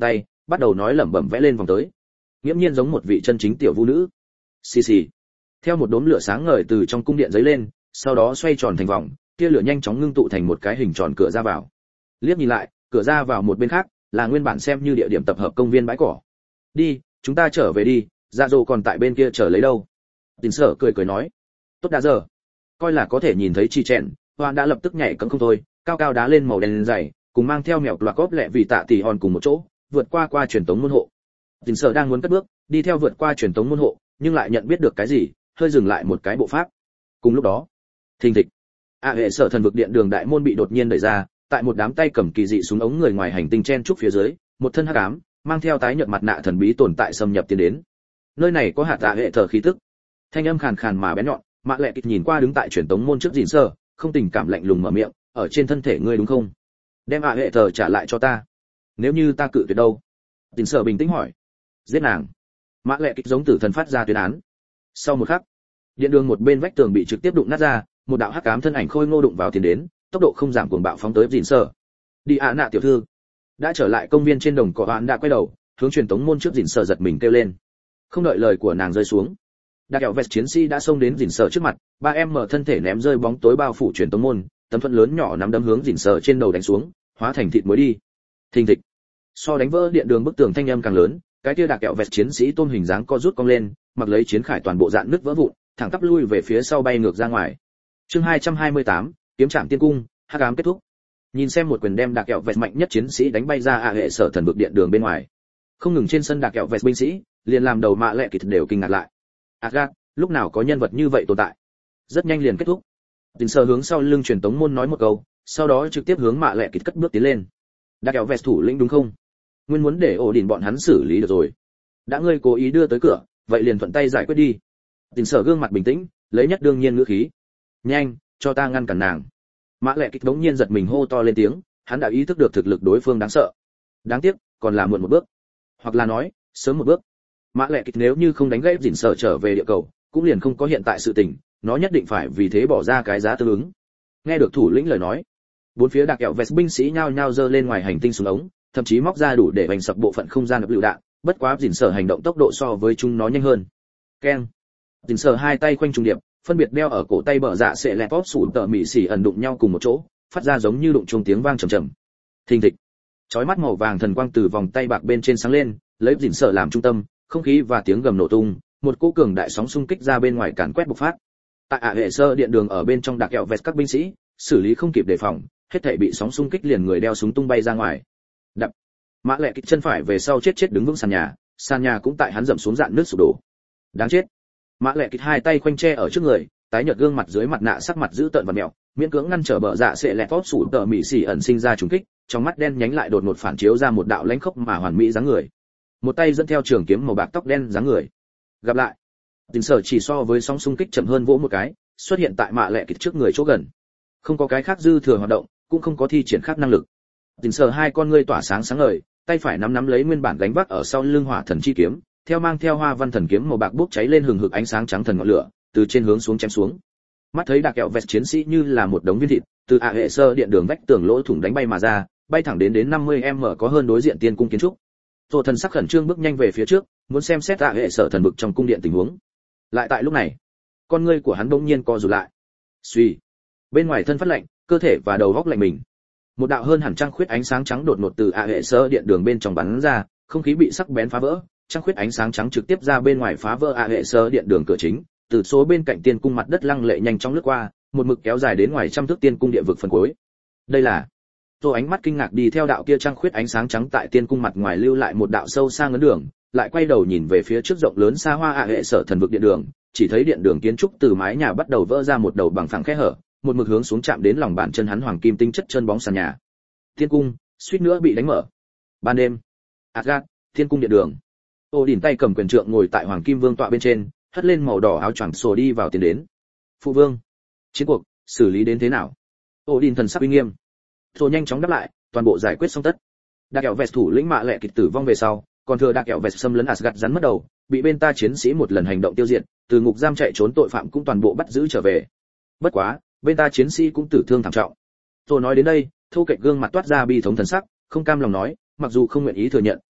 bắt đầu nói lẩm bẩm vẽ lên vòng tới, nghiễm nhiên giống một vị chân chính tiểu vũ nữ. Xì xì. Theo một đốm lửa sáng ngời từ trong cung điện giấy lên, sau đó xoay tròn thành vòng, tia lửa nhanh chóng ngưng tụ thành một cái hình tròn cửa ra vào. Liếc nhìn lại, cửa ra vào một bên khác là nguyên bản xem như địa điểm tập hợp công viên bãi cỏ. Đi, chúng ta trở về đi, Dạ Dỗ còn tại bên kia chờ lấy đâu. Tình Sở cười cười nói. Tốt đã giờ. Coi là có thể nhìn thấy Chi Chèn, Hoàn đã lập tức nhảy cẫng không thôi, cao cao đá lên màu đen dày, cùng mang theo mèo loạt cóp lẹ vì tạ tỷ hòn cùng một chỗ, vượt qua qua truyền tống môn hộ. Tình Sở đang muốn cất bước, đi theo vượt qua truyền tống môn hộ, nhưng lại nhận biết được cái gì, hơi dừng lại một cái bộ pháp. Cùng lúc đó, thình thịch, ạ hệ sở thần vực điện đường đại môn bị đột nhiên đẩy ra, tại một đám tay cầm kỳ dị súng ống người ngoài hành tinh chen trúc phía dưới, một thân hắc ám, mang theo tái nhợt mặt nạ thần bí tồn tại xâm nhập tiến đến. Nơi này có hạt ạ hệ thở khí tức. Thanh âm khàn khàn mà bén nhọn, Mạ Lệ Kịch nhìn qua đứng tại truyền tống môn trước Dĩn Sơ, không tình cảm lạnh lùng mở miệng, ở trên thân thể ngươi đúng không? Đem ạ hệ thở trả lại cho ta. Nếu như ta cự tuyệt đâu? Dĩn Sơ bình tĩnh hỏi. Giết nàng. Mạ Lệ Kịch giống tử thần phát ra tuyên án. Sau một khắc, điện đường một bên vách tường bị trực tiếp đụng nát ra, một đạo hắc ám thân ảnh khôi ngô đụng vào tiến đến, tốc độ không giảm cuồng bạo phóng tới Dĩn Sơ. Đi ạ nạ tiểu thư. Đã trở lại công viên trên đồng cỏ, Hoán đã quay đầu, hướng truyền tống môn trước Dĩn Sơ giật mình kêu lên. Không đợi lời của nàng rơi xuống, Đặc kẹo vest chiến sĩ đã xông đến Dĩn Sơ trước mặt, ba em mở thân thể ném rơi bóng tối bao phủ truyền tống môn, tấm thuẫn lớn nhỏ nắm đấm hướng Dĩn Sơ trên đầu đánh xuống, hóa thành thịt muối đi. Thình thịch. So đánh vỡ điện đường bức tường thanh âm càng lớn, cái kia đặc kẹo vest chiến sĩ tôm hình dáng co rút cong lên, mặc lấy chiến khải toàn bộ dạn nứt vỡ vụn, thẳng tắp lui về phía sau bay ngược ra ngoài. Chương hai trăm hai mươi tám, kiếm trảm tiên cung, hắc ám kết thúc. Nhìn xem một quyền đem đặc kẹo vest mạnh nhất chiến sĩ đánh bay ra ạ hệ sở thần vực điện đường bên ngoài. Không ngừng trên sân đặc kẹo vest binh sĩ, liền làm đầu Mạ Lệ Kịch đều kinh ngạc lại. Agat, lúc nào có nhân vật như vậy tồn tại? Rất nhanh liền kết thúc. Tình Sơ hướng sau lưng truyền tống môn nói một câu, sau đó trực tiếp hướng Mạ Lệ Kịch cất bước tiến lên. Đặc kẹo vest thủ lĩnh đúng không? Nguyên muốn để ổ đỉnh bọn hắn xử lý được rồi. Đã ngươi cố ý đưa tới cửa, vậy liền thuận tay giải quyết đi. Tình Sở gương mặt bình tĩnh, lấy nhất đương nhiên ngữ khí. Nhanh, cho ta ngăn cản nàng. Mạ Lệ Kịch đống nhiên giật mình hô to lên tiếng, hắn đã ý thức được thực lực đối phương đáng sợ. Đáng tiếc, còn là muộn một bước, hoặc là nói, sớm một bước. Mạ Lệ Kịch nếu như không đánh gãy Dĩn Sơ trở về địa cầu, cũng liền không có hiện tại sự tình, nó nhất định phải vì thế bỏ ra cái giá tương ứng. Nghe được thủ lĩnh lời nói, bốn phía đặc kẹo vest binh sĩ nhao nhao giơ lên ngoài hành tinh xuống ống, thậm chí móc ra đủ để bành sập bộ phận không gian lập lựu đạn, bất quá Dĩn Sơ hành động tốc độ so với chúng nó nhanh hơn. Keng. Dĩn Sơ hai tay khoanh trùng điệp, phân biệt đeo ở cổ tay bờ dạ sẽ lẹ pop sủi tợ mị xỉ ẩn đụng nhau cùng một chỗ, phát ra giống như đụng chuông tiếng vang trầm trầm. Thình thịch. Chói mắt màu vàng thần quang từ vòng tay bạc bên trên sáng lên, lấy Dĩn Sơ làm trung tâm, không khí và tiếng gầm nổ tung, một cỗ cường đại sóng xung kích ra bên ngoài càn quét bộc phát. Tại ạ hệ sơ điện đường ở bên trong đặc kẹo vest các binh sĩ, xử lý không kịp đề phòng, hết thảy bị sóng xung kích liền người đeo súng tung bay ra ngoài. Đập. Mạ Lệ Kịch chân phải về sau chết chết đứng vững sàn nhà, sàn nhà cũng tại hắn dậm xuống dạn nước sụp đổ. Đáng chết. Mạ Lệ Kịch hai tay khoanh che ở trước người, tái nhợt gương mặt dưới mặt nạ sắc mặt dữ tợn và mèo, miễn cưỡng ngăn trở bờ dạ sẽ lẹ phóp sủi tờ mị xỉ ẩn sinh ra trùng kích, trong mắt đen nhánh lại đột ngột phản chiếu ra một đạo lãnh khốc mà hoàn mỹ dáng người. Một tay dẫn theo trường kiếm màu bạc tóc đen dáng người. Gặp lại. Tình Sở chỉ so với sóng xung kích chậm hơn vỗ một cái, xuất hiện tại Mạ Lệ Kịch trước người chỗ gần. Không có cái khác dư thừa hoạt động, cũng không có thi triển khác năng lực. Tình Sở hai con ngươi tỏa sáng sáng ngời, tay phải nắm nắm lấy nguyên bản gánh vác ở sau lưng hỏa thần chi kiếm, theo mang theo hoa văn thần kiếm màu bạc bốc cháy lên hừng hực ánh sáng trắng thần ngọn lửa, từ trên hướng xuống chém xuống. Mắt thấy đặc kẹo vest chiến sĩ như là một đống viên thịt, từ ạ hệ sơ điện đường vách tường lỗ thủng đánh bay mà ra, bay thẳng đến đến năm mươi mét có hơn đối diện tiên cung kiến trúc. Tô thần sắc khẩn trương bước nhanh về phía trước, muốn xem xét ạ hệ sở thần vực trong cung điện tình huống. Lại tại lúc này, con ngươi của hắn bỗng nhiên co rụt lại. Suy, bên ngoài thân phát lạnh, cơ thể và đầu góc lạnh mình. Một đạo hơn hẳn trăng khuyết ánh sáng trắng đột ngột từ ạ hệ sơ điện đường bên trong bắn ra, không khí bị sắc bén phá vỡ, trăng khuyết ánh sáng trắng trực tiếp ra bên ngoài phá vỡ ạ hệ sơ điện đường cửa chính, từ số bên cạnh tiên cung mặt đất lăng lệ nhanh chóng lướt qua, một mực kéo dài đến ngoài trăm thước tiên cung địa vực phần cuối. Đây là Tô ánh mắt kinh ngạc đi theo đạo kia trăng khuyết ánh sáng trắng tại tiên cung mặt ngoài lưu lại một đạo sâu xa ngấn đường, lại quay đầu nhìn về phía trước rộng lớn xa hoa ạ hệ sở thần vực điện đường, chỉ thấy điện đường kiến trúc từ mái nhà bắt đầu vỡ ra một đầu bằng phẳng khe hở, một mực hướng xuống chạm đến lòng bàn chân hắn hoàng kim tinh chất chân bóng sàn nhà. Tiên cung suýt nữa bị đánh mở. Ban đêm, Asgard, tiên cung điện đường. Ô đỉnh tay cầm quyền trượng ngồi tại hoàng kim vương tọa bên trên, hất lên màu đỏ áo choàng sổ đi vào tiến đến. Phụ vương, chiến cuộc xử lý đến thế nào? Ô đỉnh thần sắc uy nghiêm. Rồi nhanh chóng đáp lại, toàn bộ giải quyết xong tất. Đặc kẹo vest thủ lĩnh Mạ Lệ Kịch tử vong về sau, còn thừa đặc kẹo vest xâm lấn Asgard rắn mất đầu, bị bên ta chiến sĩ một lần hành động tiêu diệt, từ ngục giam chạy trốn tội phạm cũng toàn bộ bắt giữ trở về. Bất quá, bên ta chiến sĩ cũng tử thương thảm trọng. Rồi nói đến đây, Thô Kệch gương mặt toát ra bi thống thần sắc, không cam lòng nói, mặc dù không nguyện ý thừa nhận,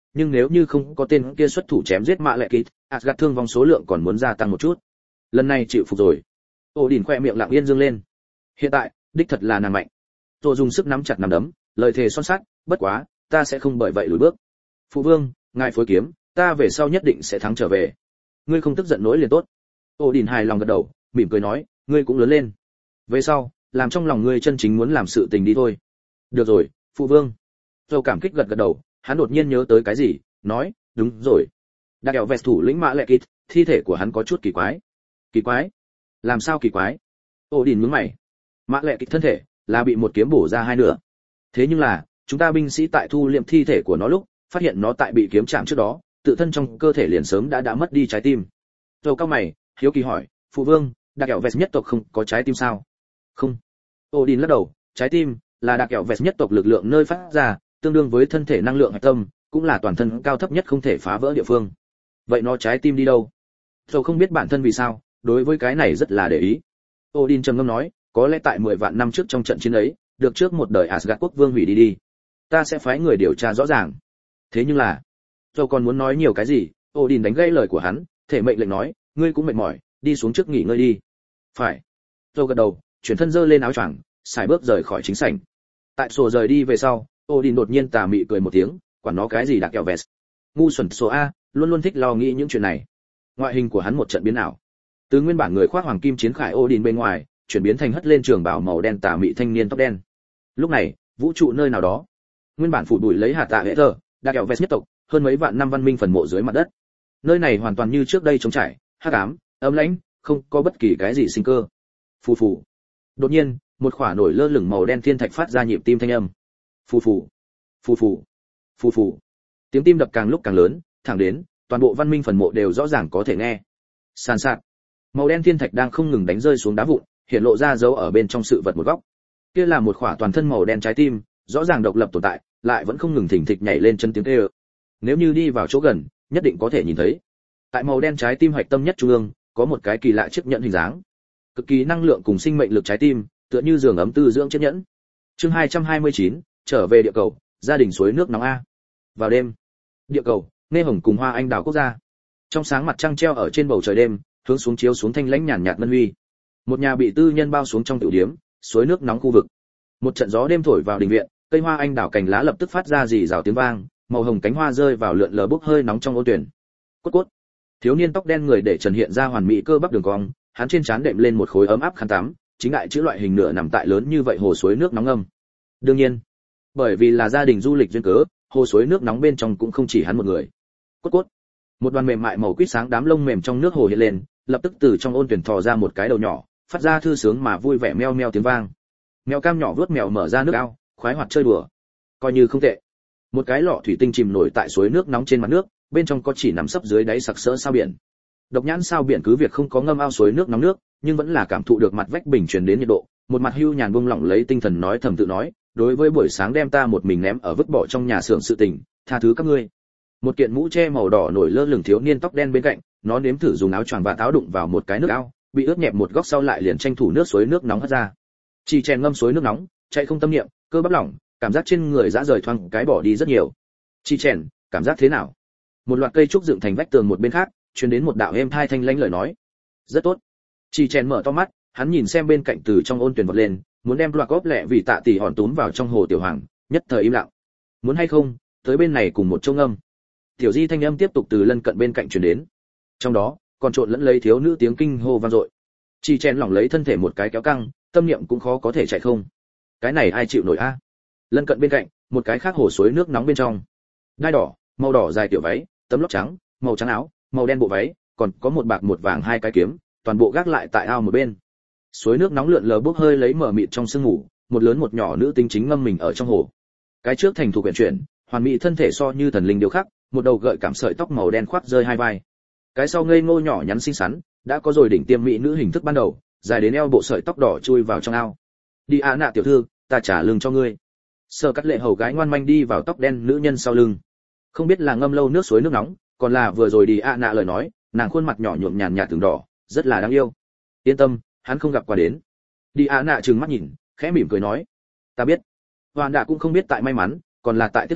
nhưng nếu như không có tên kia xuất thủ chém giết mạ lệ kịt, Asgard thương vong số lượng còn muốn gia tăng một chút. Lần này chịu phục rồi. Odin khoe miệng lặng yên dương lên. Hiện tại, đích thật là nàng mạnh. Tôi dùng sức nắm chặt nắm đấm, lời thề son sắt, bất quá, ta sẽ không bởi vậy lùi bước. Phụ vương, ngài phối kiếm, ta về sau nhất định sẽ thắng trở về. Ngươi không tức giận nỗi liền tốt. Odin hài lòng gật đầu, mỉm cười nói, ngươi cũng lớn lên. Về sau, làm trong lòng ngươi chân chính muốn làm sự tình đi thôi. Được rồi, phụ vương. Tôi cảm kích gật gật đầu, hắn đột nhiên nhớ tới cái gì, nói, đúng rồi. Đặc kẹo vẹt thủ lĩnh mã lệ kít, thi thể của hắn có chút kỳ quái. Kỳ quái? Làm sao kỳ quái? Odin nhướng mày. Mã lệ kít thân thể là bị một kiếm bổ ra hai nửa. Thế nhưng là, chúng ta binh sĩ tại thu liệm thi thể của nó lúc, phát hiện nó tại bị kiếm chạm trước đó, tự thân trong cơ thể liền sớm đã đã mất đi trái tim. Rồi cao mày, hiếu kỳ hỏi, phụ vương, đặc kẹo vẹt nhất tộc không có trái tim sao? Không. Odin lắc đầu, trái tim là đặc kẹo vẹt nhất tộc lực lượng nơi phát ra, tương đương với thân thể năng lượng hạch tâm, cũng là toàn thân cao thấp nhất không thể phá vỡ địa phương. Vậy nó trái tim đi đâu? Rồi không biết bản thân vì sao, đối với cái này rất là để ý. Odin trầm ngâm nói, có lẽ tại mười vạn năm trước trong trận chiến ấy, được trước một đời Asgard quốc vương hủy đi đi. Ta sẽ phái người điều tra rõ ràng. Thế nhưng là, rồi còn muốn nói nhiều cái gì, Odin đánh gãy lời của hắn, thể mệnh lệnh nói, ngươi cũng mệt mỏi, đi xuống trước nghỉ ngơi đi. Phải. Rồi gật đầu, chuyển thân dơ lên áo choàng, xài bước rời khỏi chính sảnh. Tại sổ rời đi về sau, Odin đột nhiên tà mị cười một tiếng, quản nó cái gì đặc kẹo vest. Ngu xuẩn số a, luôn luôn thích lo nghĩ những chuyện này. Ngoại hình của hắn một trận biến ảo. Từ nguyên bản người khoác hoàng kim chiến khải Odin bên ngoài, chuyển biến thành hất lên trường bào màu đen tà mị thanh niên tóc đen. Lúc này, vũ trụ nơi nào đó, nguyên bản phủ bụi lấy hạt tạ hệ thờ, đặc kẹo vest nhất tộc, hơn mấy vạn năm văn minh phần mộ dưới mặt đất. Nơi này hoàn toàn như trước đây trống trải, hắc ám, âm lãnh, không có bất kỳ cái gì sinh cơ. Phù phù. Đột nhiên, một quả nổi lơ lửng màu đen thiên thạch phát ra nhịp tim thanh âm. Phù phù, phù phù, phù phù. Tiếng tim đập càng lúc càng lớn, thẳng đến toàn bộ văn minh phần mộ đều rõ ràng có thể nghe. Sàn sạt. Màu đen thiên thạch đang không ngừng đánh rơi xuống đá vụn, hiện lộ ra dấu ở bên trong sự vật một góc. Kia là một quả toàn thân màu đen trái tim, rõ ràng độc lập tồn tại, lại vẫn không ngừng thỉnh thịch nhảy lên chân tiếng kêu. Nếu như đi vào chỗ gần, nhất định có thể nhìn thấy. Tại màu đen trái tim hoạch tâm nhất trung ương, có một cái kỳ lạ chiếc nhẫn hình dáng. Cực kỳ năng lượng cùng sinh mệnh lực trái tim, tựa như giường ấm tư dưỡng chiếc nhẫn. Chương hai trăm hai mươi chín, trở về địa cầu, gia đình suối nước nóng a. Vào đêm, địa cầu, nghe hồng cùng hoa anh đào quốc gia. Trong sáng mặt trăng treo ở trên bầu trời đêm, hướng xuống chiếu xuống thanh lãnh nhàn nhạt ngân huy. Một nhà bị tư nhân bao xuống trong tiểu điếm, suối nước nóng khu vực. Một trận gió đêm thổi vào đình viện, cây hoa anh đào cành lá lập tức phát ra rì rào tiếng vang, màu hồng cánh hoa rơi vào lượn lờ bốc hơi nóng trong ô tuyển. Cốt cốt. Thiếu niên tóc đen người để trần hiện ra hoàn mỹ cơ bắp đường cong, hắn trên trán đệm lên một khối ấm áp khăn tắm, chính đại chữ loại hình nửa nằm tại lớn như vậy hồ suối nước nóng âm. Đương nhiên, bởi vì là gia đình du lịch duyên cớ, hồ suối nước nóng bên trong cũng không chỉ hắn một người. Cốt cốt. Một đoàn mềm mại màu quýt sáng đám lông mềm trong nước hồ hiện lên, lập tức từ trong ôn tuyển thò ra một cái đầu nhỏ, phát ra thư sướng mà vui vẻ meo meo tiếng vang. Mèo cam nhỏ vuốt mèo mở ra nước ao, khoái hoạt chơi đùa. Coi như không tệ. Một cái lọ thủy tinh chìm nổi tại suối nước nóng trên mặt nước, bên trong có chỉ nằm sấp dưới đáy sặc sỡ sao biển. Độc nhãn sao biển cứ việc không có ngâm ao suối nước nóng nước, nhưng vẫn là cảm thụ được mặt vách bình truyền đến nhiệt độ, một mặt hưu nhàn buông lỏng lấy tinh thần nói thầm tự nói, đối với buổi sáng đem ta một mình ném ở vứt bỏ trong nhà xưởng sự tình, tha thứ các ngươi. Một kiện mũ che màu đỏ nổi lơ lửng thiếu niên tóc đen bên cạnh, nó nếm thử dùng áo choàng và táo đụng vào một cái nước ao, bị ướt nhẹp một góc sau lại liền tranh thủ nước suối nước nóng hất ra. Chỉ chèn ngâm suối nước nóng, chạy không tâm niệm, cơ bắp lỏng, cảm giác trên người dã rời thoáng cái bỏ đi rất nhiều. Chỉ chèn, cảm giác thế nào? Một loạt cây trúc dựng thành vách tường một bên khác, truyền đến một đạo êm thai thanh lãnh lời nói. Rất tốt. Chỉ chèn mở to mắt, hắn nhìn xem bên cạnh từ trong ôn tuyển vọt lên, muốn đem loạt góp lẹ vì tạ tỷ hòn túm vào trong hồ tiểu hoàng, nhất thời im lặng. Muốn hay không, tới bên này cùng một chỗ ngâm. Tiểu Di thanh âm tiếp tục từ lân cận bên cạnh truyền đến. Trong đó, còn trộn lẫn lấy thiếu nữ tiếng kinh hô vang dội. Chỉ chèn lỏng lấy thân thể một cái kéo căng, tâm niệm cũng khó có thể chạy không. Cái này ai chịu nổi a? Lân cận bên cạnh, một cái khác hồ suối nước nóng bên trong. Đai đỏ, màu đỏ dài tiểu váy, tấm lót trắng, màu trắng áo, màu đen bộ váy, còn có một bạc một vàng hai cái kiếm, toàn bộ gác lại tại ao một bên. Suối nước nóng lượn lờ bốc hơi lấy mở mịt trong sương ngủ, một lớn một nhỏ nữ tính chính ngâm mình ở trong hồ. Cái trước thành thủ quyển chuyển, hoàn mỹ thân thể so như thần linh điêu khắc, một đầu gợi cảm sợi tóc màu đen khoác rơi hai vai. Cái sau ngây ngô nhỏ nhắn xinh xắn, đã có rồi đỉnh tiêm mỹ nữ hình thức ban đầu, dài đến eo bộ sợi tóc đỏ chui vào trong ao. Đi ạ nạ tiểu thư, ta trả lương cho ngươi. Sở Cắt Lệ hầu gái ngoan manh đi vào tóc đen nữ nhân sau lưng. Không biết là ngâm lâu nước suối nước nóng, còn là vừa rồi đi ạ nạ lời nói, nàng khuôn mặt nhỏ nhuộm nhàn nhạt từng đỏ, rất là đáng yêu. Yên tâm, hắn không gặp qua đến. Đi ạ nạ trừng mắt nhìn, khẽ mỉm cười nói, ta biết. Hoàn Đạ cũng không biết tại may mắn, còn là tại tiếc hận,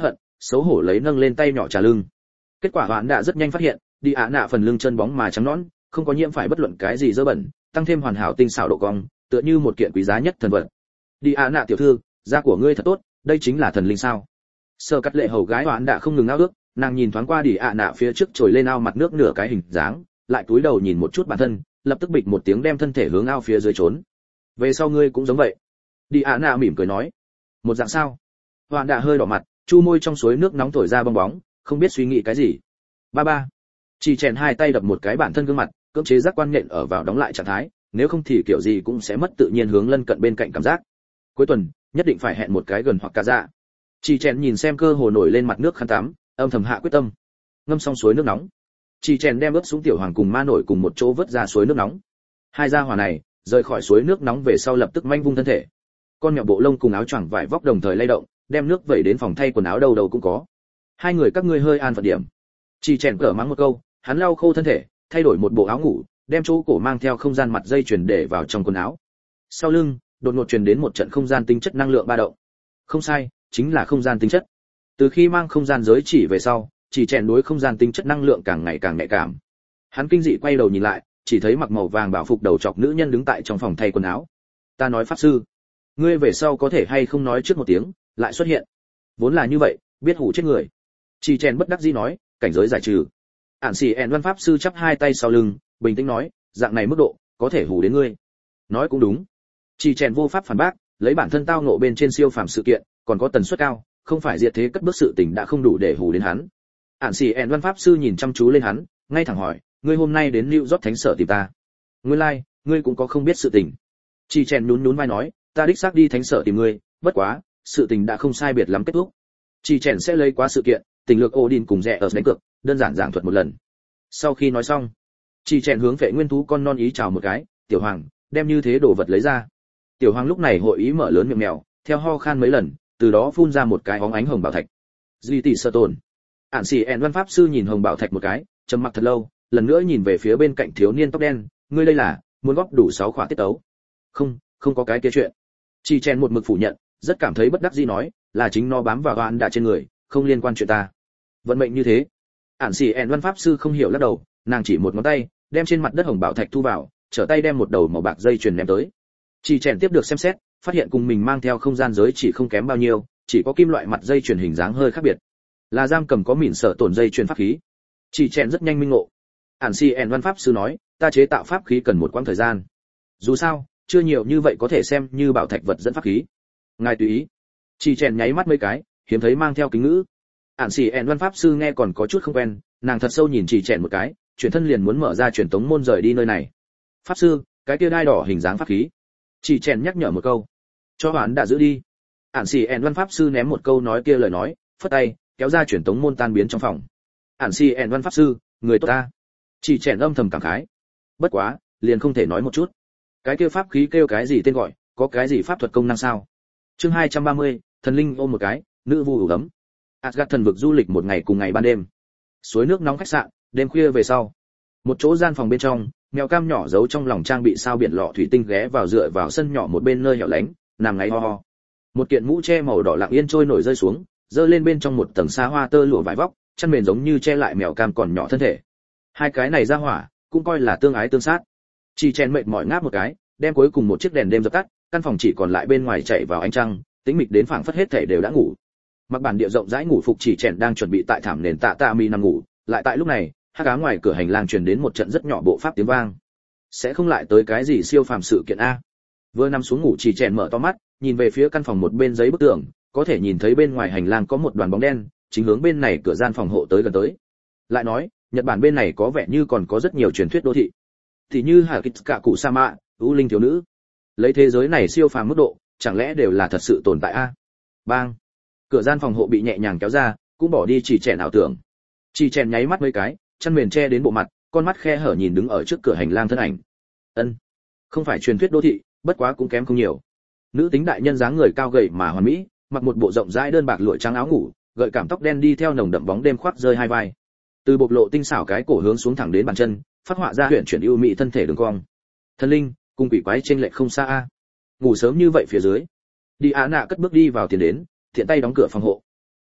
xấu hổ lấy nâng lên tay nhỏ trà lưng. Kết quả Hoán đã rất nhanh phát hiện, đi ạ nạ phần lưng chân bóng mà trắng nõn, không có nhiễm phải bất luận cái gì dơ bẩn, tăng thêm hoàn hảo tinh xảo độ cong, tựa như một kiện quý giá nhất thần vật. Đi ạ nạ tiểu thư, da của ngươi thật tốt, đây chính là thần linh sao? Sơ Cắt Lệ hầu gái Hoán đã không ngừng ao ước, nàng nhìn thoáng qua đi ạ nạ phía trước trồi lên ao mặt nước nửa cái hình dáng, lại cúi đầu nhìn một chút bản thân, lập tức bịch một tiếng đem thân thể hướng ao phía dưới trốn. Về sau ngươi cũng giống vậy. Đi ạ nạ mỉm cười nói. Một dạng sao? Hoán đã hơi đỏ mặt, chu môi trong suối nước nóng thổi ra bong bóng, không biết suy nghĩ cái gì. Ba ba. Chỉ chèn hai tay đập một cái bản thân gương mặt, cưỡng chế giác quan nhện ở vào đóng lại trạng thái, nếu không thì kiểu gì cũng sẽ mất tự nhiên hướng lân cận bên cạnh cảm giác. Cuối tuần, nhất định phải hẹn một cái gần hoặc cả dạ. Chỉ chèn nhìn xem cơ hồ nổi lên mặt nước khăn tắm, âm thầm hạ quyết tâm. Ngâm xong suối nước nóng, chỉ chèn đem ướp xuống tiểu hoàng cùng ma nổi cùng một chỗ vớt ra suối nước nóng. Hai gia hỏa này, rời khỏi suối nước nóng về sau lập tức manh vung thân thể. Con mèo bộ lông cùng áo choàng vải vóc đồng thời lay động, đem nước vẩy đến phòng thay quần áo đầu đầu cũng có. Hai người các ngươi hơi an phận điểm. Chỉ chèn cở mắng một câu, hắn lau khô thân thể, thay đổi một bộ áo ngủ, đem chỗ cổ mang theo không gian mặt dây chuyền để vào trong quần áo. Sau lưng, đột ngột truyền đến một trận không gian tinh chất năng lượng ba động. Không sai, chính là không gian tinh chất. Từ khi mang không gian giới chỉ về sau, chỉ chèn đối không gian tinh chất năng lượng càng ngày càng nhạy cảm. Hắn kinh dị quay đầu nhìn lại, chỉ thấy mặc màu vàng bảo phục đầu trọc nữ nhân đứng tại trong phòng thay quần áo. Ta nói pháp sư, ngươi về sau có thể hay không nói trước một tiếng, lại xuất hiện. Vốn là như vậy, biết hủ chết người. Chỉ chèn bất đắc dĩ nói, cảnh giới giải trừ. Ản Sĩ ẻn văn pháp sư chắp hai tay sau lưng, bình tĩnh nói, dạng này mức độ, có thể hủ đến ngươi. Nói cũng đúng. Chỉ chèn vô pháp phản bác, lấy bản thân tao ngộ bên trên siêu phàm sự kiện, còn có tần suất cao, không phải diệt thế cất bước sự tình đã không đủ để hủ đến hắn. Ản Sĩ ẻn văn pháp sư nhìn chăm chú lên hắn, ngay thẳng hỏi, ngươi hôm nay đến New York thánh sở tìm ta? Nguyên lai, like, ngươi cũng có không biết sự tình. Chỉ chèn nhún nhún vai nói, ta đích xác đi thánh sở tìm ngươi, bất quá, sự tình đã không sai biệt lắm kết thúc. Chỉ chèn sẽ lấy quá sự kiện, tình lược Odin cùng rẻ ở đánh cược, đơn giản giảng thuật một lần. Sau khi nói xong, chỉ chèn hướng Vệ Nguyên thú con non ý chào một cái, "Tiểu Hoàng, đem như thế đồ vật lấy ra." Tiểu Hoàng lúc này hội ý mở lớn miệng mèo, theo ho khan mấy lần, từ đó phun ra một cái óng ánh hồng bảo thạch. Duy tỷ sơ tồn. Ản Sĩ ẻn văn pháp sư nhìn hồng bảo thạch một cái, trầm mặc thật lâu, lần nữa nhìn về phía bên cạnh thiếu niên tóc đen, "Ngươi đây là muốn góp đủ sáu khóa tiết tấu?" "Không, không có cái kia chuyện." Chỉ chèn một mực phủ nhận, rất cảm thấy bất đắc dĩ nói, "Là chính nó bám vào oan đã trên người, không liên quan chuyện ta." Vận mệnh như thế. Ản Sĩ ẻn văn pháp sư không hiểu lắc đầu, nàng chỉ một ngón tay, đem trên mặt đất hồng bảo thạch thu vào, trở tay đem một đầu màu bạc dây chuyền ném tới. Chỉ chèn tiếp được xem xét, phát hiện cùng mình mang theo không gian giới chỉ không kém bao nhiêu, chỉ có kim loại mặt dây chuyền hình dáng hơi khác biệt, là giam cầm có mìn sở tổn dây chuyền pháp khí. Chỉ chèn rất nhanh minh ngộ. Ản Sĩ ẻn văn pháp sư nói, ta chế tạo pháp khí cần một quãng thời gian. Dù sao, chưa nhiều như vậy có thể xem như bảo thạch vật dẫn pháp khí. Ngài tùy ý. Chỉ chèn nháy mắt mấy cái, hiếm thấy mang theo kính ngữ. Ản Sĩ ẻn văn pháp sư nghe còn có chút không quen, nàng thật sâu nhìn chỉ chèn một cái, chuyển thân liền muốn mở ra truyền tống môn rời đi nơi này. Pháp sư, cái kia đai đỏ hình dáng pháp khí. Chỉ chèn nhắc nhở một câu, cho hắn đã giữ đi. Ản Sĩ ẻn văn pháp sư ném một câu nói kia lời nói, phất tay, kéo ra truyền tống môn tan biến trong phòng. Ản Sĩ ẻn văn pháp sư, người tốt ta. Chỉ chèn âm thầm cảm khái. Bất quá, liền không thể nói một chút. Cái kia pháp khí kêu cái gì tên gọi, có cái gì pháp thuật công năng sao? Chương hai trăm ba mươi, thần linh ôm một cái, nữ vu ủ ấm. Asgard thần vực du lịch một ngày cùng ngày ban đêm. Suối nước nóng khách sạn, đêm khuya về sau. Một chỗ gian phòng bên trong, mèo cam nhỏ giấu trong lòng trang bị sao biển lọ thủy tinh ghé vào dựa vào sân nhỏ một bên nơi hẻo lánh, nằm ngáy ho ho. Một kiện mũ che màu đỏ lặng yên trôi nổi rơi xuống, rơi lên bên trong một tầng xa hoa tơ lụa vải vóc, chăn mền giống như che lại mèo cam còn nhỏ thân thể. Hai cái này ra hỏa, cũng coi là tương ái tương sát. Chỉ chèn mệt mỏi ngáp một cái, đem cuối cùng một chiếc đèn đêm dập tắt, căn phòng chỉ còn lại bên ngoài chạy vào ánh trăng, tĩnh mịch đến phảng phất hết thể đều đã ngủ. Mặc bản địa rộng rãi ngủ phục chỉ chèn đang chuẩn bị tại thảm nền tạ tạ mi nằm ngủ, lại tại lúc này, hắc ám ngoài cửa hành lang truyền đến một trận rất nhỏ bộ pháp tiếng vang. Sẽ không lại tới cái gì siêu phàm sự kiện a? Vừa nằm xuống ngủ chỉ chèn mở to mắt, nhìn về phía căn phòng một bên giấy bức tường, có thể nhìn thấy bên ngoài hành lang có một đoàn bóng đen, chính hướng bên này cửa gian phòng hộ tới gần tới. Lại nói, Nhật Bản bên này có vẻ như còn có rất nhiều truyền thuyết đô thị. Thì như Hakitsuka Kusama, U Linh thiếu nữ. Lấy thế giới này siêu phàm mức độ, chẳng lẽ đều là thật sự tồn tại a? Bang. Cửa gian phòng hộ bị nhẹ nhàng kéo ra, cũng bỏ đi chỉ chèn ảo tưởng. Chỉ chèn nháy mắt mấy cái, chăn mền che đến bộ mặt, con mắt khe hở nhìn đứng ở trước cửa hành lang thân ảnh. Ân, không phải truyền thuyết đô thị, bất quá cũng kém không nhiều. Nữ tính đại nhân dáng người cao gầy mà hoàn mỹ, mặc một bộ rộng rãi đơn bạc lụa trắng áo ngủ, gợi cảm tóc đen đi theo nồng đậm bóng đêm khoác rơi hai vai. Từ bộc lộ tinh xảo cái cổ hướng xuống thẳng đến bàn chân, phát họa ra huyền chuyển ưu mỹ thân thể đường cong. Thần linh, cùng quỷ quái trên lệch không xa a. Ngủ sớm như vậy phía dưới. Đi Á Nạ cất bước đi vào tiền đến, thiện tay đóng cửa phòng hộ.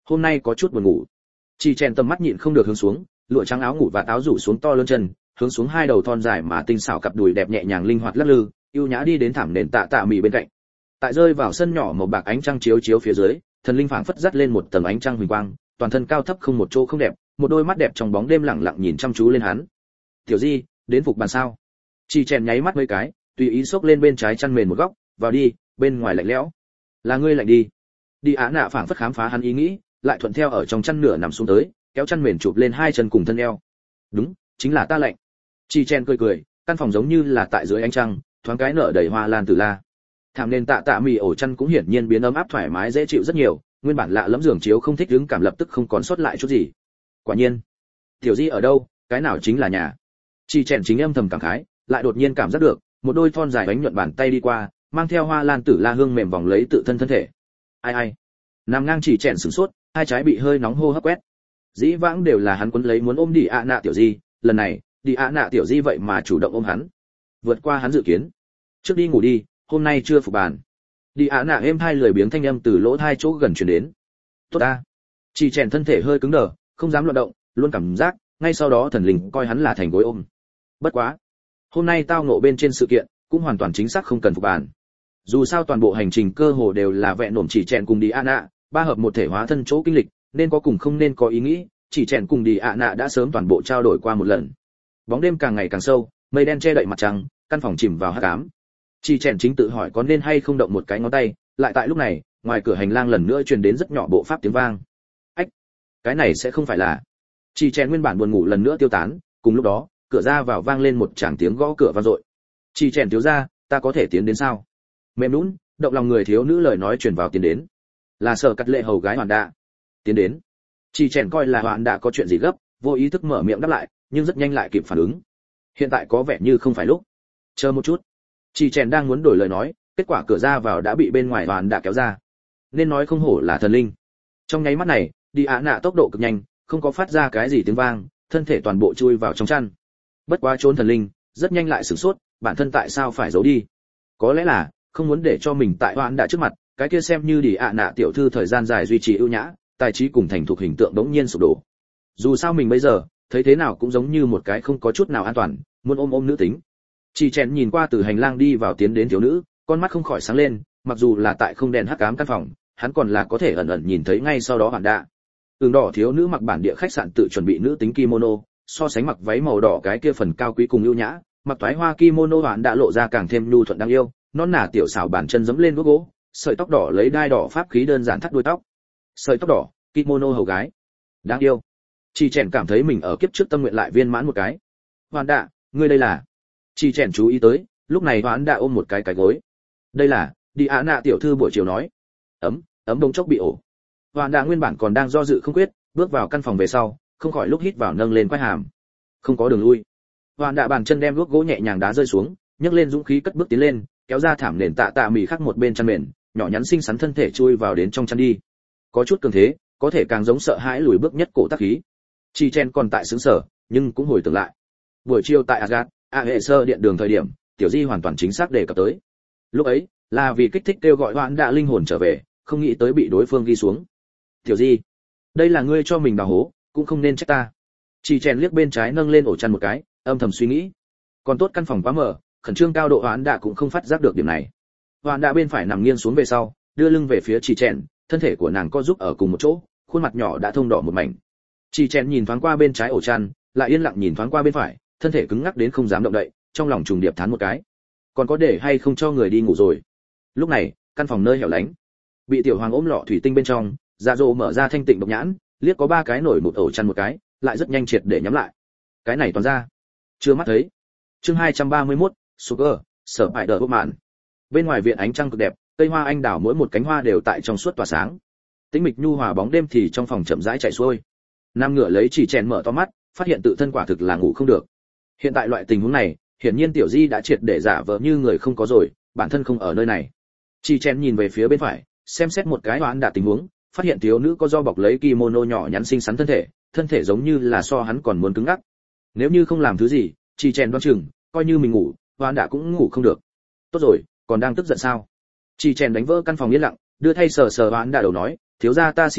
hôm nay có chút buồn ngủ. Chỉ chèn tầm mắt nhịn không được hướng xuống, lụa trắng áo ngủ và áo rủ xuống to lớn chân, hướng xuống hai đầu thon dài mà tinh xảo cặp đùi đẹp nhẹ nhàng linh hoạt lắc lư, ưu nhã đi đến thảm nền tạ tạ mì bên cạnh. Tại rơi vào sân nhỏ màu bạc ánh trăng chiếu chiếu phía dưới, thần linh phảng phất dắt lên một tầng ánh trăng huỳnh quang, toàn thân cao thấp không một chỗ không đẹp, một đôi mắt đẹp trong bóng đêm lặng lặng nhìn chăm chú lên hắn. Tiểu Di, đến phục bàn sao? Chỉ chèn nháy mắt mấy cái, tùy ý xốc lên bên trái chăn mền một góc, vào đi, bên ngoài lạnh lẽo. Là ngươi lạnh đi. Đi Á Nạ phảng phất khám phá hắn ý nghĩ, lại thuận theo ở trong chăn nửa nằm xuống tới, kéo chăn mền chụp lên hai chân cùng thân eo. Đúng, chính là ta lạnh. Chỉ chèn cười cười, căn phòng giống như là tại dưới ánh trăng, thoáng cái nở đầy hoa lan tử la. Thảm nền tạ tạ mì ổ chăn cũng hiển nhiên biến ấm áp thoải mái dễ chịu rất nhiều, nguyên bản lạ lẫm giường chiếu không thích đứng cảm lập tức không còn sót lại chút gì. Quả nhiên, Tiểu Di ở đâu, cái nào chính là nhà. Chỉ chèn chính âm thầm cảm khái, lại đột nhiên cảm giác được, một đôi thon dài bánh nhuận bàn tay đi qua, mang theo hoa lan tử la hương mềm vòng lấy tự thân thân thể. Ai ai, nằm ngang chỉ chèn sửng sốt, hai trái bị hơi nóng hô hấp quét. Dĩ vãng đều là hắn quấn lấy muốn ôm đi ạ nạ Tiểu Di, lần này, đi ạ nạ Tiểu Di vậy mà chủ động ôm hắn, vượt qua hắn dự kiến. Trước đi ngủ đi, hôm nay chưa phục bàn. Đi ạ nạ êm hai lười biếng thanh âm từ lỗ hai chỗ gần truyền đến. Tốt ta. Chỉ chèn thân thể hơi cứng đờ, không dám loạn động, luôn cảm giác, ngay sau đó thần linh coi hắn là thành gối ôm. Bất quá, hôm nay tao ngộ bên trên sự kiện, cũng hoàn toàn chính xác không cần phục bàn. Dù sao toàn bộ hành trình cơ hồ đều là vẹn nổm chỉ chèn cùng đi ạ nạ, ba hợp một thể hóa thân chỗ kinh lịch, nên có cùng không nên có ý nghĩ, chỉ chèn cùng đi ạ nạ đã sớm toàn bộ trao đổi qua một lần. Bóng đêm càng ngày càng sâu, mây đen che đậy mặt trăng, căn phòng chìm vào hắc ám. Chỉ chèn chính tự hỏi có nên hay không động một cái ngón tay, lại tại lúc này, ngoài cửa hành lang lần nữa truyền đến rất nhỏ bộ pháp tiếng vang. Ách, cái này sẽ không phải là. Chỉ chèn nguyên bản buồn ngủ lần nữa tiêu tán, cùng lúc đó, cửa ra vào vang lên một tràng tiếng gõ cửa vang dội. Chỉ chèn thiếu gia, ta có thể tiến đến sao? Mềm nhũn, động lòng người thiếu nữ lời nói truyền vào tiến đến. Là Sở Cắt Lệ hầu gái Hoàn Đạ. Tiến đến. Chỉ chèn coi là Hoàn Đạ có chuyện gì gấp, vô ý thức mở miệng đáp lại, nhưng rất nhanh lại kịp phản ứng. Hiện tại có vẻ như không phải lúc. Chờ một chút. Chỉ chèn đang muốn đổi lời nói, kết quả cửa ra vào đã bị bên ngoài Hoàn Đạ kéo ra. Nên nói không hổ là thần linh. Trong nháy mắt này, đi ạ nạ tốc độ cực nhanh, không có phát ra cái gì tiếng vang, thân thể toàn bộ chui vào trong chăn. Bất quá trốn thần linh, rất nhanh lại sửng sốt, bản thân tại sao phải giấu đi? Có lẽ là không muốn để cho mình tại Hoàn Đạ trước mặt, cái kia xem như đi ạ nạ tiểu thư thời gian dài duy trì ưu nhã, tài trí cùng thành thục hình tượng đống nhiên sụp đổ. Dù sao mình bây giờ, thấy thế nào cũng giống như một cái không có chút nào an toàn, muốn ôm ôm nữ tính. Chỉ chèn nhìn qua từ hành lang đi vào tiến đến thiếu nữ, con mắt không khỏi sáng lên, mặc dù là tại không đèn hắc ám căn phòng, hắn còn là có thể ẩn ẩn nhìn thấy ngay sau đó Hoàn Đạ. Tường đỏ thiếu nữ mặc bản địa khách sạn tự chuẩn bị nữ tính kimono, so sánh mặc váy màu đỏ cái kia phần cao quý cùng ưu nhã, mặc toái hoa kimono Hoàn Đạ lộ ra càng thêm nhu thuận đáng yêu, non nả tiểu xảo bàn chân giẫm lên đuốc gỗ, sợi tóc đỏ lấy đai đỏ pháp khí đơn giản thắt đuôi tóc. Sợi tóc đỏ, kimono hầu gái. Đáng yêu. Chỉ chèn cảm thấy mình ở kiếp trước tâm nguyện lại viên mãn một cái. Hoàn Đạ, ngươi đây là? Chỉ chèn chú ý tới, lúc này Hoàn Đạ ôm một cái cái gối. Đây là, đi ạ nạ tiểu thư buổi chiều nói. Ấm, ấm bông chốc bị ổ. Hoàn Đạ nguyên bản còn đang do dự không quyết, bước vào căn phòng về sau, không khỏi lúc hít vào nâng lên quai hàm. Không có đường lui. Hoàn Đạ bàn chân đem luốc gỗ nhẹ nhàng đá rơi xuống, nhấc lên dũng khí cất bước tiến lên, kéo ra thảm nền tạ tạ mì khác một bên chăn mền, nhỏ nhắn xinh xắn thân thể chui vào đến trong chăn đi. Có chút cường thế, có thể càng giống sợ hãi lùi bước nhất cổ tác khí. Chi chen còn tại xứng sở, nhưng cũng hồi tưởng lại. Buổi chiều tại Agat, A hệ sơ điện đường thời điểm, Tiểu Di hoàn toàn chính xác đề cập tới. Lúc ấy, là vì kích thích kêu gọi Hoãn Đạ linh hồn trở về, không nghĩ tới bị đối phương ghi xuống. Tiểu Di, đây là ngươi cho mình đào hố, cũng không nên trách ta. Chi chen liếc bên trái nâng lên ổ chăn một cái, âm thầm suy nghĩ. Còn tốt căn phòng quá mở, khẩn trương cao độ Hoãn Đạ cũng không phát giác được điểm này. Hoãn Đạ bên phải nằm nghiêng xuống về sau, đưa lưng về phía Chi chen, thân thể của nàng co giúp ở cùng một chỗ, khuôn mặt nhỏ đã thông đỏ một mảnh. Chi chen nhìn thoáng qua bên trái ổ chăn, lại yên lặng nhìn thoáng qua bên phải, thân thể cứng ngắc đến không dám động đậy, trong lòng trùng điệp thán một cái. Còn có để hay không cho người đi ngủ rồi? Lúc này, căn phòng nơi hẻo lánh, bị tiểu hoàng ôm lọ thủy tinh bên trong, Dạ Dỗ mở ra thanh tịnh độc nhãn, liếc có ba cái nổi một ổ chăn một cái, lại rất nhanh triệt để nhắm lại. Cái này toàn ra, chưa mắt thấy. Chương hai trăm ba mươi mốt, Sugar, sở bại đờ mạn. Bên ngoài viện ánh trăng cực đẹp, cây hoa anh đào mỗi một cánh hoa đều tại trong suốt tỏa sáng. Tĩnh mịch nhu hòa bóng đêm thì trong phòng chậm rãi chạy xuôi. Nam ngựa lấy chỉ chèn mở to mắt, phát hiện tự thân quả thực là ngủ không được. Hiện tại loại tình huống này, hiển nhiên Tiểu Di đã triệt để giả vờ như người không có rồi, bản thân không ở nơi này. Chỉ chèn nhìn về phía bên phải, xem xét một cái Hoãn Đạ tình huống, phát hiện thiếu nữ có do bọc lấy kimono nhỏ nhắn xinh xắn thân thể, thân thể giống như là so hắn còn muốn cứng ngắc. Nếu như không làm thứ gì, chỉ chèn đoán chừng, coi như mình ngủ, Hoãn Đạ cũng ngủ không được. Tốt rồi, còn đang tức giận sao? Chỉ chèn đánh vỡ căn phòng yên lặng, đưa thay sờ sờ Hoãn Đạ đầu nói, thiếu gia ta xin lỗi,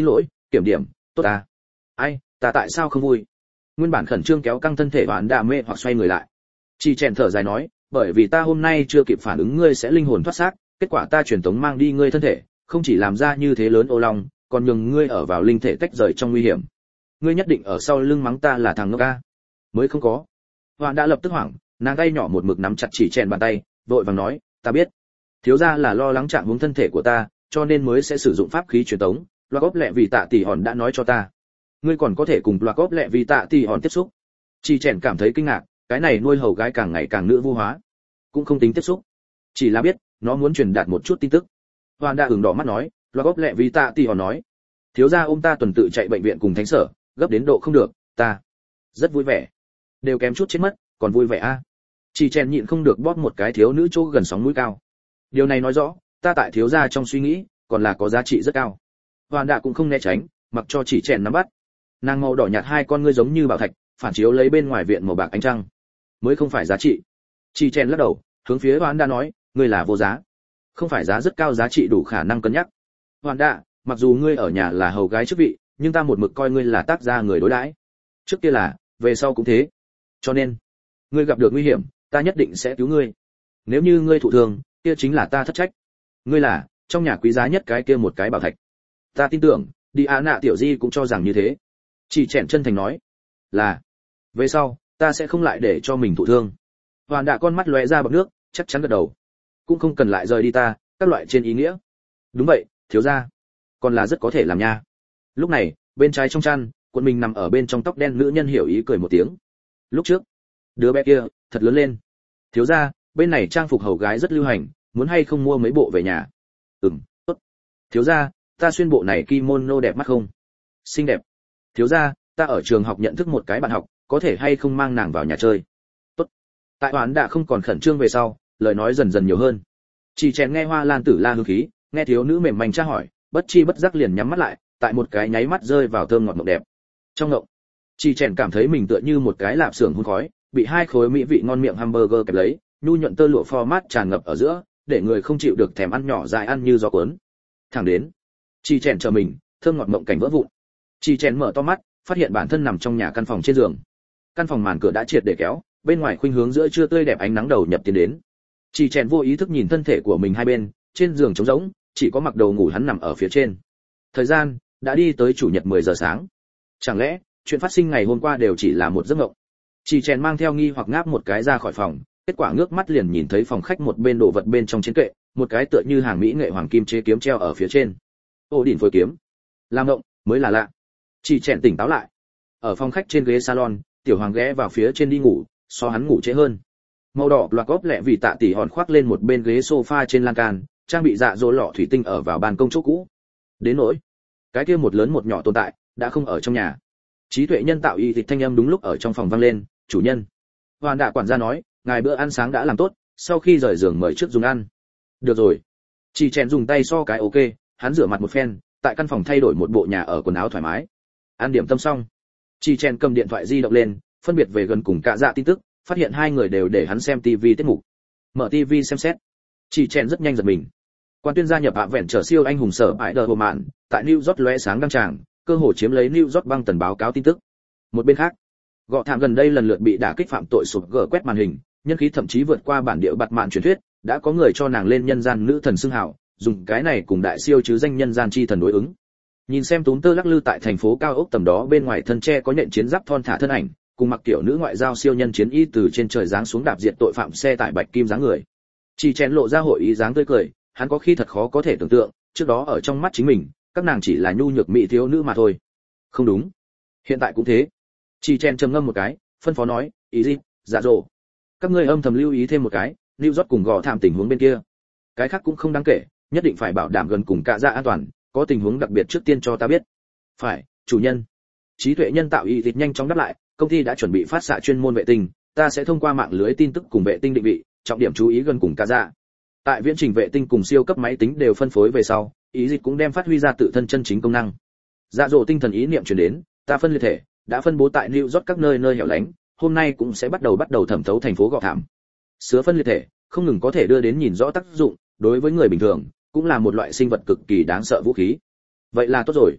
kiểm điểm, tốt ta. Ai, ta tại sao không vui? Nguyên bản khẩn trương kéo căng thân thể Hoán Đạ mê hoặc xoay người lại. Chỉ chèn thở dài nói, bởi vì ta hôm nay chưa kịp phản ứng ngươi sẽ linh hồn thoát xác, kết quả ta truyền tống mang đi ngươi thân thể, không chỉ làm ra như thế lớn ô long, còn nhường ngươi ở vào linh thể tách rời trong nguy hiểm. Ngươi nhất định ở sau lưng mắng ta là thằng ngốc a? Mới không có. Hoán đã lập tức hoảng, nàng tay nhỏ một mực nắm chặt chỉ chèn bàn tay, vội vàng nói, ta biết. Thiếu gia là lo lắng trạng huống thân thể của ta, cho nên mới sẽ sử dụng pháp khí truyền tống. Loa Cốp Lệ vì Tạ Tỷ Hòn đã nói cho ta. Ngươi còn có thể cùng Loa Cốp Lệ vì Tạ Tỷ Hòn tiếp xúc. Chỉ chèn cảm thấy kinh ngạc, cái này nuôi hầu gái càng ngày càng nữ vu hóa, cũng không tính tiếp xúc, chỉ là biết nó muốn truyền đạt một chút tin tức. Hoàn đã ửng đỏ mắt nói, Loa Cốp Lệ vì Tạ Tỷ Hòn nói, thiếu gia ôm ta tuần tự chạy bệnh viện cùng thánh sở, gấp đến độ không được, ta rất vui vẻ, đều kém chút chết mất, còn vui vẻ a. À. Chỉ chèn nhịn không được bóp một cái thiếu nữ chỗ gần sóng mũi cao. Điều này nói rõ, ta tại thiếu gia trong suy nghĩ, còn là có giá trị rất cao. Hoàn đã cũng không né tránh, mặc cho chỉ chèn nắm bắt. Nàng màu đỏ nhạt hai con ngươi giống như bảo thạch, phản chiếu lấy bên ngoài viện màu bạc ánh trăng, mới không phải giá trị. Chỉ chèn lắc đầu, hướng phía Hoàn đã nói, ngươi là vô giá, không phải giá rất cao giá trị đủ khả năng cân nhắc. Hoàn đã, mặc dù ngươi ở nhà là hầu gái chức vị, nhưng ta một mực coi ngươi là tác gia người đối đãi. Trước kia là, về sau cũng thế. Cho nên, ngươi gặp được nguy hiểm, ta nhất định sẽ cứu ngươi. Nếu như ngươi thụ thương, kia chính là ta thất trách. Ngươi là trong nhà quý giá nhất cái kia một cái bảo thạch. Ta tin tưởng, đi á nạ tiểu di cũng cho rằng như thế. Chỉ chèn chân thành nói, là về sau ta sẽ không lại để cho mình thụ thương. Hoàn đã con mắt lóe ra bọt nước, chắc chắn gật đầu. Cũng không cần lại rời đi ta, các loại trên ý nghĩa. Đúng vậy, thiếu gia, còn là rất có thể làm nha. Lúc này, bên trái trong chăn, quân mình nằm ở bên trong tóc đen nữ nhân hiểu ý cười một tiếng. Lúc trước, đứa bé kia thật lớn lên. Thiếu gia, bên này trang phục hầu gái rất lưu hành, muốn hay không mua mấy bộ về nhà? Ừm, tốt. Thiếu gia, ta xuyên bộ này kimono đẹp mắt không? Xinh đẹp. Thiếu gia, ta ở trường học nhận thức một cái bạn học, có thể hay không mang nàng vào nhà chơi? Tốt. Tại Hoán đã không còn khẩn trương về sau, lời nói dần dần nhiều hơn. Chỉ chèn nghe Hoa Lan Tử La hương khí, nghe thiếu nữ mềm manh tra hỏi, bất chi bất giác liền nhắm mắt lại, tại một cái nháy mắt rơi vào thơm ngọt mộng đẹp. Trong ngộng, Chỉ chèn cảm thấy mình tựa như một cái lạp xưởng hun khói, bị hai khối mỹ vị ngon miệng hamburger kẹp lấy, nhu nhuận tơ lụa format tràn ngập ở giữa, để người không chịu được thèm ăn nhỏ dài ăn như gió cuốn. Thẳng đến, Chỉ chèn chờ mình, thơm ngọt mộng cảnh vỡ vụn. Chỉ chèn mở to mắt, phát hiện bản thân nằm trong nhà căn phòng trên giường. Căn phòng màn cửa đã triệt để kéo, bên ngoài khuynh hướng giữa trưa tươi đẹp ánh nắng đầu nhập tiến đến. Chỉ chèn vô ý thức nhìn thân thể của mình hai bên, trên giường trống rỗng, chỉ có mặc đồ ngủ hắn nằm ở phía trên. Thời gian đã đi tới chủ nhật mười giờ sáng. Chẳng lẽ chuyện phát sinh ngày hôm qua đều chỉ là một giấc mộng? Chỉ chèn mang theo nghi hoặc ngáp một cái ra khỏi phòng, kết quả ngước mắt liền nhìn thấy phòng khách một bên đồ vật bên trong chiến kệ, một cái tựa như hàng mỹ nghệ hoàng kim chế kiếm treo ở phía trên. Ô đỉnh phối kiếm, làm mộng mới là lạ. Chỉ chèn tỉnh táo lại. Ở phòng khách trên ghế salon, tiểu hoàng ghé vào phía trên đi ngủ, so hắn ngủ trễ hơn. Màu đỏ Loa Cốp Lệ vì Tạ Tỷ Hòn khoác lên một bên ghế sofa trên lan can, trang bị dạ dỗ lọ thủy tinh ở vào ban công chỗ cũ. Đến nỗi cái kia một lớn một nhỏ tồn tại đã không ở trong nhà. Trí tuệ nhân tạo y dịch thanh âm đúng lúc ở trong phòng vang lên, chủ nhân. Hoàn đã quản gia nói, ngài bữa ăn sáng đã làm tốt, sau khi rời giường mời trước dùng ăn. Được rồi. Chỉ chèn dùng tay so cái ok, hắn rửa mặt một phen, tại căn phòng thay đổi một bộ nhà ở quần áo thoải mái. Ăn điểm tâm xong, chỉ chèn cầm điện thoại di động lên, phân biệt về gần cùng cả dạ tin tức, phát hiện hai người đều để hắn xem tivi tiết mục. Mở tivi xem xét, chỉ chèn rất nhanh giật mình. Quan tuyên gia nhập hạ vẹn trở siêu anh hùng sở bãi đờ hồ mạn, tại New York lóe sáng đăng tràng, cơ hội chiếm lấy New York băng tần báo cáo tin tức. Một bên khác, Gọ Thảm gần đây lần lượt bị đả kích phạm tội sụp gỡ quét màn hình, nhân khí thậm chí vượt qua bản địa bạt mạn truyền thuyết, đã có người cho nàng lên nhân gian nữ thần xưng hào, dùng cái này cùng đại siêu chứ danh nhân gian chi thần đối ứng. Nhìn xem túm tơ lắc lư tại thành phố cao ốc tầm đó bên ngoài thân tre có nhện chiến giáp thon thả thân ảnh, cùng mặc kiểu nữ ngoại giao siêu nhân chiến y từ trên trời giáng xuống đạp diệt tội phạm xe tải bạch kim dáng người. Chỉ chèn lộ ra hội ý dáng tươi cười, hắn có khi thật khó có thể tưởng tượng, trước đó ở trong mắt chính mình, các nàng chỉ là nhu nhược mỹ thiếu nữ mà thôi. Không đúng, hiện tại cũng thế. Chỉ chèn trầm ngâm một cái, phân phó nói, ý gì, dạ dỗ. Các ngươi âm thầm lưu ý thêm một cái, New York cùng Gò Thảm tình huống bên kia. Cái khác cũng không đáng kể, nhất định phải bảo đảm gần cùng cả dạ an toàn, có tình huống đặc biệt trước tiên cho ta biết. Phải, chủ nhân. Trí tuệ nhân tạo y thịt nhanh chóng đáp lại, công ty đã chuẩn bị phát xạ chuyên môn vệ tinh, ta sẽ thông qua mạng lưới tin tức cùng vệ tinh định vị, trọng điểm chú ý gần cùng cả dạ. Tại viễn trình vệ tinh cùng siêu cấp máy tính đều phân phối về sau, ý dịch cũng đem phát huy ra tự thân chân chính công năng. Dạ dỗ tinh thần ý niệm truyền đến, ta phân liệt thể đã phân bố tại New York các nơi nơi hẻo lánh, hôm nay cũng sẽ bắt đầu bắt đầu thẩm thấu thành phố Gò Thảm. Sứa phân liệt thể không ngừng có thể đưa đến nhìn rõ tác dụng, đối với người bình thường cũng là một loại sinh vật cực kỳ đáng sợ vũ khí. Vậy là tốt rồi.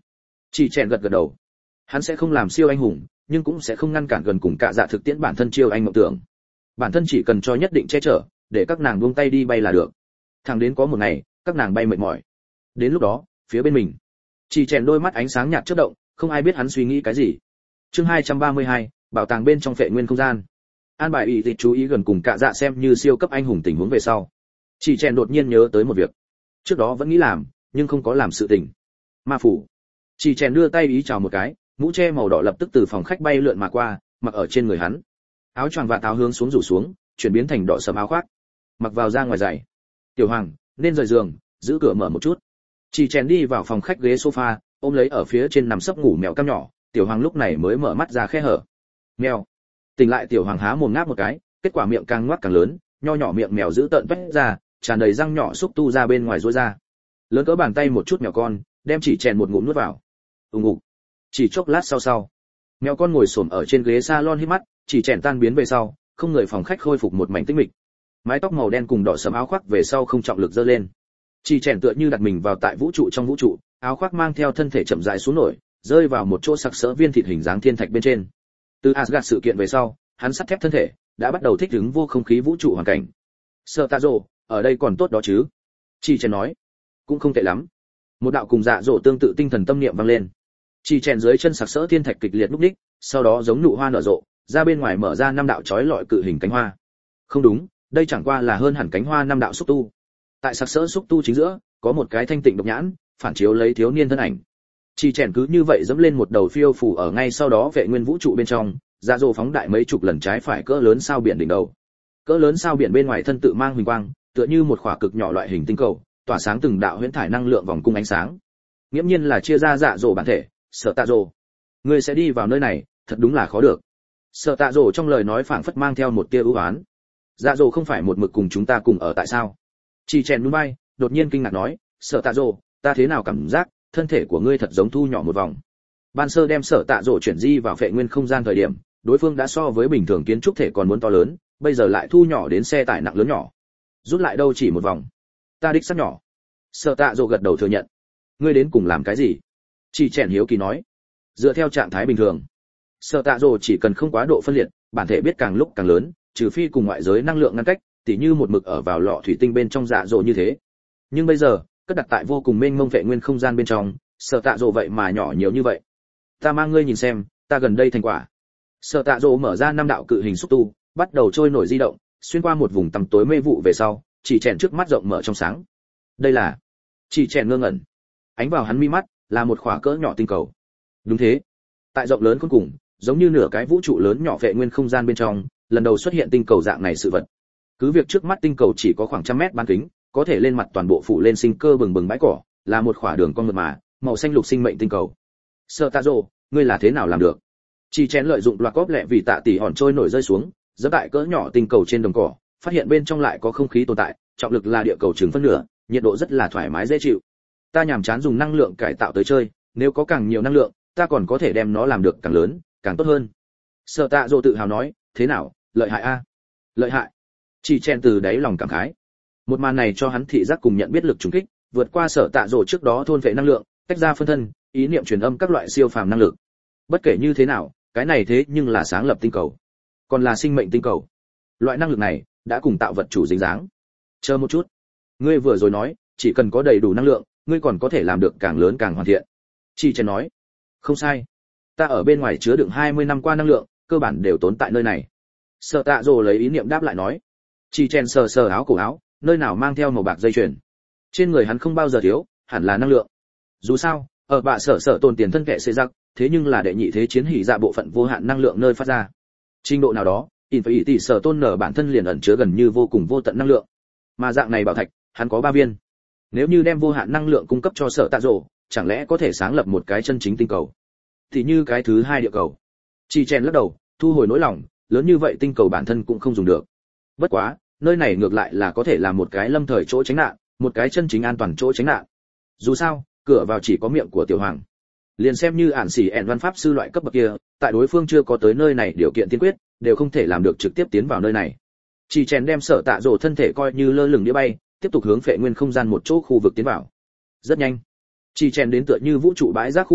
Chỉ chèn gật gật đầu. Hắn sẽ không làm siêu anh hùng, nhưng cũng sẽ không ngăn cản gần cùng cả dạ thực tiễn bản thân chiêu anh mộng tưởng. Bản thân chỉ cần cho nhất định che chở, để các nàng buông tay đi bay là được. Thẳng đến có một ngày, các nàng bay mệt mỏi. Đến lúc đó, phía bên mình, chỉ chèn đôi mắt ánh sáng nhạt chớp động, không ai biết hắn suy nghĩ cái gì. Chương hai trăm ba mươi hai, bảo tàng bên trong phệ nguyên không gian. An bài ý thì chú ý gần cùng cả dạ xem như siêu cấp anh hùng tình huống về sau. Chỉ chèn đột nhiên nhớ tới một việc. Trước đó vẫn nghĩ làm, nhưng không có làm sự tình. Ma phủ. Chỉ chèn đưa tay ý chào một cái, mũ che màu đỏ lập tức từ phòng khách bay lượn mà qua, mặc ở trên người hắn. Áo choàng và áo hướng xuống rủ xuống, chuyển biến thành đỏ sẫm áo khoác. Mặc vào ra ngoài giày. Tiểu Hoàng, nên rời giường, giữ cửa mở một chút. Chỉ chèn đi vào phòng khách ghế sofa, ôm lấy ở phía trên nằm sấp ngủ mèo cam nhỏ, Tiểu Hoàng lúc này mới mở mắt ra khe hở. Mèo. Tỉnh lại Tiểu Hoàng há mồm ngáp một cái, kết quả miệng càng ngoác càng lớn, nho nhỏ miệng mèo giữ tợn vét ra, tràn đầy răng nhỏ xúc tu ra bên ngoài rũa ra. Lớn cỡ bàn tay một chút mèo con, đem chỉ chèn một ngụm nuốt vào. Ùng ục. Chỉ chốc lát sau sau, mèo con ngồi xổm ở trên ghế salon hít mắt, chỉ chèn tan biến về sau, không người phòng khách khôi phục một mảnh tĩnh mịch. Mái tóc màu đen cùng đỏ sẫm áo khoác về sau không trọng lực giơ lên. Chỉ chèn tựa như đặt mình vào tại vũ trụ trong vũ trụ, áo khoác mang theo thân thể chậm rãi xuống nổi, rơi vào một chỗ sặc sỡ viên thịt hình dáng thiên thạch bên trên. Từ Asgard sự kiện về sau, hắn sắt thép thân thể đã bắt đầu thích ứng vô không khí vũ trụ hoàn cảnh. Sợ tạ rồ, ở đây còn tốt đó chứ? Chỉ chèn nói, cũng không tệ lắm. Một đạo cùng dạ dỗ tương tự tinh thần tâm niệm vang lên. Chỉ chèn dưới chân sặc sỡ thiên thạch kịch liệt lúc đích, sau đó giống nụ hoa nở rộ, ra bên ngoài mở ra năm đạo chói lọi cự hình cánh hoa. Không đúng, đây chẳng qua là hơn hẳn cánh hoa năm đạo xúc tu. Tại sặc sỡ xúc tu chính giữa, có một cái thanh tịnh độc nhãn, phản chiếu lấy thiếu niên thân ảnh. Chỉ chèn cứ như vậy dẫm lên một đầu phiêu phù ở ngay sau đó vệ nguyên vũ trụ bên trong, dạ dỗ phóng đại mấy chục lần trái phải cỡ lớn sao biển đỉnh đầu. Cỡ lớn sao biển bên ngoài thân tự mang huỳnh quang, tựa như một khỏa cực nhỏ loại hình tinh cầu, tỏa sáng từng đạo huyễn thải năng lượng vòng cung ánh sáng. Nghiễm nhiên là chia ra dạ dỗ bản thể, Sở Tạ Dỗ. Ngươi sẽ đi vào nơi này, thật đúng là khó được. Sở Tạ Dỗ trong lời nói phảng phất mang theo một tia ưu ái. Dạ dỗ không phải một mực cùng chúng ta cùng ở tại sao? Chỉ chèn nhún vai, đột nhiên kinh ngạc nói, Sở Tạ Dỗ, ta thế nào cảm giác thân thể của ngươi thật giống thu nhỏ một vòng. Ban sơ đem Sở Tạ Dỗ chuyển di vào phệ nguyên không gian thời điểm, đối phương đã so với bình thường kiến trúc thể còn muốn to lớn, bây giờ lại thu nhỏ đến xe tải nặng lớn nhỏ. Rút lại đâu chỉ một vòng. Ta đích xác nhỏ. Sở Tạ Dỗ gật đầu thừa nhận. Ngươi đến cùng làm cái gì? Chỉ chèn hiếu kỳ nói. Dựa theo trạng thái bình thường, Sở Tạ Dỗ chỉ cần không quá độ phân liệt, bản thể biết càng lúc càng lớn, trừ phi cùng ngoại giới năng lượng ngăn cách, tỉ như một mực ở vào lọ thủy tinh bên trong dạ dỗ như thế. Nhưng bây giờ, cất đặt tại vô cùng mênh mông vệ nguyên không gian bên trong, Sở Tạ Dỗ vậy mà nhỏ nhiều như vậy. Ta mang ngươi nhìn xem, ta gần đây thành quả. Sở Tạ Dỗ mở ra năm đạo cự hình xúc tu, bắt đầu trôi nổi di động, xuyên qua một vùng tăm tối mê vụ về sau, chỉ chèn trước mắt rộng mở trong sáng. Đây là... Chỉ chèn ngơ ngẩn. Ánh vào hắn mi mắt, là một khỏa cỡ nhỏ tinh cầu. Đúng thế. Tại rộng lớn cuối cùng, giống như nửa cái vũ trụ lớn nhỏ vệ nguyên không gian bên trong, lần đầu xuất hiện tinh cầu dạng này sự vật. Cứ việc trước mắt tinh cầu chỉ có khoảng trăm mét bán kính, có thể lên mặt toàn bộ phủ lên sinh cơ bừng bừng bãi cỏ, là một khỏa đường cong mượt mà, màu xanh lục sinh mệnh tinh cầu. Sở Tạ Dỗ, ngươi là thế nào làm được? Chỉ chén lợi dụng loạt cóp lẹ vì tạ tỷ hòn trôi nổi rơi xuống, giẫm tại cỡ nhỏ tinh cầu trên đồng cỏ, phát hiện bên trong lại có không khí tồn tại, trọng lực là địa cầu chừng phân nửa, nhiệt độ rất là thoải mái dễ chịu. Ta nhàm chán dùng năng lượng cải tạo tới chơi, nếu có càng nhiều năng lượng, ta còn có thể đem nó làm được càng lớn, càng tốt hơn. Sở Tạ Dỗ tự hào nói, thế nào, lợi hại a? Lợi hại. Chỉ chen từ đáy lòng cảm khái. Một màn này cho hắn thị giác cùng nhận biết lực trùng kích, vượt qua Sở Tạ Dỗ trước đó thôn phệ năng lượng, tách ra phân thân, ý niệm truyền âm các loại siêu phàm năng lực. Bất kể như thế nào, cái này thế nhưng là sáng lập tinh cầu, còn là sinh mệnh tinh cầu. Loại năng lực này đã cùng tạo vật chủ dính dáng. Chờ một chút, ngươi vừa rồi nói, chỉ cần có đầy đủ năng lượng, ngươi còn có thể làm được càng lớn càng hoàn thiện. Chỉ chen nói, không sai. Ta ở bên ngoài chứa đựng hai mươi năm qua năng lượng, cơ bản đều tốn tại nơi này. Sở Tạ Dỗ lấy ý niệm đáp lại nói. Chỉ chen sờ sờ áo cổ áo, nơi nào mang theo màu bạc dây chuyền. Trên người hắn không bao giờ thiếu, hẳn là năng lượng. Dù sao, ở bạ sở sở tồn tiền thân kệ xây giặc, thế nhưng là đệ nhị thế chiến hỉ dạ bộ phận vô hạn năng lượng nơi phát ra. Trình độ nào đó, in phải ý tỷ sở tôn nở bản thân liền ẩn chứa gần như vô cùng vô tận năng lượng. Mà dạng này bảo thạch, hắn có ba viên. Nếu như đem vô hạn năng lượng cung cấp cho Sở Tạ Dỗ, chẳng lẽ có thể sáng lập một cái chân chính tinh cầu? Thì như cái thứ hai địa cầu. Chỉ chen lắc đầu, thu hồi nỗi lòng, lớn như vậy tinh cầu bản thân cũng không dùng được. Bất quá, nơi này ngược lại là có thể là một cái lâm thời chỗ tránh nạn, một cái chân chính an toàn chỗ tránh nạn. Dù sao, cửa vào chỉ có miệng của tiểu hoàng. Liền xem như ản xỉ ẹn văn pháp sư loại cấp bậc kia, tại đối phương chưa có tới nơi này điều kiện tiên quyết, đều không thể làm được trực tiếp tiến vào nơi này. Chỉ chèn đem Sở Tạ Dỗ thân thể coi như lơ lửng đĩa bay, tiếp tục hướng phệ nguyên không gian một chỗ khu vực tiến vào. Rất nhanh, chỉ chèn đến tựa như vũ trụ bãi rác khu vực,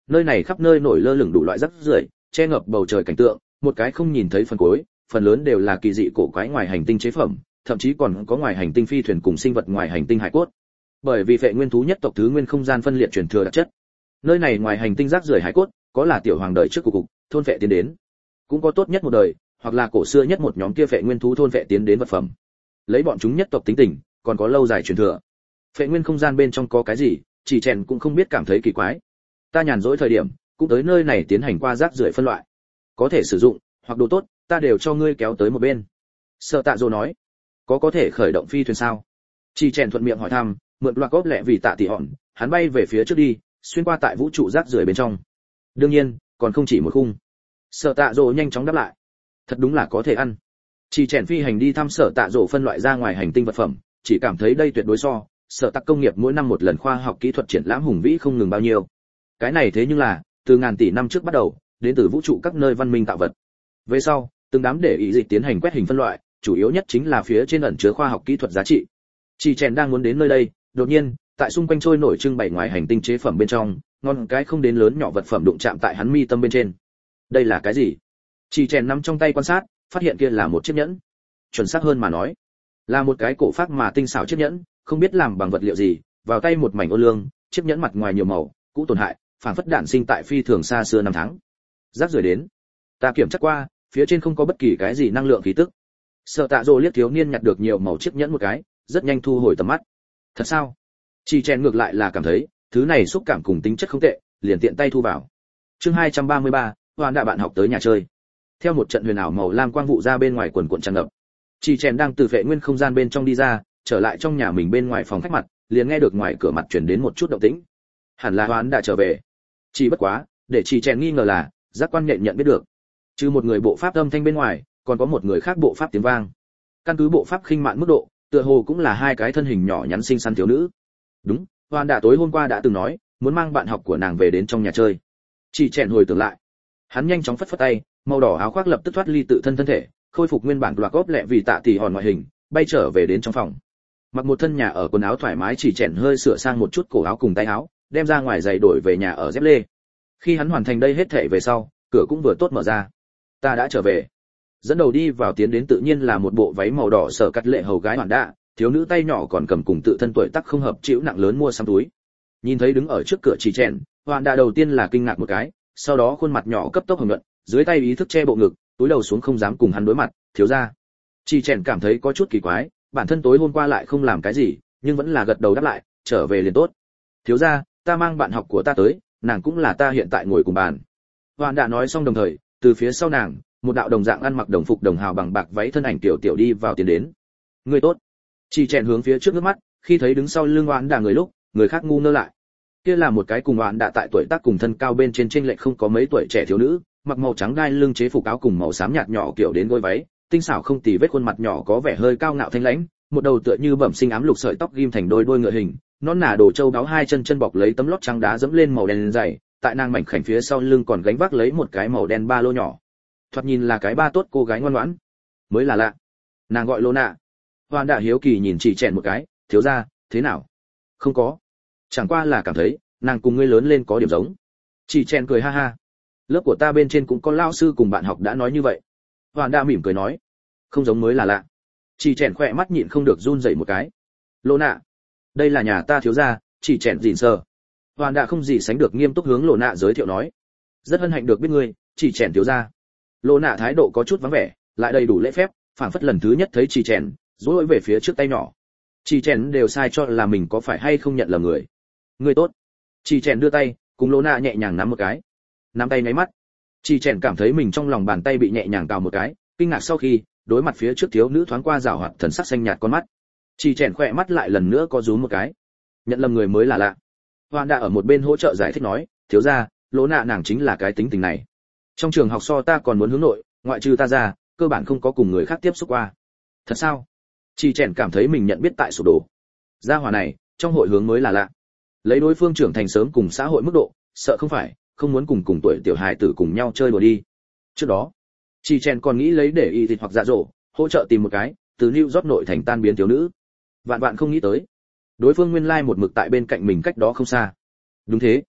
Nơi này khắp nơi nổi lơ lửng đủ loại rác rưởi, che ngập bầu trời cảnh tượng, một cái không nhìn thấy phần cuối, phần lớn đều là kỳ dị cổ quái ngoài hành tinh chế phẩm, thậm chí còn có ngoài hành tinh phi thuyền cùng sinh vật ngoài hành tinh hải cốt. Bởi vì phệ nguyên thú nhất tộc thứ nguyên không gian phân liệt truyền thừa đặc chất, nơi này ngoài hành tinh rác rưởi hải cốt, có là tiểu hoàng đời trước của cục thôn phệ tiến đến, cũng có tốt nhất một đời, hoặc là cổ xưa nhất một nhóm kia phệ nguyên thú thôn phệ tiến đến vật phẩm. Lấy bọn chúng nhất tộc tính tình, còn có lâu dài truyền thừa. Phệ nguyên không gian bên trong có cái gì, chỉ chèn cũng không biết, cảm thấy kỳ quái. Ta nhàn rỗi thời điểm, cũng tới nơi này tiến hành qua rác rưởi phân loại. Có thể sử dụng, hoặc đồ tốt, ta đều cho ngươi kéo tới một bên. Sở Tạ Dỗ nói, có có thể khởi động phi thuyền sao? Chỉ chèn thuận miệng hỏi thăm, mượn loạt cốp lẹ vì tạ tỷ hòn, hắn bay về phía trước đi, xuyên qua tại vũ trụ rác rưởi bên trong. Đương nhiên, còn không chỉ một khung. Sở Tạ Dỗ nhanh chóng đáp lại, thật đúng là có thể ăn. Chỉ chèn phi hành đi thăm Sở Tạ Dỗ phân loại ra ngoài hành tinh vật phẩm, chỉ cảm thấy đây tuyệt đối so Sở Tạc công nghiệp mỗi năm một lần khoa học kỹ thuật triển lãm hùng vĩ không ngừng bao nhiêu. Cái này thế nhưng là từ ngàn tỷ năm trước bắt đầu, đến từ vũ trụ các nơi văn minh tạo vật. Về sau, từng đám để ý dịch tiến hành quét hình phân loại, chủ yếu nhất chính là phía trên ẩn chứa khoa học kỹ thuật giá trị. Chỉ chèn đang muốn đến nơi đây, đột nhiên, tại xung quanh trôi nổi trưng bày ngoài hành tinh chế phẩm bên trong, ngon cái không đến lớn nhỏ vật phẩm đụng chạm tại hắn mi tâm bên trên. Đây là cái gì? Chỉ chèn nắm trong tay quan sát, phát hiện kia là một chiếc nhẫn. Chuẩn xác hơn mà nói, là một cái cổ phác mà tinh xảo chiếc nhẫn, không biết làm bằng vật liệu gì, vào tay một mảnh ô lương, chiếc nhẫn mặt ngoài nhiều màu, cũ tổn hại, phản phất đạn sinh tại phi thường xa xưa năm tháng. Rác rưởi đến. Ta kiểm tra qua, phía trên không có bất kỳ cái gì năng lượng khí tức. Sở Tạ Dỗ liếc thiếu niên nhặt được nhiều màu chiếc nhẫn một cái, rất nhanh thu hồi tầm mắt. Thật sao? Chỉ chèn ngược lại là cảm thấy, thứ này xúc cảm cùng tính chất không tệ, liền tiện tay thu vào. Chương hai trăm ba mươi ba, Hoàn Đạ bạn học tới nhà chơi. Theo một trận huyền ảo màu lam quang vụ ra bên ngoài quần cuộn tràn ngập. Chỉ chèn đang từ phệ nguyên không gian bên trong đi ra, trở lại trong nhà mình bên ngoài phòng khách mặt, liền nghe được ngoài cửa mặt truyền đến một chút động tĩnh. Hẳn là Hoán đã trở về. Chỉ bất quá, để chỉ chèn nghi ngờ là, giác quan nhện nhận biết được. Trừ một người bộ pháp âm thanh bên ngoài, còn có một người khác bộ pháp tiếng vang. Căn cứ bộ pháp khinh mạn mức độ, tựa hồ cũng là hai cái thân hình nhỏ nhắn xinh xắn thiếu nữ. Đúng, Hoán đã tối hôm qua đã từng nói, muốn mang bạn học của nàng về đến trong nhà chơi. Chỉ chèn hồi tưởng lại, hắn nhanh chóng phất phất tay, màu đỏ áo khoác lập tức thoát ly tự thân thân thể, khôi phục nguyên bản loạt cốp lẹ vì tạ tỷ hòn ngoại hình, bay trở về đến trong phòng. Mặc một thân nhà ở quần áo thoải mái, chỉ chèn hơi sửa sang một chút cổ áo cùng tay áo, đem ra ngoài giày đổi về nhà ở dép lê. Khi hắn hoàn thành đây hết thảy về sau, cửa cũng vừa tốt mở ra. Ta đã trở về. Dẫn đầu đi vào tiến đến tự nhiên là một bộ váy màu đỏ sở cắt lệ hầu gái Hoàn Đạ, thiếu nữ tay nhỏ còn cầm cùng tự thân tuổi tác không hợp chịu nặng lớn mua sắm túi. Nhìn thấy đứng ở trước cửa chỉ chèn, Hoàn Đạ đầu tiên là kinh ngạc một cái, sau đó khuôn mặt nhỏ cấp tốc hồng nhuận, dưới tay ý thức che bộ ngực, túi đầu xuống không dám cùng hắn đối mặt, thiếu gia. Chỉ chèn cảm thấy có chút kỳ quái, bản thân tối hôm qua lại không làm cái gì, nhưng vẫn là gật đầu đáp lại, trở về liền tốt. Thiếu gia, ta mang bạn học của ta tới, nàng cũng là ta hiện tại ngồi cùng bàn. Hoàn đã nói xong đồng thời, từ phía sau nàng, một đạo đồng dạng ăn mặc đồng phục đồng hào bằng bạc váy thân ảnh tiểu tiểu đi vào tiến đến. Người tốt. Chỉ chèn hướng phía trước nước mắt, khi thấy đứng sau lưng Hoàn đã người lúc, người khác ngu ngơ lại. Kia là một cái cùng Hoàn đã tại tuổi tác cùng thân cao bên trên chênh lệch không có mấy tuổi trẻ thiếu nữ, mặc màu trắng đai lưng chế phục áo cùng màu xám nhạt nhỏ kiểu đến gối váy, tinh xảo không tì vết khuôn mặt nhỏ có vẻ hơi cao ngạo thanh lãnh, một đầu tựa như bẩm sinh ám lục sợi tóc ghim thành đôi đuôi ngựa hình, nón nà đồ châu đáo hai chân chân bọc lấy tấm lót trắng đá dẫm lên màu đen dày, tại nàng mảnh khảnh phía sau lưng còn gánh vác lấy một cái màu đen ba lô nhỏ. Thoạt nhìn là cái ba tốt cô gái ngoan ngoãn, mới là lạ. Nàng gọi Lô Nạ. Hoàn đã hiếu kỳ nhìn chỉ chèn một cái, thiếu gia, thế nào? Không có, chẳng qua là cảm thấy nàng cùng ngươi lớn lên có điểm giống. Chỉ chèn cười ha ha. Lớp của ta bên trên cũng có lão sư cùng bạn học đã nói như vậy. Hoàn đã mỉm cười nói, không giống mới là lạ. Chỉ chèn khỏe mắt nhịn không được run rẩy một cái. Lô Nạ, đây là nhà ta thiếu gia. Chỉ chèn gìn sờ. Hoàn đã không gì sánh được nghiêm túc hướng Lô Nạ giới thiệu nói, rất hân hạnh được biết ngươi, chỉ chèn thiếu gia. Lô Nạ thái độ có chút vắng vẻ, lại đầy đủ lễ phép, phảng phất lần thứ nhất thấy chỉ chèn, rối về phía trước tay nhỏ. Chỉ chèn đều sai cho là mình có phải hay không nhận lầm người. Ngươi tốt. Chỉ chèn đưa tay, cùng Lô Nạ nhẹ nhàng nắm một cái. Nắm tay nháy mắt, chỉ chèn cảm thấy mình trong lòng bàn tay bị nhẹ nhàng cào một cái, kinh ngạc sau khi đối mặt phía trước thiếu nữ thoáng qua rảo hoạt thần sắc xanh nhạt con mắt. Chỉ chèn khỏe mắt lại lần nữa có rúm một cái. Nhận lầm người mới là lạ. Hoàn đã ở một bên hỗ trợ giải thích nói, thiếu gia, Lỗ Nạ nàng chính là cái tính tình này. Trong trường học so ta còn muốn hướng nội, ngoại trừ ta ra, cơ bản không có cùng người khác tiếp xúc qua. Thật sao? Chỉ chèn cảm thấy mình nhận biết tại sụp đổ. Gia hỏa này, trong hội hướng mới là lạ. Lấy đối phương trưởng thành sớm cùng xã hội mức độ, sợ không phải, không muốn cùng cùng tuổi tiểu hài tử cùng nhau chơi đùa đi. Trước đó, Chỉ chèn còn nghĩ lấy để y thịt hoặc dạ dỗ, hỗ trợ tìm một cái, từ New York nội thành tan biến thiếu nữ. Vạn vạn không nghĩ tới, đối phương nguyên lai một mực tại bên cạnh mình cách đó không xa. Đúng thế,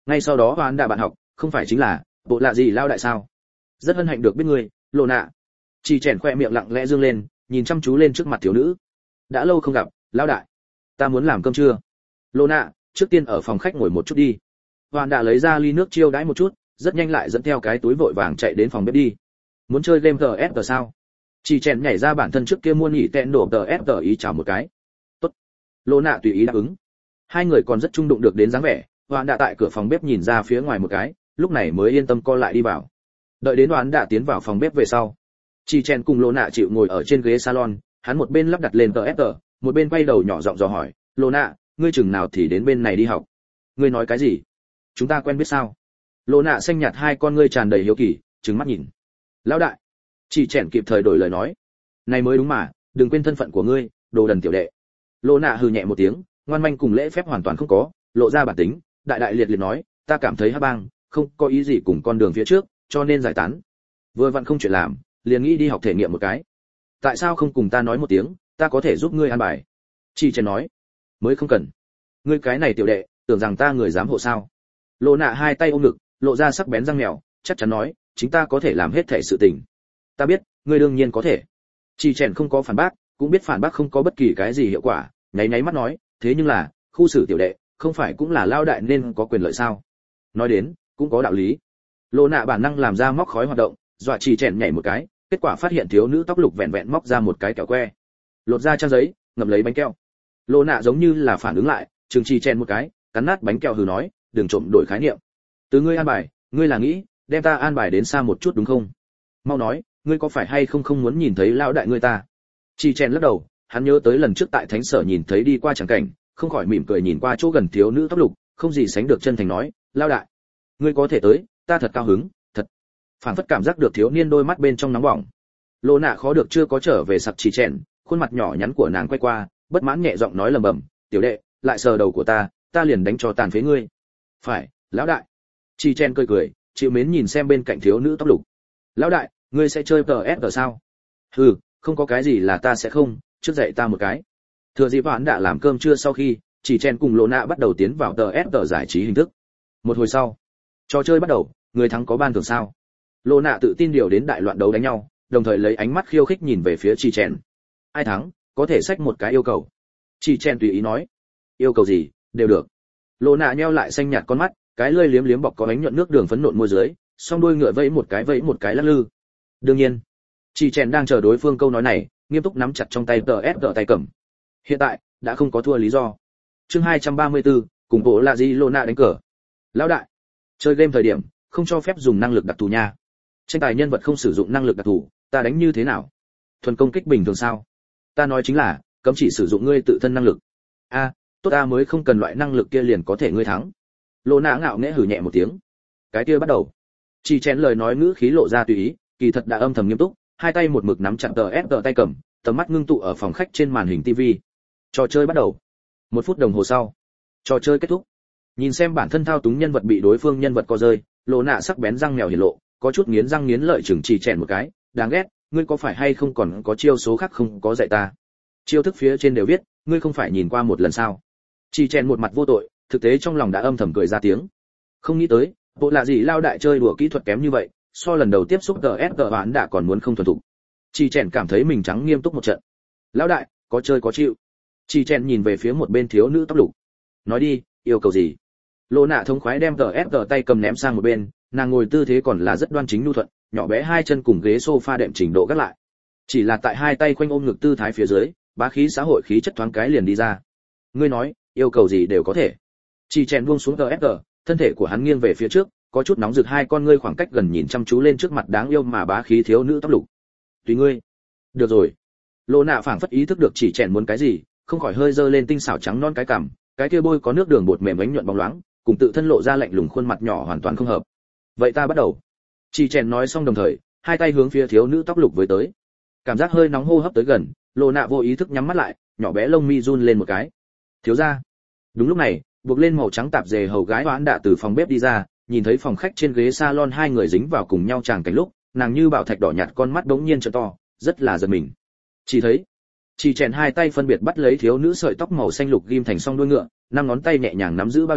Ngay sau đó Hoán Đạ bạn học, không phải chính là bộ lạ gì lao đại sao? Rất hân hạnh được biết ngươi, Lộ Nạ. Chỉ chèn khoe miệng lặng lẽ dương lên, nhìn chăm chú lên trước mặt thiếu nữ. Đã lâu không gặp, lão đại. Ta muốn làm cơm trưa. Lộ Nạ, trước tiên ở phòng khách ngồi một chút đi. Hoán Đạ lấy ra ly nước chiêu đãi một chút, rất nhanh lại dẫn theo cái túi vội vàng chạy đến phòng bếp đi. Muốn chơi game tờ ép tờ sao? Chỉ chèn nhảy ra bản thân trước kia muôn nhị tẹn đổ tờ ép tờ ý chào một cái. Tốt. Lộ Nạ tùy ý đáp ứng. Hai người còn rất trung đụng được đến dáng vẻ. Hoán Đạ tại cửa phòng bếp nhìn ra phía ngoài một cái, lúc này mới yên tâm co lại đi vào. Đợi đến Hoán Đạ tiến vào phòng bếp về sau, Chỉ chèn cùng Lộ Nạ chịu ngồi ở trên ghế salon, hắn một bên lắp đặt lên tờ ép tờ, một bên quay đầu nhỏ giọng dò hỏi, Lộ Nạ, ngươi chừng nào thì đến bên này đi học? Ngươi nói cái gì? Chúng ta quen biết sao? Lộ Nạ xanh nhạt hai con ngươi tràn đầy hiếu kỳ, trừng mắt nhìn. Lão đại. Chỉ chèn kịp thời đổi lời nói. Này mới đúng mà, đừng quên thân phận của ngươi, đồ đần tiểu đệ. Lộ Nạ hừ nhẹ một tiếng, ngoan manh cùng lễ phép hoàn toàn không có, lộ ra bản tính, đại đại liệt liệt nói, ta cảm thấy hắc bang không có ý gì cùng con đường phía trước, cho nên giải tán. Vừa vặn không chuyện làm, liền nghĩ đi học thể nghiệm một cái. Tại sao không cùng ta nói một tiếng, ta có thể giúp ngươi an bài. Chỉ chèn nói, mới không cần. Ngươi cái này tiểu đệ, tưởng rằng ta người dám hộ sao? Lộ Nạ hai tay ôm ngực, lộ ra sắc bén răng mèo, chắc chắn nói, chính ta có thể làm hết thảy sự tình. Ta biết, ngươi đương nhiên có thể. Chỉ chèn không có phản bác, cũng biết phản bác không có bất kỳ cái gì hiệu quả, nháy nháy mắt nói, thế nhưng là, khu xử tiểu đệ, không phải cũng là lao đại nên có quyền lợi sao? Nói đến, cũng có đạo lý. Lộ Nạ bản năng làm ra móc khói hoạt động, dọa Chỉ chèn nhảy một cái, kết quả phát hiện thiếu nữ tóc lục vẹn vẹn móc ra một cái kẹo que, lột ra trang giấy, ngậm lấy bánh kẹo. Lộ Nạ giống như là phản ứng lại, chừng Chỉ chèn một cái, cắn nát bánh kẹo hừ nói, đừng trộm đổi khái niệm. Từ ngươi an bài, ngươi là nghĩ đem ta an bài đến xa một chút đúng không? Mau nói, ngươi có phải hay không không muốn nhìn thấy lão đại ngươi ta? Chỉ chèn lắc đầu, hắn nhớ tới lần trước tại thánh sở nhìn thấy đi qua chẳng cảnh, không khỏi mỉm cười nhìn qua chỗ gần thiếu nữ tóc lục, không gì sánh được chân thành nói, lão đại, ngươi có thể tới, ta thật cao hứng, thật. Phản phất cảm giác được thiếu niên đôi mắt bên trong nóng bỏng. Lộ Nạ khó được chưa có trở về sặc Chỉ chèn, khuôn mặt nhỏ nhắn của nàng quay qua, bất mãn nhẹ giọng nói lầm bầm, tiểu đệ, lại sờ đầu của ta, ta liền đánh cho tàn phế ngươi. Phải, lão đại. Chỉ chèn cười cười, chịu mến nhìn xem bên cạnh thiếu nữ tóc lục. Lão đại, ngươi sẽ chơi tờ ép tờ sao? Hừ, không có cái gì là ta sẽ không, trước dạy ta một cái. Thừa dịp Hoán đã làm cơm trưa sau khi, Chỉ chèn cùng Lộ Nạ bắt đầu tiến vào tờ ép tờ giải trí hình thức. Một hồi sau, trò chơi bắt đầu, người thắng có ban thưởng sao? Lộ Nạ tự tin điều đến đại loạn đấu đánh nhau, đồng thời lấy ánh mắt khiêu khích nhìn về phía Chỉ chèn. Ai thắng, có thể xách một cái yêu cầu. Chỉ chèn tùy ý nói. Yêu cầu gì, đều được. Lộ Nạ nheo lại xanh nhạt con mắt, cái lưỡi liếm liếm bọc có ánh nhuận nước đường phấn nộn môi dưới, song đuôi ngựa vẫy một cái vẫy một cái lắc lư. Đương nhiên, Chỉ chèn đang chờ đối phương câu nói này, nghiêm túc nắm chặt trong tay tờ ép tờ tay cầm. Hiện tại đã không có thua lý do. Chương hai trăm ba mươi tư, cùng bộ là gì Lộ Nạ đánh cờ. Lão đại, chơi game thời điểm không cho phép dùng năng lực đặc thù nha. Tranh tài nhân vật không sử dụng năng lực đặc thù, ta đánh như thế nào? Thuần công kích bình thường sao? Ta nói chính là cấm chỉ sử dụng ngươi tự thân năng lực. A, tốt ta mới không cần loại năng lực kia liền có thể ngươi thắng. Lộ Nạ ngạo nghễ hừ nhẹ một tiếng. Cái kia bắt đầu. Chỉ chén lời nói ngữ khí lộ ra tùy ý, kỳ thật đã âm thầm nghiêm túc, hai tay một mực nắm chặt tờ ép tờ tay cầm, tầm mắt ngưng tụ ở phòng khách trên màn hình tivi. Trò chơi bắt đầu. Một phút đồng hồ sau, trò chơi kết thúc. Nhìn xem bản thân thao túng nhân vật bị đối phương nhân vật co rơi, Lộ Nạ sắc bén răng mèo hiển lộ, có chút nghiến răng nghiến lợi chừng Chỉ chèn một cái, đáng ghét, ngươi có phải hay không còn có chiêu số khác không có dạy ta? Chiêu thức phía trên đều viết, ngươi không phải nhìn qua một lần sao? Chỉ chèn một mặt vô tội, thực tế trong lòng đã âm thầm cười ra tiếng. Không nghĩ tới, bộ lạ gì lao đại chơi đùa kỹ thuật kém như vậy, so lần đầu tiếp xúc tờ ép tờ bán đã còn muốn không thuần thục. Chỉ chèn cảm thấy mình trắng nghiêm túc một trận. Lão đại, có chơi có chịu. Chỉ chèn nhìn về phía một bên thiếu nữ tóc lục. Nói đi, yêu cầu gì? Lộ Nạ thống khoái đem tờ ép tờ tay cầm ném sang một bên, nàng ngồi tư thế còn là rất đoan chính nhu thuận, nhỏ bé hai chân cùng ghế sofa đệm trình độ gác lại. Chỉ là tại hai tay khoanh ôm ngực tư thái phía dưới, bá khí xã hội khí chất thoáng cái liền đi ra. Ngươi nói, yêu cầu gì đều có thể. Chỉ chèn buông xuống tờ ép tờ, thân thể của hắn nghiêng về phía trước, có chút nóng rực hai con ngươi khoảng cách gần nhìn chăm chú lên trước mặt đáng yêu mà bá khí thiếu nữ tóc lục. Tùy ngươi. Được rồi. Lộ Nạ phảng phất ý thức được chỉ chèn muốn cái gì, không khỏi hơi dơ lên tinh xảo trắng non cái cằm, cái kia bôi có nước đường bột mềm ánh nhuận bóng loáng, cùng tự thân lộ ra lạnh lùng khuôn mặt nhỏ hoàn toàn không hợp. Vậy ta bắt đầu. Chỉ chèn nói xong đồng thời, hai tay hướng phía thiếu nữ tóc lục với tới. Cảm giác hơi nóng hô hấp tới gần, Lộ Nạ vô ý thức nhắm mắt lại, nhỏ bé lông mi run lên một cái. Thiếu gia. Đúng lúc này, buộc lên màu trắng tạp dề hầu gái Hoán Đạ từ phòng bếp đi ra, nhìn thấy phòng khách trên ghế salon hai người dính vào cùng nhau chàng cảnh lúc, nàng như bảo thạch đỏ nhạt con mắt bỗng nhiên trợn to, rất là giật mình. Chỉ thấy, chỉ chèn hai tay phân biệt bắt lấy thiếu nữ sợi tóc màu xanh lục ghim thành song đuôi ngựa, năm ngón tay nhẹ nhàng nắm giữ bao trùm,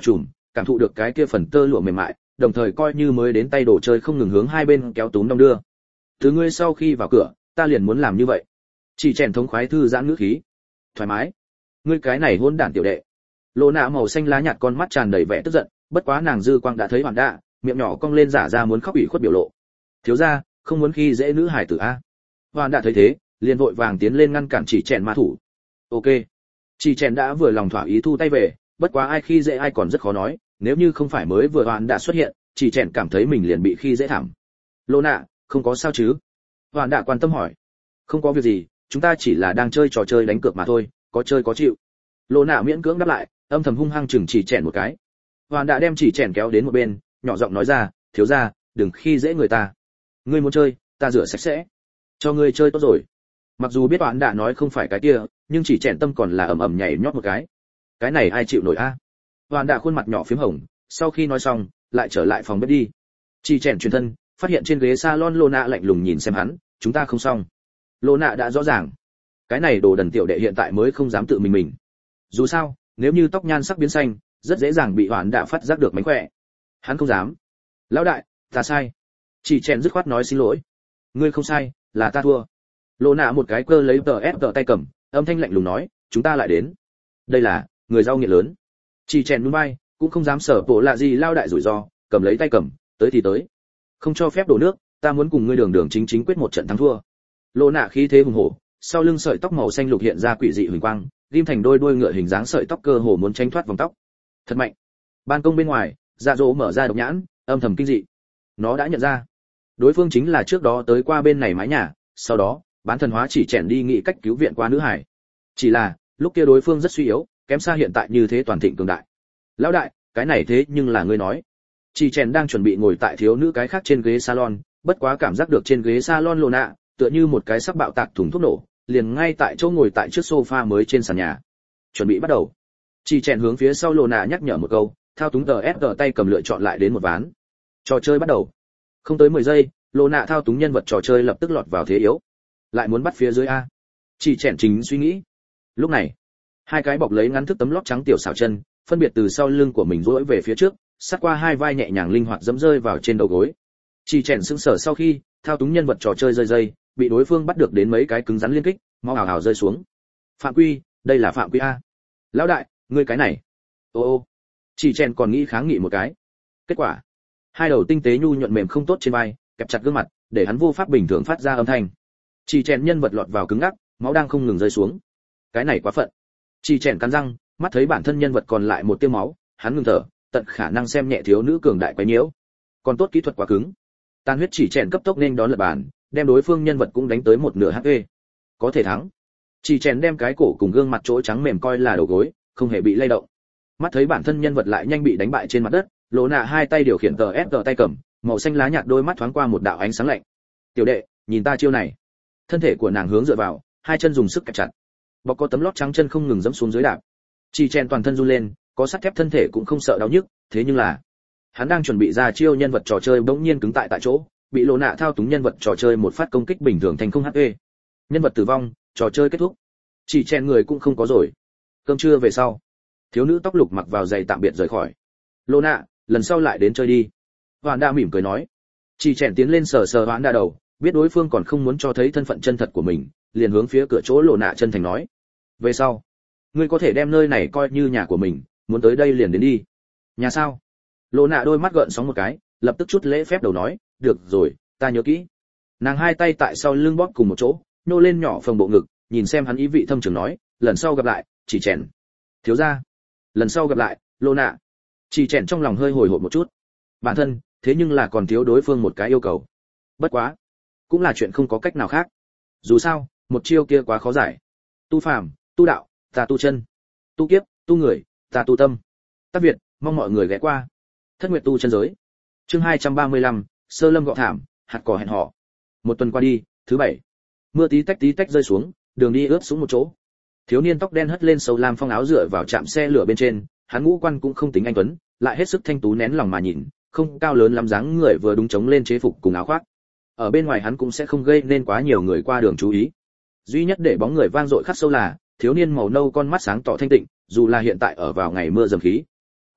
cảm thụ được cái kia phần tơ lụa mềm mại, đồng thời coi như mới đến tay đồ chơi không ngừng hướng hai bên kéo túm đong đưa. Từ ngươi sau khi vào cửa, ta liền muốn làm như vậy. Chỉ chèn thống khoái thư giãn ngữ khí. Thoải mái. Ngươi cái này hôn đản tiểu đệ. Lô nạ màu xanh lá nhạt con mắt tràn đầy vẻ tức giận, bất quá nàng dư quang đã thấy Hoàn Đạ, miệng nhỏ cong lên giả ra muốn khóc ủy khuất biểu lộ. Thiếu gia, không muốn khi dễ nữ hải tử a. Hoàn Đạ thấy thế, liền vội vàng tiến lên ngăn cản chỉ chèn ma thủ. Ok. Chỉ chèn đã vừa lòng thỏa ý thu tay về, bất quá ai khi dễ ai còn rất khó nói, nếu như không phải mới vừa Hoàn Đạ xuất hiện, chỉ chèn cảm thấy mình liền bị khi dễ thảm. Lô nạ, không có sao chứ? Hoàn Đạ quan tâm hỏi. Không có việc gì, chúng ta chỉ là đang chơi trò chơi đánh cược mà thôi, có chơi có chịu. Lô nạ miễn cưỡng đáp lại, âm thầm hung hăng chừng chỉ chèn một cái. Hoàn Đạ đem chỉ chèn kéo đến một bên, nhỏ giọng nói ra, thiếu gia, đừng khi dễ người ta. Ngươi muốn chơi, ta rửa sạch sẽ, cho ngươi chơi tốt rồi. Mặc dù biết Hoàn Đạ nói không phải cái kia, nhưng chỉ chèn tâm còn là ầm ầm nhảy nhót một cái. Cái này ai chịu nổi a? Hoàn Đạ khuôn mặt nhỏ phím hồng, sau khi nói xong, lại trở lại phòng bếp đi. Chỉ chèn chuyển thân, phát hiện trên ghế salon Lô nạ lạnh lùng nhìn xem hắn, chúng ta không xong. Lô nạ đã rõ ràng, cái này đồ đần tiểu đệ hiện tại mới không dám tự mình mình. Dù sao, nếu như tóc nhan sắc biến xanh, rất dễ dàng bị Hoàn Đạ phát giác được mánh khỏe. Hắn không dám. Lão đại, ta sai. Chỉ chèn dứt khoát nói xin lỗi. Ngươi không sai, là ta thua. Lô nạ một cái cơ lấy tờ ép tờ tay cầm, âm thanh lạnh lùng nói, chúng ta lại đến. Đây là người rau nghiện lớn. Chỉ chèn nhún vai, cũng không dám sở bộ lạ gì lao đại rủi ro, cầm lấy tay cầm, tới thì tới. Không cho phép đổ nước, ta muốn cùng ngươi đường đường chính chính quyết một trận thắng thua. Lô nạ khí thế hùng hổ, sau lưng sợi tóc màu xanh lục hiện ra quỷ dị huỳnh quang, ghim thành đôi đuôi ngựa hình dáng sợi tóc cơ hồ muốn tránh thoát vòng tóc. Thật mạnh. Ban công bên ngoài, Dạ Dỗ mở ra độc nhãn, âm thầm kinh dị. Nó đã nhận ra, đối phương chính là trước đó tới qua bên này mái nhà, sau đó, bán thần hóa chỉ chèn đi nghĩ cách cứu viện qua nữ hải. Chỉ là, lúc kia đối phương rất suy yếu, kém xa hiện tại như thế toàn thịnh cường đại. Lão đại, cái này thế nhưng là ngươi nói. Chỉ chèn đang chuẩn bị ngồi tại thiếu nữ cái khác trên ghế salon, bất quá cảm giác được trên ghế salon Lô nạ, tựa như một cái sắp bạo tạc thùng thuốc nổ, liền ngay tại chỗ ngồi tại trước sofa mới trên sàn nhà. Chuẩn bị bắt đầu. Chỉ chèn hướng phía sau Lô nạ nhắc nhở một câu, thao túng tờ ép tờ tay cầm lựa chọn lại đến một ván. Trò chơi bắt đầu. Không tới mười giây, Lô nạ thao túng nhân vật trò chơi lập tức lọt vào thế yếu. Lại muốn bắt phía dưới a. Chỉ chèn chính suy nghĩ. Lúc này, hai cái bọc lấy ngắn thức tấm lót trắng tiểu xảo chân, phân biệt từ sau lưng của mình duỗi về phía trước, sát qua hai vai nhẹ nhàng linh hoạt dẫm rơi vào trên đầu gối. Chỉ chèn sững sờ sau khi thao túng nhân vật trò chơi rơi dây, bị đối phương bắt được đến mấy cái cứng rắn liên kích, mau hào hào rơi xuống. Phạm quy, đây là phạm quy a. Lão đại, ngươi cái này. Ô ô. Chỉ chèn còn nghĩ kháng nghị một cái. Kết quả, hai đầu tinh tế nhu nhuận mềm không tốt trên vai, kẹp chặt gương mặt, để hắn vô pháp bình thường phát ra âm thanh. Chỉ chèn nhân vật lọt vào cứng ngắc, máu đang không ngừng rơi xuống. Cái này quá phận. Chỉ chèn cắn răng, mắt thấy bản thân nhân vật còn lại một tia máu, hắn ngừng thở, tận khả năng xem nhẹ thiếu nữ cường đại quấy nhiễu. Còn tốt kỹ thuật quá cứng. Tàn huyết chỉ chèn cấp tốc nên đón lật bàn, đem đối phương nhân vật cũng đánh tới một nửa hát pê. Có thể thắng. Chỉ chèn đem cái cổ cùng gương mặt chỗ trắng mềm coi là đầu gối, không hề bị lay động. Mắt thấy bản thân nhân vật lại nhanh bị đánh bại trên mặt đất, Lô nạ hai tay điều khiển tờ ép tờ tay cầm, màu xanh lá nhạt đôi mắt thoáng qua một đạo ánh sáng lạnh. Tiểu đệ, nhìn ta chiêu này. Thân thể của nàng hướng dựa vào, hai chân dùng sức kẹp chặt. Bọc có tấm lót trắng chân không ngừng giẫm xuống dưới đạp. Chỉ chèn toàn thân run lên, có sắt thép thân thể cũng không sợ đau nhức, thế nhưng là, hắn đang chuẩn bị ra chiêu nhân vật trò chơi bỗng nhiên cứng tại tại chỗ, bị Lô nạ thao túng nhân vật trò chơi một phát công kích bình thường thành không hát pê. Nhân vật tử vong, trò chơi kết thúc. Chỉ chèn người cũng không có rồi. Cơm trưa về sau, thiếu nữ tóc lục mặc vào giày tạm biệt rời khỏi. Lô nạ, lần sau lại đến chơi đi. Hoàn Đa mỉm cười nói. Chỉ chèn tiến lên sờ sờ Hoàn Đa đầu, biết đối phương còn không muốn cho thấy thân phận chân thật của mình, liền hướng phía cửa chỗ Lô nạ chân thành nói. Về sau, ngươi có thể đem nơi này coi như nhà của mình, muốn tới đây liền đến đi. Nhà sao? Lô nạ đôi mắt gợn sóng một cái, lập tức chút lễ phép đầu nói, được rồi, ta nhớ kỹ. Nàng hai tay tại sau lưng bóp cùng một chỗ, nô lên nhỏ phồng bộ ngực, nhìn xem hắn ý vị thâm trường nói, lần sau gặp lại, chỉ chèn. Thiếu gia. Lần sau gặp lại, Lô nạ. Chỉ chèn trong lòng hơi hồi hộp một chút. Bản thân, thế nhưng là còn thiếu đối phương một cái yêu cầu. Bất quá, cũng là chuyện không có cách nào khác. Dù sao, một chiêu kia quá khó giải. Tu phàm, tu đạo, ta tu chân. Tu kiếp, tu người, ta tu tâm. Tác Việt, mong mọi người ghé qua. Thất Nguyệt tu chân giới. Chương hai trăm ba mươi lăm, Sơ Lâm gọ thảm, hạt cỏ hẹn hò. Một tuần qua đi, thứ bảy. Mưa tí tách tí tách rơi xuống, đường đi ướt sũng một chỗ. Thiếu niên tóc đen hất lên sầu lam phong áo dựa vào chạm xe lửa bên trên, hắn ngũ quan cũng không tính anh tuấn, lại hết sức thanh tú nén lòng mà nhìn, không cao lớn lắm dáng người vừa đúng chống lên chế phục cùng áo khoác. Ở bên ngoài hắn cũng sẽ không gây nên quá nhiều người qua đường chú ý. Duy nhất để bóng người vang dội khắc sâu là, thiếu niên màu nâu con mắt sáng tỏ thanh tịnh, dù là hiện tại ở vào ngày mưa dầm khí.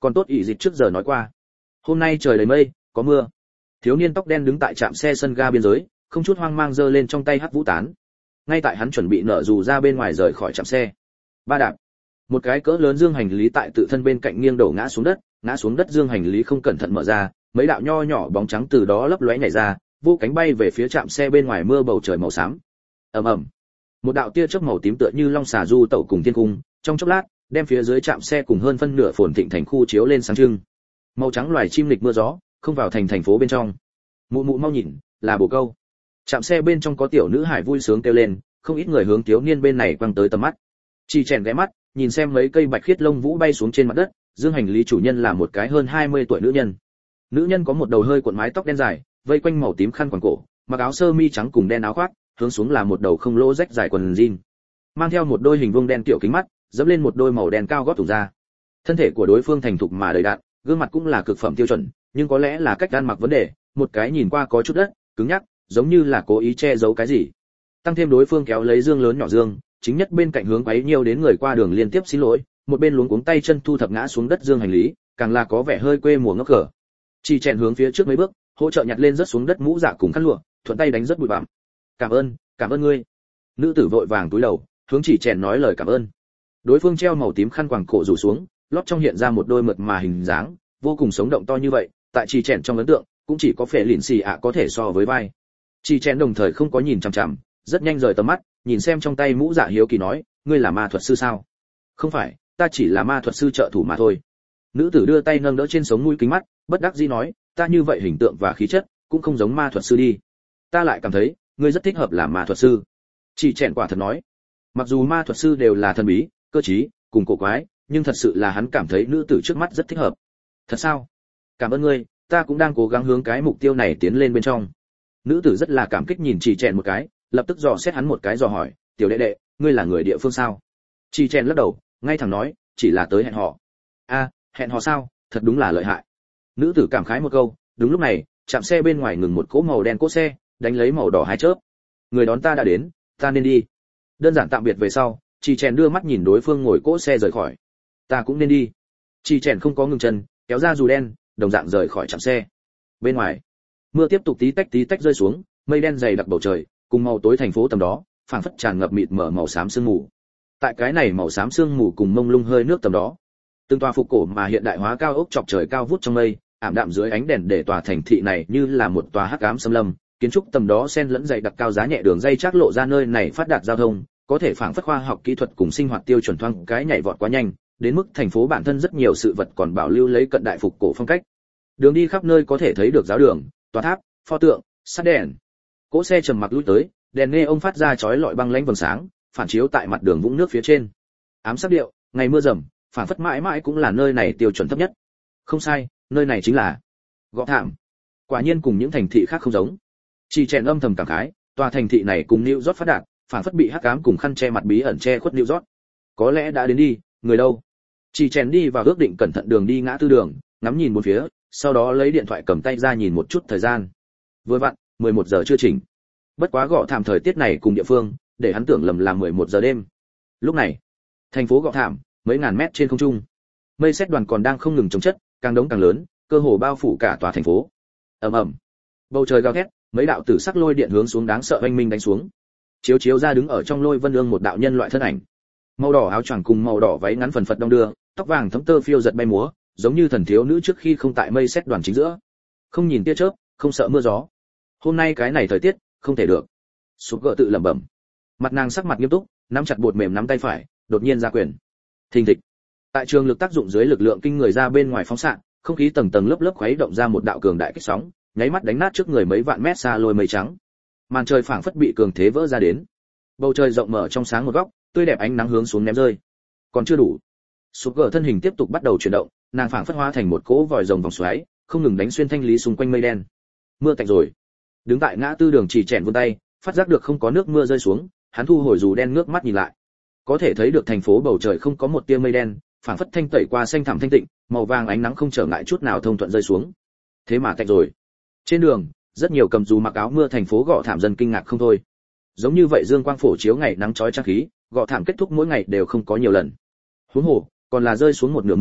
còn tốt ỷ dịch trước giờ nói qua. Hôm nay trời đầy mây, có mưa. Thiếu niên tóc đen đứng tại trạm xe sân ga biên giới, không chút hoang mang giơ lên trong tay hắc vũ tán. Ngay tại hắn chuẩn bị nở dù ra bên ngoài rời khỏi trạm xe, ba đạp, một cái cỡ lớn dương hành lý tại tự thân bên cạnh nghiêng đổ ngã xuống đất, ngã xuống đất dương hành lý không cẩn thận mở ra, mấy đạo nho nhỏ bóng trắng từ đó lấp lóe nhảy ra, vô cánh bay về phía trạm xe bên ngoài mưa bầu trời màu xám. Ầm ầm, một đạo tia chớp màu tím tựa như long xà du tẩu cùng thiên cung, trong chốc lát đem phía dưới trạm xe cùng hơn phân nửa phồn thịnh thành khu chiếu lên sáng trưng. Màu trắng loài chim lịch mưa gió, không vào thành thành phố bên trong. Mụ mụ mau nhìn, là bồ câu. Trạm xe bên trong có tiểu nữ hải vui sướng kêu lên, không ít người hướng thiếu niên bên này quăng tới tầm mắt. Chỉ chèn ghé mắt, nhìn xem mấy cây bạch khiết lông vũ bay xuống trên mặt đất, dương hành lý chủ nhân là một cái hơn hai mươi tuổi nữ nhân. Nữ nhân có một đầu hơi cuộn mái tóc đen dài, vây quanh màu tím khăn quàng cổ, mặc áo sơ mi trắng cùng đen áo khoác, hướng xuống là một đầu không lỗ rách dài quần jean. Mang theo một đôi hình vuông đen tiểu kính mắt, dẫm lên một đôi màu đen cao gót thủ ra. Thân thể của đối phương thành thục mà đầy đặn, gương mặt cũng là cực phẩm tiêu chuẩn, nhưng có lẽ là cách ăn mặc vấn đề, một cái nhìn qua có chút đất, cứng nhắc, giống như là cố ý che giấu cái gì. Tăng thêm đối phương kéo lấy dương lớn nhỏ dương, chính nhất bên cạnh hướng quấy nhiều đến người qua đường liên tiếp xin lỗi, một bên luống cuống tay chân thu thập ngã xuống đất dương hành lý, càng là có vẻ hơi quê mùa ngốc cờ. Chỉ chèn hướng phía trước mấy bước, hỗ trợ nhặt lên rớt xuống đất mũ dạ cùng khăn lụa, thuận tay đánh rất bụi bặm. "Cảm ơn, cảm ơn ngươi." Nữ tử vội vàng cúi đầu, hướng chỉ chèn nói lời cảm ơn. Đối phương treo màu tím khăn quàng cổ rủ xuống, lót trong hiện ra một đôi mượt mà hình dáng, vô cùng sống động to như vậy, tại chỉ chèn trong ấn tượng, cũng chỉ có phệ lìn xì ạ có thể so với vai. Chỉ chèn đồng thời không có nhìn chằm chằm, rất nhanh rời tầm mắt, nhìn xem trong tay mũ dạ hiếu kỳ nói, "Ngươi là ma thuật sư sao?" "Không phải, ta chỉ là ma thuật sư trợ thủ mà thôi." Nữ tử đưa tay nâng đỡ trên sống mũi kính mắt, bất đắc dĩ nói, "Ta như vậy hình tượng và khí chất, cũng không giống ma thuật sư đi. Ta lại cảm thấy, ngươi rất thích hợp làm ma thuật sư." Chỉ chèn quả thật nói, mặc dù ma thuật sư đều là thần bí, cơ trí, cùng cổ quái, nhưng thật sự là hắn cảm thấy nữ tử trước mắt rất thích hợp. "Thật sao? Cảm ơn ngươi, ta cũng đang cố gắng hướng cái mục tiêu này tiến lên bên trong." Nữ tử rất là cảm kích nhìn Chỉ chèn một cái, lập tức dò xét hắn một cái dò hỏi, "Tiểu đệ đệ, ngươi là người địa phương sao?" Chỉ chèn lắc đầu, ngay thẳng nói, "Chỉ là tới hẹn hò." "A, hẹn hò sao? Thật đúng là lợi hại." Nữ tử cảm khái một câu, đúng lúc này, trạm xe bên ngoài ngừng một cỗ màu đen cỗ xe, đánh lấy màu đỏ hai chớp. "Người đón ta đã đến, ta nên đi." Đơn giản tạm biệt về sau, Chỉ chèn đưa mắt nhìn đối phương ngồi cỗ xe rời khỏi. "Ta cũng nên đi." Chỉ chèn không có ngừng chân, kéo ra dù đen, đồng dạng rời khỏi trạm xe. Bên ngoài, mưa tiếp tục tí tách tí tách rơi xuống, mây đen dày đặc bầu trời, cùng màu tối thành phố tầm đó, phảng phất tràn ngập mịt mở màu xám sương mù. Tại cái này màu xám sương mù cùng mông lung hơi nước tầm đó, từng tòa phục cổ mà hiện đại hóa cao ốc chọc trời cao vút trong mây, ảm đạm dưới ánh đèn để tòa thành thị này như là một tòa hắc ám xâm lâm, kiến trúc tầm đó xen lẫn dày đặc cao giá nhẹ đường dây chắc lộ ra nơi này phát đạt giao thông, có thể phảng phất khoa học kỹ thuật cùng sinh hoạt tiêu chuẩn thoáng cái nhảy vọt quá nhanh, đến mức thành phố bản thân rất nhiều sự vật còn bảo lưu lấy cận đại phục cổ phong cách. Đường đi khắp nơi có thể thấy được giáo đường, tòa tháp, pho tượng, sắt đèn. Cỗ xe trầm mặc lùi tới, đèn nghe ông phát ra chói lọi băng lãnh vầng sáng, phản chiếu tại mặt đường vũng nước phía trên. Ám sắc điệu, ngày mưa rầm, phản phất mãi mãi cũng là nơi này tiêu chuẩn thấp nhất. Không sai, nơi này chính là Gọ Thảm. Quả nhiên cùng những thành thị khác không giống. Chỉ chèn âm thầm cảm khái, tòa thành thị này cùng New York phát đạt, phản phất bị hắc ám cùng khăn che mặt bí ẩn che khuất New York. Có lẽ đã đến đi, người đâu? Chỉ chèn đi vào ước định cẩn thận đường đi ngã tư đường, ngắm nhìn bốn phía, sau đó lấy điện thoại cầm tay ra nhìn một chút thời gian. Vừa vặn, mười một giờ chưa chỉnh. Bất quá Gọ Thảm thời tiết này cùng địa phương, để hắn tưởng lầm là mười một giờ đêm. Lúc này, thành phố Gọ Thảm, mấy ngàn mét trên không trung, mây sét đoàn còn đang không ngừng chồng chất, càng đống càng lớn, cơ hồ bao phủ cả tòa thành phố. Ầm ầm, bầu trời gào thét, mấy đạo tử sắc lôi điện hướng xuống đáng sợ oanh minh đánh xuống. Chiếu chiếu ra đứng ở trong lôi vân ương một đạo nhân loại thân ảnh. Màu đỏ áo choàng cùng màu đỏ váy ngắn phần phật đong đưa, tóc vàng thấm tơ phiêu giật bay múa, giống như thần thiếu nữ trước khi không tại mây sét đoàn chính giữa. Không nhìn tia chớp, không sợ mưa gió. Hôm nay cái này thời tiết, không thể được. Sụp gỡ tự lẩm bẩm. Mặt nàng sắc mặt nghiêm túc, nắm chặt bột mềm nắm tay phải, đột nhiên ra quyền. Thình thịch. Tại trường lực tác dụng dưới lực lượng kinh người ra bên ngoài phóng xạ, không khí tầng tầng lớp lớp khuấy động ra một đạo cường đại kích sóng, nháy mắt đánh nát trước người mấy vạn mét xa lôi mây trắng. Màn trời phảng phất bị cường thế vỡ ra đến. Bầu trời rộng mở trong sáng một góc, tươi đẹp ánh nắng hướng xuống ném rơi. Còn chưa đủ. Sụp gỡ thân hình tiếp tục bắt đầu chuyển động, nàng phảng phất hóa thành một cỗ vòi rồng vòng xoáy, không ngừng đánh xuyên thanh lý xung quanh mây đen. Mưa tạnh rồi. Đứng tại ngã tư đường chỉ chèn vươn tay, phát giác được không có nước mưa rơi xuống, hắn thu hồi dù đen ngước mắt nhìn lại. Có thể thấy được thành phố bầu trời không có một tia mây đen, phảng phất thanh tẩy qua xanh thẳm thanh tịnh, màu vàng ánh nắng không trở ngại chút nào thông thuận rơi xuống. Thế mà tạnh rồi. Trên đường, rất nhiều cầm dù mặc áo mưa thành phố Gọ Thảm dân kinh ngạc không thôi. Giống như vậy dương quang phổ chiếu ngày nắng chói chang khí, Gọ Thảm kết thúc mỗi ngày đều không có nhiều lần. Huống hồ, còn là rơi xuống một nửa mưa,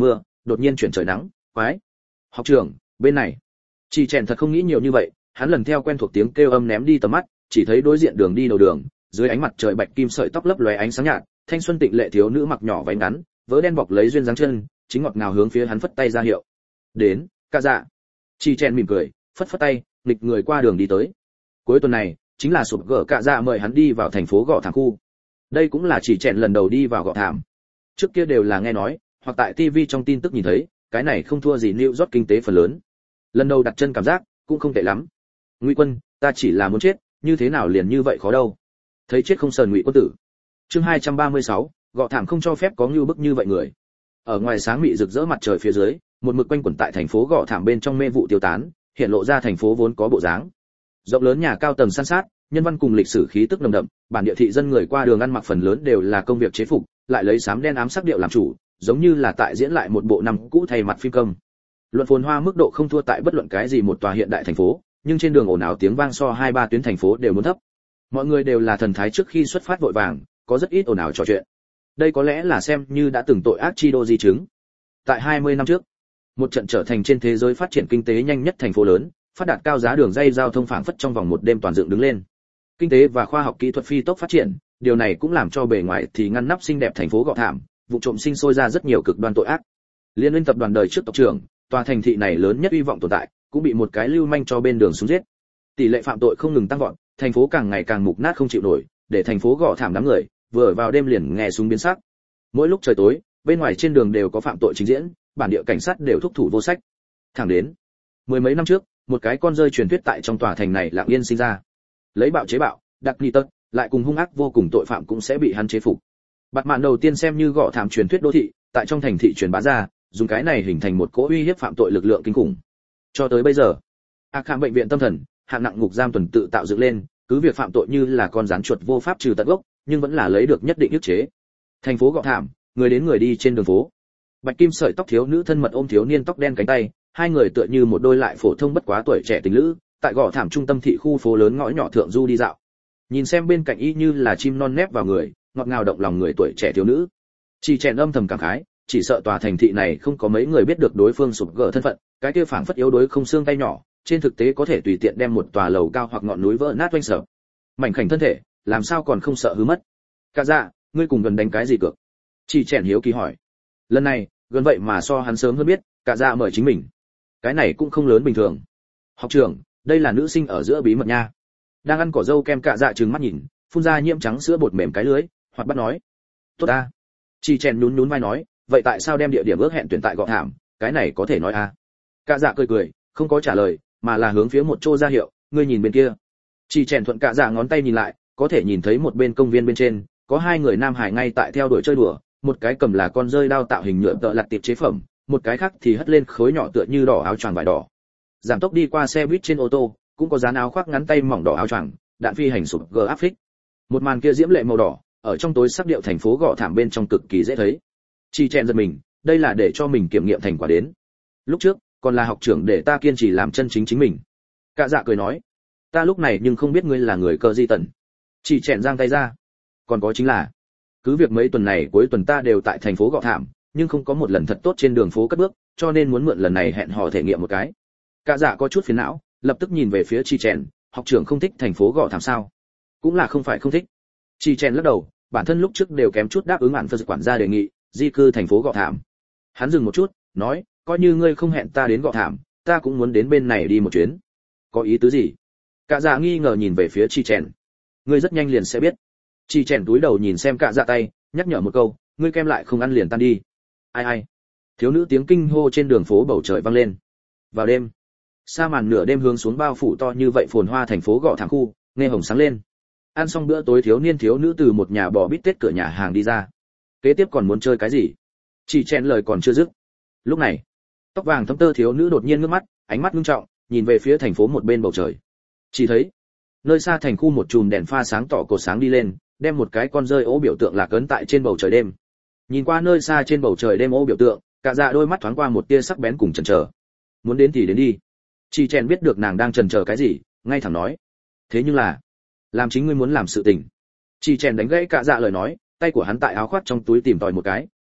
đột nhiên chuyển trời nắng, quái. Học trưởng, bên này. Chỉ chèn thật không nghĩ nhiều như vậy, hắn lần theo quen thuộc tiếng kêu âm ném đi tầm mắt, chỉ thấy đối diện đường đi đầu đường, dưới ánh mặt trời bạch kim sợi tóc lấp lóe ánh sáng nhạt, thanh xuân tịnh lệ thiếu nữ mặc nhỏ váy ngắn, vớ đen bọc lấy duyên dáng chân, chính ngọt ngào hướng phía hắn phất tay ra hiệu. Đến, ca dạ. Chỉ chèn mỉm cười, phất phất tay, nghịch người qua đường đi tới. Cuối tuần này, chính là sụp gỡ cạ dạ mời hắn đi vào thành phố gò thảm khu. Đây cũng là chỉ chèn lần đầu đi vào gò thảm. Trước kia đều là nghe nói, hoặc tại tivi trong tin tức nhìn thấy, cái này không thua gì New York kinh tế phần lớn. Lần đầu đặt chân cảm giác cũng không tệ lắm. Ngụy Quân, ta chỉ là muốn chết, như thế nào liền như vậy khó đâu. Thấy chết không sờn Ngụy Quân tử. Chương hai trăm ba mươi sáu, gò thảm không cho phép có ngưu bức như vậy người. Ở ngoài sáng mị rực rỡ mặt trời phía dưới, một mực quanh quẩn tại thành phố gò thảm bên trong mê vụ tiêu tán, hiện lộ ra thành phố vốn có bộ dáng. Rộng lớn nhà cao tầng san sát, nhân văn cùng lịch sử khí tức nồng đậm, bản địa thị dân người qua đường ăn mặc phần lớn đều là công việc chế phục, lại lấy xám đen ám sắc điệu làm chủ, giống như là tại diễn lại một bộ năm cũ thay mặt phim công. Luận phồn hoa mức độ không thua tại bất luận cái gì một tòa hiện đại thành phố, nhưng trên đường ồn ào tiếng vang so hai ba tuyến thành phố đều muốn thấp. Mọi người đều là thần thái trước khi xuất phát vội vàng, có rất ít ồn ào trò chuyện. Đây có lẽ là xem như đã từng tội ác chi đô di chứng. Tại hai mươi năm trước, một trận trở thành trên thế giới phát triển kinh tế nhanh nhất thành phố lớn, phát đạt cao giá đường dây giao thông phảng phất trong vòng một đêm toàn dựng đứng lên. Kinh tế và khoa học kỹ thuật phi tốc phát triển, điều này cũng làm cho bề ngoài thì ngăn nắp xinh đẹp thành phố gò thảm, vụ trộm sinh sôi ra rất nhiều cực đoan tội ác. Liên Minh tập đoàn đời trước tộc trưởng, tòa thành thị này lớn nhất hy vọng tồn tại, cũng bị một cái lưu manh cho bên đường xuống giết. Tỷ lệ phạm tội không ngừng tăng vọt, thành phố càng ngày càng mục nát không chịu nổi, để thành phố gò thảm đám người vừa vào đêm liền nghe súng biến sắc. Mỗi lúc trời tối, bên ngoài trên đường đều có phạm tội trình diễn, bản địa cảnh sát đều thúc thủ vô sách. Thẳng đến mười mấy năm trước, một cái con rơi truyền thuyết tại trong tòa thành này lặng yên sinh ra. Lấy bạo chế bạo, đặc ni tật, lại cùng hung ác vô cùng tội phạm cũng sẽ bị hắn chế phục. Bạt mạn đầu tiên xem như gõ thảm truyền thuyết đô thị, tại trong thành thị truyền bá ra, dùng cái này hình thành một cỗ uy hiếp phạm tội lực lượng kinh khủng. Cho tới bây giờ, ác hạng bệnh viện tâm thần, hạng nặng ngục giam tuần tự tạo dựng lên, cứ việc phạm tội như là con rắn chuột vô pháp trừ tận gốc, nhưng vẫn là lấy được nhất định ức chế. Thành phố gõ thảm, người đến người đi trên đường phố. Bạch kim sợi tóc thiếu nữ thân mật ôm thiếu niên tóc đen cánh tay, hai người tựa như một đôi lại phổ thông bất quá tuổi trẻ tình lữ, tại gò thảm trung tâm thị khu phố lớn ngõ nhỏ thượng du đi dạo. Nhìn xem bên cạnh y như là chim non nép vào người, ngọt ngào động lòng người tuổi trẻ thiếu nữ. Chỉ chèn âm thầm cảm khái, chỉ sợ tòa thành thị này không có mấy người biết được đối phương sụp gỡ thân phận, cái kia phảng phất yếu đuối không xương tay nhỏ, trên thực tế có thể tùy tiện đem một tòa lầu cao hoặc ngọn núi vỡ nát oanh sở. Mảnh khảnh thân thể, làm sao còn không sợ hư mất. Cả dạ, ngươi cùng gần đánh cái gì cược? Chỉ chèn hiếu kỳ hỏi. Lần này, gần vậy mà so hắn sớm hơn biết, cả dạ mời chính mình. Cái này cũng không lớn bình thường. Học trưởng, đây là nữ sinh ở giữa bí mật nha. Đang ăn cỏ dâu kem cả dạ trừng mắt nhìn, phun ra nhiễm trắng sữa bột mềm cái lưới, hoặc bắt nói. Tốt a. Chỉ chèn nhún nhún vai nói, vậy tại sao đem địa điểm ước hẹn tuyển tại gò thảm, cái này có thể nói a. Cả dạ cười cười, không có trả lời, mà là hướng phía một chỗ ra hiệu, ngươi nhìn bên kia. Chỉ chèn thuận cả dạ ngón tay nhìn lại, có thể nhìn thấy một bên công viên bên trên, có hai người nam hải ngay tại theo đuổi chơi đùa, một cái cầm là con rơi đao tạo hình nhựa tợ lặt tiệp chế phẩm, một cái khác thì hất lên khối nhỏ tựa như đỏ áo choàng vải đỏ. Giảm tốc đi qua xe buýt trên ô tô, cũng có dán áo khoác ngắn tay mỏng đỏ áo choàng, đạn phi hành sụp gờ áp phích. Một màn kia diễm lệ màu đỏ, ở trong tối sắc điệu thành phố gò thảm bên trong cực kỳ dễ thấy. Chi chen giật mình, đây là để cho mình kiểm nghiệm thành quả đến. Lúc trước, còn là học trưởng để ta kiên trì làm chân chính chính mình. Cả dạ cười nói, ta lúc này nhưng không biết ngươi là người cơ di tần. Chỉ chèn giang tay ra. Còn có chính là, cứ việc mấy tuần này cuối tuần ta đều tại thành phố gò thảm, nhưng không có một lần thật tốt trên đường phố cất bước, cho nên muốn mượn lần này hẹn hò thể nghiệm một cái. Cả dạ có chút phiền não, lập tức nhìn về phía Chi chèn, học trưởng không thích thành phố gò thảm sao? Cũng là không phải không thích. Chi chèn lắc đầu, bản thân lúc trước đều kém chút đáp ứng hạn phật quản gia đề nghị, di cư thành phố gò thảm. Hắn dừng một chút, nói, coi như ngươi không hẹn ta đến gò thảm, ta cũng muốn đến bên này đi một chuyến. Có ý tứ gì? Cả dạ nghi ngờ nhìn về phía Chi chèn. Ngươi rất nhanh liền sẽ biết. Chi chèn túi đầu nhìn xem cả dạ tay, nhắc nhở một câu, ngươi kem lại không ăn liền tan đi. Ai ai? Thiếu nữ tiếng kinh hô trên đường phố bầu trời vang lên. Vào đêm, sa màn nửa đêm hướng xuống bao phủ to như vậy phồn hoa thành phố gò thảm khu, nghe hồng sáng lên. Ăn xong bữa tối thiếu niên thiếu nữ từ một nhà bò bít tết cửa nhà hàng đi ra. Kế tiếp còn muốn chơi cái gì? Chỉ chen lời còn chưa dứt. Lúc này, tóc vàng thấm tơ thiếu nữ đột nhiên ngước mắt, ánh mắt ngưng trọng, nhìn về phía thành phố một bên bầu trời. Chỉ thấy, nơi xa thành khu một chùm đèn pha sáng tỏ cột sáng đi lên, đem một cái con rơi ố biểu tượng lạc ấn tại trên bầu trời đêm. Nhìn qua nơi xa trên bầu trời đêm ố biểu tượng, cả dạ đôi mắt thoáng qua một tia sắc bén cùng chần chờ. Muốn đến thì đến đi. Chỉ chèn biết được nàng đang chần chờ cái gì, ngay thẳng nói. Thế nhưng là, làm chính ngươi muốn làm sự tình. Chỉ chèn đánh gãy cả dạ lời nói, tay của hắn tại áo khoác trong túi tìm tòi một cái,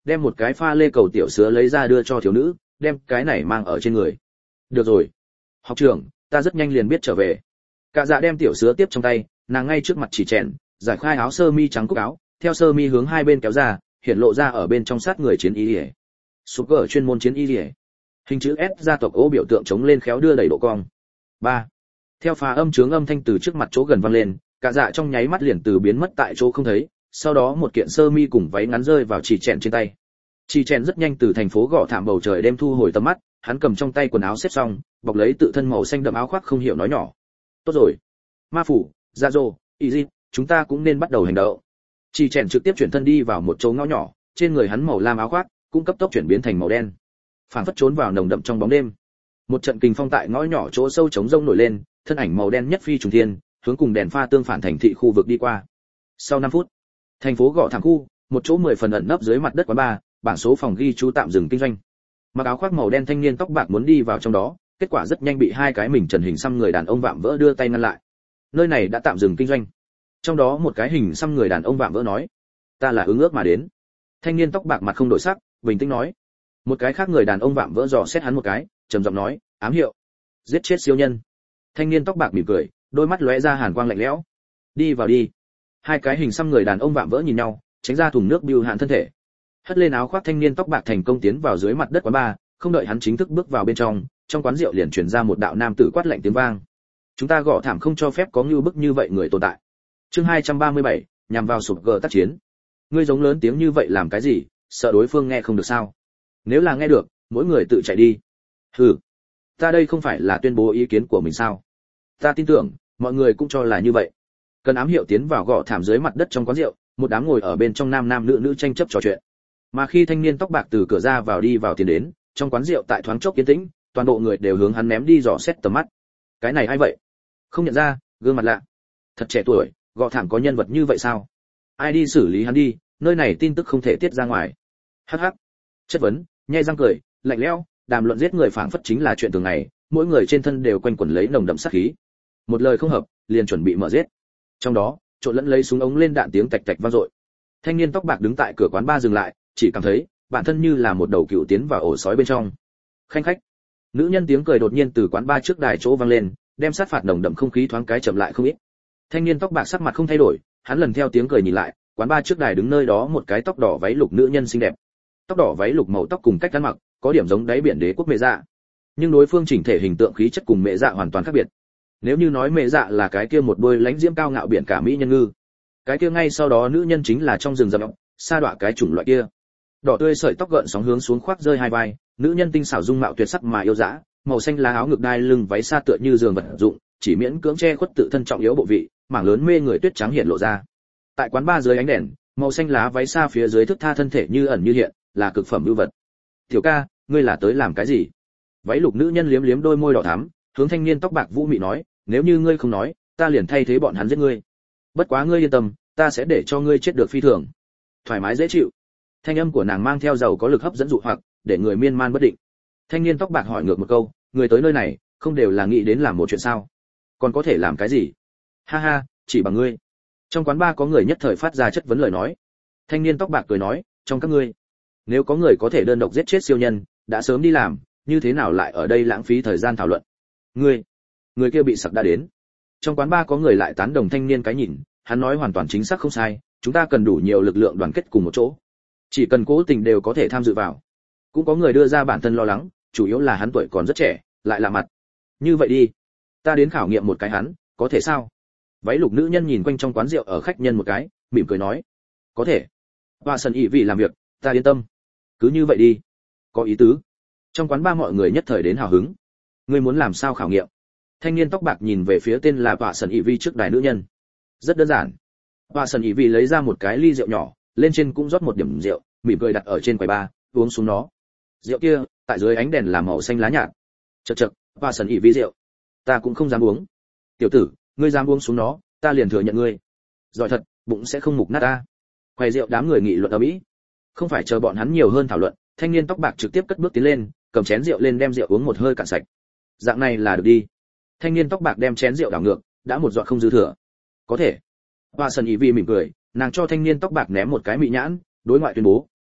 đem một cái pha lê cầu tiểu sứa lấy ra đưa cho thiếu nữ, đem cái này mang ở trên người. Được rồi, học trưởng, ta rất nhanh liền biết trở về. Cả dạ đem tiểu sứa tiếp trong tay, nàng ngay trước mặt chỉ chèn, giải khai áo sơ mi trắng cúc áo, theo sơ mi hướng hai bên kéo ra, hiện lộ ra ở bên trong sát người chiến y liễu. Súp gở chuyên môn chiến y liễu. Hình chữ S gia tộc ô biểu tượng chống lên khéo đưa đẩy độ cong. ba. Theo phá âm chướng âm thanh từ trước mặt chỗ gần vang lên, cả dạ trong nháy mắt liền từ biến mất tại chỗ không thấy, sau đó một kiện sơ mi cùng váy ngắn rơi vào chỉ chèn trên tay. Chỉ chèn rất nhanh từ thành phố gõ thảm bầu trời đem thu hồi tầm mắt, hắn cầm trong tay quần áo xếp xong, bọc lấy tự thân màu xanh đậm áo khoác không hiểu nói nhỏ. Tốt rồi, ma phủ, dạ dô, Easy, chúng ta cũng nên bắt đầu hành động. Chỉ chèn trực tiếp chuyển thân đi vào một chỗ ngõ nhỏ, trên người hắn màu lam áo khoác cũng cấp tốc chuyển biến thành màu đen, phảng phất trốn vào nồng đậm trong bóng đêm. Một trận kình phong tại ngõ nhỏ chỗ sâu trống rông nổi lên, thân ảnh màu đen nhất phi trùng thiên, hướng cùng đèn pha tương phản thành thị khu vực đi qua. Sau năm phút, thành phố gõ thảm khu, một chỗ mười phần ẩn nấp dưới mặt đất quán bar, bảng số phòng ghi chú tạm dừng kinh doanh. Mặc áo khoác màu đen thanh niên tóc bạc muốn đi vào trong đó, kết quả rất nhanh bị hai cái mình trần hình xăm người đàn ông vạm vỡ đưa tay ngăn lại. Nơi này đã tạm dừng kinh doanh. Trong đó một cái hình xăm người đàn ông vạm vỡ nói, ta là ứng ước mà đến. Thanh niên tóc bạc mặt không đổi sắc, bình tĩnh nói. Một cái khác người đàn ông vạm vỡ dò xét hắn một cái, trầm giọng nói, ám hiệu, giết chết siêu nhân. Thanh niên tóc bạc mỉm cười, đôi mắt lóe ra hàn quang lạnh lẽo. Đi vào đi. Hai cái hình xăm người đàn ông vạm vỡ nhìn nhau, tránh ra thùng nước bưu hạn thân thể. Hất lên áo khoác thanh niên tóc bạc thành công tiến vào dưới mặt đất quán bar, không đợi hắn chính thức bước vào bên trong, trong quán rượu liền truyền ra một đạo nam tử quát lạnh tiếng vang. Chúng ta gõ thảm không cho phép có như bức như vậy người tồn tại. Chương hai trăm ba mươi bảy, nhằm vào sụp gờ tác chiến. Ngươi giống lớn tiếng như vậy làm cái gì, sợ đối phương nghe không được sao? Nếu là nghe được, mỗi người tự chạy đi. Hừ, ta đây không phải là tuyên bố ý kiến của mình sao? Ta tin tưởng, mọi người cũng cho là như vậy. Cần ám hiệu tiến vào gõ thảm dưới mặt đất trong quán rượu, một đám ngồi ở bên trong nam nam nữ nữ tranh chấp trò chuyện. Mà khi thanh niên tóc bạc từ cửa ra vào đi vào tiến đến, trong quán rượu tại thoáng chốc yên tĩnh, toàn bộ người đều hướng hắn ném đi dò xét tầm mắt. Cái này ai vậy? Không nhận ra, gương mặt lạ. Thật trẻ tuổi, gõ thảm có nhân vật như vậy sao? Ai đi xử lý hắn đi, nơi này tin tức không thể tiết ra ngoài. Hắc hắc. Chất vấn, nhe răng cười, lạnh lẽo, đàm luận giết người phảng phất chính là chuyện thường ngày, mỗi người trên thân đều quanh quẩn lấy nồng đậm sát khí. Một lời không hợp, liền chuẩn bị mở giết. Trong đó, trộn lẫn lấy súng ống lên đạn tiếng tạch tạch vang dội. Thanh niên tóc bạc đứng tại cửa quán bar dừng lại, chỉ cảm thấy bản thân như là một đầu cựu tiến vào ổ sói bên trong. Khanh khách. Nữ nhân tiếng cười đột nhiên từ quán bar trước đài chỗ vang lên, đem sát phạt nồng đậm không khí thoáng cái chậm lại không ít. Thanh niên tóc bạc sắc mặt không thay đổi, hắn lần theo tiếng cười nhìn lại, quán bar trước đài đứng nơi đó một cái tóc đỏ váy lục nữ nhân xinh đẹp. Tóc đỏ váy lục màu tóc cùng cách ăn mặc, có điểm giống đáy biển đế quốc mẹ dạ. Nhưng đối phương chỉnh thể hình tượng khí chất cùng mẹ dạ hoàn toàn khác biệt. Nếu như nói mẹ dạ là cái kia một đôi lãnh diễm cao ngạo biển cả mỹ nhân ngư, cái kia ngay sau đó nữ nhân chính là trong rừng rậm, sa đọa cái chủng loại kia. Đỏ tươi sợi tóc gợn sóng hướng xuống khoác rơi hai vai, nữ nhân tinh xảo dung mạo tuyệt sắc mà yêu dã, màu xanh lá áo ngực đai lưng váy sa tựa như giường vật dụng, chỉ miễn cưỡng che khuất tự thân trọng yếu bộ vị, mảng lớn mê người tuyết trắng hiện lộ ra. Tại quán bar dưới ánh đèn, màu xanh lá váy sa phía dưới thức tha thân thể như ẩn như hiện, là cực phẩm ưu vật. "Tiểu ca, ngươi là tới làm cái gì?" Váy lục nữ nhân liếm liếm đôi môi đỏ thắm, hướng thanh niên tóc bạc vũ mị nói, "Nếu như ngươi không nói, ta liền thay thế bọn hắn giết ngươi. Bất quá ngươi yên tâm, ta sẽ để cho ngươi chết được phi thường." Thoải mái dễ chịu. Thanh âm của nàng mang theo giàu có lực hấp dẫn dụ hoặc, để người miên man bất định. Thanh niên tóc bạc hỏi ngược một câu, người tới nơi này, không đều là nghĩ đến làm một chuyện sao? Còn có thể làm cái gì? Ha ha, chỉ bằng ngươi. Trong quán bar có người nhất thời phát ra chất vấn lời nói. Thanh niên tóc bạc cười nói, trong các ngươi, nếu có người có thể đơn độc giết chết siêu nhân, đã sớm đi làm, như thế nào lại ở đây lãng phí thời gian thảo luận? Ngươi, người kia bị sặc đã đến. Trong quán bar có người lại tán đồng thanh niên cái nhìn, hắn nói hoàn toàn chính xác không sai, chúng ta cần đủ nhiều lực lượng đoàn kết cùng một chỗ. Chỉ cần cố tình đều có thể tham dự vào. Cũng có người đưa ra bản thân lo lắng, chủ yếu là hắn tuổi còn rất trẻ, lại lạ mặt. Như vậy đi, ta đến khảo nghiệm một cái hắn, có thể sao? Váy lục nữ nhân nhìn quanh trong quán rượu ở khách nhân một cái, mỉm cười nói, có thể. Và sân ý vì làm việc, ta yên tâm. Cứ như vậy đi. Có ý tứ. Trong quán ba mọi người nhất thời đến hào hứng. Ngươi muốn làm sao khảo nghiệm? Thanh niên tóc bạc nhìn về phía tên là Vạ Sần Ý Vi trước đài nữ nhân. Rất đơn giản. Vạ Sần Ý Vi lấy ra một cái ly rượu nhỏ, lên trên cũng rót một điểm rượu, mỉm cười đặt ở trên quầy bar, uống xuống nó. Rượu kia, tại dưới ánh đèn là màu xanh lá nhạt. Chậc chậc, Vạ Sần Ý Vi rượu, ta cũng không dám uống. Tiểu tử, ngươi dám uống xuống nó, ta liền thừa nhận ngươi. Giỏi thật, bụng sẽ không mục nát ta. Quầy rượu đám người nghị luận ầm ĩ. Không phải chờ bọn hắn nhiều hơn thảo luận, thanh niên tóc bạc trực tiếp cất bước tiến lên, cầm chén rượu lên đem rượu uống một hơi cạn sạch. Dạng này là được đi. Thanh niên tóc bạc đem chén rượu đảo ngược, đã một giọt không dư thừa. Có thể. Vạ Sần Ý Vi mỉm cười, nàng cho thanh niên tóc bạc ném một cái mị nhãn, đối ngoại tuyên bố,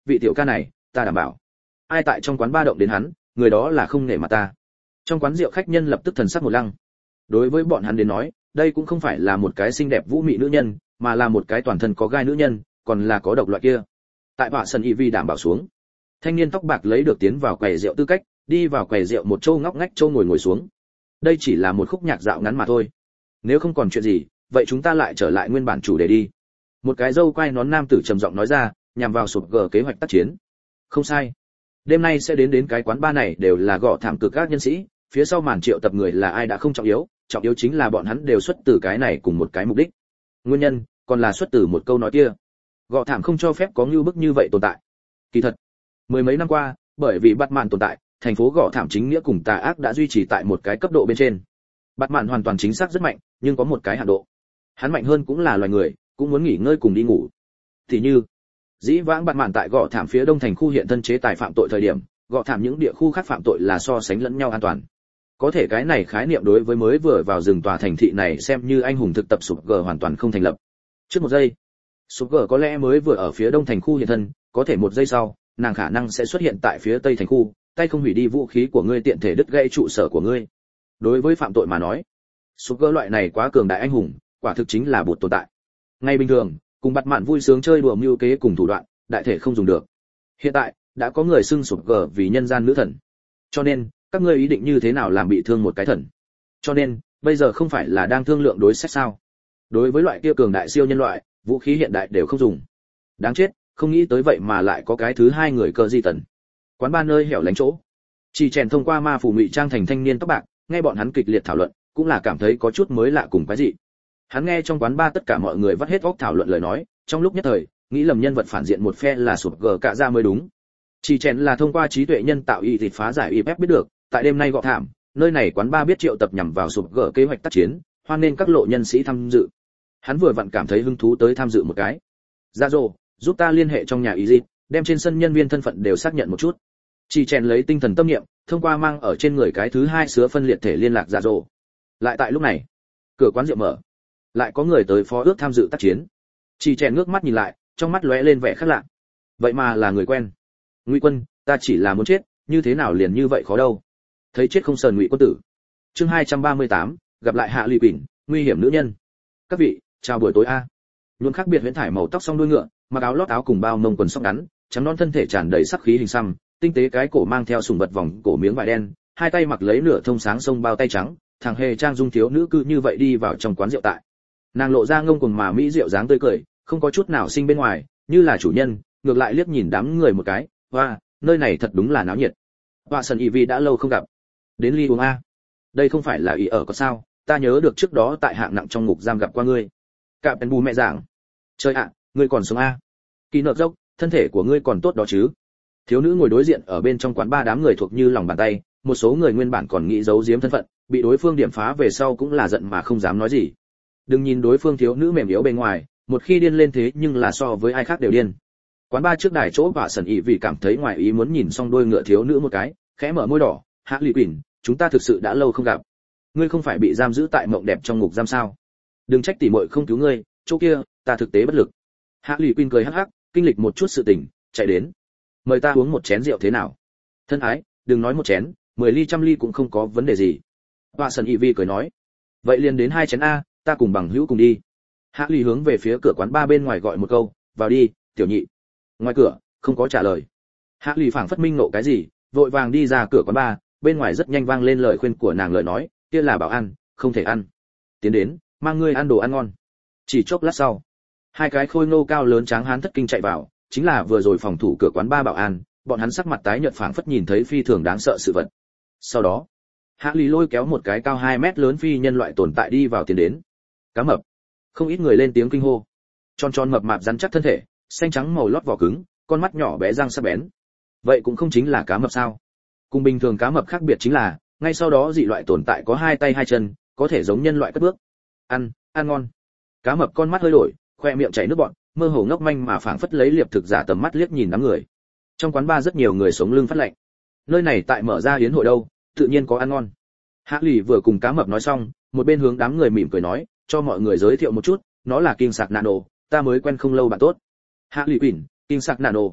vị tiểu ca này ta đảm bảo ai tại trong quán ba động đến hắn, người đó là không nể mặt ta. Trong quán rượu khách nhân lập tức thần sắc một lăng. Đối với bọn hắn đến nói, đây cũng không phải là một cái xinh đẹp vũ mị nữ nhân, mà là một cái toàn thân có gai nữ nhân, còn là có độc loại kia. Tại bạ sân y vi đảm bảo xuống, thanh niên tóc bạc lấy được tiến vào quầy rượu tư cách, đi vào quầy rượu một châu ngóc ngách châu ngồi ngồi xuống. Đây chỉ là một khúc nhạc dạo ngắn mà thôi. Nếu không còn chuyện gì, vậy chúng ta lại trở lại nguyên bản chủ đề đi. Một cái râu quai nón nam tử trầm giọng nói ra, nhằm vào sụp gờ kế hoạch tác chiến. Không sai. Đêm nay sẽ đến đến cái quán ba này đều là gõ thảm cực các nhân sĩ, phía sau màn triệu tập người là ai đã không trọng yếu, trọng yếu chính là bọn hắn đều xuất từ cái này cùng một cái mục đích. Nguyên nhân còn là xuất từ một câu nói kia. Gõ thảm không cho phép có như bức như vậy tồn tại. Kỳ thật, mười mấy năm qua, bởi vì bắt màn tồn tại, thành phố gõ thảm chính nghĩa cùng tà ác đã duy trì tại một cái cấp độ bên trên. Bắt màn hoàn toàn chính xác rất mạnh, nhưng có một cái hạn độ. Hắn mạnh hơn cũng là loài người, cũng muốn nghỉ ngơi cùng đi ngủ. Thì như dĩ vãng bắt màn tại gõ thảm phía đông thành khu hiện thân chế tài phạm tội thời điểm, gõ thảm những địa khu khác phạm tội là so sánh lẫn nhau an toàn. Có thể cái này khái niệm đối với mới vừa vào rừng tòa thành thị này xem như anh hùng thực tập sụp gờ hoàn toàn không thành lập. Trước một giây, sụp gờ có lẽ mới vừa ở phía đông thành khu hiện thân, có thể một giây sau, nàng khả năng sẽ xuất hiện tại phía tây thành khu, tay không hủy đi vũ khí của ngươi tiện thể đứt gãy trụ sở của ngươi. Đối với phạm tội mà nói, sụp gờ loại này quá cường đại anh hùng, quả thực chính là bột tồn tại. Ngay bình thường, cùng bắt mạn vui sướng chơi đùa mưu kế cùng thủ đoạn, đại thể không dùng được. Hiện tại, đã có người xưng sụp gờ vì nhân gian nữ thần. Cho nên, các ngươi ý định như thế nào làm bị thương một cái thần? Cho nên, bây giờ không phải là đang thương lượng đối sách sao? Đối với loại kia cường đại siêu nhân loại, vũ khí hiện đại đều không dùng. Đáng chết, không nghĩ tới vậy mà lại có cái thứ hai người cơ di tần. Quán ba nơi hẻo lánh chỗ, chỉ chèn thông qua ma phù ngụy trang thành thanh niên tóc bạc, nghe bọn hắn kịch liệt thảo luận, cũng là cảm thấy có chút mới lạ cùng quái dị. Hắn nghe trong quán ba tất cả mọi người vắt hết óc thảo luận lời nói, trong lúc nhất thời, nghĩ lầm nhân vật phản diện một phe là sụp gờ cạ ra mới đúng. Chỉ chèn là thông qua trí tuệ nhân tạo y thịt phá giải y ép biết được, tại đêm nay gọ thảm, nơi này quán ba biết triệu tập nhằm vào sụp gờ kế hoạch tác chiến, hoan nên các lộ nhân sĩ tham dự. Hắn vừa vặn cảm thấy hứng thú tới tham dự một cái. Ra rồ, giúp ta liên hệ trong nhà y dịp, đem trên sân nhân viên thân phận đều xác nhận một chút. Chỉ chèn lấy tinh thần tâm niệm, thông qua mang ở trên người cái thứ hai sứa phân liệt thể liên lạc ra rồ. Lại tại lúc này, cửa quán rượu mở, lại có người tới phó ước tham dự tác chiến. Chỉ chèn ngước mắt nhìn lại, trong mắt lóe lên vẻ khác lạ. Vậy mà là người quen. Ngụy Quân, ta chỉ là muốn chết, như thế nào liền như vậy khó đâu. Thấy chết không sờn Ngụy Quân tử. Chương hai trăm ba mươi tám, gặp lại Hạ Lụy Quỷ, nguy hiểm nữ nhân. Các vị, chào buổi tối a. Luôn khác biệt huyễn thải màu tóc song đuôi ngựa, mặc áo lót áo cùng bao mông quần sóc ngắn, trắng non thân thể tràn đầy sắc khí hình xăm, tinh tế cái cổ mang theo sùng vật vòng cổ miếng vải đen, hai tay mặc lấy nửa thông sáng sông bao tay trắng, thằng hề trang dung thiếu nữ cư như vậy đi vào trong quán rượu tại. Nàng lộ ra ngông cuồng mà mỹ rượu dáng tươi cười, không có chút nào sinh bên ngoài, như là chủ nhân, ngược lại liếc nhìn đám người một cái, hoa, nơi này thật đúng là náo nhiệt. Hoa sân y vi đã lâu không gặp, đến ly uống a. Đây không phải là ý ở có sao, ta nhớ được trước đó tại hạng nặng trong ngục giam gặp qua ngươi. Cạm bù mẹ giảng, chơi ạ, ngươi còn sống a? Kỳ nợ dốc, thân thể của ngươi còn tốt đó chứ? Thiếu nữ ngồi đối diện ở bên trong quán ba đám người thuộc như lòng bàn tay, một số người nguyên bản còn nghĩ giấu giếm thân phận, bị đối phương điểm phá về sau cũng là giận mà không dám nói gì. Đừng nhìn đối phương thiếu nữ mềm yếu bên ngoài, một khi điên lên thế nhưng là so với ai khác đều điên. Quán ba trước đài chỗ và sần ý vì cảm thấy ngoài ý muốn nhìn xong đôi ngựa thiếu nữ một cái, khẽ mở môi đỏ, Hạ Lụy Quỷ, chúng ta thực sự đã lâu không gặp. Ngươi không phải bị giam giữ tại mộng đẹp trong ngục giam sao? Đừng trách tỉ muội không cứu ngươi, chỗ kia, ta thực tế bất lực. Hạ Lụy Quỷ cười hắc hắc, kinh lịch một chút sự tình, chạy đến. Mời ta uống một chén rượu thế nào? Thân ái, đừng nói một chén, mười ly trăm ly cũng không có vấn đề gì. Và sần ý vi cười nói, vậy liền đến hai chén a, ta cùng bằng hữu cùng đi. Hạ Lụy hướng về phía cửa quán ba bên ngoài gọi một câu, vào đi, tiểu nhị. Ngoài cửa, không có trả lời. Hạ Lụy phảng phất minh ngộ cái gì, vội vàng đi ra cửa quán ba, bên ngoài rất nhanh vang lên lời khuyên của nàng lời nói, kia là bảo ăn, không thể ăn. Tiến đến, mang ngươi ăn đồ ăn ngon. Chỉ chốc lát sau, hai cái khôi ngô cao lớn tráng hán thất kinh chạy vào, chính là vừa rồi phòng thủ cửa quán ba bảo an, bọn hắn sắc mặt tái nhợt phảng phất nhìn thấy phi thường đáng sợ sự vật. Sau đó, Hạ Lụy lôi kéo một cái cao hai mét lớn phi nhân loại tồn tại đi vào tiến đến. Cá mập. Không ít người lên tiếng kinh hô. Tròn tròn mập mạp rắn chắc thân thể, xanh trắng màu lót vỏ cứng, con mắt nhỏ bé răng sắc bén. Vậy cũng không chính là cá mập sao? Cùng bình thường cá mập khác biệt chính là, ngay sau đó dị loại tồn tại có hai tay hai chân, có thể giống nhân loại cất bước. Ăn, ăn ngon. Cá mập con mắt hơi đổi, khoe miệng chảy nước bọt, mơ hồ ngốc manh mà phảng phất lấy liệp thực giả tầm mắt liếc nhìn đám người. Trong quán ba rất nhiều người sống lưng phát lạnh. Nơi này tại mở ra yến hội đâu, tự nhiên có ăn ngon. Hạ Lụy vừa cùng cá mập nói xong, một bên hướng đám người mỉm cười nói, cho mọi người giới thiệu một chút, nó là King Sạc Nano, ta mới quen không lâu bạn tốt. Hạ Lụy Quỷ, King Sạc Nano.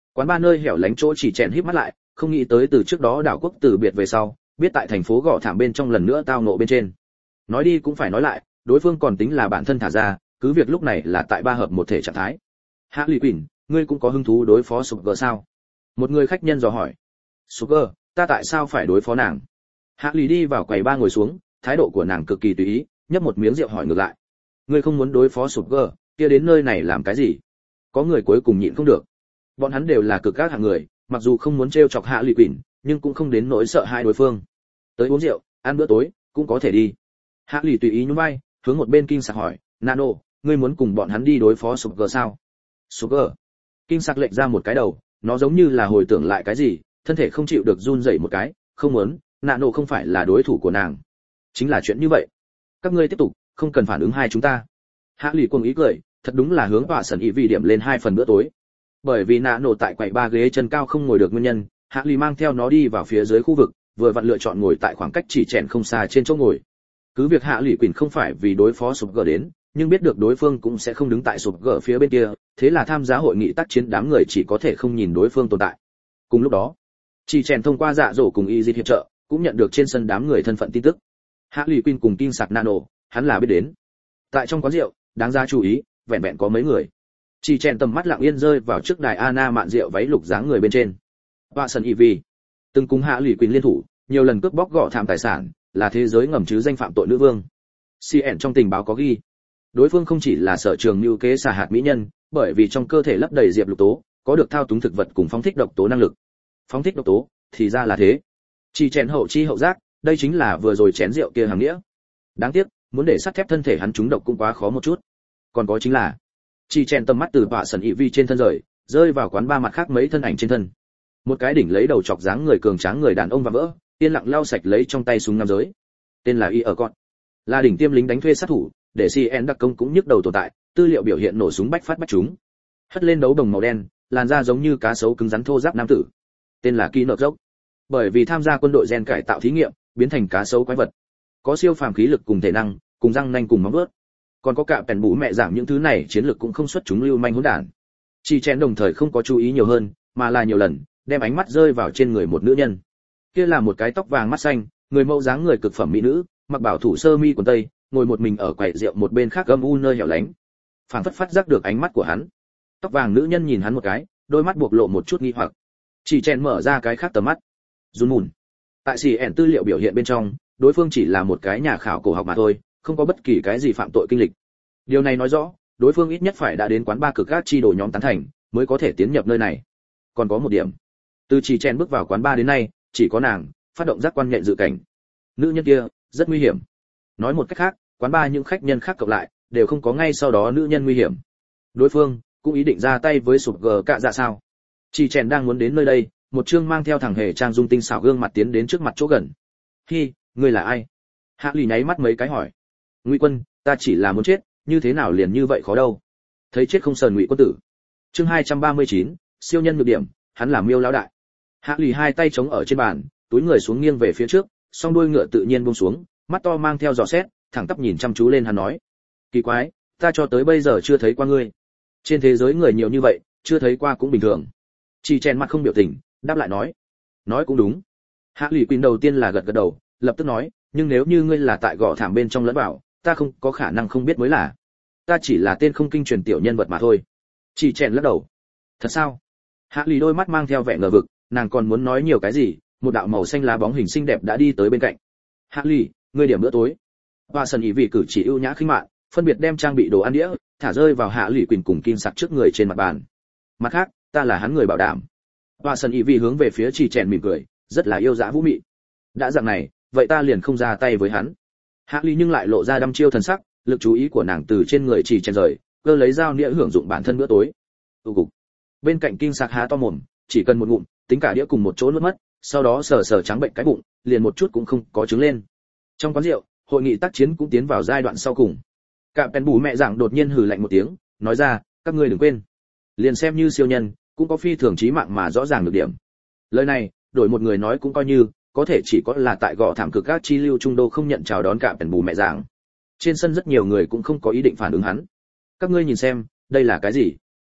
Quán ba nơi hẻo lánh chỗ chỉ chèn híp mắt lại, không nghĩ tới từ trước đó đảo quốc từ biệt về sau, biết tại thành phố gõ thảm bên trong lần nữa tao ngộ bên trên. Nói đi cũng phải nói lại, đối phương còn tính là bản thân thả ra, cứ việc lúc này là tại ba hợp một thể trạng thái. Hạ Lỷ Quỳnh, ngươi cũng có hứng thú đối phó Sugar sao? Một người khách nhân dò hỏi. Sugar, ta tại sao phải đối phó nàng? Hạ Lỷ đi vào quầy ba ngồi xuống, thái độ của nàng cực kỳ tùy ý, nhấp một miếng rượu hỏi ngược lại. Ngươi không muốn đối phó Sugar, kia đến nơi này làm cái gì? Có người cuối cùng nhịn không được. Bọn hắn đều là cực các hạng người, mặc dù không muốn trêu chọc Hạ Lỷ Quỳnh, nhưng cũng không đến nỗi sợ hai đối phương. Tới uống rượu, ăn bữa tối, cũng có thể đi. Hạ Lỷ tùy ý nhún vai, hướng một bên Kinh Sạc hỏi, Nano, ngươi muốn cùng bọn hắn đi đối phó Sugar sao? Sugar. Kinh Sạc lệch ra một cái đầu, nó giống như là hồi tưởng lại cái gì, thân thể không chịu được run rẩy một cái, không muốn, Nano không phải là đối thủ của nàng. Chính là chuyện như vậy. Các ngươi tiếp tục, không cần phản ứng hai chúng ta. Hạ Lỷ cuồng ý cười, thật đúng là hướng tọa sân ý vì điểm lên hai phần bữa tối. Bởi vì Nano tại quầy ba ghế chân cao không ngồi được nguyên nhân, Hạ Lỷ mang theo nó đi vào phía dưới khu vực, vừa vặn lựa chọn ngồi tại khoảng cách chỉ chèn không xa trên chỗ ngồi. Cứ việc Hạ Lỷ Quỳnh không phải vì đối phó Sugar đến, nhưng biết được đối phương cũng sẽ không đứng tại Sugar phía bên kia, thế là tham gia hội nghị tác chiến đám người chỉ có thể không nhìn đối phương tồn tại. Cùng lúc đó, chỉ chèn thông qua dạ dỗ cùng Easy hiệp trợ, cũng nhận được trên sân đám người thân phận tin tức. Hạ Lỷ Quỳnh cùng Kinh Sạc Nano, hắn là biết đến. Tại trong quán rượu, đáng ra chú ý, vẹn vẹn có mấy người. Chỉ chèn tầm mắt lặng yên rơi vào trước đài Anna mạn rượu váy lục dáng người bên trên. Watson Ivy, từng cùng Hạ Lỷ Quỳnh liên thủ, nhiều lần cướp bóc gọ thảm tài sản, là thế giới ngầm chứ danh phạm tội nữ vương. xê en trong tình báo có ghi, đối phương không chỉ là sở trường mưu kế xả hạt mỹ nhân, bởi vì trong cơ thể lấp đầy diệp lục tố, có được thao túng thực vật cùng phóng thích độc tố năng lực. Phóng thích độc tố, thì ra là thế. Chỉ chèn hậu chi hậu giác, đây chính là vừa rồi chén rượu kia hàng nghĩa. Đáng tiếc, muốn để sắt thép thân thể hắn trúng độc cũng quá khó một chút. Còn có chính là, chỉ chèn tầm mắt từ bạ sần ị vi trên thân rời, rơi vào quán ba mặt khác mấy thân ảnh trên thân. Một cái đỉnh lấy đầu chọc dáng người cường tráng người đàn ông và vỡ, yên lặng lau sạch lấy trong tay súng nam giới. Tên là Y ở con, là đỉnh tiêm lính đánh thuê sát thủ, để xê en đặc công cũng nhức đầu tồn tại, tư liệu biểu hiện nổ súng bách phát bách trúng. Hất lên đấu đồng màu đen, làn da giống như cá sấu cứng rắn thô ráp nam tử. Tên là Kỳ Nợ Dốc, bởi vì tham gia quân đội gen cải tạo thí nghiệm, biến thành cá sấu quái vật. Có siêu phàm khí lực cùng thể năng, cùng răng nanh cùng móng vuốt. Còn có cả bèn bú mẹ giảng những thứ này chiến lược cũng không xuất chúng lưu manh hỗn đản. Chỉ chén đồng thời không có chú ý nhiều hơn, mà là nhiều lần đem ánh mắt rơi vào trên người một nữ nhân. Kia là một cái tóc vàng mắt xanh, người mẫu dáng người cực phẩm mỹ nữ, mặc bảo thủ sơ mi quần tây, ngồi một mình ở quầy rượu một bên khác âm u nơi hẻo lánh. Phảng phất phát giác được ánh mắt của hắn. Tóc vàng nữ nhân nhìn hắn một cái, đôi mắt buộc lộ một chút nghi hoặc. Chỉ chèn mở ra cái khác tầm mắt. Run mùn. Tại xì ẻn tư liệu biểu hiện bên trong, đối phương chỉ là một cái nhà khảo cổ học mà thôi, không có bất kỳ cái gì phạm tội kinh lịch. Điều này nói rõ, đối phương ít nhất phải đã đến quán ba cực gác chi đồ nhóm tán thành, mới có thể tiến nhập nơi này. Còn có một điểm, từ chỉ chèn bước vào quán ba đến nay, chỉ có nàng phát động giác quan nhạy dự cảnh. Nữ nhân kia rất nguy hiểm. Nói một cách khác, quán ba những khách nhân khác cộng lại đều không có ngay sau đó nữ nhân nguy hiểm. Đối phương cũng ý định ra tay với sụp gờ cạ dạ sao? Chỉ chèn đang muốn đến nơi đây, một chương mang theo thằng hề trang dung tinh xảo gương mặt tiến đến trước mặt chỗ gần. Hi, ngươi là ai? Hạ Lì nháy mắt mấy cái hỏi. Ngụy Quân, ta chỉ là muốn chết, như thế nào liền như vậy khó đâu? Thấy chết không sờn Ngụy Quân tử. Chương hai trăm ba mươi chín, siêu nhân nhược điểm, hắn là Miêu lão đại. Hạ Lì hai tay chống ở trên bàn, túi người xuống nghiêng về phía trước, song đuôi ngựa tự nhiên buông xuống, mắt to mang theo dò xét, thẳng tắp nhìn chăm chú lên hắn nói: "Kỳ quái, ta cho tới bây giờ chưa thấy qua ngươi. Trên thế giới người nhiều như vậy, chưa thấy qua cũng bình thường." Chỉ chèn mặt không biểu tình, đáp lại nói: "Nói cũng đúng." Hạ Lì Quỳnh đầu tiên là gật gật đầu, lập tức nói: "Nhưng nếu như ngươi là tại gò thảm bên trong lẫn vào, ta không có khả năng không biết mới là. Ta chỉ là tên không kinh truyền tiểu nhân vật mà thôi." Chỉ chèn lắc đầu: "Thật sao?" Hạ Lì đôi mắt mang theo vẻ ngờ vực, nàng còn muốn nói nhiều cái gì, một đạo màu xanh lá bóng hình xinh đẹp đã đi tới bên cạnh. "Hạ Lì, ngươi điểm bữa tối." Và sần ý vì cử chỉ ưu nhã khinh mạn, phân biệt đem trang bị đồ ăn đĩa thả rơi vào Hạ Lì Quỳnh cùng Kim Sặc trước người trên mặt bàn. "Mặt khác, ta là hắn người bảo đảm." Và sần ý vì hướng về phía Chỉ chèn mỉm cười, rất là yêu dã vũ mị. "Đã dạng này, vậy ta liền không ra tay với hắn." Hạ Lì nhưng lại lộ ra đăm chiêu thần sắc, lực chú ý của nàng từ trên người Chỉ chèn rời, cơ lấy dao nĩa hưởng dụng bản thân bữa tối. "Tu cục." Bên cạnh Kim Sặc há to mồm, chỉ cần một ngụm, tính cả đĩa cùng một chỗ nuốt mất, sau đó sờ sờ trắng bệnh cái bụng, liền một chút cũng không có trứng lên. Trong quán rượu, hội nghị tác chiến cũng tiến vào giai đoạn sau cùng. Cả bèn bù mẹ giảng đột nhiên hừ lạnh một tiếng, nói ra: "Các ngươi đừng quên, liền xem như siêu nhân, cũng có phi thường chí mạng mà rõ ràng được điểm." Lời này, đổi một người nói cũng coi như, có thể chỉ có là tại gò thảm cực các chi lưu trung đô không nhận chào đón cả bèn bù mẹ giảng. Trên sân rất nhiều người cũng không có ý định phản ứng hắn. "Các ngươi nhìn xem, đây là cái gì?"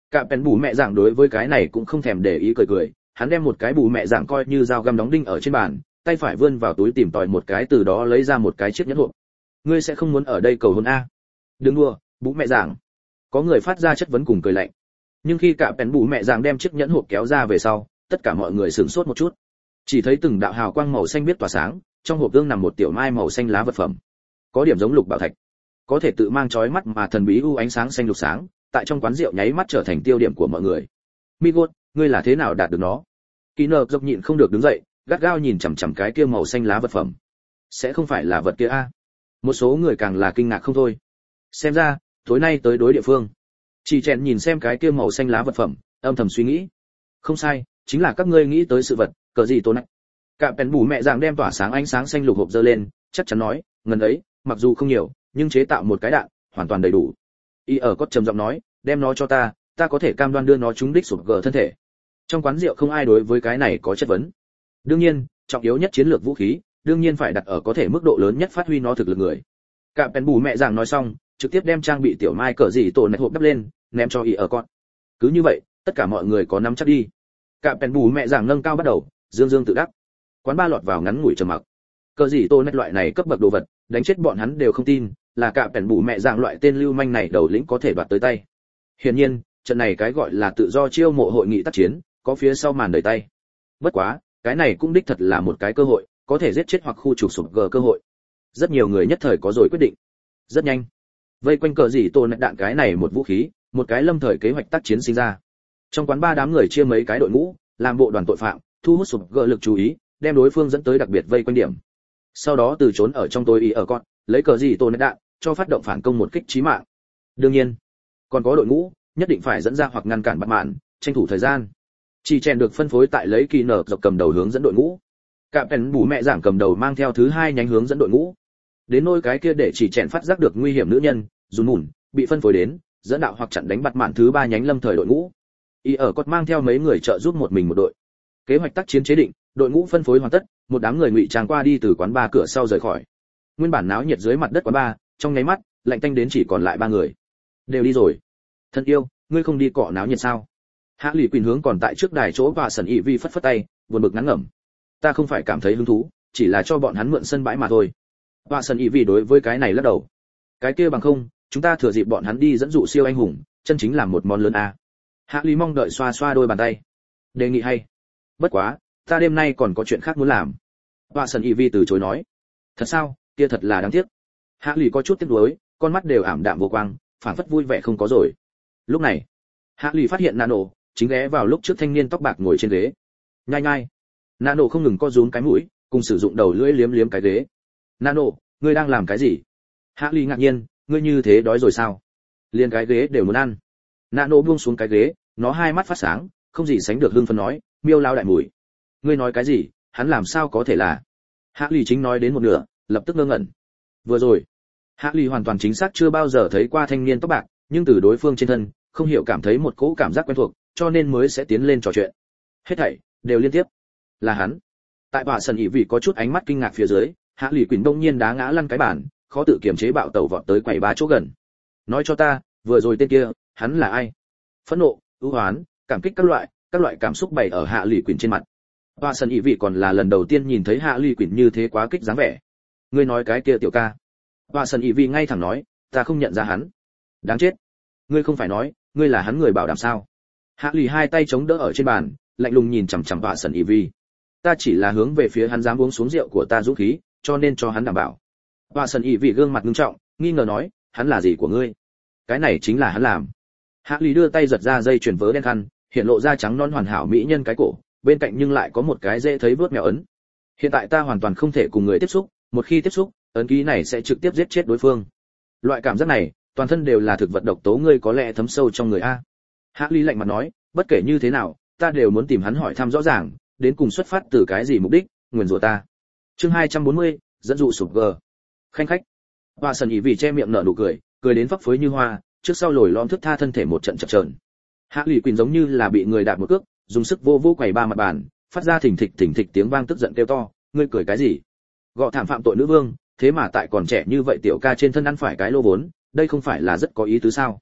Cả bèn bù mẹ giảng đối với cái này cũng không thèm để ý cười cười, hắn đem một cái bù mẹ giảng coi như dao găm đóng đinh ở trên bàn, tay phải vươn vào túi tìm tòi một cái, từ đó lấy ra một cái chiếc nhẫn hộp. Ngươi sẽ không muốn ở đây cầu hôn a? Đừng đùa, bù mẹ giảng. Có người phát ra chất vấn cùng cười lạnh. Nhưng khi cả bèn bù mẹ giảng đem chiếc nhẫn hộp kéo ra về sau, tất cả mọi người sửng sốt một chút. Chỉ thấy từng đạo hào quang màu xanh biết tỏa sáng, trong hộp gương nằm một tiểu mai màu xanh lá vật phẩm. Có điểm giống lục bảo thạch, có thể tự mang chói mắt mà thần bí u ánh sáng xanh lục sáng, tại trong quán rượu nháy mắt trở thành tiêu điểm của mọi người. Migot, ngươi là thế nào đạt được nó? Kỳ nợ dọc nhịn không được đứng dậy, gắt gao nhìn chằm chằm cái kia màu xanh lá vật phẩm. Sẽ không phải là vật kia a? Một số người càng là kinh ngạc không thôi. Xem ra, tối nay tới đối địa phương. Chỉ chèn nhìn xem cái kia màu xanh lá vật phẩm, âm thầm suy nghĩ. Không sai, chính là các ngươi nghĩ tới sự vật, cờ gì tốn này. Cả bèn bù mẹ dạng đem tỏa sáng ánh sáng xanh lục hộp giơ lên, chắc chắn nói, ngần ấy, mặc dù không nhiều, nhưng chế tạo một cái đạn, hoàn toàn đầy đủ. Y ở cốt trầm giọng nói, đem nó cho ta, ta có thể cam đoan đưa nó trúng đích sụp gờ thân thể. Trong quán rượu không ai đối với cái này có chất vấn. Đương nhiên, trọng yếu nhất chiến lược vũ khí, đương nhiên phải đặt ở có thể mức độ lớn nhất phát huy nó thực lực người. Cả bèn bù mẹ giảng nói xong, trực tiếp đem trang bị tiểu mai cờ gì tổ này hộp đắp lên, ném cho Y ở cốt. Cứ như vậy, tất cả mọi người có nắm chắc đi. Cả bèn bù mẹ giảng nâng cao bắt đầu, dương dương tự đắc. Quán ba lọt vào ngắn ngủi trầm mặc. Cờ gì tổ này loại này cấp bậc đồ vật, đánh chết bọn hắn đều không tin, là cả bèn bù mẹ giảng loại tên lưu manh này đầu lĩnh có thể đoạt tới tay. Hiển nhiên, trận này cái gọi là tự do chiêu mộ hội nghị tác chiến, có phía sau màn đầy tay. Bất quá, cái này cũng đích thật là một cái cơ hội, có thể giết chết hoặc khu trục sụp gờ cơ hội. Rất nhiều người nhất thời có rồi quyết định. Rất nhanh, vây quanh cờ gì tổ này đạn cái này một vũ khí, một cái lâm thời kế hoạch tác chiến sinh ra. Trong quán ba đám người chia mấy cái đội ngũ, làm bộ đoàn tội phạm, thu hút sụp gờ lực chú ý, đem đối phương dẫn tới đặc biệt vây quanh điểm. Sau đó từ trốn ở trong tối ý ở con, lấy cờ gì tổ này đạn, cho phát động phản công một kích chí mạng. Đương nhiên, còn có đội ngũ, nhất định phải dẫn ra hoặc ngăn cản bắt mạn, tranh thủ thời gian. Chỉ chèn được phân phối tại lấy kỳ nở dọc cầm đầu hướng dẫn đội ngũ. Cả bèn bù mẹ giảng cầm đầu mang theo thứ hai nhánh hướng dẫn đội ngũ. Đến nôi cái kia để chỉ chèn phát giác được nguy hiểm nữ nhân, dùn mùn, bị phân phối đến, dẫn đạo hoặc chặn đánh bắt mạn thứ ba nhánh lâm thời đội ngũ. Y ở cốt mang theo mấy người trợ giúp một mình một đội. Kế hoạch tác chiến chế định, đội ngũ phân phối hoàn tất, một đám người ngụy trang qua đi từ quán ba cửa sau rời khỏi. Nguyên bản náo nhiệt dưới mặt đất quán ba, trong nháy mắt, lạnh tanh đến chỉ còn lại ba người. Đều đi rồi. Thân yêu, ngươi không đi cọ náo nhiệt sao? Hạ Lỷ Quỳnh hướng còn tại trước đài chỗ và sần ị vi phất phất tay, buồn bực ngắn ngẩm. Ta không phải cảm thấy hứng thú, chỉ là cho bọn hắn mượn sân bãi mà thôi. Và sần ị vi đối với cái này lắc đầu. Cái kia bằng không, chúng ta thừa dịp bọn hắn đi dẫn dụ siêu anh hùng, chân chính làm một món lớn a. Hạ Lý mong đợi xoa xoa đôi bàn tay. Đề nghị hay. Bất quá, ta đêm nay còn có chuyện khác muốn làm. Và sần ị vi từ chối nói. Thật sao? Kia thật là đáng tiếc. Hạ Lý có chút tiếc nuối, con mắt đều ảm đạm vô quang, phản phất vui vẻ không có rồi. Lúc này, Hạ Lý phát hiện Nano chính ghé vào lúc trước thanh niên tóc bạc ngồi trên ghế. Nhai nhai. Nano không ngừng co rúm cái mũi, cùng sử dụng đầu lưỡi liếm liếm cái ghế. Nano, ngươi đang làm cái gì? Hạ Lý ngạc nhiên, ngươi như thế đói rồi sao? Liên cái ghế đều muốn ăn. Nano buông xuống cái ghế, nó hai mắt phát sáng, không gì sánh được hưng phấn nói, miêu lao đại mùi. Ngươi nói cái gì? Hắn làm sao có thể là? Hạ Lý chính nói đến một nửa, lập tức ngơ ngẩn. Vừa rồi, Hạ Lý hoàn toàn chính xác chưa bao giờ thấy qua thanh niên tóc bạc, nhưng từ đối phương trên thân, không hiểu cảm thấy một cỗ cảm giác quen thuộc, cho nên mới sẽ tiến lên trò chuyện. Hết thảy đều liên tiếp là hắn. Tại bà sần ỉ vị có chút ánh mắt kinh ngạc phía dưới, Hạ Lỷ Quỳnh đông nhiên đá ngã lăn cái bàn, khó tự kiềm chế bạo tẩu vọt tới quầy ba chỗ gần. Nói cho ta, vừa rồi tên kia, hắn là ai? Phẫn nộ, ưu hoán, cảm kích các loại, các loại cảm xúc bày ở Hạ Lỷ Quỳnh trên mặt. Bà sần ỉ vị còn là lần đầu tiên nhìn thấy Hạ Lỷ Quỳnh như thế quá kích dáng vẻ. Ngươi nói cái kia tiểu ca? Bà sần ỉ vị ngay thẳng nói, ta không nhận ra hắn. Đáng chết, ngươi không phải nói, ngươi là hắn người bảo đảm sao? Hạ Lỷ hai tay chống đỡ ở trên bàn, lạnh lùng nhìn chằm chằm bà sần ỉ vị. Ta chỉ là hướng về phía hắn dám uống xuống rượu của ta dũng khí, cho nên cho hắn đảm bảo. Bà sần ỉ vị gương mặt nghiêm trọng, nghi ngờ nói, hắn là gì của ngươi? Cái này chính là hắn làm. Hạ Lỷ đưa tay giật ra dây chuyền vớ đen khăn, hiện lộ ra trắng non hoàn hảo mỹ nhân cái cổ, bên cạnh nhưng lại có một cái dễ thấy vớt mèo ấn. Hiện tại ta hoàn toàn không thể cùng người tiếp xúc, một khi tiếp xúc, ấn ký này sẽ trực tiếp giết chết đối phương. Loại cảm giác này, toàn thân đều là thực vật độc tố, ngươi có lẽ thấm sâu trong người a. Hạ Lỷ lạnh mặt nói, bất kể như thế nào, ta đều muốn tìm hắn hỏi thăm rõ ràng, đến cùng xuất phát từ cái gì mục đích, nguyền rủa ta. Chương hai trăm bốn mươi, dẫn dụ sụp gờ. Khanh khách. Bà sần ỉ vì che miệng nở nụ cười, cười đến phấp phới như hoa, trước sau lồi lõm thức tha thân thể một trận chập chờn. Hạ Lỷ Quỳnh giống như là bị người đạp một cước, dùng sức vô vô quầy ba mặt bàn, phát ra thình thịch thình thịch tiếng vang tức giận kêu to, ngươi cười cái gì? Gọ thảm phạm tội nữ vương, thế mà tại còn trẻ như vậy tiểu ca trên thân ăn phải cái lô vốn, đây không phải là rất có ý tứ sao?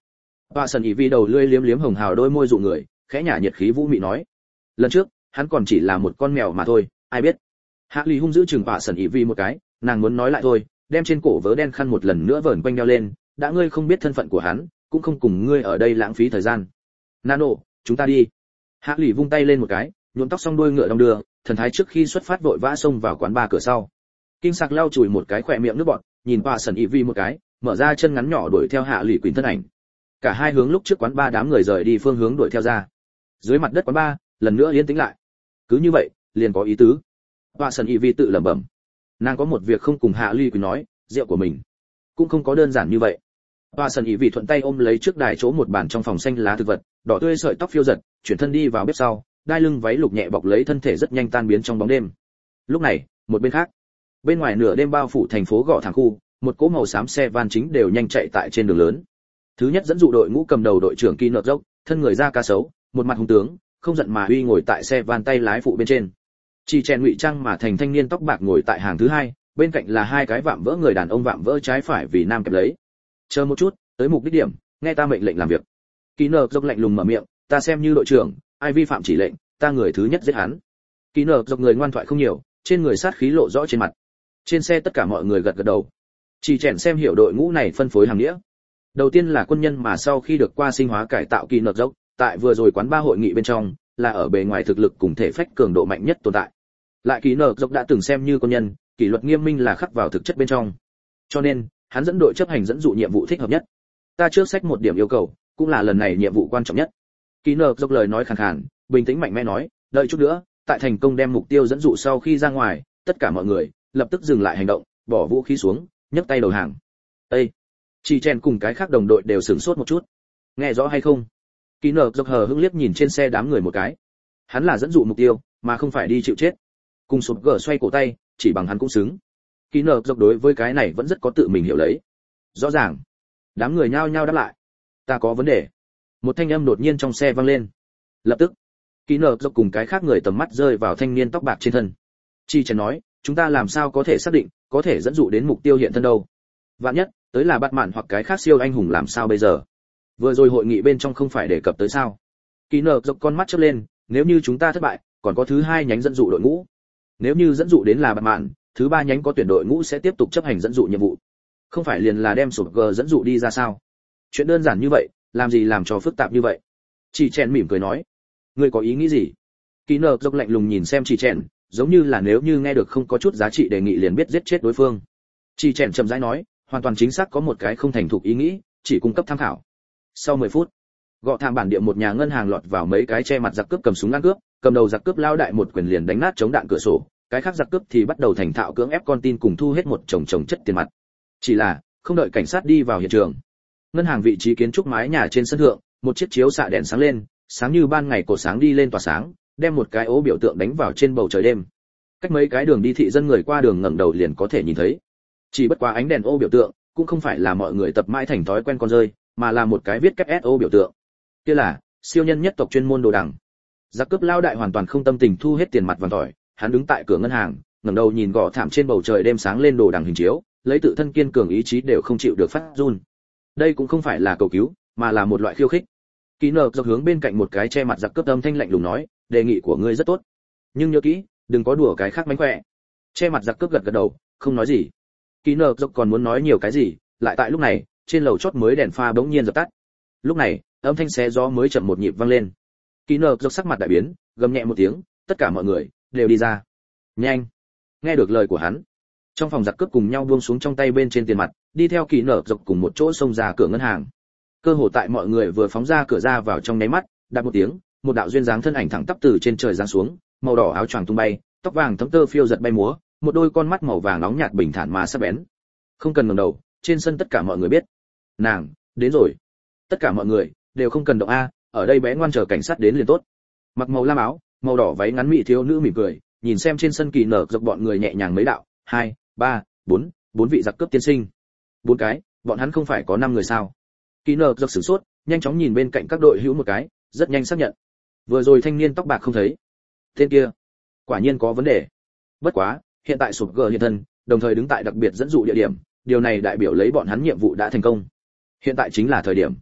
Và sần ý vi đầu lưỡi liếm liếm hồng hào đôi môi dụ người, khẽ nhả nhiệt khí vũ mị nói, lần trước hắn còn chỉ là một con mèo mà thôi, ai biết. Hạ Ly hung dữ chừng Và sần ý vi một cái, nàng muốn nói lại thôi, đem trên cổ vớ đen khăn một lần nữa vờn quanh đeo lên, đã ngươi không biết thân phận của hắn, cũng không cùng ngươi ở đây lãng phí thời gian. Nano, chúng ta đi. Hạ Ly vung tay lên một cái, nhuộm tóc xong đuôi ngựa đong đưa, thần thái trước khi xuất phát vội vã xông vào quán bar cửa sau. Kinh Sạc lau chùi một cái khỏe miệng nước bọt, nhìn Và sần ý vi một cái, mở ra chân ngắn nhỏ đuổi theo Hạ Ly Quỳnh thân ảnh. Cả hai hướng lúc trước quán bar đám người rời đi phương hướng đuổi theo ra. Dưới mặt đất quán bar, lần nữa yên tĩnh lại. Cứ như vậy, liền có ý tứ. Và sần ý vi tự lẩm bẩm, nàng có một việc không cùng Hạ Ly Quỳnh nói, rượu của mình cũng không có đơn giản như vậy. Và sần ý vì thuận tay ôm lấy trước đài chỗ một bàn trong phòng xanh lá thực vật, đỏ tươi sợi tóc phiêu giật, chuyển thân đi vào bếp sau, đai lưng váy lục nhẹ bọc lấy thân thể rất nhanh tan biến trong bóng đêm. Lúc này, một bên khác, bên ngoài nửa đêm bao phủ thành phố gò thẳng khu, một cỗ màu xám xe van chính đều nhanh chạy tại trên đường lớn. Thứ nhất dẫn dụ đội ngũ cầm đầu đội trưởng Kỳ Nợt Dốc, thân người da cá sấu, một mặt hung tướng, không giận mà uy ngồi tại xe van tay lái phụ bên trên. Chỉ chèn ngụy trang mà thành thanh niên tóc bạc ngồi tại hàng thứ hai, bên cạnh là hai cái vạm vỡ người đàn ông vạm vỡ trái phải vì nam kẹp lấy. Chờ một chút, tới mục đích điểm, nghe ta mệnh lệnh làm việc. Kỳ Nợt Dốc lạnh lùng mở miệng, ta xem như đội trưởng, ai vi phạm chỉ lệnh, ta người thứ nhất giết hắn. Kỳ Nợt Dốc người ngoan thoại không nhiều, trên người sát khí lộ rõ trên mặt. Trên xe tất cả mọi người gật gật đầu. Chỉ chèn xem hiểu đội ngũ này phân phối hàng nghĩa. Đầu tiên là quân nhân mà sau khi được qua sinh hóa cải tạo Kỳ Nợt Dốc, tại vừa rồi quán ba hội nghị bên trong, là ở bề ngoài thực lực cùng thể phách cường độ mạnh nhất tồn tại. Lại Kỳ Nợt Dốc đã từng xem như quân nhân, kỷ luật nghiêm minh là khắc vào thực chất bên trong. Cho nên, hắn dẫn đội chấp hành dẫn dụ nhiệm vụ thích hợp nhất. Ta trước sách một điểm yêu cầu, cũng là lần này nhiệm vụ quan trọng nhất. Kỳ Nợt Dốc lời nói khàn khàn, bình tĩnh mạnh mẽ nói, đợi chút nữa, tại thành công đem mục tiêu dẫn dụ sau khi ra ngoài, tất cả mọi người lập tức dừng lại hành động, bỏ vũ khí xuống, nhấc tay đầu hàng. Ê! Chỉ chèn cùng cái khác đồng đội đều sửng sốt một chút. Nghe rõ hay không? Kỳ Nợt Dốc hờ hững liếc nhìn trên xe đám người một cái. Hắn là dẫn dụ mục tiêu, mà không phải đi chịu chết. Cùng sụp gở xoay cổ tay, chỉ bằng hắn cũng xứng. Kỳ Nợt Dốc đối với cái này vẫn rất có tự mình hiểu lấy. Rõ ràng. Đám người nhao nhao đáp lại. Ta có vấn đề. Một thanh âm đột nhiên trong xe vang lên. Lập tức, Kỳ Nợt Dốc cùng cái khác người tầm mắt rơi vào thanh niên tóc bạc trên thân. Chi Chèn nói, chúng ta làm sao có thể xác định, có thể dẫn dụ đến mục tiêu hiện thân đâu? Vạn nhất, tới là bắt mạn hoặc cái khác siêu anh hùng làm sao bây giờ? Vừa rồi hội nghị bên trong không phải đề cập tới sao? Kỳ Nợt Dốc con mắt chớp lên, nếu như chúng ta thất bại, còn có thứ hai nhánh dẫn dụ đội ngũ. Nếu như dẫn dụ đến là bắt mạn, thứ ba nhánh có tuyển đội ngũ sẽ tiếp tục chấp hành dẫn dụ nhiệm vụ. Không phải liền là đem sụp g dẫn dụ đi ra sao? Chuyện đơn giản như vậy, làm gì làm cho phức tạp như vậy? Chỉ Chèn mỉm cười nói, ngươi có ý nghĩ gì? Kỳ Nợt Dốc lạnh lùng nhìn xem Chỉ Chèn, giống như là nếu như nghe được không có chút giá trị đề nghị liền biết giết chết đối phương. Chỉ Chèn chậm rãi nói, hoàn toàn chính xác có một cái không thành thục ý nghĩ, chỉ cung cấp tham khảo. Sau mười phút, gọ thảm bản địa một nhà ngân hàng lọt vào mấy cái che mặt giặc cướp cầm súng ăn cướp, cầm đầu giặc cướp lao đại một quyền liền đánh nát chống đạn cửa sổ, cái khác giặc cướp thì bắt đầu thành thạo cưỡng ép con tin cùng thu hết một chồng chồng chất tiền mặt. Chỉ là, không đợi cảnh sát đi vào hiện trường, ngân hàng vị trí kiến trúc mái nhà trên sân thượng, một chiếc chiếu xạ đèn sáng lên, sáng như ban ngày cột sáng đi lên tỏa sáng, đem một cái ố biểu tượng đánh vào trên bầu trời đêm. Cách mấy cái đường đi thị dân người qua đường ngẩng đầu liền có thể nhìn thấy. Chỉ bất quá ánh đèn ô biểu tượng, cũng không phải là mọi người tập mãi thành thói quen con rơi, mà là một cái viết kép ét ô biểu tượng. Kia là siêu nhân nhất tộc chuyên môn đồ đằng. Giặc cướp lao đại hoàn toàn không tâm tình thu hết tiền mặt vàng tỏi, hắn đứng tại cửa ngân hàng, ngẩng đầu nhìn gò thảm trên bầu trời đêm sáng lên đồ đằng hình chiếu, lấy tự thân kiên cường ý chí đều không chịu được phát run. Đây cũng không phải là cầu cứu, mà là một loại khiêu khích. Kỳ Nợt Dốc hướng bên cạnh một cái che mặt giặc cướp âm thanh lạnh lùng nói, đề nghị của ngươi rất tốt, nhưng nhớ kỹ, đừng có đùa cái khác mánh khỏe. Che mặt giặc cướp gật gật đầu, không nói gì. Kỳ Nợt Dốc còn muốn nói nhiều cái gì, lại tại lúc này, trên lầu chót mới đèn pha bỗng nhiên dập tắt. Lúc này, âm thanh xé gió mới chậm một nhịp vang lên. Kỳ Nợt Dốc sắc mặt đại biến, gầm nhẹ một tiếng, tất cả mọi người đều đi ra. Nhanh! Nghe được lời của hắn, trong phòng giặc cướp cùng nhau buông xuống trong tay bên trên tiền mặt, đi theo Kỳ Nợt Dốc cùng một chỗ xông ra cửa ngân hàng. Cơ hồ tại mọi người vừa phóng ra cửa ra vào trong nháy mắt, đạp một tiếng, một đạo duyên dáng thân ảnh thẳng tắp từ trên trời giáng xuống, màu đỏ áo choàng tung bay, tóc vàng thấm tơ phiêu giật bay múa, một đôi con mắt màu vàng nóng nhạt bình thản mà sắc bén. Không cần ngẩng đầu, trên sân tất cả mọi người biết, nàng đến rồi. Tất cả mọi người đều không cần động a, ở đây bé ngoan chờ cảnh sát đến liền tốt. Mặc màu lam áo, màu đỏ váy ngắn mị thiếu nữ mỉm cười, nhìn xem trên sân Kỳ Nợt Dốc bọn người nhẹ nhàng mấy đạo, hai, ba, bốn, bốn vị giặc cướp tiên sinh. Bốn cái, bọn hắn không phải có năm người sao? Kỳ Nợt Dốc sửng sốt, nhanh chóng nhìn bên cạnh các đội hữu một cái, rất nhanh xác nhận. Vừa rồi thanh niên tóc bạc không thấy. Tên kia, quả nhiên có vấn đề. Bất quá, hiện tại sụp gờ hiện thân, đồng thời đứng tại đặc biệt dẫn dụ địa điểm, điều này đại biểu lấy bọn hắn nhiệm vụ đã thành công. Hiện tại chính là thời điểm.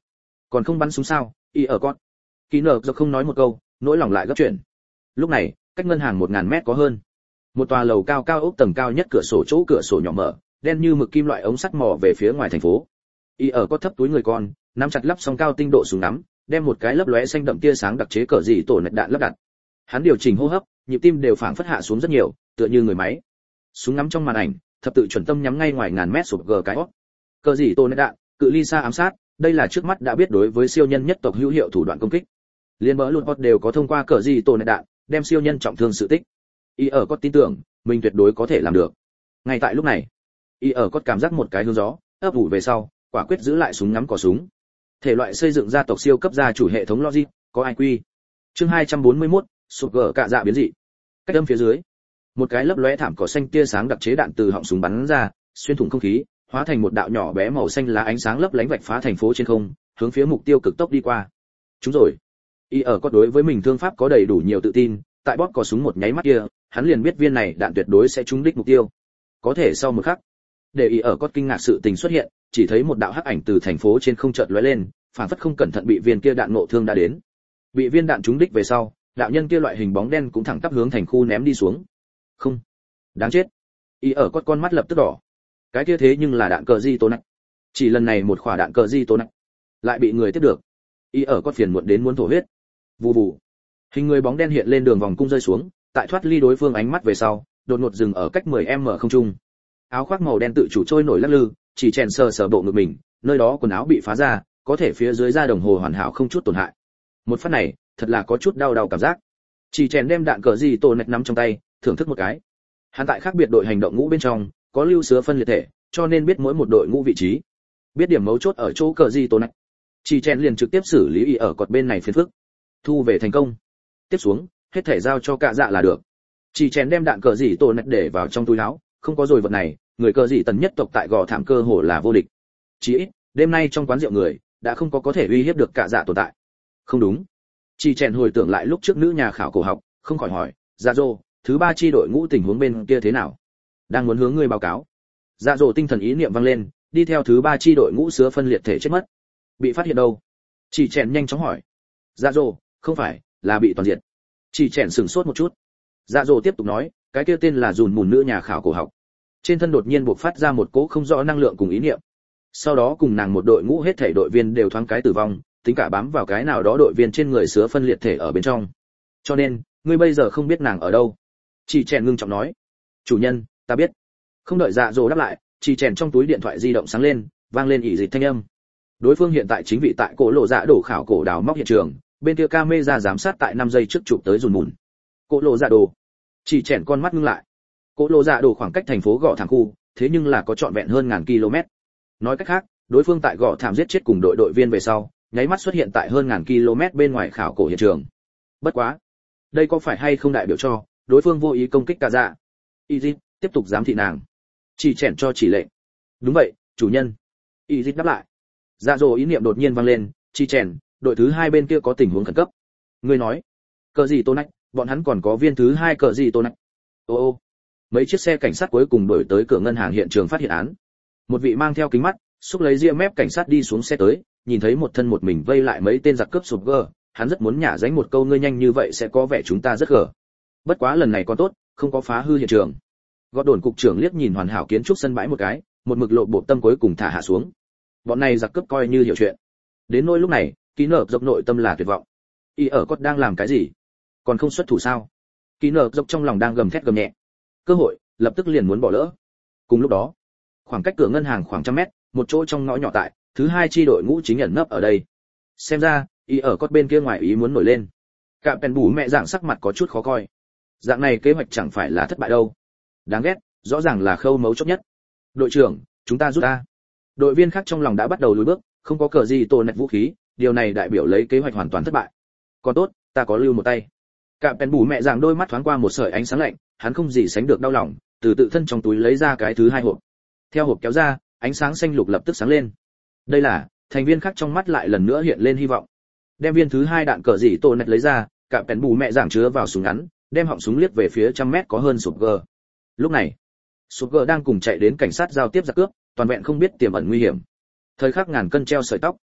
Còn không bắn súng sao? Y ở con. Ký nở do không nói một câu, nỗi lòng lại gấp chuyện. Lúc này, cách ngân hàng một ngàn mét có hơn. Một tòa lầu cao cao ốc tầng cao nhất, cửa sổ chỗ cửa sổ nhỏ mở, đen như mực kim loại ống sắt mò về phía ngoài thành phố. Y ở có thấp túi người con, nắm chặt lắp song cao tinh độ súng nắm, đem một cái lấp lóe xanh đậm tia sáng đặc chế cỡ gì tổ nạch đạn lắp đặt. Hắn điều chỉnh hô hấp, nhịp tim đều phảng phất hạ xuống rất nhiều, tựa như người máy. Súng ngắm trong màn ảnh, thập tự chuẩn tâm nhắm ngay ngoài ngàn mét sụp gờ cái óc. Cỡ gì tổ nạch đạn, cự ly xa ám sát, đây là trước mắt đã biết đối với siêu nhân nhất tộc hữu hiệu thủ đoạn công kích. Liên bỡ lụt đều có thông qua cỡ gì tổ nạch đạn, đem siêu nhân trọng thương sự tích. Y ở có tin tưởng, mình tuyệt đối có thể làm được. Ngay tại lúc này, Y ở có cảm giác một cái hướng gió, ấp ủ về sau, quả quyết giữ lại súng ngắm cò súng. Thể loại xây dựng gia tộc siêu cấp gia chủ hệ thống logic, có ai quy. Chương hai trăm bốn mươi mốt, sụp gở cạ dạ biến dị. Cách âm phía dưới, một cái lấp lóe thảm cỏ xanh tia sáng đặc chế đạn từ họng súng bắn ra, xuyên thủng không khí, hóa thành một đạo nhỏ bé màu xanh lá ánh sáng lấp lánh vạch phá thành phố trên không, hướng phía mục tiêu cực tốc đi qua. Chúng rồi. Y ở có đối với mình thương pháp có đầy đủ nhiều tự tin, tại bóp cò súng một nháy mắt kia, hắn liền biết viên này đạn tuyệt đối sẽ trúng đích mục tiêu. Có thể sau một khắc, để Y ở có kinh ngạc sự tình xuất hiện, chỉ thấy một đạo hắc ảnh từ thành phố trên không chợt lóe lên, phản phất không cẩn thận bị viên kia đạn ngộ thương đã đến. Bị viên đạn trúng đích về sau, đạo nhân kia loại hình bóng đen cũng thẳng tắp hướng thành khu ném đi xuống. Không, đáng chết. Y ở có con mắt lập tức đỏ. Cái kia thế nhưng là đạn cờ di tố nạch. Chỉ lần này một quả đạn cờ di tố nạch lại bị người tiếp được. Y ở có phiền muộn đến muốn thổ huyết. Vù vù. Hình người bóng đen hiện lên đường vòng cung rơi xuống, tại thoát ly đối phương ánh mắt về sau, đột ngột dừng ở cách mười mét không trung. Áo khoác màu đen tự chủ trôi nổi lắc lư, chỉ chèn sờ sờ bộ ngực mình, nơi đó quần áo bị phá ra, có thể phía dưới da đồng hồ hoàn hảo không chút tổn hại. Một phát này, thật là có chút đau đau cảm giác. Chỉ chèn đem đạn cờ gì tổ nạch nắm trong tay, thưởng thức một cái. Hắn tại khác biệt đội hành động ngũ bên trong, có lưu sứa phân liệt thể, cho nên biết mỗi một đội ngũ vị trí. Biết điểm mấu chốt ở chỗ cờ gì tổ nạch. Chỉ chèn liền trực tiếp xử lý Y ở cột bên này phiền phức. Thu về thành công. Tiếp xuống, hết thể giao cho cạ dạ là được. Chỉ chèn đem đạn cờ gì tổ nạch để vào trong túi áo, không có rồi vật này, người cờ gì tần nhất tộc tại gò thảm cơ hồ là vô địch. Chỉ ít, đêm nay trong quán rượu người đã không có có thể uy hiếp được cạ dạ tồn tại. Không đúng. Chỉ chèn hồi tưởng lại lúc trước nữ nhà khảo cổ học, không khỏi hỏi, dạ dô, thứ ba chi đội ngũ tình huống bên kia thế nào? Đang muốn hướng ngươi báo cáo. Dạ dô tinh thần ý niệm vang lên, đi theo thứ ba chi đội ngũ sứa phân liệt thể chết mất. Bị phát hiện đâu? Chỉ chèn nhanh chóng hỏi. Dạ dô, không phải, là bị toàn diện. Chỉ chèn sửng sốt một chút. Dạ dô tiếp tục nói, cái kia tên là dùn mùn nữ nhà khảo cổ học. Trên thân đột nhiên bộc phát ra một cỗ không rõ năng lượng cùng ý niệm. Sau đó cùng nàng một đội ngũ hết thảy đội viên đều thoáng cái tử vong, tính cả bám vào cái nào đó đội viên trên người sứa phân liệt thể ở bên trong. Cho nên, ngươi bây giờ không biết nàng ở đâu. Chỉ chèn ngưng trọng nói. Chủ nhân, ta biết. Không đợi Dạ dỗ đáp lại, chỉ chèn trong túi điện thoại di động sáng lên, vang lên ỉ dịch thanh âm. Đối phương hiện tại chính vị tại cổ lộ dạ đổ khảo cổ đào móc hiện trường, bên kia camera giám sát tại năm giây trước chụp tới dùn mùn. Cổ lộ dạ đồ. Chỉ chèn con mắt ngưng lại. Cổ lộ dạ đồ khoảng cách thành phố gò thảm khu, thế nhưng là có trọn vẹn hơn ngàn km. Nói cách khác, đối phương tại gò thảm giết chết cùng đội đội viên về sau, nháy mắt xuất hiện tại hơn ngàn km bên ngoài khảo cổ hiện trường. Bất quá, đây có phải hay không đại biểu cho đối phương vô ý công kích cả dạ? Izit tiếp tục giám thị nàng. Chỉ chèn cho chỉ lệnh. Đúng vậy, chủ nhân. Izit đáp lại. Dạ dỗ ý niệm đột nhiên vang lên, chỉ chèn, đội thứ hai bên kia có tình huống khẩn cấp. Ngươi nói, cờ gì tô nách, bọn hắn còn có viên thứ hai cờ gì tô nách. Ô ô. Mấy chiếc xe cảnh sát cuối cùng đuổi tới cửa ngân hàng hiện trường phát hiện án. Một vị mang theo kính mắt, xúc lấy ria mép cảnh sát đi xuống xe tới, nhìn thấy một thân một mình vây lại mấy tên giặc cướp sụp gờ, hắn rất muốn nhả dánh một câu ngươi nhanh như vậy sẽ có vẻ chúng ta rất gờ. Bất quá lần này còn tốt, không có phá hư hiện trường. Gọt đồn cục trưởng liếc nhìn hoàn hảo kiến trúc sân bãi một cái, một mực lộ bộ tâm cuối cùng thả hạ xuống. Bọn này giặc cướp coi như hiểu chuyện. Đến nỗi lúc này, Ký Nở dọc nội tâm là tuyệt vọng. Y ở cốt đang làm cái gì? Còn không xuất thủ sao? Ký Nở dọc trong lòng đang gầm thét gầm nhẹ. Cơ hội, lập tức liền muốn bỏ lỡ. Cùng lúc đó, khoảng cách cửa ngân hàng khoảng trăm mét, một chỗ trong ngõ nhỏ tại, thứ hai chi đội ngũ chính ẩn nấp ở đây. Xem ra, Y ở cốt bên kia ngoài ý muốn nổi lên. Cả Pen bù mẹ dạng sắc mặt có chút khó coi. Dạng này kế hoạch chẳng phải là thất bại đâu. Đáng ghét, rõ ràng là khâu mấu chốt nhất. Đội trưởng, chúng ta rút ra. Đội viên khác trong lòng đã bắt đầu lùi bước, không có cờ gì tổ nẹt vũ khí, điều này đại biểu lấy kế hoạch hoàn toàn thất bại. Còn tốt, ta có lưu một tay. Cả Pen bù mẹ dạng đôi mắt thoáng qua một sợi ánh sáng lạnh, hắn không gì sánh được đau lòng, từ tự thân trong túi lấy ra cái thứ hai hộp. Theo hộp kéo ra, ánh sáng xanh lục lập tức sáng lên. Đây là, thành viên khác trong mắt lại lần nữa hiện lên hy vọng. Đem viên thứ hai đạn cờ gì tổ nẹt lấy ra, cả Pen bù mẹ dạng chứa vào súng ngắn, đem họng súng liếc về phía trăm mét có hơn sụp gờ. Lúc này, sụp gờ đang cùng chạy đến cảnh sát giao tiếp giặc cướp, toàn vẹn không biết tiềm ẩn nguy hiểm. Thời khắc ngàn cân treo sợi tóc.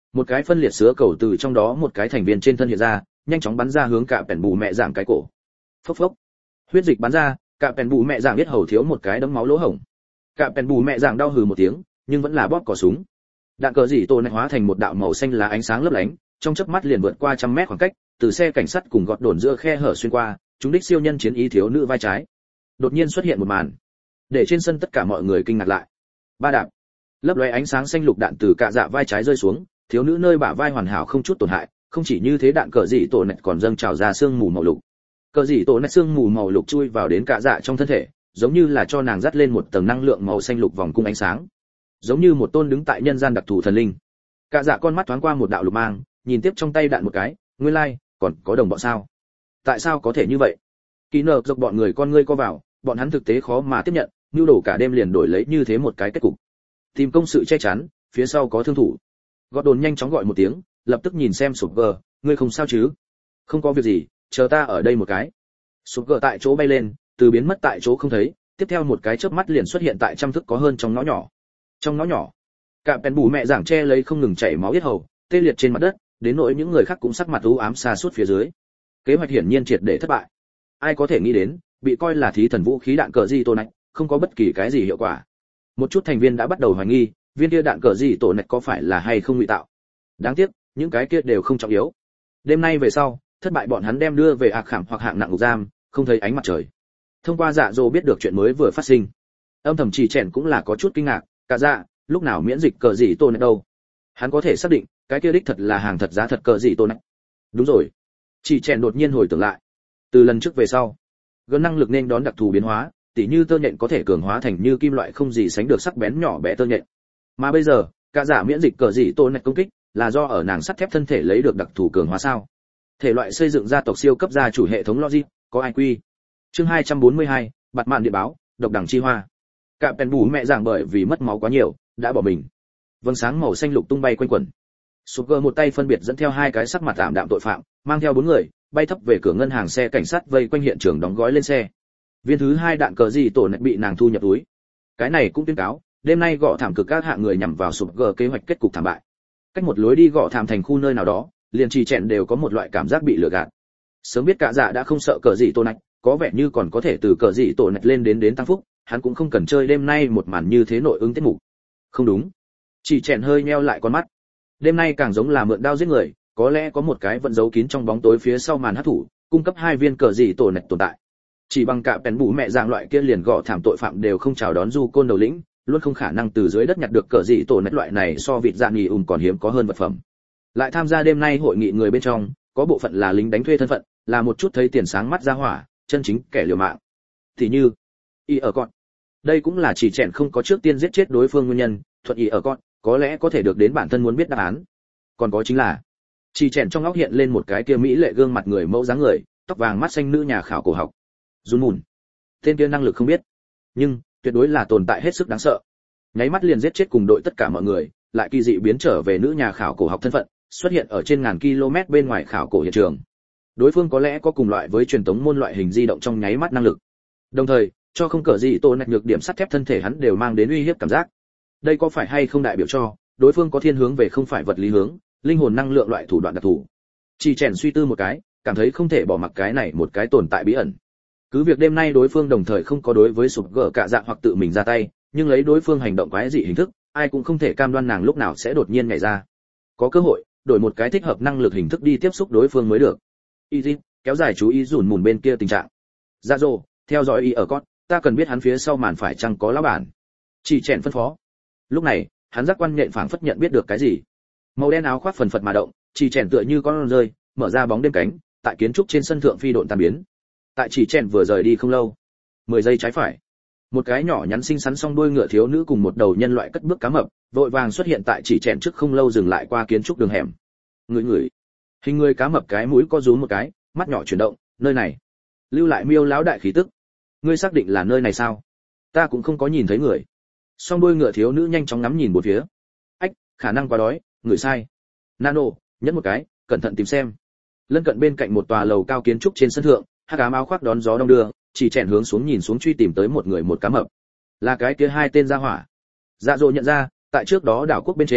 Một cái phân liệt sứa cầu từ trong đó một cái thành viên trên thân hiện ra, nhanh chóng bắn ra hướng cả pèn bù mẹ dạng cái cổ. Phốc phốc. Huyết dịch bắn ra, cả pèn bù mẹ dạng biết hầu thiếu một cái đấm máu lỗ hổng. Cả pèn bù mẹ dạng đau hừ một tiếng, nhưng vẫn là bóp cò súng. Đạn cờ dị tổ này hóa thành một đạo màu xanh lá ánh sáng lấp lánh, trong chớp mắt liền vượt qua trăm mét khoảng cách, từ xe cảnh sát cùng gọt đồn giữa khe hở xuyên qua, chúng đích siêu nhân chiến ý thiếu nữ vai trái. Đột nhiên xuất hiện một màn, để trên sân tất cả mọi người kinh ngạc lại. Ba đạp, lấp lóe ánh sáng xanh lục đạn từ cạ dạ vai trái rơi xuống, thiếu nữ nơi bả vai hoàn hảo không chút tổn hại, không chỉ như thế đạn cờ dị tổ này còn dâng trào ra xương mù màu lục. Cờ dị tổ này xương mù màu lục chui vào đến cạ dạ trong thân thể, giống như là cho nàng dắt lên một tầng năng lượng màu xanh lục vòng cung ánh sáng, giống như một tôn đứng tại nhân gian đặc thù thần linh. Cạ dạ con mắt thoáng qua một đạo lục mang, nhìn tiếp trong tay đạn một cái, nguyên lai, like, còn có đồng bọn sao? Tại sao có thể như vậy? Kỳ nợ dọc bọn người con ngươi co vào, bọn hắn thực tế khó mà tiếp nhận, nưu đổ cả đêm liền đổi lấy như thế một cái kết cục. Tìm công sự che chắn, phía sau có thương thủ. Gọt đồn nhanh chóng gọi một tiếng, lập tức nhìn xem Sụp Gờ, ngươi không sao chứ? Không có việc gì, chờ ta ở đây một cái. Sụp Gờ tại chỗ bay lên, từ biến mất tại chỗ không thấy, tiếp theo một cái chớp mắt liền xuất hiện tại trăm thước có hơn trong ngõ nhỏ. Trong ngõ nhỏ, cả pèn bù mẹ giảng che lấy không ngừng chảy máu yết hầu, tê liệt trên mặt đất, đến nỗi những người khác cũng sắc mặt u ám xa suốt phía dưới. Kế hoạch hiển nhiên triệt để thất bại. Ai có thể nghĩ đến, bị coi là thí thần vũ khí đạn cờ gì tổ này, không có bất kỳ cái gì hiệu quả. Một chút thành viên đã bắt đầu hoài nghi, viên kia đạn cờ gì tổ này có phải là hay không ngụy tạo. Đáng tiếc, những cái kia đều không trọng yếu. Đêm nay về sau, thất bại bọn hắn đem đưa về ạc khảm hoặc hạng nặng ngục giam, không thấy ánh mặt trời. Thông qua dạ dỗ biết được chuyện mới vừa phát sinh, âm thầm chỉ chèn cũng là có chút kinh ngạc, cả dạ, lúc nào miễn dịch cờ gì tổ này đâu? Hắn có thể xác định, cái kia đích thật là hàng thật giá thật cờ gì tổ này. Đúng rồi. Chỉ chèn đột nhiên hồi tưởng lại, từ lần trước về sau, gần năng lực nên đón đặc thù biến hóa, tỉ như tơ nhện có thể cường hóa thành như kim loại không gì sánh được sắc bén nhỏ bé tơ nhện. Mà bây giờ, cả giả miễn dịch cờ gì tổ này công kích, là do ở nàng sắt thép thân thể lấy được đặc thù cường hóa sao? Thể loại xây dựng gia tộc siêu cấp gia chủ hệ thống logic, có ai quy. Chương hai trăm bốn mươi hai, bạt mạn địa báo, độc đẳng chi hoa. Cả pèn bù mẹ giảng bởi vì mất máu quá nhiều, đã bỏ mình. Vầng sáng màu xanh lục tung bay quanh quẩn. Sugar một tay phân biệt dẫn theo hai cái sắc mặt tạm đạm tội phạm, mang theo bốn người, bay thấp về cửa ngân hàng xe cảnh sát vây quanh hiện trường đóng gói lên xe. Viên thứ hai đạn cờ gì tổ này bị nàng thu nhập túi. Cái này cũng tuyên cáo, đêm nay gõ thảm cực các hạng người nhằm vào Sugar kế hoạch kết cục thảm bại. Cách một lối đi gõ thảm thành khu nơi nào đó, liền trì chèn đều có một loại cảm giác bị lừa gạt. Sớm biết cả dạ đã không sợ cờ gì tổ này, có vẻ như còn có thể từ cờ gì tổ này lên đến đến tăng phúc, hắn cũng không cần chơi đêm nay một màn như thế nội ứng tiết mục. Không đúng. Trì chèn hơi nheo lại con mắt. Đêm nay càng giống là mượn đao giết người, có lẽ có một cái vẫn giấu kín trong bóng tối phía sau màn hắc thủ, cung cấp hai viên cờ gì tổ này tồn tại. Chỉ bằng cả pèn bù mẹ dạng loại kia liền gõ thảm tội phạm đều không chào đón du côn đầu lĩnh, luôn không khả năng từ dưới đất nhặt được cờ gì tổ này loại này so vịt dạng nghỉ ùm còn hiếm có hơn vật phẩm. Lại tham gia đêm nay hội nghị người bên trong, có bộ phận là lính đánh thuê thân phận, là một chút thấy tiền sáng mắt ra hỏa, chân chính kẻ liều mạng. Thì như, y ở con. Đây cũng là chỉ chèn không có trước tiên giết chết đối phương nguyên nhân, thuận y ở con, có lẽ có thể được đến bản thân muốn biết đáp án. Còn có chính là, chỉ chèn trong óc hiện lên một cái kia mỹ lệ gương mặt người mẫu dáng người, tóc vàng mắt xanh nữ nhà khảo cổ học. Jun Moon. Tên kia năng lực không biết, nhưng tuyệt đối là tồn tại hết sức đáng sợ. Nháy mắt liền giết chết cùng đội tất cả mọi người, lại kỳ dị biến trở về nữ nhà khảo cổ học thân phận, xuất hiện ở trên ngàn km bên ngoài khảo cổ hiện trường. Đối phương có lẽ có cùng loại với truyền thống môn loại hình di động trong nháy mắt năng lực. Đồng thời, cho không cỡ gì tổ nạch nhược điểm sắt thép thân thể hắn đều mang đến uy hiếp cảm giác. Đây có phải hay không đại biểu cho đối phương có thiên hướng về không phải vật lý hướng, linh hồn năng lượng loại thủ đoạn đặc thù. Chỉ chèn suy tư một cái, cảm thấy không thể bỏ mặc cái này một cái tồn tại bí ẩn. Cứ việc đêm nay đối phương đồng thời không có đối với sụp gở cả dạng hoặc tự mình ra tay, nhưng lấy đối phương hành động quái dị hình thức, ai cũng không thể cam đoan nàng lúc nào sẽ đột nhiên nhảy ra. Có cơ hội, đổi một cái thích hợp năng lực hình thức đi tiếp xúc đối phương mới được. Easy, kéo dài chú ý dùn mùn bên kia tình trạng. Dạ dồ, theo dõi y ở con, ta cần biết hắn phía sau màn phải chăng có lão bản. Chỉ chèn phân phó. Lúc này, hắn giác quan nhện phảng phất nhận biết được cái gì. Màu đen áo khoác phần phật mà động, chỉ chèn tựa như con rơi, mở ra bóng đêm cánh, tại kiến trúc trên sân thượng phi độn tan biến. Tại chỉ chèn vừa rời đi không lâu, mười giây trái phải, một cái nhỏ nhắn xinh xắn song đuôi ngựa thiếu nữ cùng một đầu nhân loại cất bước cá mập, vội vàng xuất hiện tại chỉ chèn trước không lâu dừng lại qua kiến trúc đường hẻm. Người người, hình người cá mập cái mũi co rúm một cái, mắt nhỏ chuyển động, nơi này, lưu lại miêu lão đại khí tức. Ngươi xác định là nơi này sao? Ta cũng không có nhìn thấy người. Song đuôi ngựa thiếu nữ nhanh chóng ngắm nhìn bốn phía. Ách, khả năng quá đói, người sai. Nano, nhấn một cái, cẩn thận tìm xem. Lân cận bên cạnh một tòa lầu cao kiến trúc trên sân thượng, hắc ám áo khoác đón gió đông đưa, chỉ chèn hướng xuống nhìn xuống truy tìm tới một người một cá mập. Là cái kia hai tên gia hỏa. Dạ Dỗ nhận ra, tại trước đó đảo quốc bên trên,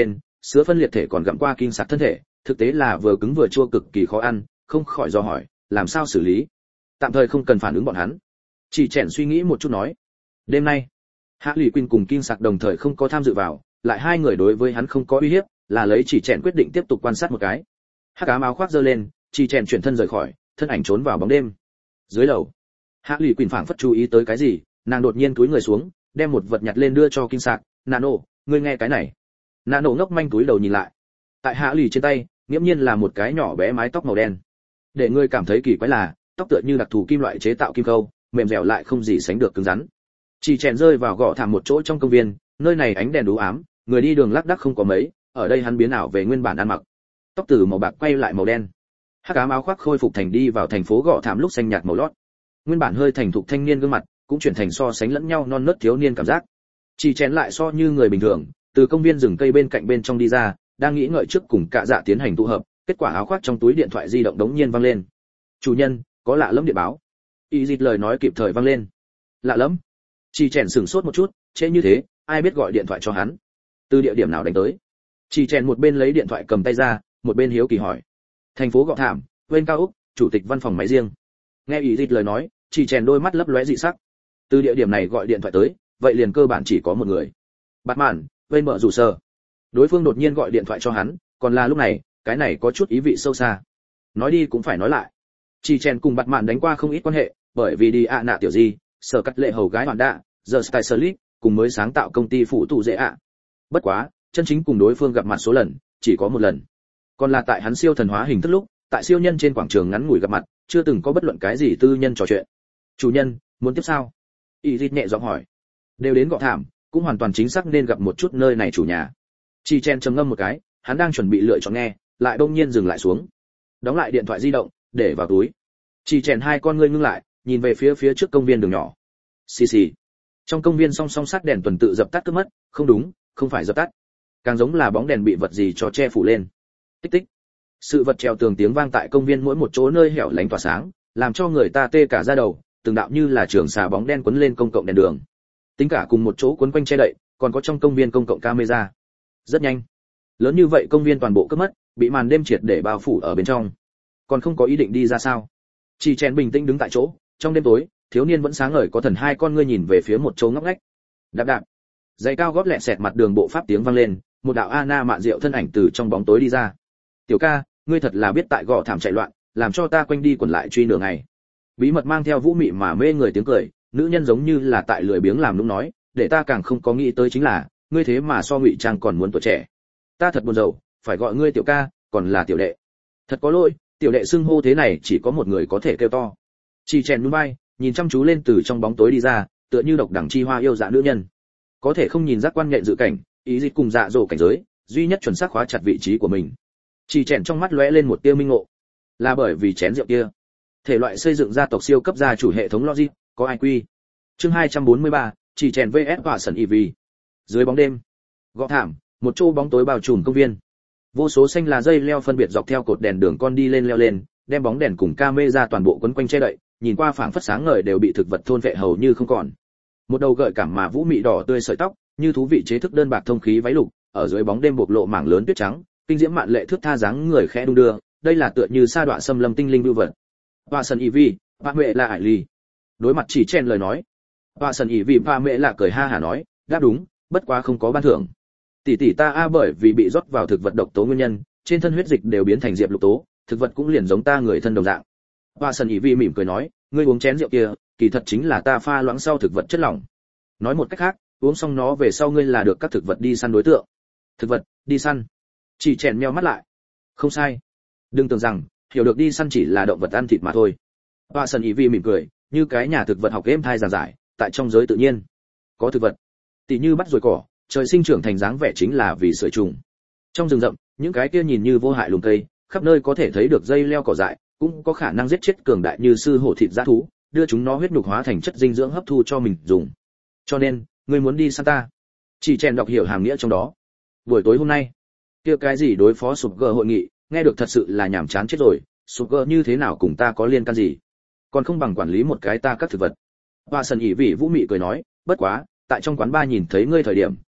sữa phân liệt thể còn gặm qua kinh sạc thân thể, thực tế là vừa cứng vừa chua cực kỳ khó ăn, không khỏi do hỏi, làm sao xử lý? Tạm thời không cần phản ứng bọn hắn. Chỉ chèn suy nghĩ một chút nói, đêm nay, Hạ Lỷ Quỳnh cùng kinh sạc đồng thời không có tham dự vào, lại hai người đối với hắn không có uy hiếp, là lấy chỉ chèn quyết định tiếp tục quan sát một cái. Hắc ám áo khoác giơ lên, chỉ chèn chuyển thân rời khỏi, thân ảnh trốn vào bóng đêm. Dưới lầu, Hạ Lỷ Quỳnh phảng phất chú ý tới cái gì, nàng đột nhiên cúi người xuống, đem một vật nhặt lên đưa cho kinh sạc. Nano, ngươi nghe cái này. Nano ngốc manh túi đầu nhìn lại, tại Hạ Lỷ trên tay, nghiễm nhiên là một cái nhỏ bé mái tóc màu đen. Để ngươi cảm thấy kỳ quái là, tóc tựa như đặc thù kim loại chế tạo kim câu, mềm dẻo lại không gì sánh được cứng rắn. Chỉ chèn rơi vào gõ thảm một chỗ trong công viên, nơi này ánh đèn đủ ám, người đi đường lác đác không có mấy, ở đây hắn biến ảo về nguyên bản ăn mặc. Tóc từ màu bạc quay lại màu đen. Hắc ám áo khoác khôi phục thành đi vào thành phố gõ thảm lúc xanh nhạt màu lót. Nguyên bản hơi thành thục thanh niên gương mặt, cũng chuyển thành so sánh lẫn nhau non nớt thiếu niên cảm giác. Chỉ chèn lại so như người bình thường, từ công viên rừng cây bên cạnh bên trong đi ra, đang nghĩ ngợi trước cùng cạ dạ tiến hành tụ hợp, kết quả áo khoác trong túi điện thoại di động đống nhiên vang lên. Chủ nhân, có lạ lẫm điện báo. Y dịch lời nói kịp thời vang lên. Lạ lẫm? Chỉ chèn sửng sốt một chút, trễ như thế, ai biết gọi điện thoại cho hắn? Từ địa điểm nào đánh tới? Chỉ chèn một bên lấy điện thoại cầm tay ra, một bên hiếu kỳ hỏi. Thành phố Gọ Thảm, Wayne Cao Úc, chủ tịch văn phòng máy riêng. Nghe Y dịch lời nói, chỉ chèn đôi mắt lấp lóe dị sắc. Từ địa điểm này gọi điện thoại tới, vậy liền cơ bản chỉ có một người. Batman, Wayne mở rủ sơ. Đối phương đột nhiên gọi điện thoại cho hắn, còn là lúc này, cái này có chút ý vị sâu xa. Nói đi cũng phải nói lại. Chỉ chèn cùng Batman đánh qua không ít quan hệ, bởi vì đi ạ nạ tiểu gì, sở cắt lệ hầu gái hoàn đạ, giờ Stylish, cùng mới sáng tạo công ty phụ tụ dễ ạ. Bất quá, chân chính cùng đối phương gặp mặt số lần, chỉ có một lần. Còn là tại hắn siêu thần hóa hình thức lúc, tại siêu nhân trên quảng trường ngắn ngủi gặp mặt, chưa từng có bất luận cái gì tư nhân trò chuyện. Chủ nhân, muốn tiếp sao? Y Dịch nhẹ giọng hỏi. Đều đến Gọ Thảm, cũng hoàn toàn chính xác nên gặp một chút nơi này chủ nhà. Chỉ chen trầm ngâm một cái, hắn đang chuẩn bị lựa chọn nghe, lại đột nhiên dừng lại xuống. Đóng lại điện thoại di động, để vào túi. Chỉ chèn hai con ngươi ngưng lại, nhìn về phía phía trước công viên đường nhỏ. Xì xì. Trong công viên song song sát đèn tuần tự dập tắt cướp mất, không đúng, không phải dập tắt. Càng giống là bóng đèn bị vật gì cho che phủ lên. Tích tích. Sự vật treo tường tiếng vang tại công viên mỗi một chỗ nơi hẻo lánh tỏa sáng, làm cho người ta tê cả da đầu, từng đạo như là trường xà bóng đen quấn lên công cộng đèn đường. Tính cả cùng một chỗ quấn quanh che đậy, còn có trong công viên công cộng camera. Rất nhanh. Lớn như vậy công viên toàn bộ cướp mất, bị màn đêm triệt để bao phủ ở bên trong. Còn không có ý định đi ra sao? Chỉ chèn bình tĩnh đứng tại chỗ, trong đêm tối, thiếu niên vẫn sáng ngời có thần hai con ngươi nhìn về phía một chỗ ngóc ngách. Đạp đạp. Giày cao gót lẹ sẹt mặt đường bộ pháp tiếng vang lên, một đạo Anna mạn diệu thân ảnh từ trong bóng tối đi ra. Tiểu ca, ngươi thật là biết tại Gò Thảm chạy loạn, làm cho ta quanh đi quẩn lại truy nửa ngày. Bí mật mang theo vũ mị mà mê người tiếng cười, nữ nhân giống như là tại lười biếng làm nũng nói, để ta càng không có nghĩ tới chính là, ngươi thế mà so Ngụy Trang còn muốn tuổi trẻ. Ta thật buồn rầu, phải gọi ngươi tiểu ca, còn là tiểu đệ. Thật có lỗi, tiểu đệ xưng hô thế này chỉ có một người có thể kêu to. Chỉ chèn nhún vai, nhìn chăm chú lên từ trong bóng tối đi ra, tựa như độc đẳng chi hoa yêu dạ nữ nhân. Có thể không nhìn giác quan nhện dự cảnh, ý dịch cùng dạ dỗ cảnh giới, duy nhất chuẩn xác khóa chặt vị trí của mình. Chỉ chèn trong mắt lóe lên một tia minh ngộ, là bởi vì chén rượu kia. Thể loại xây dựng gia tộc siêu cấp gia chủ hệ thống logic, có i quy. Chương hai trăm bốn mươi ba, chỉ chèn vs hỏa sần i vê. Dưới bóng đêm, Gọ Thảm, một chỗ bóng tối bao trùm công viên. Vô số xanh là dây leo phân biệt dọc theo cột đèn đường con đi lên leo lên, đem bóng đèn cùng camera toàn bộ quấn quanh che đậy, nhìn qua phảng phất sáng ngời đều bị thực vật thôn vệ hầu như không còn. Một đầu gợi cảm mà vũ mị đỏ tươi sợi tóc, như thú vị chế thức đơn bạc thông khí váy lục, ở dưới bóng đêm bộc lộ mảng lớn tuyết trắng, kinh diễm mạn lệ thước tha dáng người khẽ đung đưa, đây là tựa như sa đọa xâm lâm tinh linh vưu vật. Hoa sân y vi, Hoa Mẹ là Ải Ly. Đối mặt chỉ chen lời nói, Hoa sân y vi Hoa Mẹ là cười ha hả nói, đáp đúng, bất quá không có ban thưởng. Tỷ tỷ ta a bởi vì bị rót vào thực vật độc tố nguyên nhân, trên thân huyết dịch đều biến thành diệp lục tố, thực vật cũng liền giống ta người thân đồng dạng. Hoa sân y vi mỉm cười nói, ngươi uống chén rượu kia, kỳ thật chính là ta pha loãng sau thực vật chất lỏng. Nói một cách khác, uống xong nó về sau ngươi là được các thực vật đi săn đối tượng. Thực vật, đi săn. Chỉ chèn meo mắt lại. Không sai. Đừng tưởng rằng, hiểu được đi săn chỉ là động vật ăn thịt mà thôi. Hoa sân y vi mỉm cười, như cái nhà thực vật học êm thai giảng giải, tại trong giới tự nhiên, có thực vật, tỉ như bắt ruồi cỏ, trời sinh trưởng thành dáng vẻ chính là vì sưởi trùng. Trong rừng rậm, những cái kia nhìn như vô hại lùm cây, khắp nơi có thể thấy được dây leo cỏ dại, cũng có khả năng giết chết cường đại như sư hổ thịt dã thú, đưa chúng nó huyết nhục hóa thành chất dinh dưỡng hấp thu cho mình dùng. Cho nên, ngươi muốn đi săn ta. Chỉ chèn đọc hiểu hàm nghĩa trong đó. Buổi tối hôm nay, kia cái gì đối phó sụp gờ hội nghị, nghe được thật sự là nhàm chán chết rồi, sụp gờ như thế nào cùng ta có liên can gì? Còn không bằng quản lý một cái ta các thực vật. Hoa sân ỉ vị vũ mị cười nói, bất quá, tại trong quán ba nhìn thấy ngươi thời điểm,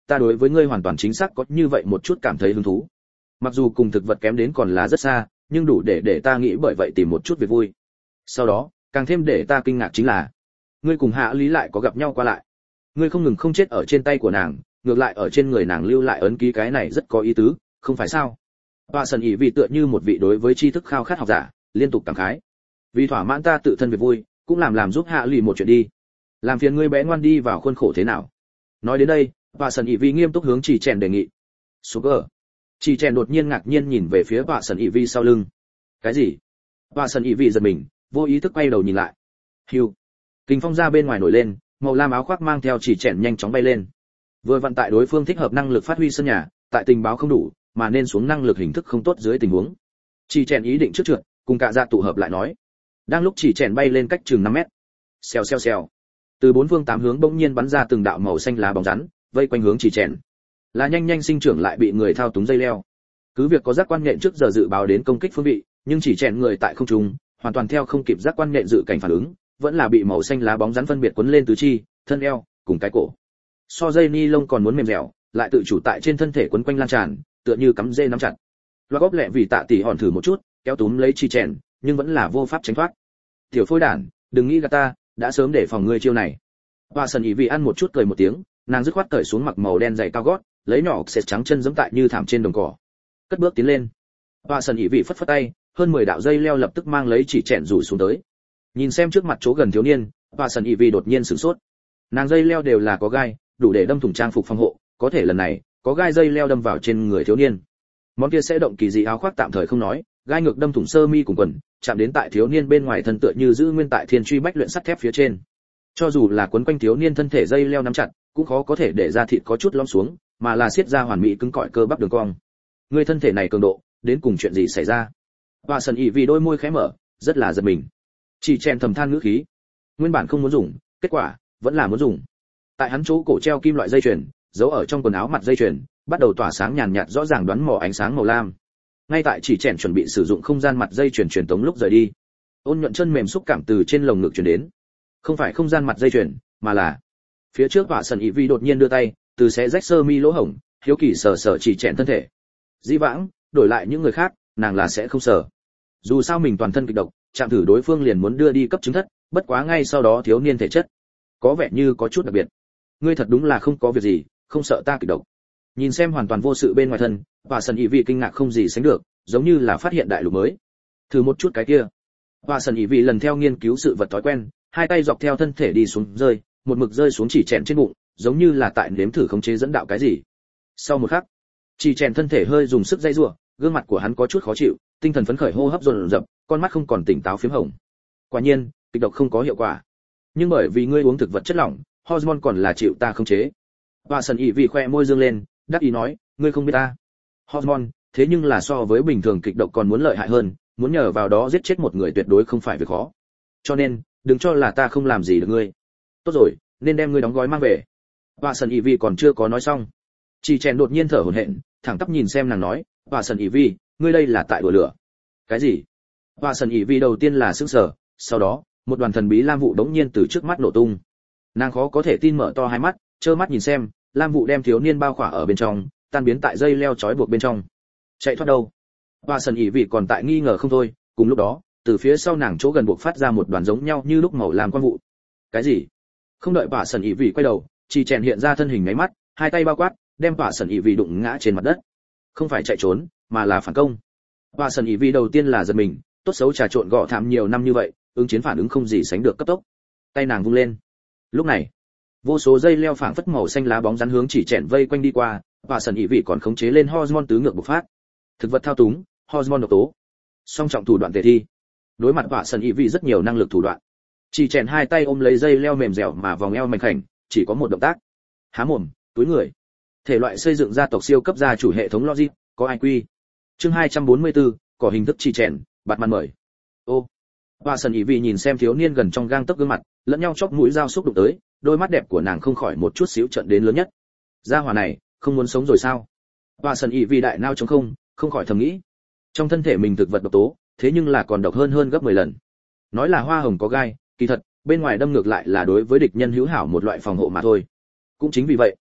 ta đối với ngươi hoàn toàn chính xác có như vậy một chút cảm thấy hứng thú. Mặc dù cùng thực vật kém đến còn là rất xa, nhưng đủ để để ta nghĩ bởi vậy tìm một chút việc vui. Sau đó, càng thêm để ta kinh ngạc chính là, ngươi cùng Hạ Lý lại có gặp nhau qua lại. Ngươi không ngừng không chết ở trên tay của nàng, ngược lại ở trên người nàng lưu lại ấn ký, cái này rất có ý tứ, không phải sao? Và sần ỉ vì tựa như một vị đối với tri thức khao khát học giả, liên tục cảm khái. Vì thỏa mãn ta tự thân việc vui, cũng làm làm giúp Hạ Lý một chuyện đi. Làm phiền ngươi bé ngoan đi vào khuôn khổ thế nào? Nói đến đây, và sần ỉ vì nghiêm túc hướng Chỉ Chèn đề nghị. Sugar. Chỉ Chèn đột nhiên ngạc nhiên nhìn về phía và sần ỉ vì sau lưng. Cái gì? Và sần ỉ vì giật mình, vô ý thức quay đầu nhìn lại. Hưu. Kình phong ra bên ngoài nổi lên, màu lam áo khoác mang theo Chỉ Chèn nhanh chóng bay lên. Vừa vận tại đối phương thích hợp năng lực phát huy sân nhà, tại tình báo không đủ, mà nên xuống năng lực hình thức không tốt dưới tình huống. Chỉ Chèn ý định trước trượt, cùng cả dạ tụ hợp lại nói. Đang lúc Chỉ Chèn bay lên cách chừng năm mét. Xèo xèo xèo. Từ bốn phương tám hướng bỗng nhiên bắn ra từng đạo màu xanh lá bóng rắn, vây quanh hướng Chỉ Chèn. Là nhanh nhanh sinh trưởng lại bị người thao túng dây leo. Cứ việc có giác quan nhện trước giờ dự báo đến công kích phương vị, nhưng Chỉ Chèn người tại không trung, hoàn toàn theo không kịp giác quan nhện dự cảnh phản ứng, vẫn là bị màu xanh lá bóng rắn phân biệt quấn lên tứ chi, thân eo, cùng cái cổ. So dây ni lông còn muốn mềm dẻo, lại tự chủ tại trên thân thể quấn quanh lan tràn, tựa như cắm dê nắm chặt. Loa góp lẹ vì tạ tỷ hòn thử một chút, kéo túm lấy Chỉ Chèn, nhưng vẫn là vô pháp tránh thoát. Tiểu phôi đản, đừng nghĩ gạt ta, đã sớm để phòng ngươi chiêu này. Và sần ỉ vì ăn một chút cười một tiếng, nàng dứt khoát cởi xuống mặc màu đen dày cao gót, lấy nhỏ sệt trắng chân giẫm tại như thảm trên đồng cỏ, cất bước tiến lên. Và sần ỉ vị phất phất tay, hơn mười đạo dây leo lập tức mang lấy Chỉ Chèn rủ xuống tới. Nhìn xem trước mặt chỗ gần thiếu niên, và sần ỉ vị đột nhiên sửng sốt. Nàng dây leo đều là có gai, đủ để đâm thủng trang phục phòng hộ, có thể lần này có gai dây leo đâm vào trên người thiếu niên. Món kia sẽ động kỳ dị áo khoác tạm thời không nói, gai ngược đâm thủng sơ mi cùng quần, chạm đến tại thiếu niên bên ngoài thân tựa như giữ nguyên tại thiên truy bách luyện sắt thép phía trên. Cho dù là quấn quanh thiếu niên thân thể dây leo nắm chặt, cũng khó có thể để ra thịt có chút lõm xuống, mà là siết ra hoàn mỹ cứng cỏi cơ bắp đường cong. Người thân thể này cường độ, đến cùng chuyện gì xảy ra? Và sần ỉ vì đôi môi khẽ mở, rất là giật mình. Chỉ Chèn thầm than ngữ khí, nguyên bản không muốn dùng, kết quả vẫn là muốn dùng. Tại hắn chỗ cổ treo kim loại dây chuyền, giấu ở trong quần áo mặt dây chuyền, bắt đầu tỏa sáng nhàn nhạt rõ ràng đoán mò ánh sáng màu lam. Ngay tại Chỉ Chèn chuẩn bị sử dụng không gian mặt dây chuyền truyền tống lúc rời đi, ôn nhuận chân mềm xúc cảm từ trên lồng ngực truyền đến. Không phải không gian mặt dây chuyền, mà là phía trước Vạ Sần ỉ vi đột nhiên đưa tay, từ xé rách sơ mi lỗ hổng, hiếu kỳ sờ sờ Chỉ Chèn thân thể. Dĩ vãng, đổi lại những người khác, nàng là sẽ không sờ. Dù sao mình toàn thân kịch độc, chạm thử đối phương liền muốn đưa đi cấp chứng thất, bất quá ngay sau đó thiếu niên thể chất có vẻ như có chút đặc biệt. Ngươi thật đúng là không có việc gì, không sợ ta kịch độc. Nhìn xem hoàn toàn vô sự bên ngoài thân, Vạ Sần ỉ vi kinh ngạc không gì sánh được, giống như là phát hiện đại lục mới. Thử một chút cái kia. Vạ Sần ỉ vi lần theo nghiên cứu sự vật thói quen, hai tay dọc theo thân thể đi xuống rơi, một mực rơi xuống Chỉ Chèn trên bụng, giống như là tại nếm thử khống chế dẫn đạo cái gì. Sau một khắc, Chỉ Chèn thân thể hơi dùng sức dây rủa, gương mặt của hắn có chút khó chịu, tinh thần phấn khởi, hô hấp dồn dập, con mắt không còn tỉnh táo phiếm hồng. Quả nhiên, kịch độc không có hiệu quả. Nhưng bởi vì ngươi uống thực vật chất lỏng, hormone còn là chịu ta khống chế. Vạ Sần ỉ vì khoe môi dương lên, đắc ý nói, ngươi không biết ta. Hormone, thế nhưng là so với bình thường kịch độc còn muốn lợi hại hơn, muốn nhờ vào đó giết chết một người tuyệt đối không phải việc khó. Cho nên, đừng cho là ta không làm gì được ngươi. Tốt rồi, nên đem ngươi đóng gói mang về. Vạ Sần ỉ vì còn chưa có nói xong, Chỉ Chèn đột nhiên thở hổn hển, thẳng tắp nhìn xem nàng nói, Vạ Sần ỉ vì, ngươi đây là tại đùa lửa. Cái gì? Vạ Sần ỉ vì đầu tiên là sững sờ, sau đó, một đoàn thần bí lam vụ đống nhiên từ trước mắt nổ tung. Nàng khó có thể tin mở to hai mắt, trơ mắt nhìn xem, lam vụ đem thiếu niên bao khỏa ở bên trong, tan biến tại dây leo trói buộc bên trong. Chạy thoát đâu? Vạ Sần ỉ vì còn tại nghi ngờ không thôi, cùng lúc đó, từ phía sau nàng chỗ gần buộc phát ra một đoàn giống nhau như lúc màu lam quang vụ. Cái gì? Không đợi Vạ Sần ỉ vì quay đầu, Chỉ Chèn hiện ra thân hình nháy mắt, hai tay bao quát, đem Vạ Sần ỉ vì đụng ngã trên mặt đất. Không phải chạy trốn, mà là phản công. Vạ Sần ỉ vì đầu tiên là giật mình, tốt xấu trà trộn gọ thảm nhiều năm như vậy, ứng chiến phản ứng không gì sánh được cấp tốc. Tay nàng vung lên. Lúc này, vô số dây leo phảng phất màu xanh lá bóng rắn hướng Chỉ Chèn vây quanh đi qua, Vạ Sần ỉ vì còn khống chế lên hormone tứ ngược bộc phát. Thực vật thao túng, hormone độc tố. Song trọng thủ đoạn thể thi. Đối mặt Vạ Sần ỉ vì rất nhiều năng lực thủ đoạn. Chỉ Chèn hai tay ôm lấy dây leo mềm dẻo mà vòng eo mảnh khảnh, chỉ có một động tác. Há mồm, túi người. Thể loại xây dựng gia tộc siêu cấp gia chủ hệ thống logic, có ai quy. Chương hai trăm bốn mươi tư, cỏ hình thức Chỉ Chèn, bạt màn mời. Ô. Vạ Sần ỉ vì nhìn xem thiếu niên gần trong gang tấc gương mặt, lẫn nhau chóp mũi giao xúc đụng tới, đôi mắt đẹp của nàng không khỏi một chút xíu trợn đến lớn nhất. Gia hỏa này, không muốn sống rồi sao? Vạ Sần ỉ vì đại nao trống không, không khỏi thầm nghĩ. Trong thân thể mình thực vật độc tố, thế nhưng là còn độc hơn hơn gấp mười lần. Nói là hoa hồng có gai, kỳ thật, bên ngoài đâm ngược lại là đối với địch nhân hữu hảo một loại phòng hộ mà thôi. Cũng chính vì vậy,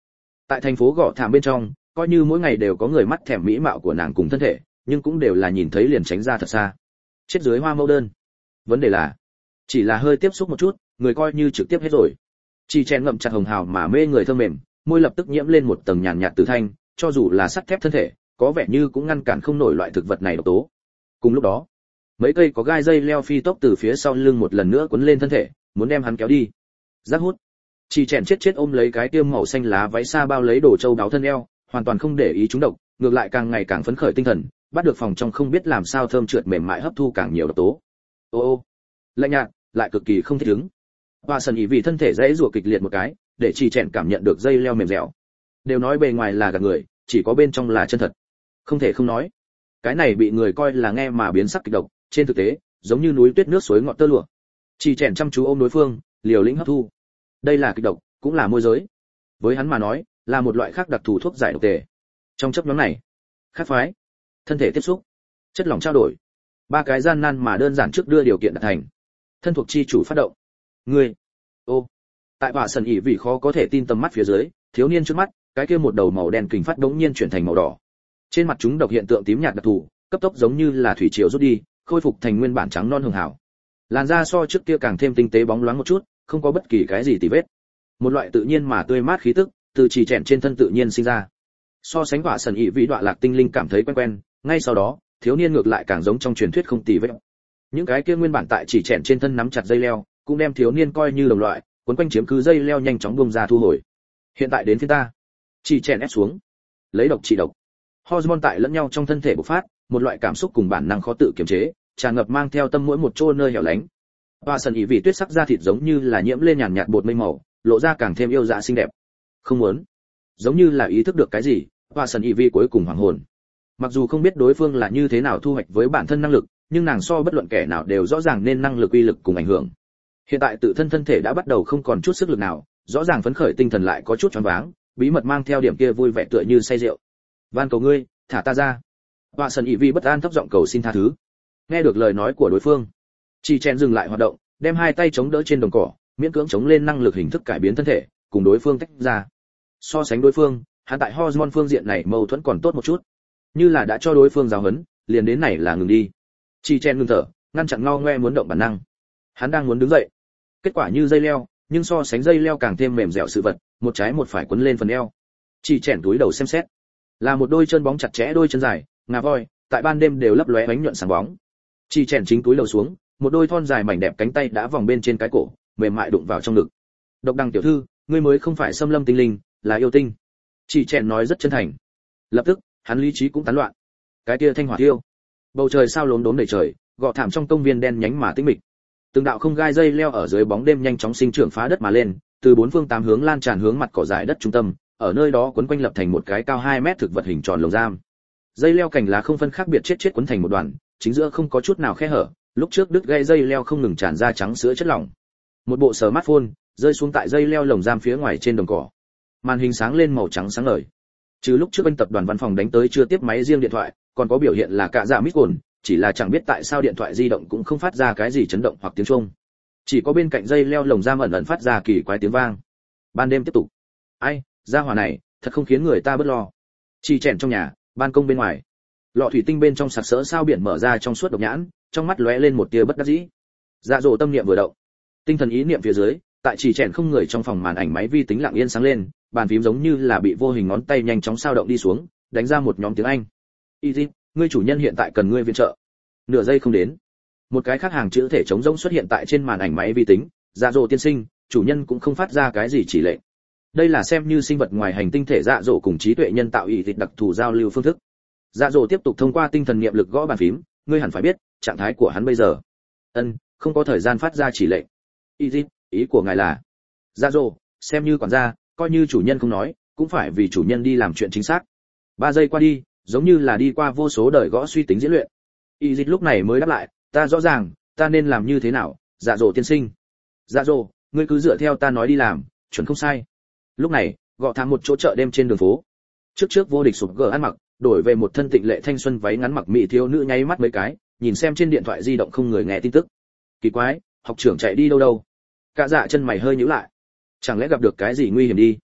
Tại thành phố gõ thảm bên trong, coi như mỗi ngày đều có người mắt thèm mỹ mạo của nàng cùng thân thể, nhưng cũng đều là nhìn thấy liền tránh ra thật xa. Chết dưới hoa mẫu đơn. Vấn đề là, chỉ là hơi tiếp xúc một chút, người coi như trực tiếp hết rồi. Chỉ chèn ngậm chặt hồng hào mà mê người thơm mềm, môi lập tức nhiễm lên một tầng nhàn nhạt tử thanh, cho dù là sắt thép thân thể, có vẻ như cũng ngăn cản không nổi loại thực vật này độc tố. Cùng lúc đó, mấy cây có gai dây leo phi tốc từ phía sau lưng một lần nữa quấn lên thân thể, muốn đem hắn kéo đi. Giác hút. Chỉ chèn chết chết ôm lấy cái tiêm màu xanh lá váy xa bao lấy đồ châu đáo thân eo, hoàn toàn không để ý chúng độc, ngược lại càng ngày càng phấn khởi tinh thần, bắt được phòng trong không biết làm sao thơm trượt mềm mại hấp thu càng nhiều độc tố. Ô ô, lạnh nhạt, lại cực kỳ không thích ứng. Và sần ý vì thân thể dãy rủa kịch liệt một cái, để chỉ chèn cảm nhận được dây leo mềm dẻo. Đều nói bề ngoài là gạt người, chỉ có bên trong là chân thật. Không thể không nói, cái này bị người coi là nghe mà biến sắc kịch độc, trên thực tế, giống như núi tuyết nước suối ngọt tơ lụa. Chỉ chèn chăm chú ôm đối phương, liều lĩnh hấp thu. Đây là kịch độc, cũng là môi giới. Với hắn mà nói, là một loại khác đặc thù thuốc giải độc tề. Trong chấp nhóm này, khác phái, thân thể tiếp xúc, chất lỏng trao đổi, ba cái gian nan mà đơn giản trước đưa điều kiện đạt thành. Thân thuộc chi chủ phát động. Ngươi, ô, tại hỏa sần ỉ vì khó có thể tin tầm mắt phía dưới, thiếu niên trước mắt, cái kia một đầu màu đen kình phát đống nhiên chuyển thành màu đỏ. Trên mặt chúng độc hiện tượng tím nhạt đặc thù, cấp tốc giống như là thủy triều rút đi, khôi phục thành nguyên bản trắng non hường hảo. Làn da so trước kia càng thêm tinh tế bóng loáng một chút, không có bất kỳ cái gì tì vết. Một loại tự nhiên mà tươi mát khí tức, từ chỉ chèn trên thân tự nhiên sinh ra. So sánh hỏa sần ỉ vị đọa lạc tinh linh cảm thấy quen quen, ngay sau đó, thiếu niên ngược lại càng giống trong truyền thuyết không tì vết. Những cái kia nguyên bản tại chỉ chèn trên thân nắm chặt dây leo, cũng đem thiếu niên coi như đồng loại, quấn quanh chiếm cứ dây leo nhanh chóng buông ra thu hồi. Hiện tại đến phía ta, chỉ chèn ép xuống, lấy độc trị độc. Hormone tại lẫn nhau trong thân thể bộc phát, một loại cảm xúc cùng bản năng khó tự kiềm chế, tràn ngập mang theo tâm mỗi một chỗ nơi hẻo lánh. Và sần ỉ vì tuyết sắc da thịt giống như là nhiễm lên nhàn nhạt bột mây màu, lộ ra càng thêm yêu dã xinh đẹp. Không muốn, giống như là ý thức được cái gì, và sần ỉ vì cuối cùng hoàng hồn. Mặc dù không biết đối phương là như thế nào thu hoạch với bản thân năng lực, nhưng nàng so bất luận kẻ nào đều rõ ràng nên năng lực uy lực cùng ảnh hưởng. Hiện tại tự thân thân thể đã bắt đầu không còn chút sức lực nào, rõ ràng phấn khởi tinh thần lại có chút choáng váng, bí mật mang theo điểm kia vui vẻ tựa như say rượu. Van cầu ngươi, thả ta ra. Và sần ỉ vì bất an thấp giọng cầu xin tha thứ. Nghe được lời nói của đối phương, chỉ chen dừng lại hoạt động, đem hai tay chống đỡ trên đồng cỏ, miễn cưỡng chống lên năng lực hình thức cải biến thân thể, cùng đối phương tách ra. So sánh đối phương, hắn tại hormone phương diện này mâu thuẫn còn tốt một chút, như là đã cho đối phương giáo huấn, liền đến này là ngừng đi. Chỉ chen ngừng thở, ngăn chặn ngao ngoe muốn động bản năng. Hắn đang muốn đứng dậy, kết quả như dây leo, nhưng so sánh dây leo càng thêm mềm dẻo sự vật, một trái một phải quấn lên phần eo. Chỉ chen túi đầu xem xét, là một đôi chân bóng chặt chẽ đôi chân dài, ngà voi, tại ban đêm đều lấp lóe ánh nhuận sáng bóng. Chỉ chen chính túi đầu xuống, một đôi thon dài mảnh đẹp cánh tay đã vòng bên trên cái cổ, mềm mại đụng vào trong ngực. Độc Đăng tiểu thư, ngươi mới không phải xâm lâm tinh linh, là yêu tinh. Chỉ chen nói rất chân thành. Lập tức, hắn lý trí cũng tán loạn. Cái kia thanh hỏa thiêu, bầu trời sao lốm đốm đầy trời, gọ thảm trong công viên đen nhánh mà tĩnh mịch. Từng đạo không gai dây leo ở dưới bóng đêm nhanh chóng sinh trưởng phá đất mà lên, từ bốn phương tám hướng lan tràn hướng mặt cỏ dại đất trung tâm, ở nơi đó quấn quanh lập thành một cái cao hai mét thực vật hình tròn lồng giam. Dây leo cành lá không phân khác biệt chết chết quấn thành một đoàn, chính giữa không có chút nào khe hở, lúc trước đứt gây dây leo không ngừng tràn ra trắng sữa chất lỏng. Một bộ smartphone rơi xuống tại dây leo lồng giam phía ngoài trên đồng cỏ. Màn hình sáng lên màu trắng sáng ngời. Trừ lúc trước bên tập đoàn văn phòng đánh tới chưa tiếp máy riêng điện thoại, còn có biểu hiện là cả dạ mít cồn, chỉ là chẳng biết tại sao điện thoại di động cũng không phát ra cái gì chấn động hoặc tiếng chuông. Chỉ có bên cạnh dây leo lồng giam ẩn ẩn phát ra kỳ quái tiếng vang. Ban đêm tiếp tục. Ai, gia hỏa này, thật không khiến người ta bớt lo. Chỉ chèn trong nhà, ban công bên ngoài. Lọ thủy tinh bên trong sặc sỡ sao biển mở ra trong suốt độc nhãn, trong mắt lóe lên một tia bất đắc dĩ. Dạ dỗ tâm niệm vừa động, tinh thần ý niệm phía dưới, tại chỉ chèn không người trong phòng màn ảnh máy vi tính lặng yên sáng lên, bàn phím giống như là bị vô hình ngón tay nhanh chóng sao động đi xuống, đánh ra một nhóm tiếng Anh. Easy, ngươi chủ nhân hiện tại cần ngươi viện trợ. Nửa giây không đến, một cái khác hàng chữ thể trống rỗng xuất hiện tại trên màn ảnh máy vi tính. Dạ dỗ tiên sinh, chủ nhân cũng không phát ra cái gì chỉ lệnh. Đây là xem như sinh vật ngoài hành tinh thể dạ dỗ cùng trí tuệ nhân tạo ý dịch đặc thù giao lưu phương thức. Dạ dỗ tiếp tục thông qua tinh thần niệm lực gõ bàn phím, ngươi hẳn phải biết trạng thái của hắn bây giờ. Ân, không có thời gian phát ra chỉ lệnh. Easy, ý của ngài là? Dạ dỗ, xem như quản gia, coi như chủ nhân không nói, cũng phải vì chủ nhân đi làm chuyện chính xác. Ba giây qua đi, giống như là đi qua vô số đời gõ suy tính diễn luyện. Easy lúc này mới đáp lại, ta rõ ràng, ta nên làm như thế nào, dạ dỗ tiên sinh. Dạ dỗ, ngươi cứ dựa theo ta nói đi làm, chuẩn không sai. Lúc này, gõ thang một chỗ chợ đêm trên đường phố. Trước trước vô địch sụp gờ ăn mặc, đổi về một thân tịnh lệ thanh xuân váy ngắn mặc mỹ thiếu nữ nháy mắt mấy cái, nhìn xem trên điện thoại di động không người nghe tin tức. Kỳ quái, học trưởng chạy đi đâu đâu? Cả dạ chân mày hơi nhíu lại. Chẳng lẽ gặp được cái gì nguy hiểm đi?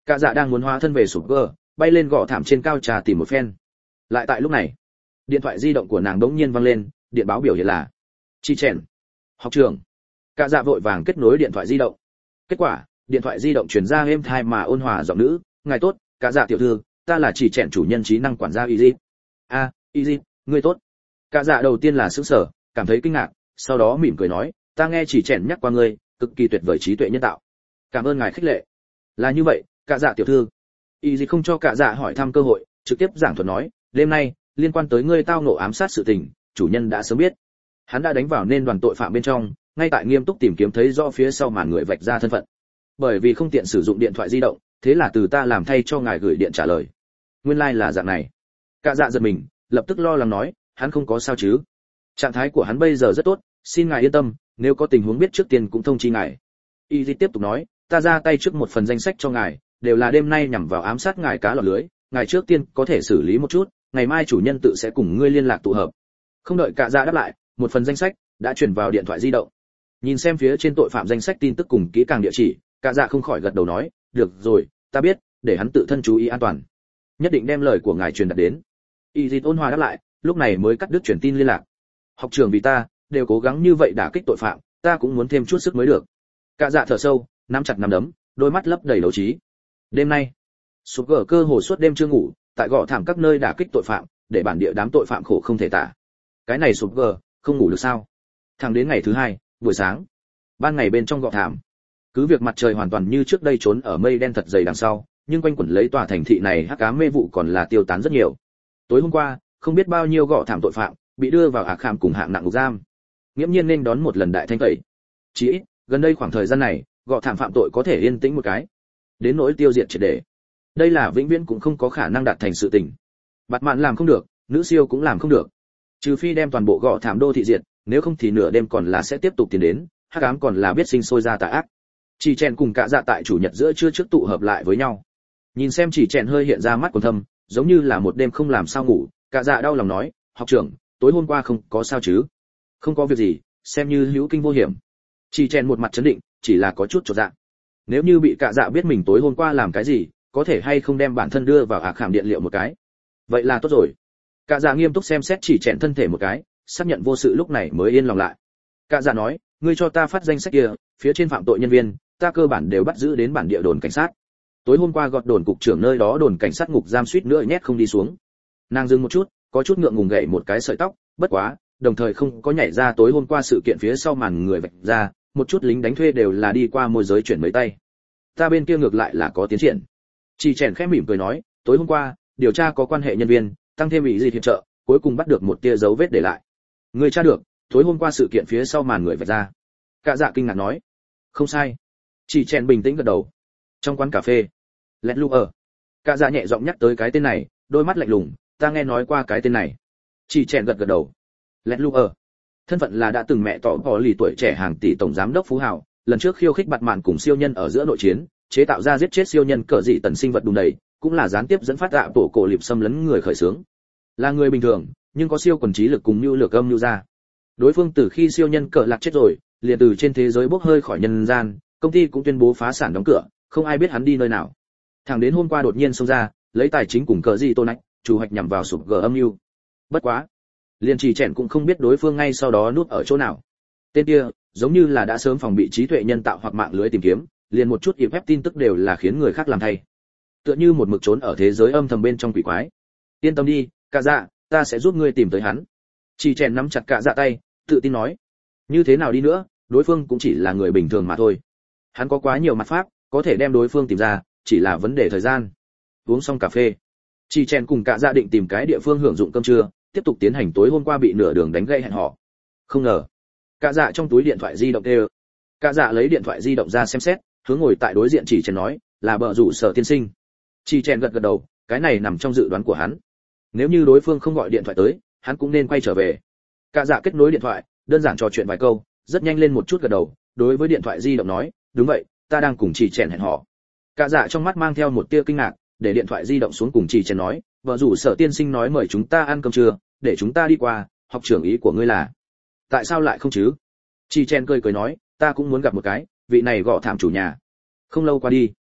Cả dạ đang muốn hóa thân về sụp gờ, bay lên gõ thảm trên cao trà tìm một phen. Lại tại lúc này, điện thoại di động của nàng đống nhiên vang lên, điện báo biểu hiện là Chi Chèn, học trường. Cả dạ vội vàng kết nối điện thoại di động. Kết quả, điện thoại di động truyền ra êm tai mà ôn hòa giọng nữ, "Ngài tốt, cả dạ tiểu thư, ta là Chi Chèn chủ nhân trí năng quản gia Easy." "A, Easy, ngươi tốt." Cả dạ đầu tiên là sửng sở, cảm thấy kinh ngạc, sau đó mỉm cười nói, "Ta nghe Chi Chèn nhắc qua ngươi, cực kỳ tuyệt vời trí tuệ nhân tạo. Cảm ơn ngài khích lệ." "Là như vậy, cả dạ tiểu thư." Easy không cho cả dạ hỏi thăm cơ hội, trực tiếp giảng thuật nói, "Đêm nay, liên quan tới ngươi tao ngộ ám sát sự tình, chủ nhân đã sớm biết. Hắn đã đánh vào nên đoàn tội phạm bên trong, ngay tại nghiêm túc tìm kiếm thấy rõ phía sau màn người vạch ra thân phận. Bởi vì không tiện sử dụng điện thoại di động, thế là từ ta làm thay cho ngài gửi điện trả lời." Nguyên lai like là dạng này. Cả dạ giật mình, lập tức lo lắng nói, "Hắn không có sao chứ? Trạng thái của hắn bây giờ rất tốt, xin ngài yên tâm, nếu có tình huống biết trước tiên cũng thông chi ngài." Easy tiếp tục nói, "Ta ra tay trước một phần danh sách cho ngài, đều là đêm nay nhằm vào ám sát ngài cá lọt lưới, ngài trước tiên có thể xử lý một chút, ngày mai chủ nhân tự sẽ cùng ngươi liên lạc tụ hợp." Không đợi cả dạ đáp lại, một phần danh sách đã chuyển vào điện thoại di động. Nhìn xem phía trên tội phạm danh sách tin tức cùng kỹ càng địa chỉ, cả dạ không khỏi gật đầu nói, "Được rồi, ta biết, để hắn tự thân chú ý an toàn. Nhất định đem lời của ngài truyền đạt đến." Easy ôn hòa đáp lại, lúc này mới cắt đứt truyền tin liên lạc. "Học trưởng vì ta, đều cố gắng như vậy đả kích tội phạm, ta cũng muốn thêm chút sức mới được." Cả dạ thở sâu, nắm chặt nắm đấm, đôi mắt lấp đầy đấu trí. Đêm nay, sụp gở cơ hồ suốt đêm chưa ngủ, tại gõ thảm các nơi đả kích tội phạm, để bản địa đám tội phạm khổ không thể tả. Cái này sụp gở, không ngủ được sao? Thẳng đến ngày thứ hai, buổi sáng, ban ngày bên trong gõ thảm, cứ việc mặt trời hoàn toàn như trước đây trốn ở mây đen thật dày đằng sau, nhưng quanh quẩn lấy tòa thành thị này hắc ám mê vụ còn là tiêu tán rất nhiều. Tối hôm qua, không biết bao nhiêu gõ thảm tội phạm bị đưa vào ác khảm cùng hạng nặng ngục giam, nghiễm nhiên nên đón một lần đại thanh tẩy. Chỉ ít, gần đây khoảng thời gian này, gõ thảm phạm tội có thể yên tĩnh một cái. Đến nỗi tiêu diệt triệt để, đây là vĩnh viễn cũng không có khả năng đạt thành sự tình. Bạt mạn làm không được, nữ siêu cũng làm không được. Trừ phi đem toàn bộ gõ thảm đô thị diệt, nếu không thì nửa đêm còn là sẽ tiếp tục tiến đến, hắc ám còn là biết sinh sôi ra tà ác. Chỉ Chèn cùng cả dạ tại chủ nhật giữa trưa trước tụ hợp lại với nhau. Nhìn xem Chỉ Chèn hơi hiện ra mắt còn thâm, giống như là một đêm không làm sao ngủ, cả dạ đau lòng nói, "Học trưởng, tối hôm qua không có sao chứ?" "Không có việc gì, xem như hữu kinh vô hiểm." Chỉ Chèn một mặt trấn định, chỉ là có chút chột dạ. Nếu như bị cả dạ biết mình tối hôm qua làm cái gì, có thể hay không đem bản thân đưa vào ác khảm điện liệu một cái. Vậy là tốt rồi. Cả dạ nghiêm túc xem xét Chỉ Chèn thân thể một cái, xác nhận vô sự lúc này mới yên lòng lại. Cả dạ nói, "Ngươi cho ta phát danh sách kia, phía trên phạm tội nhân viên, ta cơ bản đều bắt giữ đến bản địa đồn cảnh sát. Tối hôm qua gọt đồn cục trưởng nơi đó đồn cảnh sát ngục giam suýt nữa nhét không đi xuống." Nàng dừng một chút, có chút ngượng ngùng gậy một cái sợi tóc, bất quá, đồng thời không có nhảy ra tối hôm qua sự kiện phía sau màn người vạch ra, một chút lính đánh thuê đều là đi qua môi giới chuyển mấy tay. Ta bên kia ngược lại là có tiến triển. Chỉ Chèn khẽ mỉm cười nói, tối hôm qua, điều tra có quan hệ nhân viên, tăng thêm ý gì hiệp trợ, cuối cùng bắt được một tia dấu vết để lại. Người tra được, tối hôm qua sự kiện phía sau màn người vạch ra. Cả dạ kinh ngạc nói, không sai. Chỉ Chèn bình tĩnh gật đầu. Trong quán cà phê, Lẹt Lu ở. Cả dạ nhẹ giọng nhắc tới cái tên này, đôi mắt lạnh lùng, ta nghe nói qua cái tên này. Chỉ Chèn gật gật đầu. Lẹt Lu ở. Thân phận là đã từng mẹ tỏ bỏ lì tuổi trẻ hàng tỷ tổng giám đốc phú hào, lần trước khiêu khích bạt mạn cùng siêu nhân ở giữa nội chiến, chế tạo ra giết chết siêu nhân cỡ dị tần sinh vật đùn đầy, cũng là gián tiếp dẫn phát dạ tổ cổ liệp xâm lấn người khởi xướng. Là người bình thường, nhưng có siêu quần trí lực cùng như lược âm như ra. Đối phương từ khi siêu nhân cỡ lạc chết rồi, liền từ trên thế giới bốc hơi khỏi nhân gian, công ty cũng tuyên bố phá sản đóng cửa, không ai biết hắn đi nơi nào. Thẳng đến hôm qua đột nhiên xông ra, lấy tài chính cùng cỡ dị tôn ách, chủ hoạch nhằm vào sụp gờ âm mưu. Bất quá, liền Chỉ Chèn cũng không biết đối phương ngay sau đó núp ở chỗ nào. Tên kia, giống như là đã sớm phòng bị trí tuệ nhân tạo hoặc mạng lưới tìm kiếm, liền một chút ịp phép tin tức đều là khiến người khác làm thay. Tựa như một mực trốn ở thế giới âm thầm bên trong quỷ quái. Yên tâm đi, cả dạ, ta sẽ giúp ngươi tìm tới hắn. Chỉ Chèn nắm chặt cả dạ tay, tự tin nói. Như thế nào đi nữa, đối phương cũng chỉ là người bình thường mà thôi. Hắn có quá nhiều mặt pháp, có thể đem đối phương tìm ra, chỉ là vấn đề thời gian. Uống xong cà phê, Chỉ Chèn cùng cả dạ định tìm cái địa phương hưởng dụng cơm trưa, tiếp tục tiến hành tối hôm qua bị nửa đường đánh gãy hẹn hò. Không ngờ, cả dạ trong túi điện thoại di động đều. Cả dạ lấy điện thoại di động ra xem xét, hướng ngồi tại đối diện Chỉ Chèn nói, là bợ rủ Sở tiên sinh. Chỉ Chèn gật gật đầu, cái này nằm trong dự đoán của hắn. Nếu như đối phương không gọi điện thoại tới, hắn cũng nên quay trở về. Cả dạ kết nối điện thoại, đơn giản trò chuyện vài câu, rất nhanh lên một chút gật đầu, đối với điện thoại di động nói, đúng vậy, ta đang cùng Chỉ Chèn hẹn hò. Cả dạ trong mắt mang theo một tia kinh ngạc, để điện thoại di động xuống cùng Chỉ Chèn nói, vợ rủ Sở tiên sinh nói mời chúng ta ăn cơm trưa, để chúng ta đi qua, học trưởng ý của ngươi là? Tại sao lại không chứ? Chỉ Chèn cười cười nói, ta cũng muốn gặp một cái, vị này gõ thảm chủ nhà. Không lâu qua đi,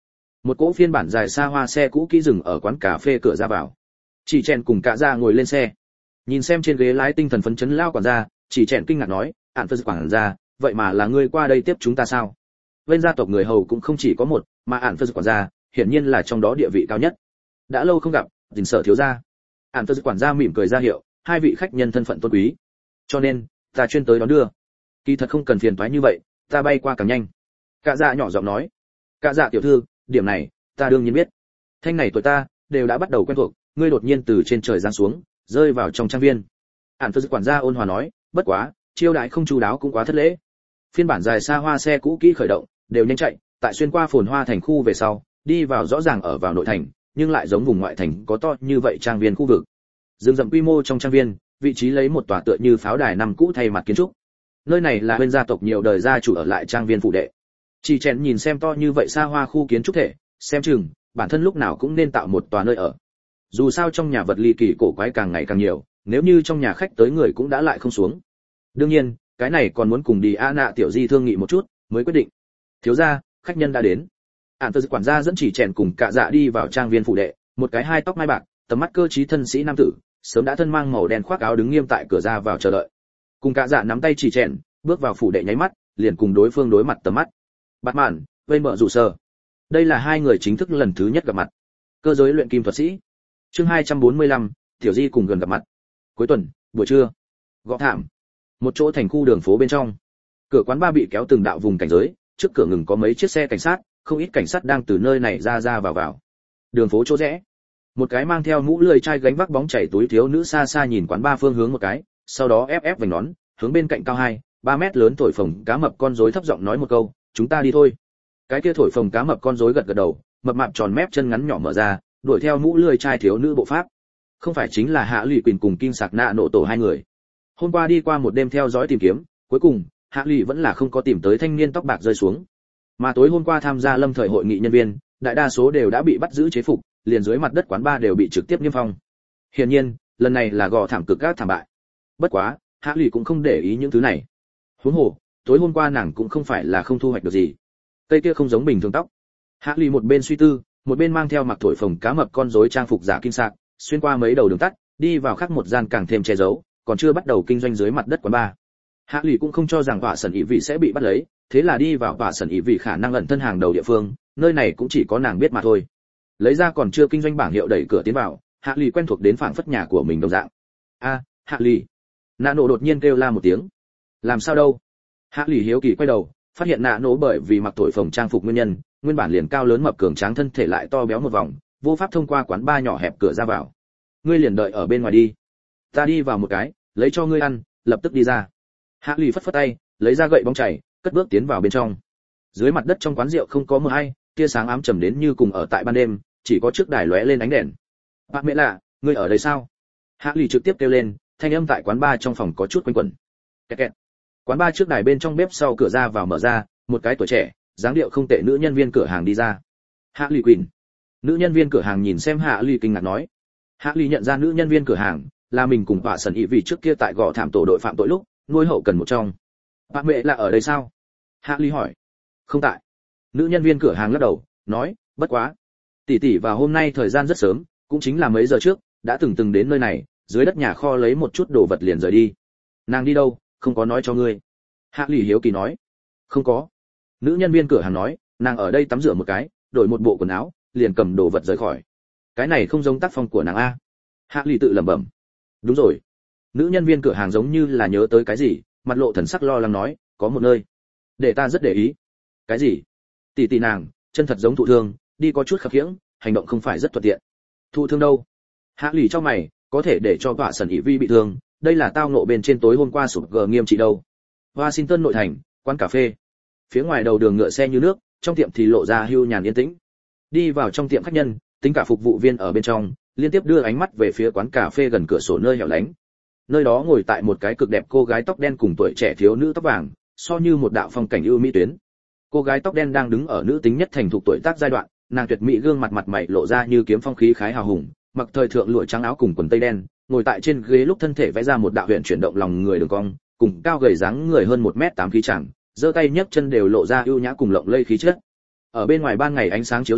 Một cỗ phiên bản dài xa hoa xe cũ kỹ dừng ở quán cà phê cửa ra vào. Chỉ chèn cùng cả ra ngồi lên xe. Nhìn xem trên ghế lái tinh thần phấn chấn lao quản gia, chỉ chèn kinh ngạc nói, "Ản Phật quản gia, vậy mà là ngươi qua đây tiếp chúng ta sao?" Bên gia tộc người hầu cũng không chỉ có một, mà Ản Phật quản gia, hiển nhiên là trong đó địa vị cao nhất. Đã lâu không gặp, Dình Sở thiếu gia. Ản Phật quản gia mỉm cười ra hiệu, hai vị khách nhân thân phận tôn quý. Cho nên, ta chuyên tới đón đưa. Kỳ thật không cần phiền toái như vậy, ta bay qua càng nhanh. Cả dạ nhỏ giọng nói. Cả dạ tiểu thư, điểm này, ta đương nhiên biết. Thanh này tuổi ta, đều đã bắt đầu quen thuộc, ngươi đột nhiên từ trên trời giáng xuống, rơi vào trong trang viên. Ản Phật quản gia ôn hòa nói, bất quá, chiêu đãi không chu đáo cũng quá thất lễ. Phiên bản dài xa hoa xe cũ kỹ khởi động, đều nhanh chạy, tại xuyên qua phồn hoa thành khu về sau, đi vào rõ ràng ở vào nội thành, nhưng lại giống vùng ngoại thành có to như vậy trang viên khu vực. Rừng rậm quy mô trong trang viên, vị trí lấy một tòa tựa như pháo đài năm cũ thay mặt kiến trúc. Nơi này là bên gia tộc nhiều đời gia chủ ở lại trang viên phụ đệ. Chỉ chèn nhìn xem to như vậy xa hoa khu kiến trúc thể, xem chừng bản thân lúc nào cũng nên tạo một tòa nơi ở. Dù sao trong nhà vật ly kỳ cổ quái càng ngày càng nhiều, nếu như trong nhà khách tới người cũng đã lại không xuống. Đương nhiên, cái này còn muốn cùng đi a nạ tiểu di thương nghị một chút mới quyết định. Thiếu gia, khách nhân đã đến. Ản Phật quản gia dẫn chỉ chèn cùng cả dạ đi vào trang viên phụ đệ, một cái hai tóc mai bạc, tầm mắt cơ trí thân sĩ nam tử, sớm đã thân mang màu đen khoác áo đứng nghiêm tại cửa ra vào chờ đợi. Cùng cả dạ nắm tay chỉ chèn, bước vào phủ đệ nháy mắt, liền cùng đối phương đối mặt tầm mắt. Bạt mạn, vây mở rủ sơ. Đây là hai người chính thức lần thứ nhất gặp mặt. Cơ giới luyện kim thuật sĩ. Chương hai trăm bốn mươi lăm, tiểu di cùng gần gặp mặt. Cuối tuần, buổi trưa. Gõ thảm. Một chỗ thành khu đường phố bên trong. Cửa quán ba bị kéo từng đạo vùng cảnh giới, trước cửa ngừng có mấy chiếc xe cảnh sát, không ít cảnh sát đang từ nơi này ra ra vào vào. Đường phố chỗ rẽ. Một cái mang theo mũ lười chai gánh vác bóng chảy túi thiếu nữ xa xa nhìn quán ba phương hướng một cái, sau đó ép ép vành nón, hướng bên cạnh cao hai, ba mét lớn thổi phồng cá mập con rối thấp giọng nói một câu, "Chúng ta đi thôi." Cái kia thổi phồng cá mập con rối gật gật đầu, mập mạp tròn mép chân ngắn nhỏ mở ra, đuổi theo mũ lười chai thiếu nữ bộ pháp. Không phải chính là Hạ Lụy Quỳnh cùng Kim Sạc Nạ nộ tổ hai người. Hôm qua đi qua một đêm theo dõi tìm kiếm, cuối cùng Hạ Lụy vẫn là không có tìm tới thanh niên tóc bạc rơi xuống. Mà tối hôm qua tham gia lâm thời hội nghị nhân viên, đại đa số đều đã bị bắt giữ chế phục, liền dưới mặt đất quán ba đều bị trực tiếp niêm phong. Hiển nhiên, lần này là gò thảm cực các thảm bại. Bất quá, Hạ Lụy cũng không để ý những thứ này. Huống hồ, tối hôm qua nàng cũng không phải là không thu hoạch được gì. Cây kia không giống bình thường tóc. Hạ Lụy một bên suy tư, một bên mang theo mặc thổi phồng cá mập con rối trang phục giả kim sạc, xuyên qua mấy đầu đường tắt, đi vào khác một gian càng thêm che giấu, còn chưa bắt đầu kinh doanh dưới mặt đất quán bar. Hạ Lụy cũng không cho rằng Vạ Sẩn Ý Vị sẽ bị bắt lấy, thế là đi vào Vạ Sẩn Ý Vị khả năng ẩn thân hàng đầu địa phương, nơi này cũng chỉ có nàng biết mà thôi. Lấy ra còn chưa kinh doanh bảng hiệu đẩy cửa tiến vào, Hạ Lụy quen thuộc đến phảng phất nhà của mình đồng dạng. "A, Hạ Lụy." Nạ Nổ đột nhiên kêu la một tiếng. "Làm sao đâu?" Hạ Lụy hiếu kỳ quay đầu, phát hiện Nạ Nổ bởi vì mặc thổi phồng trang phục nguyên nhân, nguyên bản liền cao lớn mập cường tráng thân thể lại to béo một vòng, vô pháp thông qua quán bar nhỏ hẹp cửa ra vào. "Ngươi liền đợi ở bên ngoài đi, ta đi vào một cái, lấy cho ngươi ăn, lập tức đi ra." Hạ Lụy phất phất tay, lấy ra gậy bóng chảy, cất bước tiến vào bên trong. Dưới mặt đất trong quán rượu không có mưa hay, tia sáng ám trầm đến như cùng ở tại ban đêm, chỉ có chiếc đài lóe lên ánh đèn. "Bác mẹ lạ, ngươi ở đây sao?" Hạ Lụy trực tiếp kêu lên, thanh âm tại quán bar trong phòng có chút quanh quẩn. Kẹt kẹt. Quán bar trước đài bên trong bếp sau cửa ra vào mở ra, một cái tuổi trẻ, dáng điệu không tệ nữ nhân viên cửa hàng đi ra. "Hạ Lụy Quỳnh." Nữ nhân viên cửa hàng nhìn xem Hạ Lụy kinh ngạc nói. Hạ Lụy nhận ra nữ nhân viên cửa hàng là mình cùng Vạ Sẩn Ý Vị trước kia tại gò thảm tổ đội phạm tội lúc nuôi hậu cần một trong. "Bác mẹ là ở đây sao?" Hạ Lụy hỏi. "Không tại." Nữ nhân viên cửa hàng lắc đầu, nói, "Bất quá, tỷ tỷ vào hôm nay thời gian rất sớm, cũng chính là mấy giờ trước, đã từng từng đến nơi này, dưới đất nhà kho lấy một chút đồ vật liền rời đi." "Nàng đi đâu, không có nói cho ngươi?" Hạ Lụy hiếu kỳ nói. "Không có." Nữ nhân viên cửa hàng nói, "Nàng ở đây tắm rửa một cái, đổi một bộ quần áo, liền cầm đồ vật rời khỏi." "Cái này không giống tác phong của nàng a." Hạ Lụy tự lẩm bẩm. "Đúng rồi." Nữ nhân viên cửa hàng giống như là nhớ tới cái gì, mặt lộ thần sắc lo lắng nói, "Có một nơi để ta rất để ý." "Cái gì?" "Tỷ tỷ nàng chân thật giống thụ thương, đi có chút khập khiễng, hành động không phải rất thuận tiện." "Thụ thương đâu?" Hạ Lụy cho mày, "Có thể để cho Vạ Sẩn Ý Vi bị thương, đây là tao ngộ bên trên tối hôm qua sụp gờ nghiêm trị đâu." Washington nội thành, quán cà phê. Phía ngoài đầu đường ngựa xe như nước, trong tiệm thì lộ ra hưu nhàn yên tĩnh. Đi vào trong tiệm khách nhân, tính cả phục vụ viên ở bên trong, liên tiếp đưa ánh mắt về phía quán cà phê gần cửa sổ nơi hẻo lánh. Nơi đó ngồi tại một cái cực đẹp cô gái tóc đen cùng tuổi trẻ thiếu nữ tóc vàng, so như một đạo phong cảnh ưu mỹ tuyến. Cô gái tóc đen đang đứng ở nữ tính nhất thành thục tuổi tác giai đoạn, nàng tuyệt mỹ gương mặt mặt mày lộ ra như kiếm phong khí khái hào hùng, mặc thời thượng lụa trắng áo cùng quần tây đen, ngồi tại trên ghế lúc thân thể vẽ ra một đạo huyền chuyển động lòng người đường cong, cùng cao gầy dáng người hơn một mét tám khí chẳng, giơ tay nhấc chân đều lộ ra ưu nhã cùng lộng lây khí chất. Ở bên ngoài ban ngày ánh sáng chiếu rọi,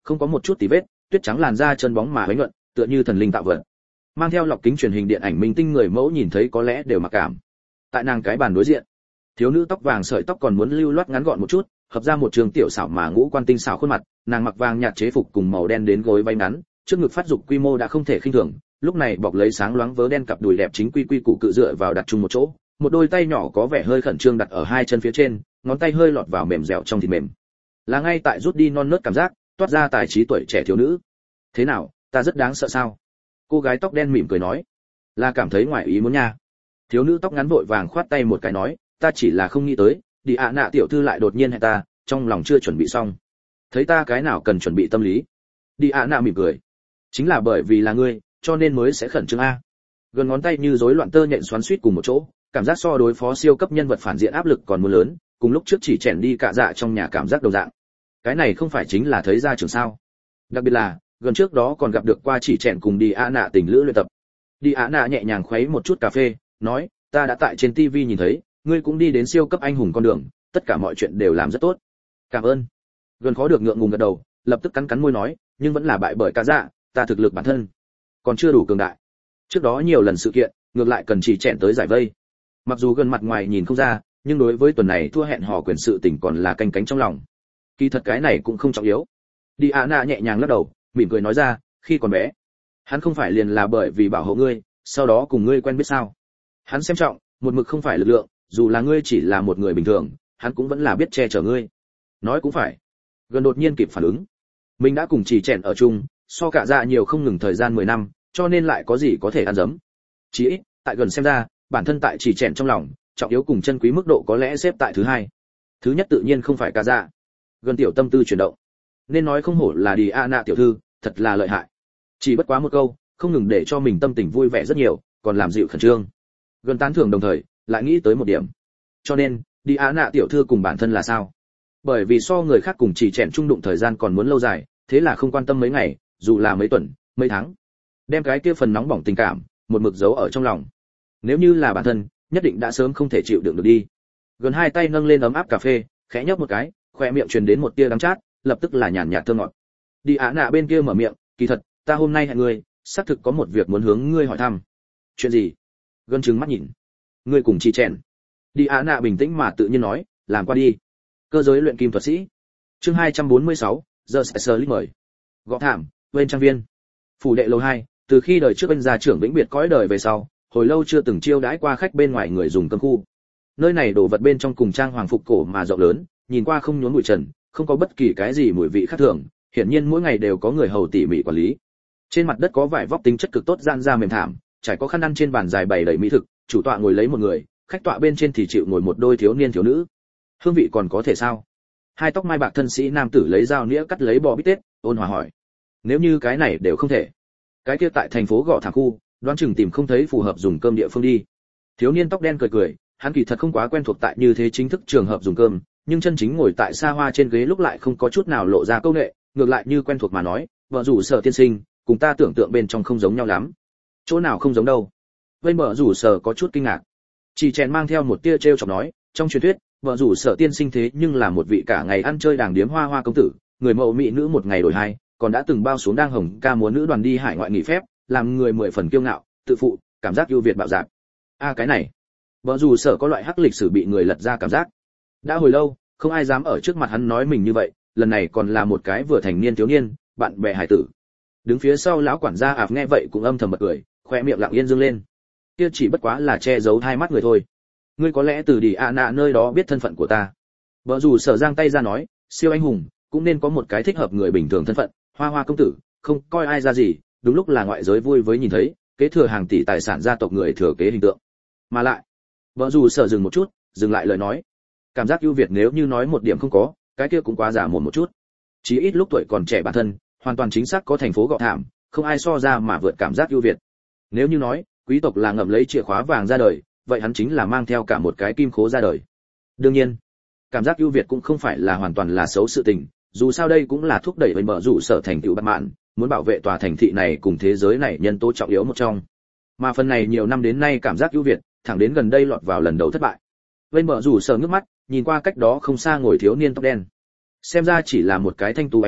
không có một chút tì vết, tuyết trắng làn da chân bóng mà bánh nhuận, tựa như thần linh tạo vật. Mang theo lọc kính truyền hình điện ảnh minh tinh người mẫu nhìn thấy có lẽ đều mặc cảm. Tại nàng cái bàn đối diện, thiếu nữ tóc vàng sợi tóc còn muốn lưu loát ngắn gọn một chút, hợp ra một trường tiểu xảo mà ngũ quan tinh xảo khuôn mặt, nàng mặc vàng nhạt chế phục cùng màu đen đến gối váy ngắn, trước ngực phát dục quy mô đã không thể khinh thường, lúc này bọc lấy sáng loáng vớ đen cặp đùi đẹp chính quy quy củ cự dựa vào đặt chung một chỗ, một đôi tay nhỏ có vẻ hơi khẩn trương đặt ở hai chân phía trên, ngón tay hơi lọt vào mềm dẻo trong thịt mềm. Là ngay tại rút đi non nớt cảm giác, toát ra tài trí tuổi trẻ thiếu nữ. Thế nào, ta rất đáng sợ sao? Cô gái tóc đen mỉm cười nói. Là cảm thấy ngoài ý muốn nha. Thiếu nữ tóc ngắn vội vàng khoát tay một cái nói, ta chỉ là không nghĩ tới, đi ạ nạ tiểu thư lại đột nhiên hẹn ta, trong lòng chưa chuẩn bị xong. Thấy ta cái nào cần chuẩn bị tâm lý? Đi ạ nạ mỉm cười. Chính là bởi vì là ngươi, cho nên mới sẽ khẩn trương a. Gần ngón tay như rối loạn tơ nhện xoắn xuýt cùng một chỗ, cảm giác so đối phó siêu cấp nhân vật phản diện áp lực còn muốn lớn, cùng lúc trước chỉ chèn đi cả dạ trong nhà cảm giác đồng dạng. Cái này không phải chính là thấy ra trường sao? Đặc biệt là, gần trước đó còn gặp được qua chỉ chèn cùng đi ạ nạ tình lữ luyện tập. Đi ạ nạ nhẹ nhàng khuấy một chút cà phê, nói, ta đã tại trên tivi nhìn thấy, ngươi cũng đi đến siêu cấp anh hùng con đường, tất cả mọi chuyện đều làm rất tốt. Cảm ơn. Gần khó được ngượng ngùng gật đầu, lập tức cắn cắn môi nói, nhưng vẫn là bại bởi cả dạ, ta thực lực bản thân còn chưa đủ cường đại. Trước đó nhiều lần sự kiện, ngược lại cần chỉ chèn tới giải vây. Mặc dù gần mặt ngoài nhìn không ra, nhưng đối với tuần này thua hẹn hò quyền sự tình còn là canh cánh trong lòng. Kỳ thật cái này cũng không trọng yếu. Đi Anna nhẹ nhàng lắc đầu, mỉm cười nói ra, khi còn bé, hắn không phải liền là bởi vì bảo hộ ngươi, sau đó cùng ngươi quen biết sao? Hắn xem trọng, một mực không phải lực lượng, dù là ngươi chỉ là một người bình thường, hắn cũng vẫn là biết che chở ngươi. Nói cũng phải. Gần đột nhiên kịp phản ứng. Mình đã cùng chỉ chèn ở chung, so cả dạ nhiều không ngừng thời gian mười năm, cho nên lại có gì có thể ăn dấm. Chỉ ít, tại gần xem ra, bản thân tại chỉ chèn trong lòng, trọng yếu cùng chân quý mức độ có lẽ xếp tại thứ hai. Thứ nhất tự nhiên không phải cả dạ. Gần tiểu tâm tư chuyển động. Nên nói không hổ là đi a nạ tiểu thư, thật là lợi hại. Chỉ bất quá một câu, không ngừng để cho mình tâm tình vui vẻ rất nhiều, còn làm dịu khẩn trương. Gần tán thưởng đồng thời, lại nghĩ tới một điểm. Cho nên, đi a nạ tiểu thư cùng bản thân là sao? Bởi vì so người khác cùng chỉ chèn chung đụng thời gian còn muốn lâu dài, thế là không quan tâm mấy ngày, dù là mấy tuần, mấy tháng, đem cái kia phần nóng bỏng tình cảm một mực giấu ở trong lòng. Nếu như là bản thân, nhất định đã sớm không thể chịu đựng được đi. Gần hai tay nâng lên ấm áp cà phê, khẽ nhấp một cái, khoe miệng truyền đến một tia đắng chát, lập tức là nhàn nhạt thơm ngọt. Đi Á nạ bên kia mở miệng, kỳ thật, ta hôm nay hẹn ngươi, xác thực có một việc muốn hướng ngươi hỏi thăm. Chuyện gì? Gần trừng mắt nhìn. Ngươi cùng chị chèn. Đi Á nạ bình tĩnh mà tự nhiên nói, làm qua đi. Cơ giới luyện kim thuật sĩ. Chương hai trăm bốn mươi sáu, giờ sẽ sơ lít mời. Gõ thảm, bên trang viên. Phủ đệ lầu hai, từ khi đời trước bên gia trưởng vĩnh biệt cõi đời về sau, hồi lâu chưa từng chiêu đãi qua khách bên ngoài người dùng cơm khu. Nơi này đồ vật bên trong cùng trang hoàng phục cổ mà rộng lớn, nhìn qua không nhốn bụi trần, không có bất kỳ cái gì mùi vị khác thường, hiển nhiên mỗi ngày đều có người hầu tỉ mỉ quản lý. Trên mặt đất có vải vóc tính chất cực tốt gian ra mềm thảm, trải có khăn ăn trên bàn dài bày đầy mỹ thực, chủ tọa ngồi lấy một người, khách tọa bên trên thì chịu ngồi một đôi thiếu niên thiếu nữ. Hương vị còn có thể sao? Hai tóc mai bạc thân sĩ nam tử lấy dao nĩa cắt lấy bò bít tết, ôn hòa hỏi. Nếu như cái này đều không thể, cái kia tại thành phố gõ thẳng khu, đoán chừng tìm không thấy phù hợp dùng cơm địa phương đi. Thiếu niên tóc đen cười cười, hắn kỳ thật không quá quen thuộc tại như thế chính thức trường hợp dùng cơm, nhưng chân chính ngồi tại xa hoa trên ghế lúc lại không có chút nào lộ ra câu nệ, ngược lại như quen thuộc mà nói, vợ rủ sở tiên sinh, cùng ta tưởng tượng bên trong không giống nhau lắm. Chỗ nào không giống đâu? Vây mở rủ sở có chút kinh ngạc. Chỉ chèn mang theo một tia trêu chọc nói, trong truyền thuyết, vợ rủ sở tiên sinh thế nhưng là một vị cả ngày ăn chơi đàng điếm hoa hoa công tử, người mẫu mỹ nữ một ngày đổi hai, còn đã từng bao xuống đang hồng ca múa nữ đoàn đi hải ngoại nghỉ phép, làm người mười phần kiêu ngạo, tự phụ, cảm giác ưu việt bạo dạn. A à, cái này, vợ rủ sở có loại hắc lịch sử bị người lật ra cảm giác. Đã hồi lâu, không ai dám ở trước mặt hắn nói mình như vậy, lần này còn là một cái vừa thành niên thiếu niên, bạn bè hải tử. Đứng phía sau lão quản gia ạp nghe vậy cũng âm thầm bật cười, khoe miệng lặng yên dương lên. Kia chỉ bất quá là che giấu hai mắt người thôi. Ngươi có lẽ từ đi a nạ nơi đó biết thân phận của ta. Vợ rủ sở giang tay ra nói, siêu anh hùng cũng nên có một cái thích hợp người bình thường thân phận, hoa hoa công tử, không coi ai ra gì, đúng lúc là ngoại giới vui với nhìn thấy, kế thừa hàng tỷ tài sản gia tộc người thừa kế hình tượng. Mà lại, vợ rủ sở dừng một chút, dừng lại lời nói. Cảm giác ưu việt nếu như nói một điểm không có, cái kia cũng quá giả mồm một chút. Chí ít lúc tuổi còn trẻ bản thân, hoàn toàn chính xác có thành phố gọ thảm, không ai so ra mà vượt cảm giác ưu việt. Nếu như nói, quý tộc là ngậm lấy chìa khóa vàng ra đời, vậy hắn chính là mang theo cả một cái kim khố ra đời. Đương nhiên, cảm giác ưu việt cũng không phải là hoàn toàn là xấu sự tình, dù sao đây cũng là thúc đẩy với mở rủ sở thành tựu bất mãn, muốn bảo vệ tòa thành thị này cùng thế giới này nhân tố trọng yếu một trong. Mà phần này nhiều năm đến nay cảm giác ưu việt, thẳng đến gần đây lọt vào lần đầu thất bại. Với mở rủ sở ngước mắt, nhìn qua cách đó không xa ngồi thiếu niên tóc đen. Xem ra chỉ là một cái thanh tú ánh nắng,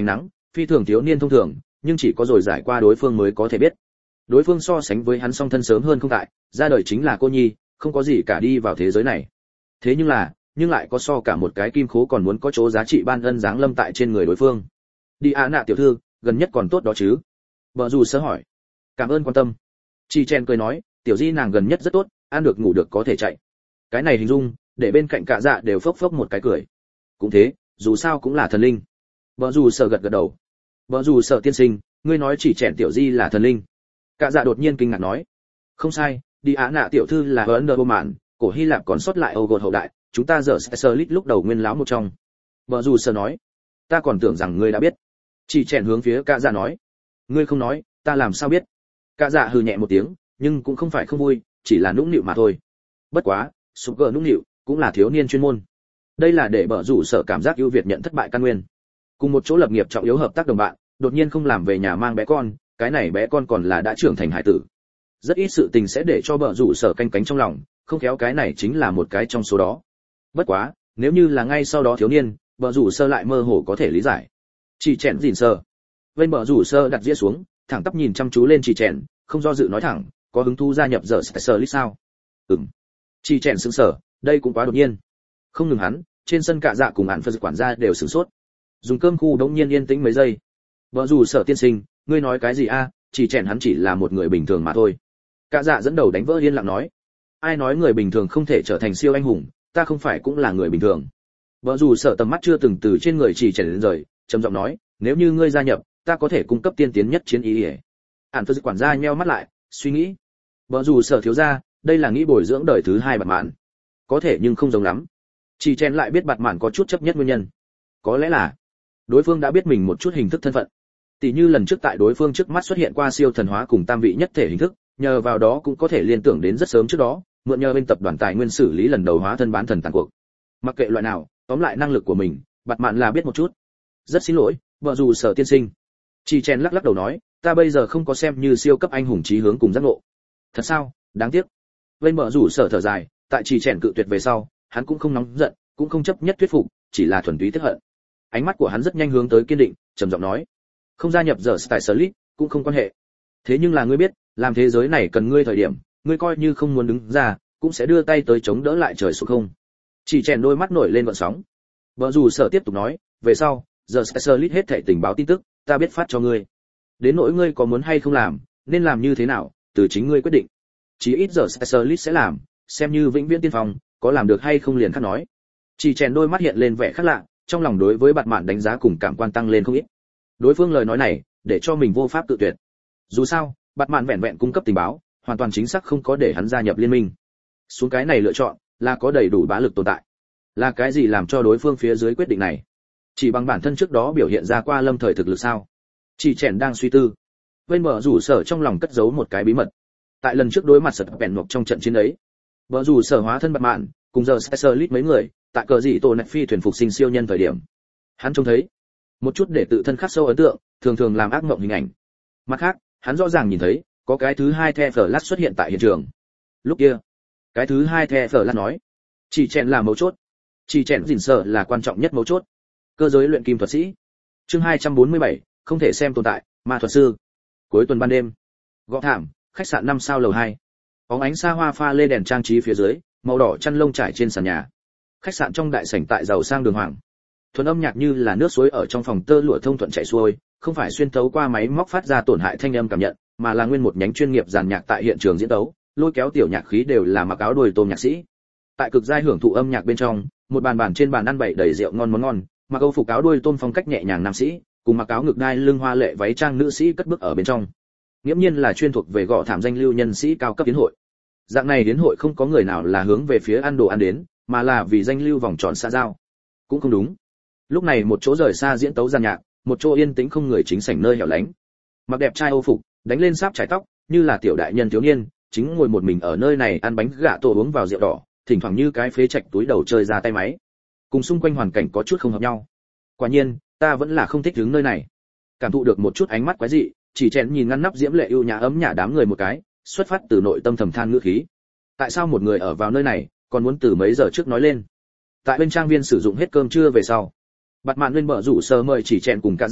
phi thường thiếu niên thông thường, nhưng chỉ có rồi giải qua đối phương mới có thể biết. Đối phương so sánh với hắn song thân sớm hơn không tại, ra đời chính là cô nhi, không có gì cả đi vào thế giới này. Thế nhưng là, nhưng lại có so cả một cái kim khố còn muốn có chỗ giá trị ban ân giáng lâm tại trên người đối phương. Đi ạ nạ tiểu thư, gần nhất còn tốt đó chứ? Bờ dù sơ hỏi. Cảm ơn quan tâm. Chi Chen cười nói, tiểu di nàng gần nhất rất tốt, ăn được ngủ được có thể chạy. Cái này hình dung, để bên cạnh cả dạ đều phốc phốc một cái cười. Cũng thế, dù sao cũng là thần linh. Bờ dù sơ gật gật đầu. Bờ dù sơ tiên sinh, ngươi nói chỉ Chen tiểu di là thần linh. Cả dạ đột nhiên kinh ngạc nói. Không sai, đi ạ nạ tiểu thư là ấn độ mạn, cổ Hy Lạp còn sót lại Âu Gột hậu đại, chúng ta giờ Specialist lúc đầu nguyên lão một trong. Bờ dù sơ nói. Ta còn tưởng rằng ngươi đã biết. Chỉ Chen hướng phía cả dạ nói. Ngươi không nói, ta làm sao biết? Cả dạ hừ nhẹ một tiếng, nhưng cũng không phải không vui, chỉ là nũng nịu mà thôi. Bất quá, sụp gờ nũng nịu cũng là thiếu niên chuyên môn. Đây là để bở rủ sở cảm giác ưu việt nhận thất bại căn nguyên. Cùng một chỗ lập nghiệp trọng yếu hợp tác đồng bạn, đột nhiên không làm về nhà mang bé con, cái này bé con còn là đã trưởng thành hải tử. Rất ít sự tình sẽ để cho bở rủ sở canh cánh trong lòng, không khéo cái này chính là một cái trong số đó. Bất quá, nếu như là ngay sau đó thiếu niên, bở rủ sơ lại mơ hồ có thể lý giải. Chỉ Chèn gìn sơ. Bên bở rủ sơ đặt dĩa xuống, thẳng tắp nhìn chăm chú lên Chỉ Chèn, không do dự nói thẳng, có hứng thú gia nhập giờ Specialist sao? Ừm. Chỉ Chèn sững sờ, đây cũng quá đột nhiên. Không ngừng hắn, trên sân cả dạ cùng án phân quản gia đều sửng sốt. Dùng cơm khu đống nhiên yên tĩnh mấy giây. Vợ dù sở tiên sinh, ngươi nói cái gì a? Chỉ Chèn hắn chỉ là một người bình thường mà thôi. Cả dạ dẫn đầu đánh vỡ yên lặng nói. Ai nói người bình thường không thể trở thành siêu anh hùng, ta không phải cũng là người bình thường. Vợ dù sở tầm mắt chưa từng từ trên người Chỉ Chèn đến rời, trầm giọng nói, nếu như ngươi gia nhập, ta có thể cung cấp tiên tiến nhất chiến ý. Án phân quản gia nheo mắt lại, suy nghĩ. Vợ dù sở thiếu gia, đây là nghĩ bồi dưỡng đời thứ hai Bạt Mạn. Có thể nhưng không giống lắm. Chỉ Chen lại biết Bạt Mạn có chút chấp nhất nguyên nhân. Có lẽ là đối phương đã biết mình một chút hình thức thân phận. Tỷ như lần trước tại đối phương trước mắt xuất hiện qua siêu thần hóa cùng tam vị nhất thể hình thức, nhờ vào đó cũng có thể liên tưởng đến rất sớm trước đó, mượn nhờ bên tập đoàn tài nguyên xử lý lần đầu hóa thân bán thần tàn cuộc. Mặc kệ loại nào, tóm lại năng lực của mình, Bạt Mạn là biết một chút. Rất xin lỗi, vợ dù sở tiên sinh. Chỉ Chen lắc lắc đầu nói, ta bây giờ không có xem như siêu cấp anh hùng chí hướng cùng giác ngộ. Thật sao, đáng tiếc. Vây mở rủ sở thở dài, tại Chỉ Chen cự tuyệt về sau, hắn cũng không nóng giận, cũng không chấp nhất thuyết phục, chỉ là thuần túy tức hận. Ánh mắt của hắn rất nhanh hướng tới kiên định, trầm giọng nói, không gia nhập giờ Specialist cũng không quan hệ. Thế nhưng là ngươi biết, làm thế giới này cần ngươi thời điểm, ngươi coi như không muốn đứng ra, cũng sẽ đưa tay tới chống đỡ lại trời sụp không. Chỉ Chen đôi mắt nổi lên gợn sóng. Vợ dù sở tiếp tục nói, về sau, giờ Specialist hết thảy tình báo tin tức, ta biết phát cho ngươi. Đến nỗi ngươi có muốn hay không làm, nên làm như thế nào, từ chính ngươi quyết định. Chỉ ít giờ Specialist sẽ làm, xem như vĩnh viễn tiên phong, có làm được hay không liền khác nói. Chỉ Chèn đôi mắt hiện lên vẻ khác lạ, trong lòng đối với Bạt Mạn đánh giá cùng cảm quan tăng lên không ít. Đối phương lời nói này, để cho mình vô pháp tự tuyệt. Dù sao, Bạt Mạn vẹn vẹn cung cấp tình báo, hoàn toàn chính xác không có để hắn gia nhập liên minh. Xuống cái này lựa chọn, là có đầy đủ bá lực tồn tại. Là cái gì làm cho đối phương phía dưới quyết định này? Chỉ bằng bản thân trước đó biểu hiện ra qua lâm thời thực lực sao? Chỉ Chèn đang suy tư. Bên bờ rủ sở trong lòng cất giấu một cái bí mật. Tại lần trước đối mặt sật bèn ngọc trong trận chiến ấy, bờ rủ sở hóa thân Bạt Mạn, cùng giờ Specialist mấy người, tại cờ dị tổ nạch phi thuyền phục sinh siêu nhân thời điểm, hắn trông thấy một chút để tự thân khắc sâu ấn tượng, thường thường làm ác mộng hình ảnh. Mặt khác, hắn rõ ràng nhìn thấy có cái thứ hai The Flash xuất hiện tại hiện trường. Lúc kia, cái thứ hai The Flash nói, Chỉ Chèn là mấu chốt, Chỉ Chèn gìn sở là quan trọng nhất mấu chốt. Cơ giới luyện kim thuật sĩ. Chương hai trăm bốn mươi bảy, không thể xem tồn tại, ma thuật sư. Cuối tuần ban đêm, gõ thảm, khách sạn năm sao lầu hai. Bóng ánh xa hoa pha lê đèn trang trí phía dưới, màu đỏ chăn lông trải trên sàn nhà. Khách sạn trong đại sảnh tại giàu sang đường hoàng. Thuần âm nhạc như là nước suối ở trong phòng tơ lụa thông thuận chảy xuôi, không phải xuyên tấu qua máy móc phát ra tổn hại thanh âm cảm nhận, mà là nguyên một nhánh chuyên nghiệp dàn nhạc tại hiện trường diễn tấu, lôi kéo tiểu nhạc khí đều là mặc áo đuôi tôm nhạc sĩ. Tại cực giai hưởng thụ âm nhạc bên trong, một bàn bàn trên bàn ăn bày đầy rượu ngon món ngon, mặc âu phục áo đuôi tôm phong cách nhẹ nhàng nam sĩ, cùng mặc áo ngực đai lưng hoa lệ váy trang nữ sĩ cất bước ở bên trong. Nghiễm nhiên là chuyên thuộc về gõ thảm danh lưu nhân sĩ cao cấp yến hội. Dạng này yến hội không có người nào là hướng về phía ăn đồ ăn đến, mà là vì danh lưu vòng tròn xã giao. Cũng không đúng. Lúc này một chỗ rời xa diễn tấu giàn nhạc, một chỗ yên tĩnh không người chính sảnh nơi hẻo lánh. Mặc đẹp trai âu phục, đánh lên sáp trải tóc, như là tiểu đại nhân thiếu niên, chính ngồi một mình ở nơi này ăn bánh gạ tổ uống vào rượu đỏ, thỉnh thoảng như cái phế trạch túi đầu chơi ra tay máy. Cùng xung quanh hoàn cảnh có chút không hợp nhau. Quả nhiên, ta vẫn là không thích đứng nơi này. Cảm thụ được một chút ánh mắt quái dị, Chỉ Chèn nhìn ngăn nắp diễm lệ ưu nhã ấm nhã đám người một cái, xuất phát từ nội tâm thầm than ngữ khí. Tại sao một người ở vào nơi này, còn muốn từ mấy giờ trước nói lên? Tại bên trang viên sử dụng hết cơm trưa về sau, Bạt Mạn lên bờ rủ sơ mời Chỉ Chèn cùng cả dạ,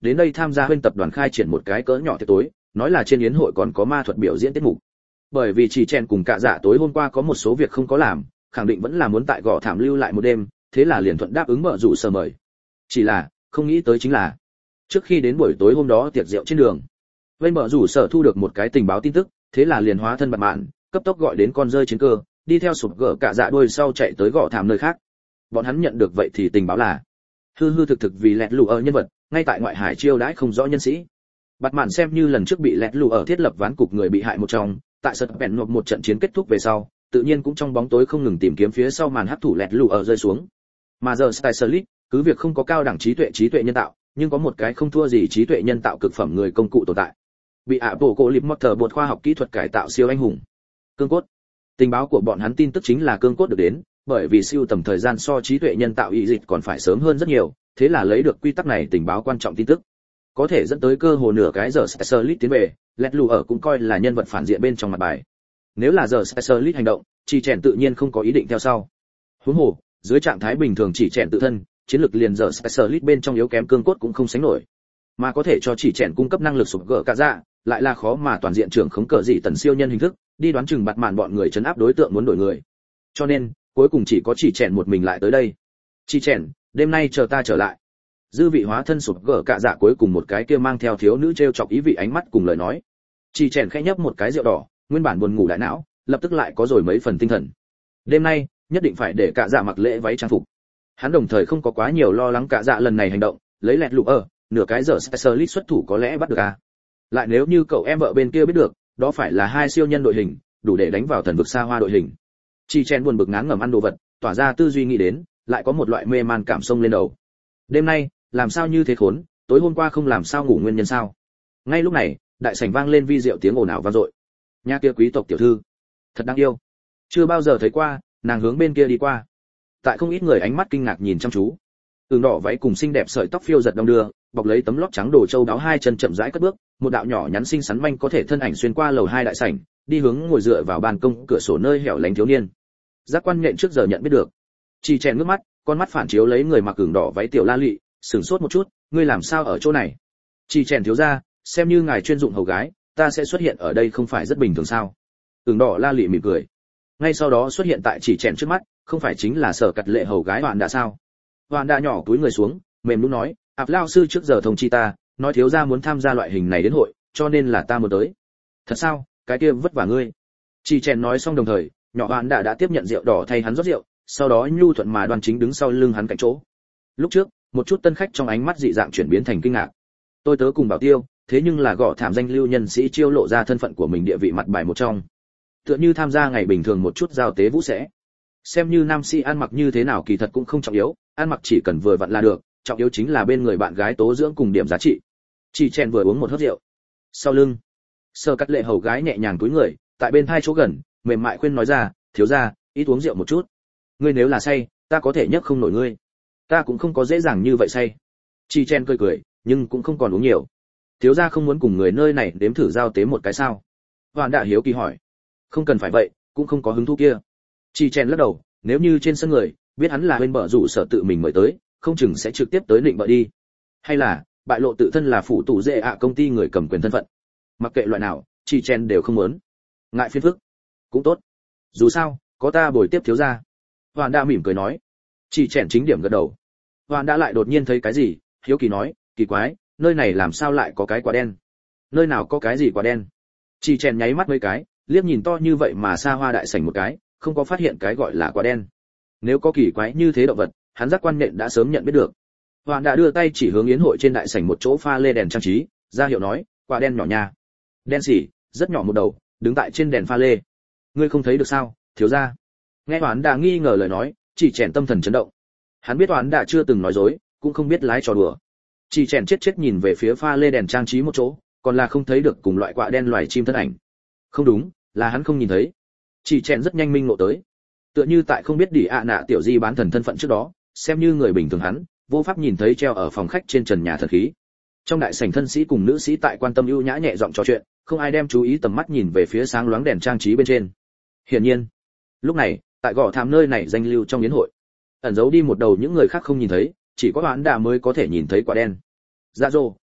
đến đây tham gia bên tập đoàn khai triển một cái cỡ nhỏ tiệc tối, nói là trên yến hội còn có ma thuật biểu diễn tiết mục. Bởi vì chỉ chèn cùng cả dạ tối hôm qua có một số việc không có làm, khẳng định vẫn là muốn tại gò thảm lưu lại một đêm, thế là liền thuận đáp ứng mở rủ sở mời. Chỉ là không nghĩ tới chính là trước khi đến buổi tối hôm đó tiệc rượu trên đường, bên mở rủ sở thu được một cái tình báo tin tức, thế là liền hóa thân bạt mạn, cấp tốc gọi đến con rơi chiến cơ, đi theo sụp gỡ cả dạ đuôi sau chạy tới gò thảm nơi khác. Bọn hắn nhận được vậy thì tình báo là hư hư thực thực vì lẹt lù ở nhân vật ngay tại ngoại hải chiêu đãi không rõ nhân sĩ. Bạt mạn xem như lần trước bị lẹt lù ở thiết lập ván cục người bị hại một trong, tại sật bèn nộp một trận chiến kết thúc về sau, tự nhiên cũng trong bóng tối không ngừng tìm kiếm phía sau màn hấp thủ lẹt lù ở rơi xuống. Mà giờ Stylistic, cứ việc không có cao đẳng trí tuệ trí tuệ nhân tạo, nhưng có một cái không thua gì trí tuệ nhân tạo cực phẩm người công cụ tồn tại. Bị ạ bộ cổ lịp Motor bột khoa học kỹ thuật cải tạo siêu anh hùng. Cương cốt. Tình báo của bọn hắn tin tức chính là cương cốt được đến, bởi vì siêu tầm thời gian so trí tuệ nhân tạo ý dịch còn phải sớm hơn rất nhiều, thế là lấy được quy tắc này tình báo quan trọng tin tức. Có thể dẫn tới cơ hồ nửa cái giờ Stylistic tiến về, lẹt lù ở cũng coi là nhân vật phản diện bên trong mặt bài. Nếu là giờ Stylistic hành động, chỉ chèn tự nhiên không có ý định theo sau. Huống hồ, dưới trạng thái bình thường chỉ chèn tự thân, chiến lược liền giờ Stylistic bên trong yếu kém cương cốt cũng không sánh nổi. Mà có thể cho chỉ chèn cung cấp năng lực sụp gỡ cả dạ, lại là khó mà toàn diện trưởng khống cờ dị tần siêu nhân hình thức, đi đoán chừng bạt mạn bọn người trấn áp đối tượng muốn đổi người. Cho nên, cuối cùng chỉ có chỉ chèn một mình lại tới đây. Chỉ chèn, đêm nay chờ ta trở lại. Dư vị hóa thân sụp gỡ cả dạ cuối cùng một cái kia mang theo thiếu nữ trêu chọc ý vị ánh mắt cùng lời nói. Chỉ chèn khẽ nhấp một cái rượu đỏ, nguyên bản buồn ngủ đại não, lập tức lại có rồi mấy phần tinh thần. Đêm nay, nhất định phải để cả dạ mặc lễ váy trang phục. Hắn đồng thời không có quá nhiều lo lắng cả dạ lần này hành động, lấy lẹt lục ở, nửa cái giờ specialist xuất thủ có lẽ bắt được à. Lại nếu như cậu em vợ bên kia biết được, đó phải là hai siêu nhân đội hình, đủ để đánh vào thần vực xa hoa đội hình. Chỉ chen buồn bực ngán ngẩm ăn đồ vật, tỏa ra tư duy nghĩ đến, lại có một loại mê man cảm xông lên đầu. Đêm nay, làm sao như thế khốn, tối hôm qua không làm sao ngủ nguyên nhân sao? Ngay lúc này, đại sảnh vang lên vi diệu tiếng ồn ào vang dội. Nhà kia quý tộc tiểu thư, thật đáng yêu. Chưa bao giờ thấy qua, nàng hướng bên kia đi qua. Tại không ít người ánh mắt kinh ngạc nhìn chăm chú. Ửng đỏ váy cùng xinh đẹp sợi tóc phiêu giật đông đưa, bọc lấy tấm lót trắng đồ châu đáo hai chân chậm rãi cất bước, một đạo nhỏ nhắn xinh xắn manh có thể thân ảnh xuyên qua lầu hai đại sảnh, đi hướng ngồi dựa vào ban công cửa sổ nơi hẻo lánh thiếu niên. Giác quan nhện trước giờ nhận biết được. Chỉ chèn nước mắt, con mắt phản chiếu lấy người mặc ửng đỏ váy tiểu la lị, sửng sốt một chút, ngươi làm sao ở chỗ này? Chỉ chèn thiếu gia, xem như ngài chuyên dụng hầu gái, ta sẽ xuất hiện ở đây không phải rất bình thường sao? Ửng đỏ la lị mỉm cười. Ngay sau đó xuất hiện tại chỉ chèn trước mắt, không phải chính là sở cật lệ hầu gái Hoàn đã sao? Hoàn đã nhỏ túi người xuống, mềm nhũn nói, ạp lao sư trước giờ thông chi ta, nói thiếu gia muốn tham gia loại hình này đến hội, cho nên là ta muốn tới. Thật sao? Cái kia vất vả ngươi. Chỉ chèn nói xong đồng thời, nhỏ Hoàn đã đã tiếp nhận rượu đỏ thay hắn rót rượu, sau đó nhu thuận mà đoan chính đứng sau lưng hắn cạnh chỗ. Lúc trước, một chút tân khách trong ánh mắt dị dạng chuyển biến thành kinh ngạc. Tôi tớ cùng bảo tiêu, thế nhưng là gõ thảm danh lưu nhân sĩ chiêu lộ ra thân phận của mình địa vị mặt bài một trong. Tựa như tham gia ngày bình thường một chút giao tế vũ sẽ. Xem như nam sĩ ăn mặc như thế nào kỳ thật cũng không trọng yếu, ăn mặc chỉ cần vừa vặn là được, trọng yếu chính là bên người bạn gái tố dưỡng cùng điểm giá trị. Chỉ chèn vừa uống một hớp rượu. Sau lưng, sơ cắt lệ hầu gái nhẹ nhàng cúi người, tại bên thai chỗ gần, mềm mại khuyên nói ra, thiếu gia, ít uống rượu một chút. Ngươi nếu là say, ta có thể nhấc không nổi ngươi. Ta cũng không có dễ dàng như vậy say. Chỉ chèn cười cười, nhưng cũng không còn uống nhiều. Thiếu gia không muốn cùng người nơi này đếm thử giao tế một cái sao? Hoàn đã hiếu kỳ hỏi. Không cần phải vậy, cũng không có hứng thú kia. Chỉ chèn lắc đầu, nếu như trên sân người biết hắn là bên bờ rủ sở tự mình mời tới, không chừng sẽ trực tiếp tới định bợ đi. Hay là bại lộ tự thân là phụ tủ dễ ạ công ty người cầm quyền thân phận. Mặc kệ loại nào, chỉ chèn đều không muốn. Ngại phiền phức, cũng tốt. Dù sao, có ta bồi tiếp thiếu gia. Hoàn đã mỉm cười nói. Chỉ chèn chính điểm gật đầu. Hoàn đã lại đột nhiên thấy cái gì, hiếu kỳ nói, kỳ quái, nơi này làm sao lại có cái quả đen? Nơi nào có cái gì quả đen? Chỉ chèn nháy mắt mấy cái, liếc nhìn to như vậy mà xa hoa đại sảnh một cái, không có phát hiện cái gọi là quả đen. Nếu có kỳ quái như thế động vật, hắn giác quan nhện đã sớm nhận biết được. Hoàn đã đưa tay chỉ hướng yến hội trên đại sảnh một chỗ pha lê đèn trang trí, ra hiệu nói, quả đen nhỏ nha. Đen xỉ, rất nhỏ một đầu, đứng tại trên đèn pha lê. Ngươi không thấy được sao, thiếu gia? Nghe Hoàn đã nghi ngờ lời nói, chỉ chèn tâm thần chấn động. Hắn biết Hoàn đã chưa từng nói dối, cũng không biết lái trò đùa. Chỉ chèn chết chết nhìn về phía pha lê đèn trang trí một chỗ, còn là không thấy được cùng loại quả đen loài chim thân ảnh. Không đúng, là hắn không nhìn thấy. Chỉ chèn rất nhanh minh ngộ tới. Tựa như tại không biết đỉ ạ nạ tiểu di bán thần thân phận trước đó, xem như người bình thường hắn, vô pháp nhìn thấy treo ở phòng khách trên trần nhà thần khí. Trong đại sảnh thân sĩ cùng nữ sĩ tại quan tâm ưu nhã nhẹ giọng trò chuyện, không ai đem chú ý tầm mắt nhìn về phía sáng loáng đèn trang trí bên trên. Hiển nhiên, lúc này, tại gò thảm nơi này danh lưu trong yến hội, ẩn giấu đi một đầu những người khác không nhìn thấy, chỉ có Hoán Đà mới có thể nhìn thấy quả đen. Dạ dồ,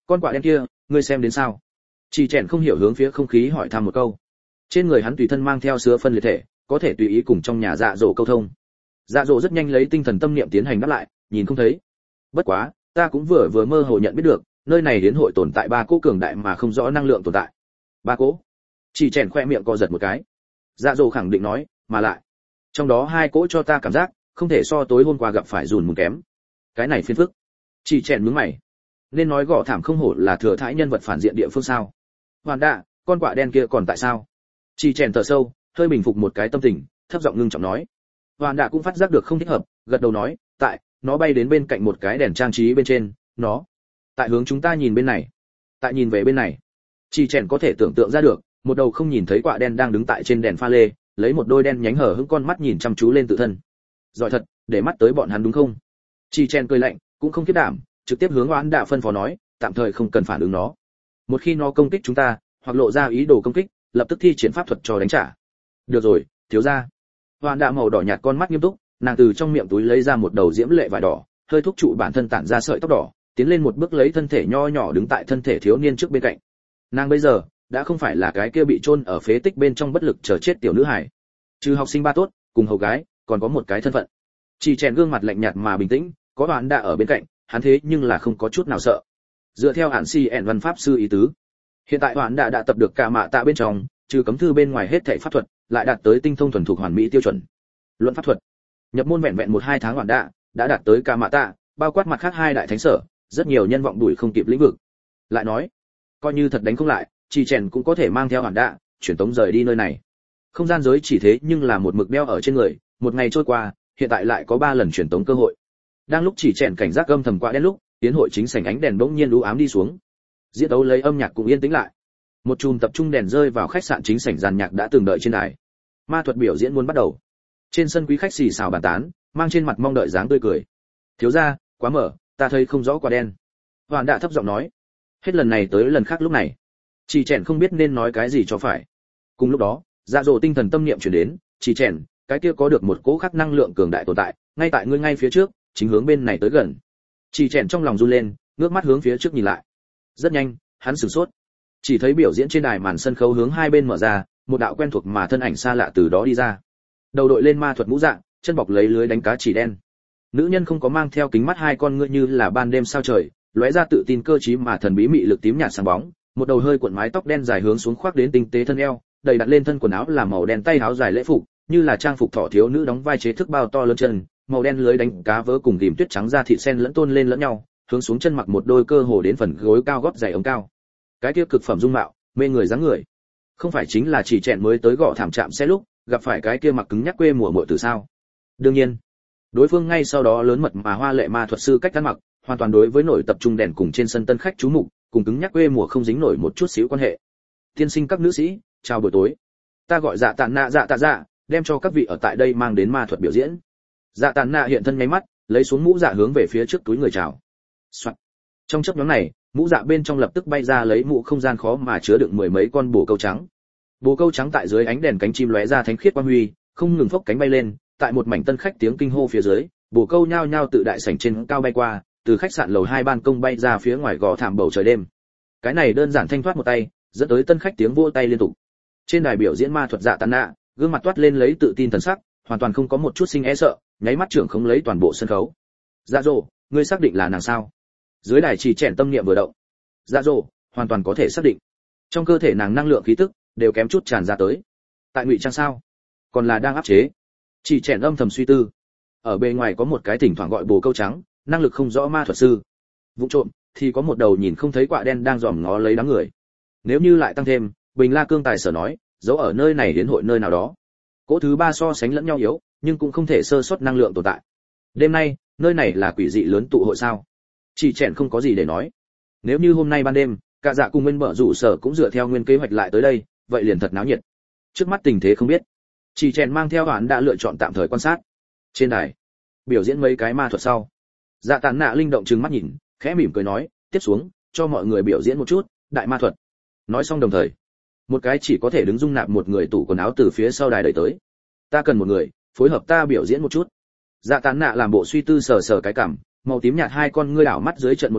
con quạ đen kia ngươi xem đến sao? Chỉ chèn không hiểu hướng phía không khí hỏi thăm một câu. Trên người hắn tùy thân mang theo sứa phân liệt thể, có thể tùy ý cùng trong nhà dạ dỗ câu thông. Dạ dỗ rất nhanh lấy tinh thần tâm niệm tiến hành đáp lại, nhìn không thấy. Bất quá, ta cũng vừa vừa mơ hồ nhận biết được, nơi này đến hội tồn tại ba cỗ cường đại mà không rõ năng lượng tồn tại. Ba cỗ? Chỉ chèn khoe miệng co giật một cái. Dạ dỗ khẳng định nói, mà lại, trong đó hai cỗ cho ta cảm giác không thể so tối hôm qua gặp phải dùn mùng kém. Cái này phiền phức. Chỉ chèn nhướng mày. Nên nói gõ thảm không hổ là thừa thãi nhân vật phản diện địa phương sao? Hoàn đạ, con quạ đen kia còn tại sao? Chỉ chèn thở sâu, hơi bình phục một cái tâm tình, thấp giọng ngưng trọng nói. Hoàn đạ cũng phát giác được không thích hợp, gật đầu nói, tại, nó bay đến bên cạnh một cái đèn trang trí bên trên, nó tại hướng chúng ta nhìn bên này, tại nhìn về bên này. Chỉ chèn có thể tưởng tượng ra được, một đầu không nhìn thấy quạ đen đang đứng tại trên đèn pha lê, lấy một đôi đen nhánh hở hững con mắt nhìn chăm chú lên tự thân. Giỏi thật, để mắt tới bọn hắn đúng không? Chỉ chèn cười lạnh, cũng không kiếp đảm, trực tiếp hướng Hoàn đạ phân phó nói, tạm thời không cần phản ứng nó. Một khi nó công kích chúng ta, hoặc lộ ra ý đồ công kích, lập tức thi triển pháp thuật cho đánh trả. Được rồi, thiếu gia. Hoàn đạ màu đỏ nhạt con mắt nghiêm túc, nàng từ trong miệng túi lấy ra một đầu diễm lệ vải đỏ, hơi thúc trụ bản thân tản ra sợi tóc đỏ, tiến lên một bước lấy thân thể nho nhỏ đứng tại thân thể thiếu niên trước bên cạnh. Nàng bây giờ đã không phải là cái kia bị chôn ở phế tích bên trong bất lực chờ chết tiểu nữ hài. Trừ học sinh ba tốt, cùng hầu gái, còn có một cái thân phận. Chỉ chèn gương mặt lạnh nhạt mà bình tĩnh, có Hoàn đạ ở bên cạnh, hắn thế nhưng là không có chút nào sợ. Dựa theo hạn si ẻn văn pháp sư ý tứ, hiện tại Hoàn đạ đã tập được cả mạ tạ bên trong, trừ cấm thư bên ngoài hết thảy pháp thuật, lại đạt tới tinh thông thuần thục hoàn mỹ tiêu chuẩn. Luận pháp thuật, nhập môn vẹn vẹn một hai tháng Hoàn đạ đã đạt tới cả mạ tạ, bao quát mặt khác hai đại thánh sở, rất nhiều nhân vọng đuổi không kịp lĩnh vực. Lại nói, coi như thật đánh không lại, Chỉ chèn cũng có thể mang theo Hoàn đạ, chuyển tống rời đi nơi này. Không gian giới chỉ thế nhưng là một mực đeo ở trên người, một ngày trôi qua, hiện tại lại có ba lần chuyển tống cơ hội. Đang lúc Chỉ chèn cảnh giác âm thầm quạ đen lúc, tiến hội chính sảnh ánh đèn bỗng nhiên u ám đi xuống. Diễn đấu lấy âm nhạc cũng yên tĩnh lại. Một chùm tập trung đèn rơi vào khách sạn chính sảnh dàn nhạc đã từng đợi trên đài. Ma thuật biểu diễn muốn bắt đầu. Trên sân quý khách xì xào bàn tán, mang trên mặt mong đợi dáng tươi cười. Thiếu gia, quá mở, ta thấy không rõ quả đen. Hoàn đạ thấp giọng nói. Hết lần này tới lần khác lúc này, Chỉ chèn không biết nên nói cái gì cho phải. Cùng lúc đó, dạ dỗ tinh thần tâm niệm chuyển đến, Chỉ chèn, cái kia có được một cỗ khắc năng lượng cường đại tồn tại, ngay tại ngươi ngay phía trước, chính hướng bên này tới gần. Chỉ chèn trong lòng run lên, ngước mắt hướng phía trước nhìn lại. Rất nhanh, hắn sửng sốt. Chỉ thấy biểu diễn trên đài màn sân khấu hướng hai bên mở ra, một đạo quen thuộc mà thân ảnh xa lạ từ đó đi ra. Đầu đội lên ma thuật mũ dạng, chân bọc lấy lưới đánh cá chỉ đen. Nữ nhân không có mang theo kính mắt, hai con ngươi như là ban đêm sao trời, lóe ra tự tin cơ trí mà thần bí mị lực tím nhạt sáng bóng, một đầu hơi cuộn mái tóc đen dài hướng xuống khoác đến tinh tế thân eo, đầy đặt lên thân quần áo là màu đen tay áo dài lễ phục, như là trang phục thọ thiếu nữ đóng vai chế thức bao to lớn chân, màu đen lưới đánh cá vớ cùng rìm tuyết trắng da thịt sen lẫn tôn lên lẫn nhau, hướng xuống chân mặc một đôi cơ hồ đến phần gối cao gót giày ống cao. Cái kia cực phẩm dung mạo, mê người dáng người, không phải chính là Chỉ chèn mới tới gõ thảm trạm xe lúc gặp phải cái kia mặc cứng nhắc quê mùa muội tử sao? Đương nhiên, đối phương ngay sau đó lớn mật mà hoa lệ ma thuật sư cách ăn mặc, hoàn toàn đối với nổi tập trung đèn cùng trên sân tân khách chú mục, cùng cứng nhắc quê mùa không dính nổi một chút xíu quan hệ. Tiên sinh các nữ sĩ, chào buổi tối. Ta gọi Dạ Tản Nạ Dạ Tạ Dạ, đem cho các vị ở tại đây mang đến ma thuật biểu diễn. Dạ Tản Nạ hiện thân nháy mắt, lấy xuống mũ dạ hướng về phía trước túi người chào. Soạn. Trong chớp nhoáng này, mũ dạ bên trong lập tức bay ra lấy mũ không gian khó mà chứa đựng mười mấy con bồ câu trắng. Bồ câu trắng tại dưới ánh đèn cánh chim lóe ra thánh khiết quang huy, không ngừng phốc cánh bay lên, tại một mảnh tân khách tiếng kinh hô phía dưới, bồ câu nhao nhao tự đại sảnh trên cao bay qua, từ khách sạn lầu hai ban công bay ra phía ngoài gò thảm bầu trời đêm. Cái này đơn giản thanh thoát một tay, dẫn tới tân khách tiếng vỗ tay liên tục. Trên đài biểu diễn ma thuật Dạ Tản Nạ, gương mặt toát lên lấy tự tin thần sắc, hoàn toàn không có một chút sinh e sợ, nháy mắt trưởng không lấy toàn bộ sân khấu. Dạ dỗ, ngươi xác định là nàng sao? Dưới đài Chỉ chèn tâm niệm vừa động. Dạ dỗ, hoàn toàn có thể xác định. Trong cơ thể nàng năng lượng khí tức đều kém chút tràn ra tới. Tại ngụy trang sao? Còn là đang áp chế? Chỉ chèn âm thầm suy tư. Ở bề ngoài có một cái thỉnh thoảng gọi bồ câu trắng, năng lực không rõ ma thuật sư. Vụ trộm thì có một đầu nhìn không thấy quạ đen đang dòm ngó lấy đám người. Nếu như lại tăng thêm, Bình La Cương tài sở nói, giấu ở nơi này đến hội nơi nào đó. Cỗ thứ ba so sánh lẫn nhau yếu, nhưng cũng không thể sơ suất năng lượng tồn tại. Đêm nay, nơi này là quỷ dị lớn tụ hội sao? Chỉ chèn không có gì để nói. Nếu như hôm nay ban đêm, cả dạ cùng Nguyên Bợ rủ sở cũng dựa theo nguyên kế hoạch lại tới đây, vậy liền thật náo nhiệt. Trước mắt tình thế không biết. Chỉ chèn mang theo Hoán đã lựa chọn tạm thời quan sát. Trên đài, biểu diễn mấy cái ma thuật sau. Dạ Tản Nạ linh động trừng mắt nhìn, khẽ mỉm cười nói, tiếp xuống, cho mọi người biểu diễn một chút, đại ma thuật. Nói xong đồng thời, một cái chỉ có thể đứng dung nạp một người tủ quần áo từ phía sau đài đẩy tới. Ta cần một người, phối hợp ta biểu diễn một chút. Dạ Tản Nạ làm bộ suy tư sờ sờ cái cằm, màu tím nhạt hai con ngươi đảo mắt dưới trận một cái,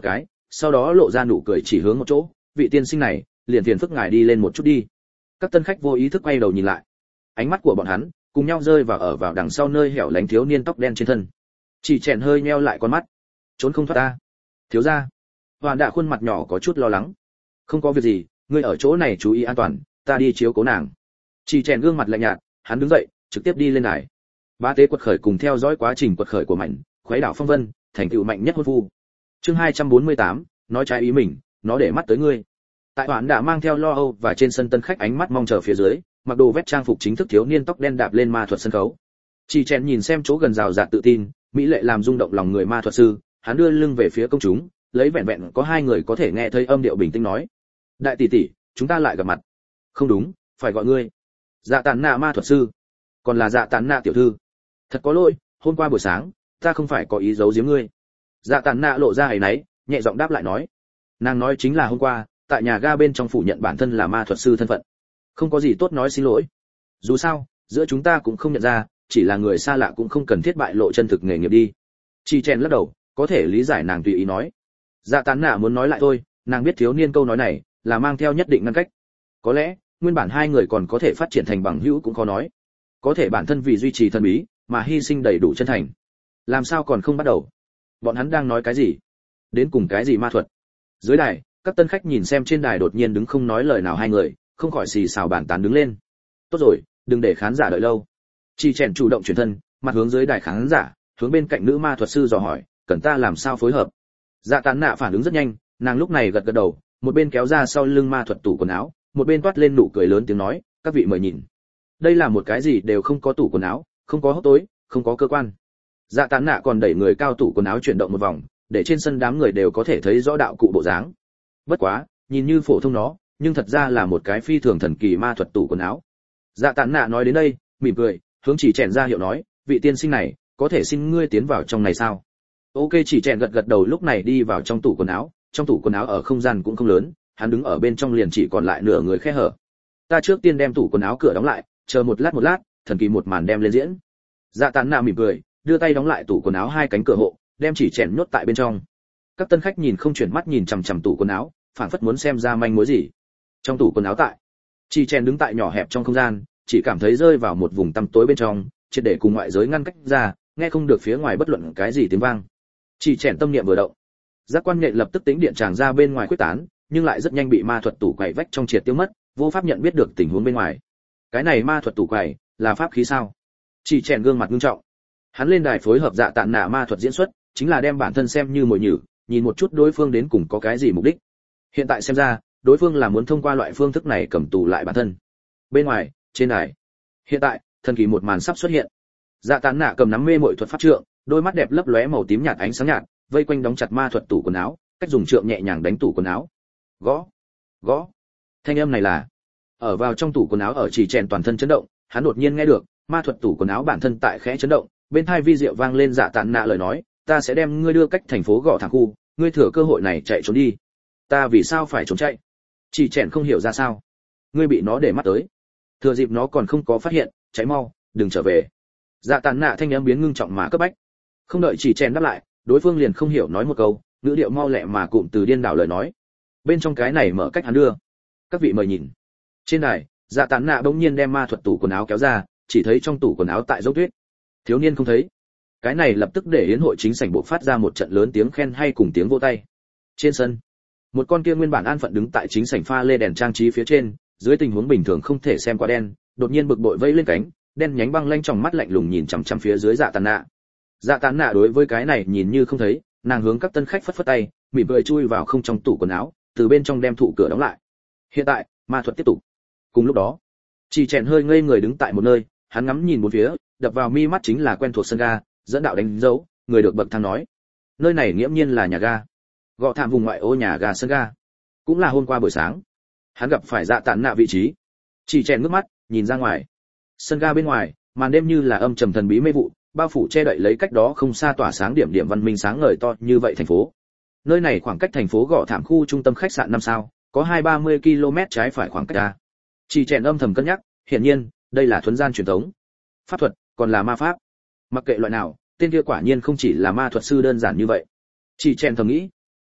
sau đó lộ ra nụ cười chỉ hướng một chỗ, vị tiên sinh này, liền phiền phức ngài đi lên một chút đi. Các tân khách vô ý thức quay đầu nhìn lại, ánh mắt của bọn hắn cùng nhau rơi vào ở vào đằng sau nơi hẻo lánh thiếu niên tóc đen trên thân. Chỉ chèn hơi nheo lại con mắt, trốn không thoát ta. Thiếu gia. Hoàn Đạ khuôn mặt nhỏ có chút lo lắng. Không có việc gì, ngươi ở chỗ này chú ý an toàn, ta đi chiếu cố nàng. Chỉ chèn gương mặt lạnh nhạt, hắn đứng dậy, trực tiếp đi lên đài. Bá tế quật khởi cùng theo dõi quá trình quật khởi của mạnh, khuấy đảo phong vân, thành tựu mạnh nhất hôn phu. Chương hai trăm bốn mươi tám, nói trái ý mình, nó để mắt tới ngươi. Tại Hoàn Đạ mang theo lo âu và trên sân tân khách ánh mắt mong chờ phía dưới, mặc đồ vest trang phục chính thức thiếu niên tóc đen đạp lên ma thuật sân khấu. Chỉ chèn nhìn xem chỗ gần rào rạt tự tin, mỹ lệ làm rung động lòng người ma thuật sư, hắn đưa lưng về phía công chúng, lấy vẹn vẹn có hai người có thể nghe thấy âm điệu bình tĩnh nói: đại tỷ tỷ, chúng ta lại gặp mặt. Không đúng, phải gọi ngươi Dạ Tản Nạ ma thuật sư, còn là Dạ Tản Nạ tiểu thư. Thật có lỗi, hôm qua buổi sáng ta không phải có ý giấu giếm ngươi. Dạ Tản Nạ lộ ra áy náy, nhẹ giọng đáp lại nói. Nàng nói chính là hôm qua tại nhà ga bên trong phủ nhận bản thân là ma thuật sư thân phận. Không có gì tốt nói xin lỗi, dù sao giữa chúng ta cũng không nhận ra, chỉ là người xa lạ cũng không cần thiết bại lộ chân thực nghề nghiệp đi. Chỉ chèn lắc đầu, có thể lý giải nàng tùy ý nói. Dạ Tán Nạ muốn nói lại thôi, nàng biết thiếu niên câu nói này là mang theo nhất định ngăn cách. Có lẽ nguyên bản hai người còn có thể phát triển thành bằng hữu cũng khó nói, có thể bản thân vì duy trì thân bí mà hy sinh đầy đủ chân thành, làm sao còn không bắt đầu. Bọn hắn đang nói cái gì, đến cùng cái gì ma thuật? Dưới đài các tân khách nhìn xem trên đài đột nhiên đứng không nói lời nào hai người, không khỏi xì xào bàn tán đứng lên. Tốt rồi, đừng để khán giả đợi lâu. Chỉ chèn chủ động chuyển thân, mặt hướng dưới đài khán giả, hướng bên cạnh nữ ma thuật sư dò hỏi, cần ta làm sao phối hợp? Dạ Tán Nạ phản ứng rất nhanh, nàng lúc này gật gật đầu, một bên kéo ra sau lưng ma thuật tủ quần áo, một bên toát lên nụ cười lớn tiếng nói, các vị mời nhìn. Đây là một cái gì đều không có tủ quần áo, không có hốc tối, không có cơ quan. Dạ Tán Nạ còn đẩy người cao tủ quần áo chuyển động một vòng, để trên sân đám người đều có thể thấy rõ đạo cụ bộ dáng. Bất quá, nhìn như phổ thông nó, nhưng thật ra là một cái phi thường thần kỳ ma thuật tủ quần áo. Dạ Tán Nạ nói đến đây, mỉm cười, hướng Chỉ chèn ra hiệu nói, vị tiên sinh này, có thể xin ngươi tiến vào trong này sao? Ok, Chỉ chèn gật gật đầu, lúc này đi vào trong tủ quần áo. Trong tủ quần áo ở không gian cũng không lớn, hắn đứng ở bên trong liền chỉ còn lại nửa người khe hở. Ta trước tiên đem tủ quần áo cửa đóng lại, chờ một lát một lát, thần kỳ một màn đem lên diễn. Dạ Tán Nạ mỉm cười, đưa tay đóng lại tủ quần áo hai cánh cửa hộ, đem Chỉ chèn nhốt tại bên trong. Các tân khách nhìn không chuyển mắt nhìn chằm chằm tủ quần áo, phảng phất muốn xem ra manh mối gì. Trong tủ quần áo tại, Chỉ chèn đứng tại nhỏ hẹp trong không gian, chỉ cảm thấy rơi vào một vùng tăm tối bên trong, triệt để cùng ngoại giới ngăn cách ra, nghe không được phía ngoài bất luận cái gì tiếng vang. Chỉ chèn tâm niệm vừa động, giác quan nhện lập tức tính điện tràng ra bên ngoài quyết tán, nhưng lại rất nhanh bị ma thuật tủ quầy vách trong triệt tiêu mất, vô pháp nhận biết được tình huống bên ngoài. Cái này ma thuật tủ quầy là pháp khí sao? Chỉ chèn gương mặt nghiêm trọng. Hắn lên đài phối hợp Dạ Tản Nạ ma thuật diễn xuất, chính là đem bản thân xem như mồi nhử, nhìn một chút đối phương đến cùng có cái gì mục đích. Hiện tại xem ra, đối phương là muốn thông qua loại phương thức này cầm tù lại bản thân. Bên ngoài, trên đài, hiện tại, thần kỳ một màn sắp xuất hiện. Dạ Tản Nạ cầm nắm mê muội thuật pháp trượng, đôi mắt đẹp lấp lóe màu tím nhạt ánh sáng nhạt, vây quanh đóng chặt ma thuật tủ quần áo, cách dùng trượng nhẹ nhàng đánh tủ quần áo. Gõ, gõ. Thanh âm này là ở vào trong tủ quần áo. Ở Chỉ chèn toàn thân chấn động, hắn đột nhiên nghe được ma thuật tủ quần áo bản thân tại khẽ chấn động, bên tai vi diệu vang lên Dạ Tản Nạ lời nói, ta sẽ đem ngươi đưa cách thành phố Gõ Thẳng khu, ngươi thừa cơ hội này chạy trốn đi. Ta vì sao phải trốn chạy? Chỉ chèn không hiểu ra sao. Ngươi bị nó để mắt tới, thừa dịp nó còn không có phát hiện, cháy mau, đừng trở về. Dạ Tản Nạ thanh âm biến ngưng trọng mà cấp bách. Không đợi Chỉ chèn đáp lại, đối phương liền không hiểu nói một câu, ngữ điệu mau lẹ mà cụm từ điên đảo lời nói. Bên trong cái này mở cách hắn đưa. Các vị mời nhìn. Trên đài, Dạ Tản Nạ bỗng nhiên đem ma thuật tủ quần áo kéo ra, chỉ thấy trong tủ quần áo tại dấu tuyết. Thiếu niên không thấy. Cái này lập tức để yến hội chính sảnh bộ phát ra một trận lớn tiếng khen hay cùng tiếng vỗ tay. Trên sân, một con kia nguyên bản an phận đứng tại chính sảnh pha lê đèn trang trí phía trên, dưới tình huống bình thường không thể xem qua đen, đột nhiên bực bội vẫy lên cánh, đen nhánh băng lanh trong mắt lạnh lùng nhìn chằm chằm phía dưới Dạ Tản Nạ. Dạ Tản Nạ đối với cái này nhìn như không thấy, nàng hướng các tân khách phất phất tay, mỉm cười chui vào không trong tủ quần áo, từ bên trong đem tủ cửa đóng lại. Hiện tại, ma thuật tiếp tục. Cùng lúc đó, Chỉ chèn hơi ngây người đứng tại một nơi, hắn ngắm nhìn bốn phía, đập vào mi mắt chính là quen thuộc sân ga, dẫn đạo đánh dấu, người được bậc thang nói, nơi này nghiễm nhiên là nhà ga. Gõ Thảm vùng ngoại ô nhà ga sân ga, cũng là hôm qua buổi sáng hắn gặp phải Dạ Tản Nạ vị trí. Chỉ chèn ngước mắt nhìn ra ngoài, sân ga bên ngoài, màn đêm như là âm trầm thần bí mê vụ, bao phủ che đậy lấy cách đó không xa tỏa sáng điểm điểm văn minh sáng ngời to như vậy thành phố. Nơi này khoảng cách thành phố Gõ Thảm khu trung tâm khách sạn năm sao, có hai ba mươi ki lô mét trái phải khoảng cách ra. Chỉ chèn âm thầm cân nhắc, hiển nhiên, đây là thuần gian truyền thống. Pháp thuật, còn là ma pháp. Mặc kệ loại nào, tên kia quả nhiên không chỉ là ma thuật sư đơn giản như vậy. Chỉ chèn thầm nghĩ.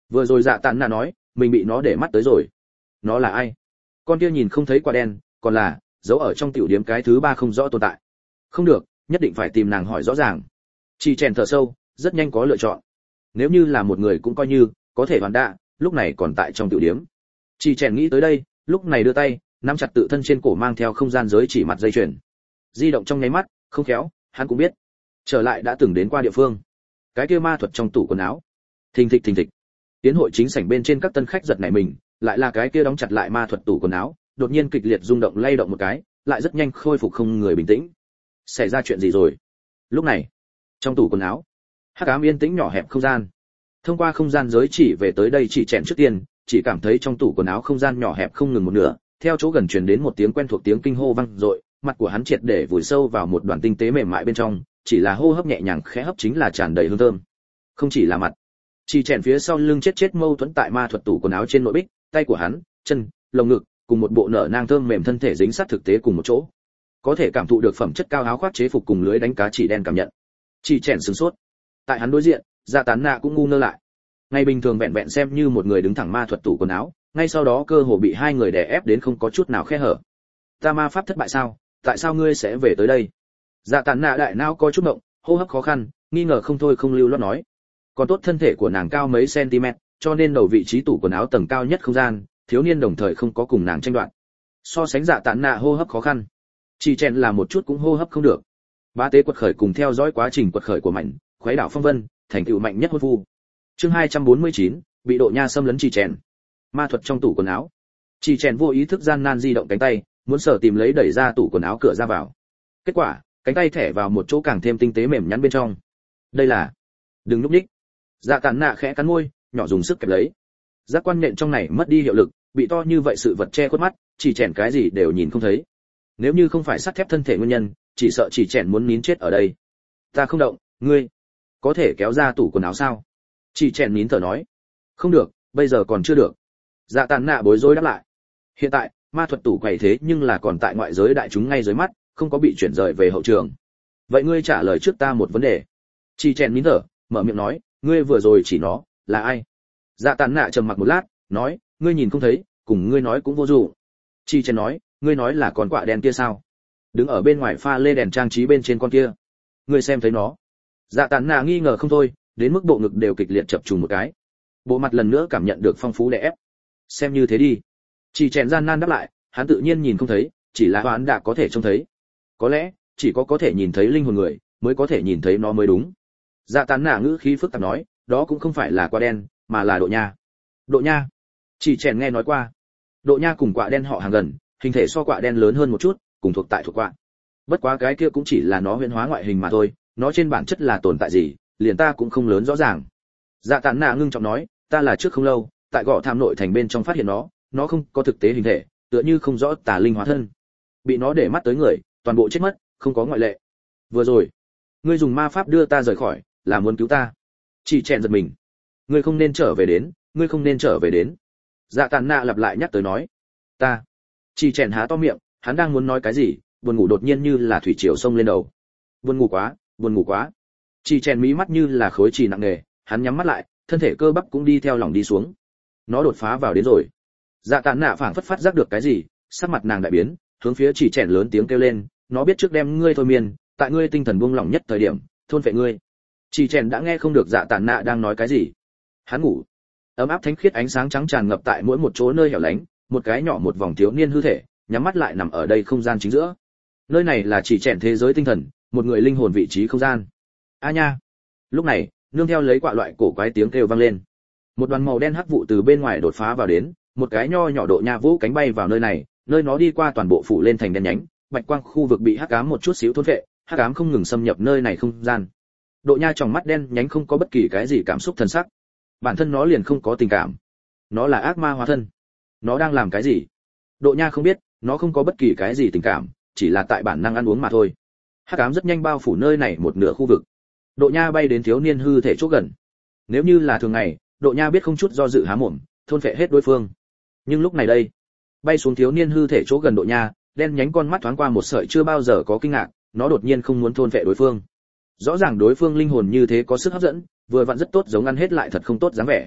Vừa rồi Dạ Tản Nạ nói mình bị nó để mắt tới rồi. Nó là ai? Con kia nhìn không thấy quả đen, còn là giấu ở trong tiểu điếm cái thứ ba không rõ tồn tại. Không được, nhất định phải tìm nàng hỏi rõ ràng. Chỉ chèn thở sâu, rất nhanh có lựa chọn. Nếu như là một người cũng coi như có thể hoàn đạ, lúc này còn tại trong tiểu điếm. Chỉ chèn nghĩ tới đây, lúc này đưa tay nắm chặt tự thân trên cổ mang theo không gian giới chỉ mặt dây chuyền. Di động trong nháy mắt, không khéo, hắn cũng biết, trở lại đã từng đến qua địa phương. Cái kia ma thuật trong tủ quần áo. Thình thịch thình thịch. Tiến hội chính sảnh bên trên các tân khách giật nảy mình, lại là cái kia đóng chặt lại ma thuật tủ quần áo, đột nhiên kịch liệt rung động lay động một cái, lại rất nhanh khôi phục không người bình tĩnh. Xảy ra chuyện gì rồi? Lúc này, trong tủ quần áo, hắc ám yên tĩnh nhỏ hẹp không gian. Thông qua không gian giới chỉ về tới đây chỉ chèn trước tiên, chỉ cảm thấy trong tủ quần áo không gian nhỏ hẹp không ngừng một nửa, theo chỗ gần truyền đến một tiếng quen thuộc tiếng kinh hô vang dội, mặt của hắn triệt để vùi sâu vào một đoàn tinh tế mềm mại bên trong, chỉ là hô hấp nhẹ nhàng khẽ hấp chính là tràn đầy hương thơm. Không chỉ là mặt, chỉ chèn phía sau lưng chết chết mâu thuẫn tại ma thuật tủ quần áo trên nội bích, tay của hắn, chân, lồng ngực, cùng một bộ nở nang thơm mềm thân thể dính sát thực tế cùng một chỗ. Có thể cảm thụ được phẩm chất cao áo khoác chế phục cùng lưới đánh cá chỉ đen cảm nhận. Chỉ chèn sửng sốt. Tại hắn đối diện, Dạ Tản Nạ cũng ngu ngơ lại. Ngày bình thường vẹn vẹn xem như một người đứng thẳng ma thuật tủ quần áo, ngay sau đó cơ hồ bị hai người đè ép đến không có chút nào khe hở. Ta ma pháp thất bại sao? Tại sao ngươi sẽ về tới đây? Dạ Tản Nạ đại não có chút động, hô hấp khó khăn, nghi ngờ không thôi không lưu loát nói. Còn tốt thân thể của nàng cao mấy cm, cho nên đầu vị trí tủ quần áo tầng cao nhất không gian, thiếu niên đồng thời không có cùng nàng tranh đoạt. So sánh Dạ Tản Nạ hô hấp khó khăn, chỉ chèn là một chút cũng hô hấp không được. Bá tế quật khởi cùng theo dõi quá trình quật khởi của mạnh, khuấy đảo phong vân, thành tựu mạnh nhất hôn phu. Chương hai trăm bốn mươi chín, bị độ nha xâm lấn chỉ chèn. Ma thuật trong tủ quần áo. Chỉ chèn vô ý thức gian nan di động cánh tay, muốn sở tìm lấy đẩy ra tủ quần áo cửa ra vào. Kết quả, cánh tay thẻ vào một chỗ càng thêm tinh tế mềm nhắn bên trong. Đây là, đừng lúc nhích. Dạ Tản Nạ khẽ cắn môi, nhỏ dùng sức kẹp lấy. Giác quan nhện trong này mất đi hiệu lực, bị to như vậy sự vật che khuất mắt, chỉ chèn cái gì đều nhìn không thấy. Nếu như không phải sắt thép thân thể nguyên nhân, chỉ sợ chỉ chèn muốn nín chết ở đây. Ta không động, ngươi có thể kéo ra tủ quần áo sao? Chỉ chèn nín thở nói. Không được, bây giờ còn chưa được. Dạ Tản Nạ bối rối đáp lại. Hiện tại, ma thuật tủ quầy thế nhưng là còn tại ngoại giới đại chúng ngay dưới mắt, không có bị chuyển rời về hậu trường. Vậy ngươi trả lời trước ta một vấn đề. Chỉ chèn nín thở, mở miệng nói, ngươi vừa rồi chỉ nó là ai? Dạ Tản Nạ trầm mặc một lát, nói, ngươi nhìn không thấy, cùng ngươi nói cũng vô dụng. Chỉ chèn nói, ngươi nói là con quạ đen kia sao? Đứng ở bên ngoài pha lê đèn trang trí bên trên con kia. Ngươi xem thấy nó? Dạ Tản Nạ nghi ngờ không thôi, đến mức bộ ngực đều kịch liệt chập trùng một cái. Bộ mặt lần nữa cảm nhận được phong phú đè ép. Xem như thế đi. Chỉ chèn gian nan đáp lại, hắn tự nhiên nhìn không thấy, chỉ là hắn đã có thể trông thấy. Có lẽ, chỉ có có thể nhìn thấy linh hồn người, mới có thể nhìn thấy nó mới đúng. Dạ Tản Nạ ngữ khí phức tạp nói, đó cũng không phải là quạ đen, mà là độ nha. Độ nha? Chỉ chèn nghe nói qua. Độ nha cùng quạ đen họ hàng gần, hình thể so quạ đen lớn hơn một chút, cùng thuộc tại thuộc quạ. Bất quá cái kia cũng chỉ là nó huyễn hóa ngoại hình mà thôi, nó trên bản chất là tồn tại gì, liền ta cũng không lớn rõ ràng. Dạ Tản Nạ ngưng trọng nói, ta là trước không lâu, tại gò tham nội thành bên trong phát hiện nó, nó không có thực tế hình thể, tựa như không rõ tà linh hóa thân. Bị nó để mắt tới người, toàn bộ chết mất, không có ngoại lệ. Vừa rồi, ngươi dùng ma pháp đưa ta rời khỏi, là muốn cứu ta. Chỉ chèn giật mình. Ngươi không nên trở về đến, ngươi không nên trở về đến. Dạ Tản Nạ lặp lại nhắc tới nói, ta. Chỉ chèn há to miệng, hắn đang muốn nói cái gì, buồn ngủ đột nhiên như là thủy triều xông lên đầu. Buồn ngủ quá, buồn ngủ quá. Chỉ chèn mí mắt như là khối chì nặng nề, hắn nhắm mắt lại, thân thể cơ bắp cũng đi theo lòng đi xuống. Nó đột phá vào đến rồi. Dạ Tản Nạ phảng phất phát giác được cái gì, sắc mặt nàng đại biến, hướng phía chỉ chèn lớn tiếng kêu lên, nó biết trước đem ngươi thôi miên, tại ngươi tinh thần buông lỏng nhất thời điểm, thôn phệ ngươi. Chỉ chèn đã nghe không được Dạ Tản Nạ đang nói cái gì. Hắn ngủ. Ấm áp thánh khiết ánh sáng trắng tràn ngập tại mỗi một chỗ nơi hẻo lánh, một cái nhỏ một vòng thiếu niên hư thể, nhắm mắt lại nằm ở đây không gian chính giữa. Nơi này là chỉ chèn thế giới tinh thần, một người linh hồn vị trí không gian. A nha. Lúc này, nương theo lấy quạ loại cổ quái tiếng kêu vang lên. Một đoàn màu đen hắc vụ từ bên ngoài đột phá vào đến, một cái nho nhỏ độ nha vũ cánh bay vào nơi này, nơi nó đi qua toàn bộ phủ lên thành đen nhánh, bạch quang khu vực bị hắc ám một chút xíu thôn phệ, hắc ám không ngừng xâm nhập nơi này không gian. Độ nha trong mắt đen nhánh không có bất kỳ cái gì cảm xúc thần sắc. Bản thân nó liền không có tình cảm. Nó là ác ma hóa thân. Nó đang làm cái gì? Độ nha không biết, nó không có bất kỳ cái gì tình cảm, chỉ là tại bản năng ăn uống mà thôi. Hắc ám rất nhanh bao phủ nơi này một nửa khu vực. Độ nha bay đến thiếu niên hư thể chỗ gần. Nếu như là thường ngày, Độ nha biết không chút do dự há mồm, thôn phệ hết đối phương. Nhưng lúc này đây, bay xuống thiếu niên hư thể chỗ gần Độ nha, đen nhánh con mắt thoáng qua một sợi chưa bao giờ có kinh ngạc, nó đột nhiên không muốn thôn phệ đối phương. Rõ ràng đối phương linh hồn như thế có sức hấp dẫn, vừa vặn rất tốt giống ăn hết lại thật không tốt dáng vẻ.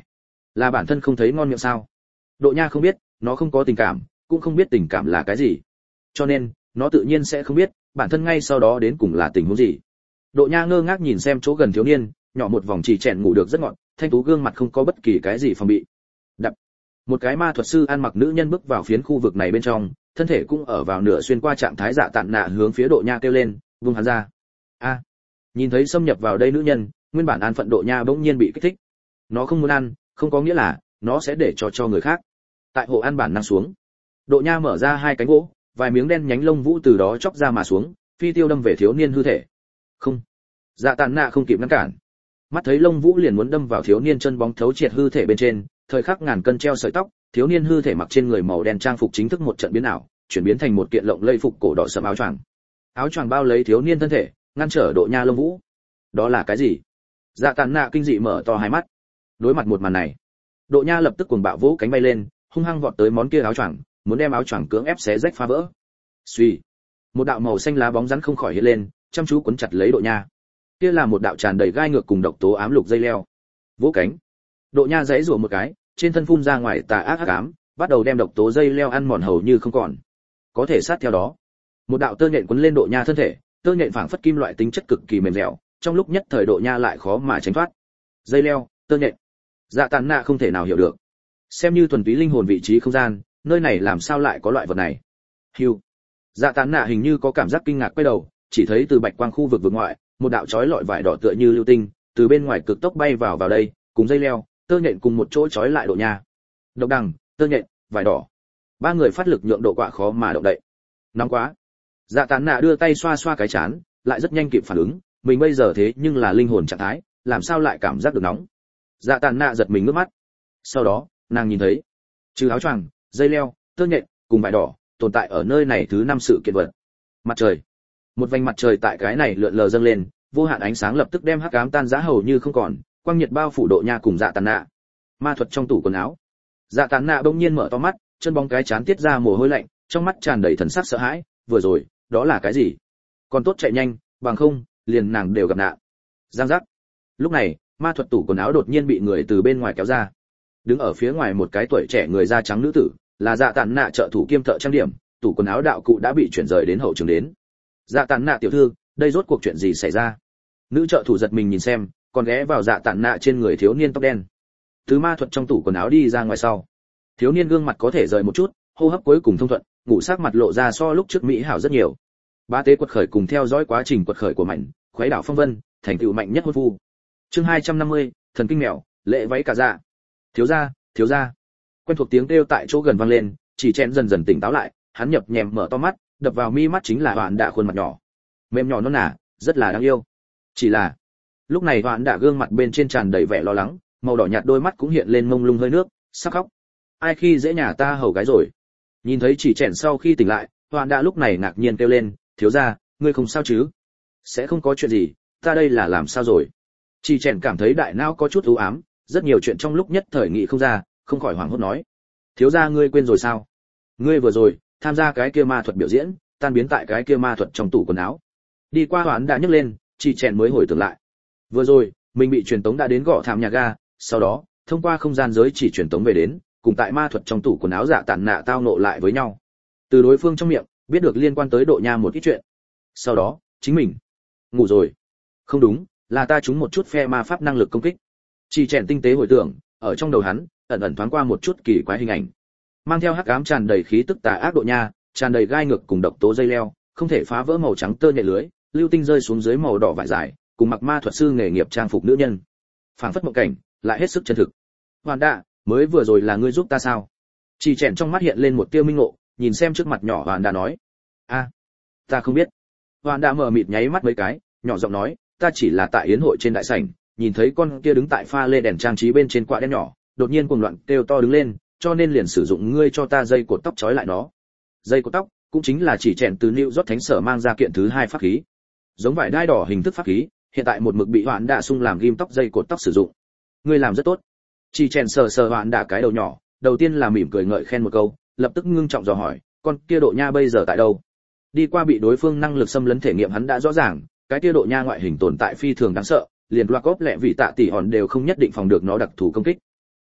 Là bản thân không thấy ngon miệng sao? Độ Nha không biết, nó không có tình cảm, cũng không biết tình cảm là cái gì. Cho nên, nó tự nhiên sẽ không biết, bản thân ngay sau đó đến cùng là tình huống gì. Độ Nha ngơ ngác nhìn xem chỗ gần thiếu niên, nhỏ một vòng chỉ chèn ngủ được rất ngọt, thanh tú gương mặt không có bất kỳ cái gì phòng bị. Đập. Một cái ma thuật sư ăn mặc nữ nhân bước vào phiến khu vực này bên trong, thân thể cũng ở vào nửa xuyên qua trạng thái dạ tạn nạ hướng phía Độ Nha kêu lên, vung hắn ra. A. Nhìn thấy xâm nhập vào đây nữ nhân, nguyên bản an phận Độ Nha bỗng nhiên bị kích thích. Nó không muốn ăn, không có nghĩa là nó sẽ để cho cho người khác. Tại hộ ăn bản năng xuống, Độ Nha mở ra hai cánh gỗ, vài miếng đen nhánh lông vũ từ đó chóc ra mà xuống, phi tiêu đâm về thiếu niên hư thể. Không. Dạ tàn nạ không kịp ngăn cản, mắt thấy lông vũ liền muốn đâm vào thiếu niên chân bóng thấu triệt hư thể bên trên, thời khắc ngàn cân treo sợi tóc, thiếu niên hư thể mặc trên người màu đen trang phục chính thức một trận biến ảo, chuyển biến thành một kiện lộng lẫy phục cổ đỏ sẫm áo choàng. Áo choàng bao lấy thiếu niên thân thể, ngăn trở Độ Nha lông vũ. Đó là cái gì? Dạ tàn nạ kinh dị mở to hai mắt. Đối mặt một màn này, Độ Nha lập tức cuồng bạo vỗ cánh bay lên, hung hăng vọt tới món kia áo choàng, muốn đem áo choàng cưỡng ép xé rách phá vỡ. Suy, một đạo màu xanh lá bóng rắn không khỏi hiện lên, chăm chú quấn chặt lấy Độ Nha. Kia là một đạo tràn đầy gai ngược cùng độc tố ám lục dây leo. Vỗ cánh, Độ Nha giãy giụa một cái, trên thân phun ra ngoài tà ác hắc ám, bắt đầu đem độc tố dây leo ăn mòn hầu như không còn. Có thể sát theo đó, một đạo tơ nhện quấn lên Độ Nha thân thể, tơ nhện phảng phất kim loại tính chất cực kỳ mềm dẻo, trong lúc nhất thời Độ Nha lại khó mà tránh thoát. Dây leo, tơ nhện, Dạ tàn nạ không thể nào hiểu được. Xem như thuần túy linh hồn vị trí không gian, nơi này làm sao lại có loại vật này? Hưu. Dạ tàn nạ hình như có cảm giác kinh ngạc quay đầu, chỉ thấy từ bạch quang khu vực vực ngoại, một đạo chói lọi vải đỏ tựa như lưu tinh, từ bên ngoài cực tốc bay vào vào đây, cùng dây leo, tơ nhện cùng một chỗ chói lại Độ Nha. Độc đằng, tơ nhện, vải đỏ. Ba người phát lực nhượng Độ Quạ khó mà động đậy. Nóng quá. Dạ tàn nạ đưa tay xoa xoa cái chán, lại rất nhanh kịp phản ứng, mình bây giờ thế nhưng là linh hồn trạng thái, làm sao lại cảm giác được nóng? Dạ tàn nạ giật mình ngước mắt. Sau đó, nàng nhìn thấy, trừ áo choàng, dây leo, tơ nhện cùng vải đỏ, tồn tại ở nơi này thứ năm sự kiện vật. Mặt trời. Một vành mặt trời tại cái này lượn lờ dâng lên, vô hạn ánh sáng lập tức đem hắc ám tan rã hầu như không còn, quang nhiệt bao phủ Độ Nha cùng Dạ tàn nạ. Ma thuật trong tủ quần áo. Dạ tàn nạ bỗng nhiên mở to mắt, chân bóng cái chán tiết ra mồ hôi lạnh, trong mắt tràn đầy thần sắc sợ hãi, vừa rồi, đó là cái gì? Còn tốt chạy nhanh, bằng không, liền nàng đều gặp nạn. Giang giác. Lúc này, ma thuật tủ quần áo đột nhiên bị người từ bên ngoài kéo ra. Đứng ở phía ngoài một cái tuổi trẻ người da trắng nữ tử, là Dạ tàn nạ trợ thủ kiêm thợ trang điểm, tủ quần áo đạo cụ đã bị chuyển rời đến hậu trường đến. Dạ tàn nạ tiểu thư, đây rốt cuộc chuyện gì xảy ra? Nữ trợ thủ giật mình nhìn xem, còn ghé vào Dạ tàn nạ trên người thiếu niên tóc đen. Từ ma thuật trong tủ quần áo đi ra ngoài sau, thiếu niên gương mặt có thể rời một chút, hô hấp cuối cùng thông thuận, ngủ sắc mặt lộ ra so lúc trước mỹ hảo rất nhiều. Ba tế quật khởi cùng theo dõi quá trình quật khởi của mạnh, khuấy đảo phong vân, thành tựu mạnh nhất hôn phu. Chương hai trăm năm mươi, thần kinh mèo, lệ váy cả dạ. Thiếu gia, thiếu gia. Quen thuộc tiếng kêu tại chỗ gần vang lên, chỉ chén dần dần tỉnh táo lại, hắn nhập nhèm mở to mắt, đập vào mi mắt chính là Hoạn Đạ khuôn mặt nhỏ, mềm nhỏ non nả, rất là đáng yêu. Chỉ là, lúc này Hoạn Đạ gương mặt bên trên tràn đầy vẻ lo lắng, màu đỏ nhạt đôi mắt cũng hiện lên mông lung hơi nước, sắp khóc. Ai khi dễ nhà ta hầu gái rồi? Nhìn thấy chỉ chèn sau khi tỉnh lại, Hoạn Đạ lúc này ngạc nhiên kêu lên, thiếu gia, ngươi không sao chứ? Sẽ không có chuyện gì, ta đây là làm sao rồi? Chỉ chèn cảm thấy đại não có chút u ám, rất nhiều chuyện trong lúc nhất thời nghĩ không ra, không khỏi hoảng hốt nói, thiếu gia ngươi quên rồi sao? Ngươi vừa rồi tham gia cái kia ma thuật biểu diễn, tan biến tại cái kia ma thuật trong tủ quần áo. Đi qua Hoán đã nhấc lên, chỉ chèn mới hồi tưởng lại. Vừa rồi, mình bị truyền tống đã đến gõ thảm nhà ga, sau đó, thông qua không gian giới chỉ truyền tống về đến, cùng tại ma thuật trong tủ quần áo Dạ tàn nạ tao nộ lại với nhau. Từ đối phương trong miệng, biết được liên quan tới Độ Nha một ít chuyện. Sau đó, chính mình ngủ rồi. Không đúng, là ta trúng một chút phe ma pháp năng lực công kích. Chỉ chèn tinh tế hồi tưởng, ở trong đầu hắn, ẩn ẩn thoáng qua một chút kỳ quái hình ảnh. Mang theo hắc ám tràn đầy khí tức tà ác Độ Nha, tràn đầy gai ngược cùng độc tố dây leo, không thể phá vỡ màu trắng tơ nhện lưới, lưu tinh rơi xuống dưới màu đỏ vải dài, cùng mặc ma thuật sư nghề nghiệp trang phục nữ nhân. Phảng phất mộng cảnh, lại hết sức chân thực. Hoàn Đạ, mới vừa rồi là ngươi giúp ta sao? Chỉ chèn trong mắt hiện lên một tia minh ngộ, nhìn xem trước mặt nhỏ Hoàn Đạ nói, a, ta không biết. Hoàn Đạ mở mịt nháy mắt mấy cái, nhỏ giọng nói, ta chỉ là tại yến hội trên đại sảnh, nhìn thấy con kia đứng tại pha lê đèn trang trí bên trên quạ đen nhỏ, đột nhiên cuồng loạn kêu to đứng lên, cho nên liền sử dụng ngươi cho ta dây cột tóc trói lại nó. Dây cột tóc cũng chính là chỉ chèn từ New York Thánh sở mang ra kiện thứ hai pháp khí, giống vải đai đỏ hình thức pháp khí, hiện tại một mực bị Hoạn Đạ sung làm ghim tóc dây cột tóc sử dụng. Ngươi làm rất tốt. Chỉ chèn sờ sờ Hoạn Đạ cái đầu nhỏ, đầu tiên là mỉm cười ngợi khen một câu, lập tức ngưng trọng dò hỏi, con kia Độ Nha bây giờ tại đâu? Đi qua bị đối phương năng lực xâm lấn thể nghiệm hắn đã rõ ràng, cái kia Độ Nha ngoại hình tồn tại phi thường đáng sợ, liền Blackop lẹ vị tạ tỷ hòn đều không nhất định phòng được nó đặc thù công kích.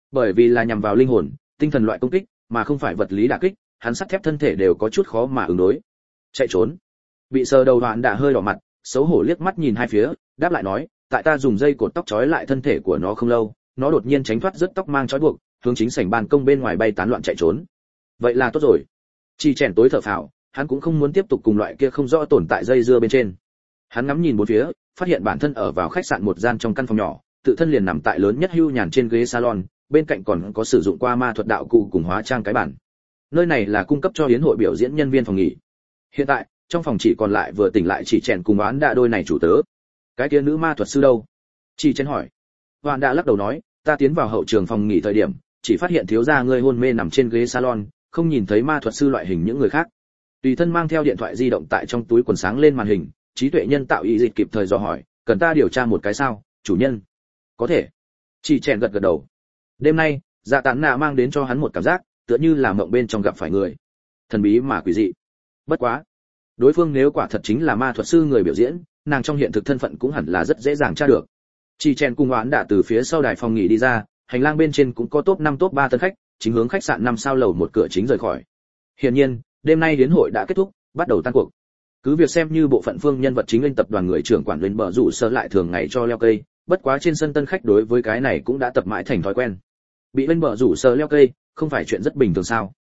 Bởi vì là nhằm vào linh hồn, tinh thần loại công kích, mà không phải vật lý đả kích, hắn sắt thép thân thể đều có chút khó mà ứng đối. Chạy trốn. Bị sờ đầu Hoạn đã hơi đỏ mặt, xấu hổ liếc mắt nhìn hai phía, đáp lại nói, tại ta dùng dây cột tóc trói lại thân thể của nó không lâu, nó đột nhiên tránh thoát rất tóc mang trói buộc, hướng chính sảnh ban công bên ngoài bay tán loạn chạy trốn. Vậy là tốt rồi. Chỉ chèn tối thở phào, hắn cũng không muốn tiếp tục cùng loại kia không rõ tồn tại dây dưa bên trên. Hắn ngắm nhìn bốn phía, phát hiện bản thân ở vào khách sạn một gian trong căn phòng nhỏ, tự thân liền nằm tại lớn nhất hưu nhàn trên ghế salon, bên cạnh còn có sử dụng qua ma thuật đạo cụ cùng hóa trang cái bản. Nơi này là cung cấp cho yến hội biểu diễn nhân viên phòng nghỉ. Hiện tại, trong phòng chỉ còn lại vừa tỉnh lại chỉ chèn cùng oán đạ đôi này chủ tớ. Cái kia nữ ma thuật sư đâu? Chỉ chèn hỏi. Oán đạ lắc đầu nói, ta tiến vào hậu trường phòng nghỉ thời điểm, chỉ phát hiện thiếu gia ngươi hôn mê nằm trên ghế salon, không nhìn thấy ma thuật sư loại hình những người khác. Tùy thân mang theo điện thoại di động tại trong túi quần sáng lên màn hình, trí tuệ nhân tạo ý dịch kịp thời dò hỏi, cần ta điều tra một cái sao, chủ nhân? Có thể. Chỉ chèn gật gật đầu. Đêm nay, Dạ Tán Nạ mang đến cho hắn một cảm giác, tựa như là mộng bên trong gặp phải người, thần bí mà quỷ dị. Bất quá, đối phương nếu quả thật chính là ma thuật sư người biểu diễn, nàng trong hiện thực thân phận cũng hẳn là rất dễ dàng tra được. Chỉ chèn cùng oán đã từ phía sau đài phòng nghỉ đi ra, hành lang bên trên cũng có top năm top ba tân khách, chính hướng khách sạn năm sao lầu một cửa chính rời khỏi. Hiển nhiên, đêm nay đến hội đã kết thúc, bắt đầu tan cuộc. Cứ việc xem như bộ phận phương nhân vật chính lên tập đoàn người trưởng quản lên bờ rủ sơ lại thường ngày cho leo cây, bất quá trên sân tân khách đối với cái này cũng đã tập mãi thành thói quen. Bị lên bờ rủ sơ leo cây, không phải chuyện rất bình thường sao?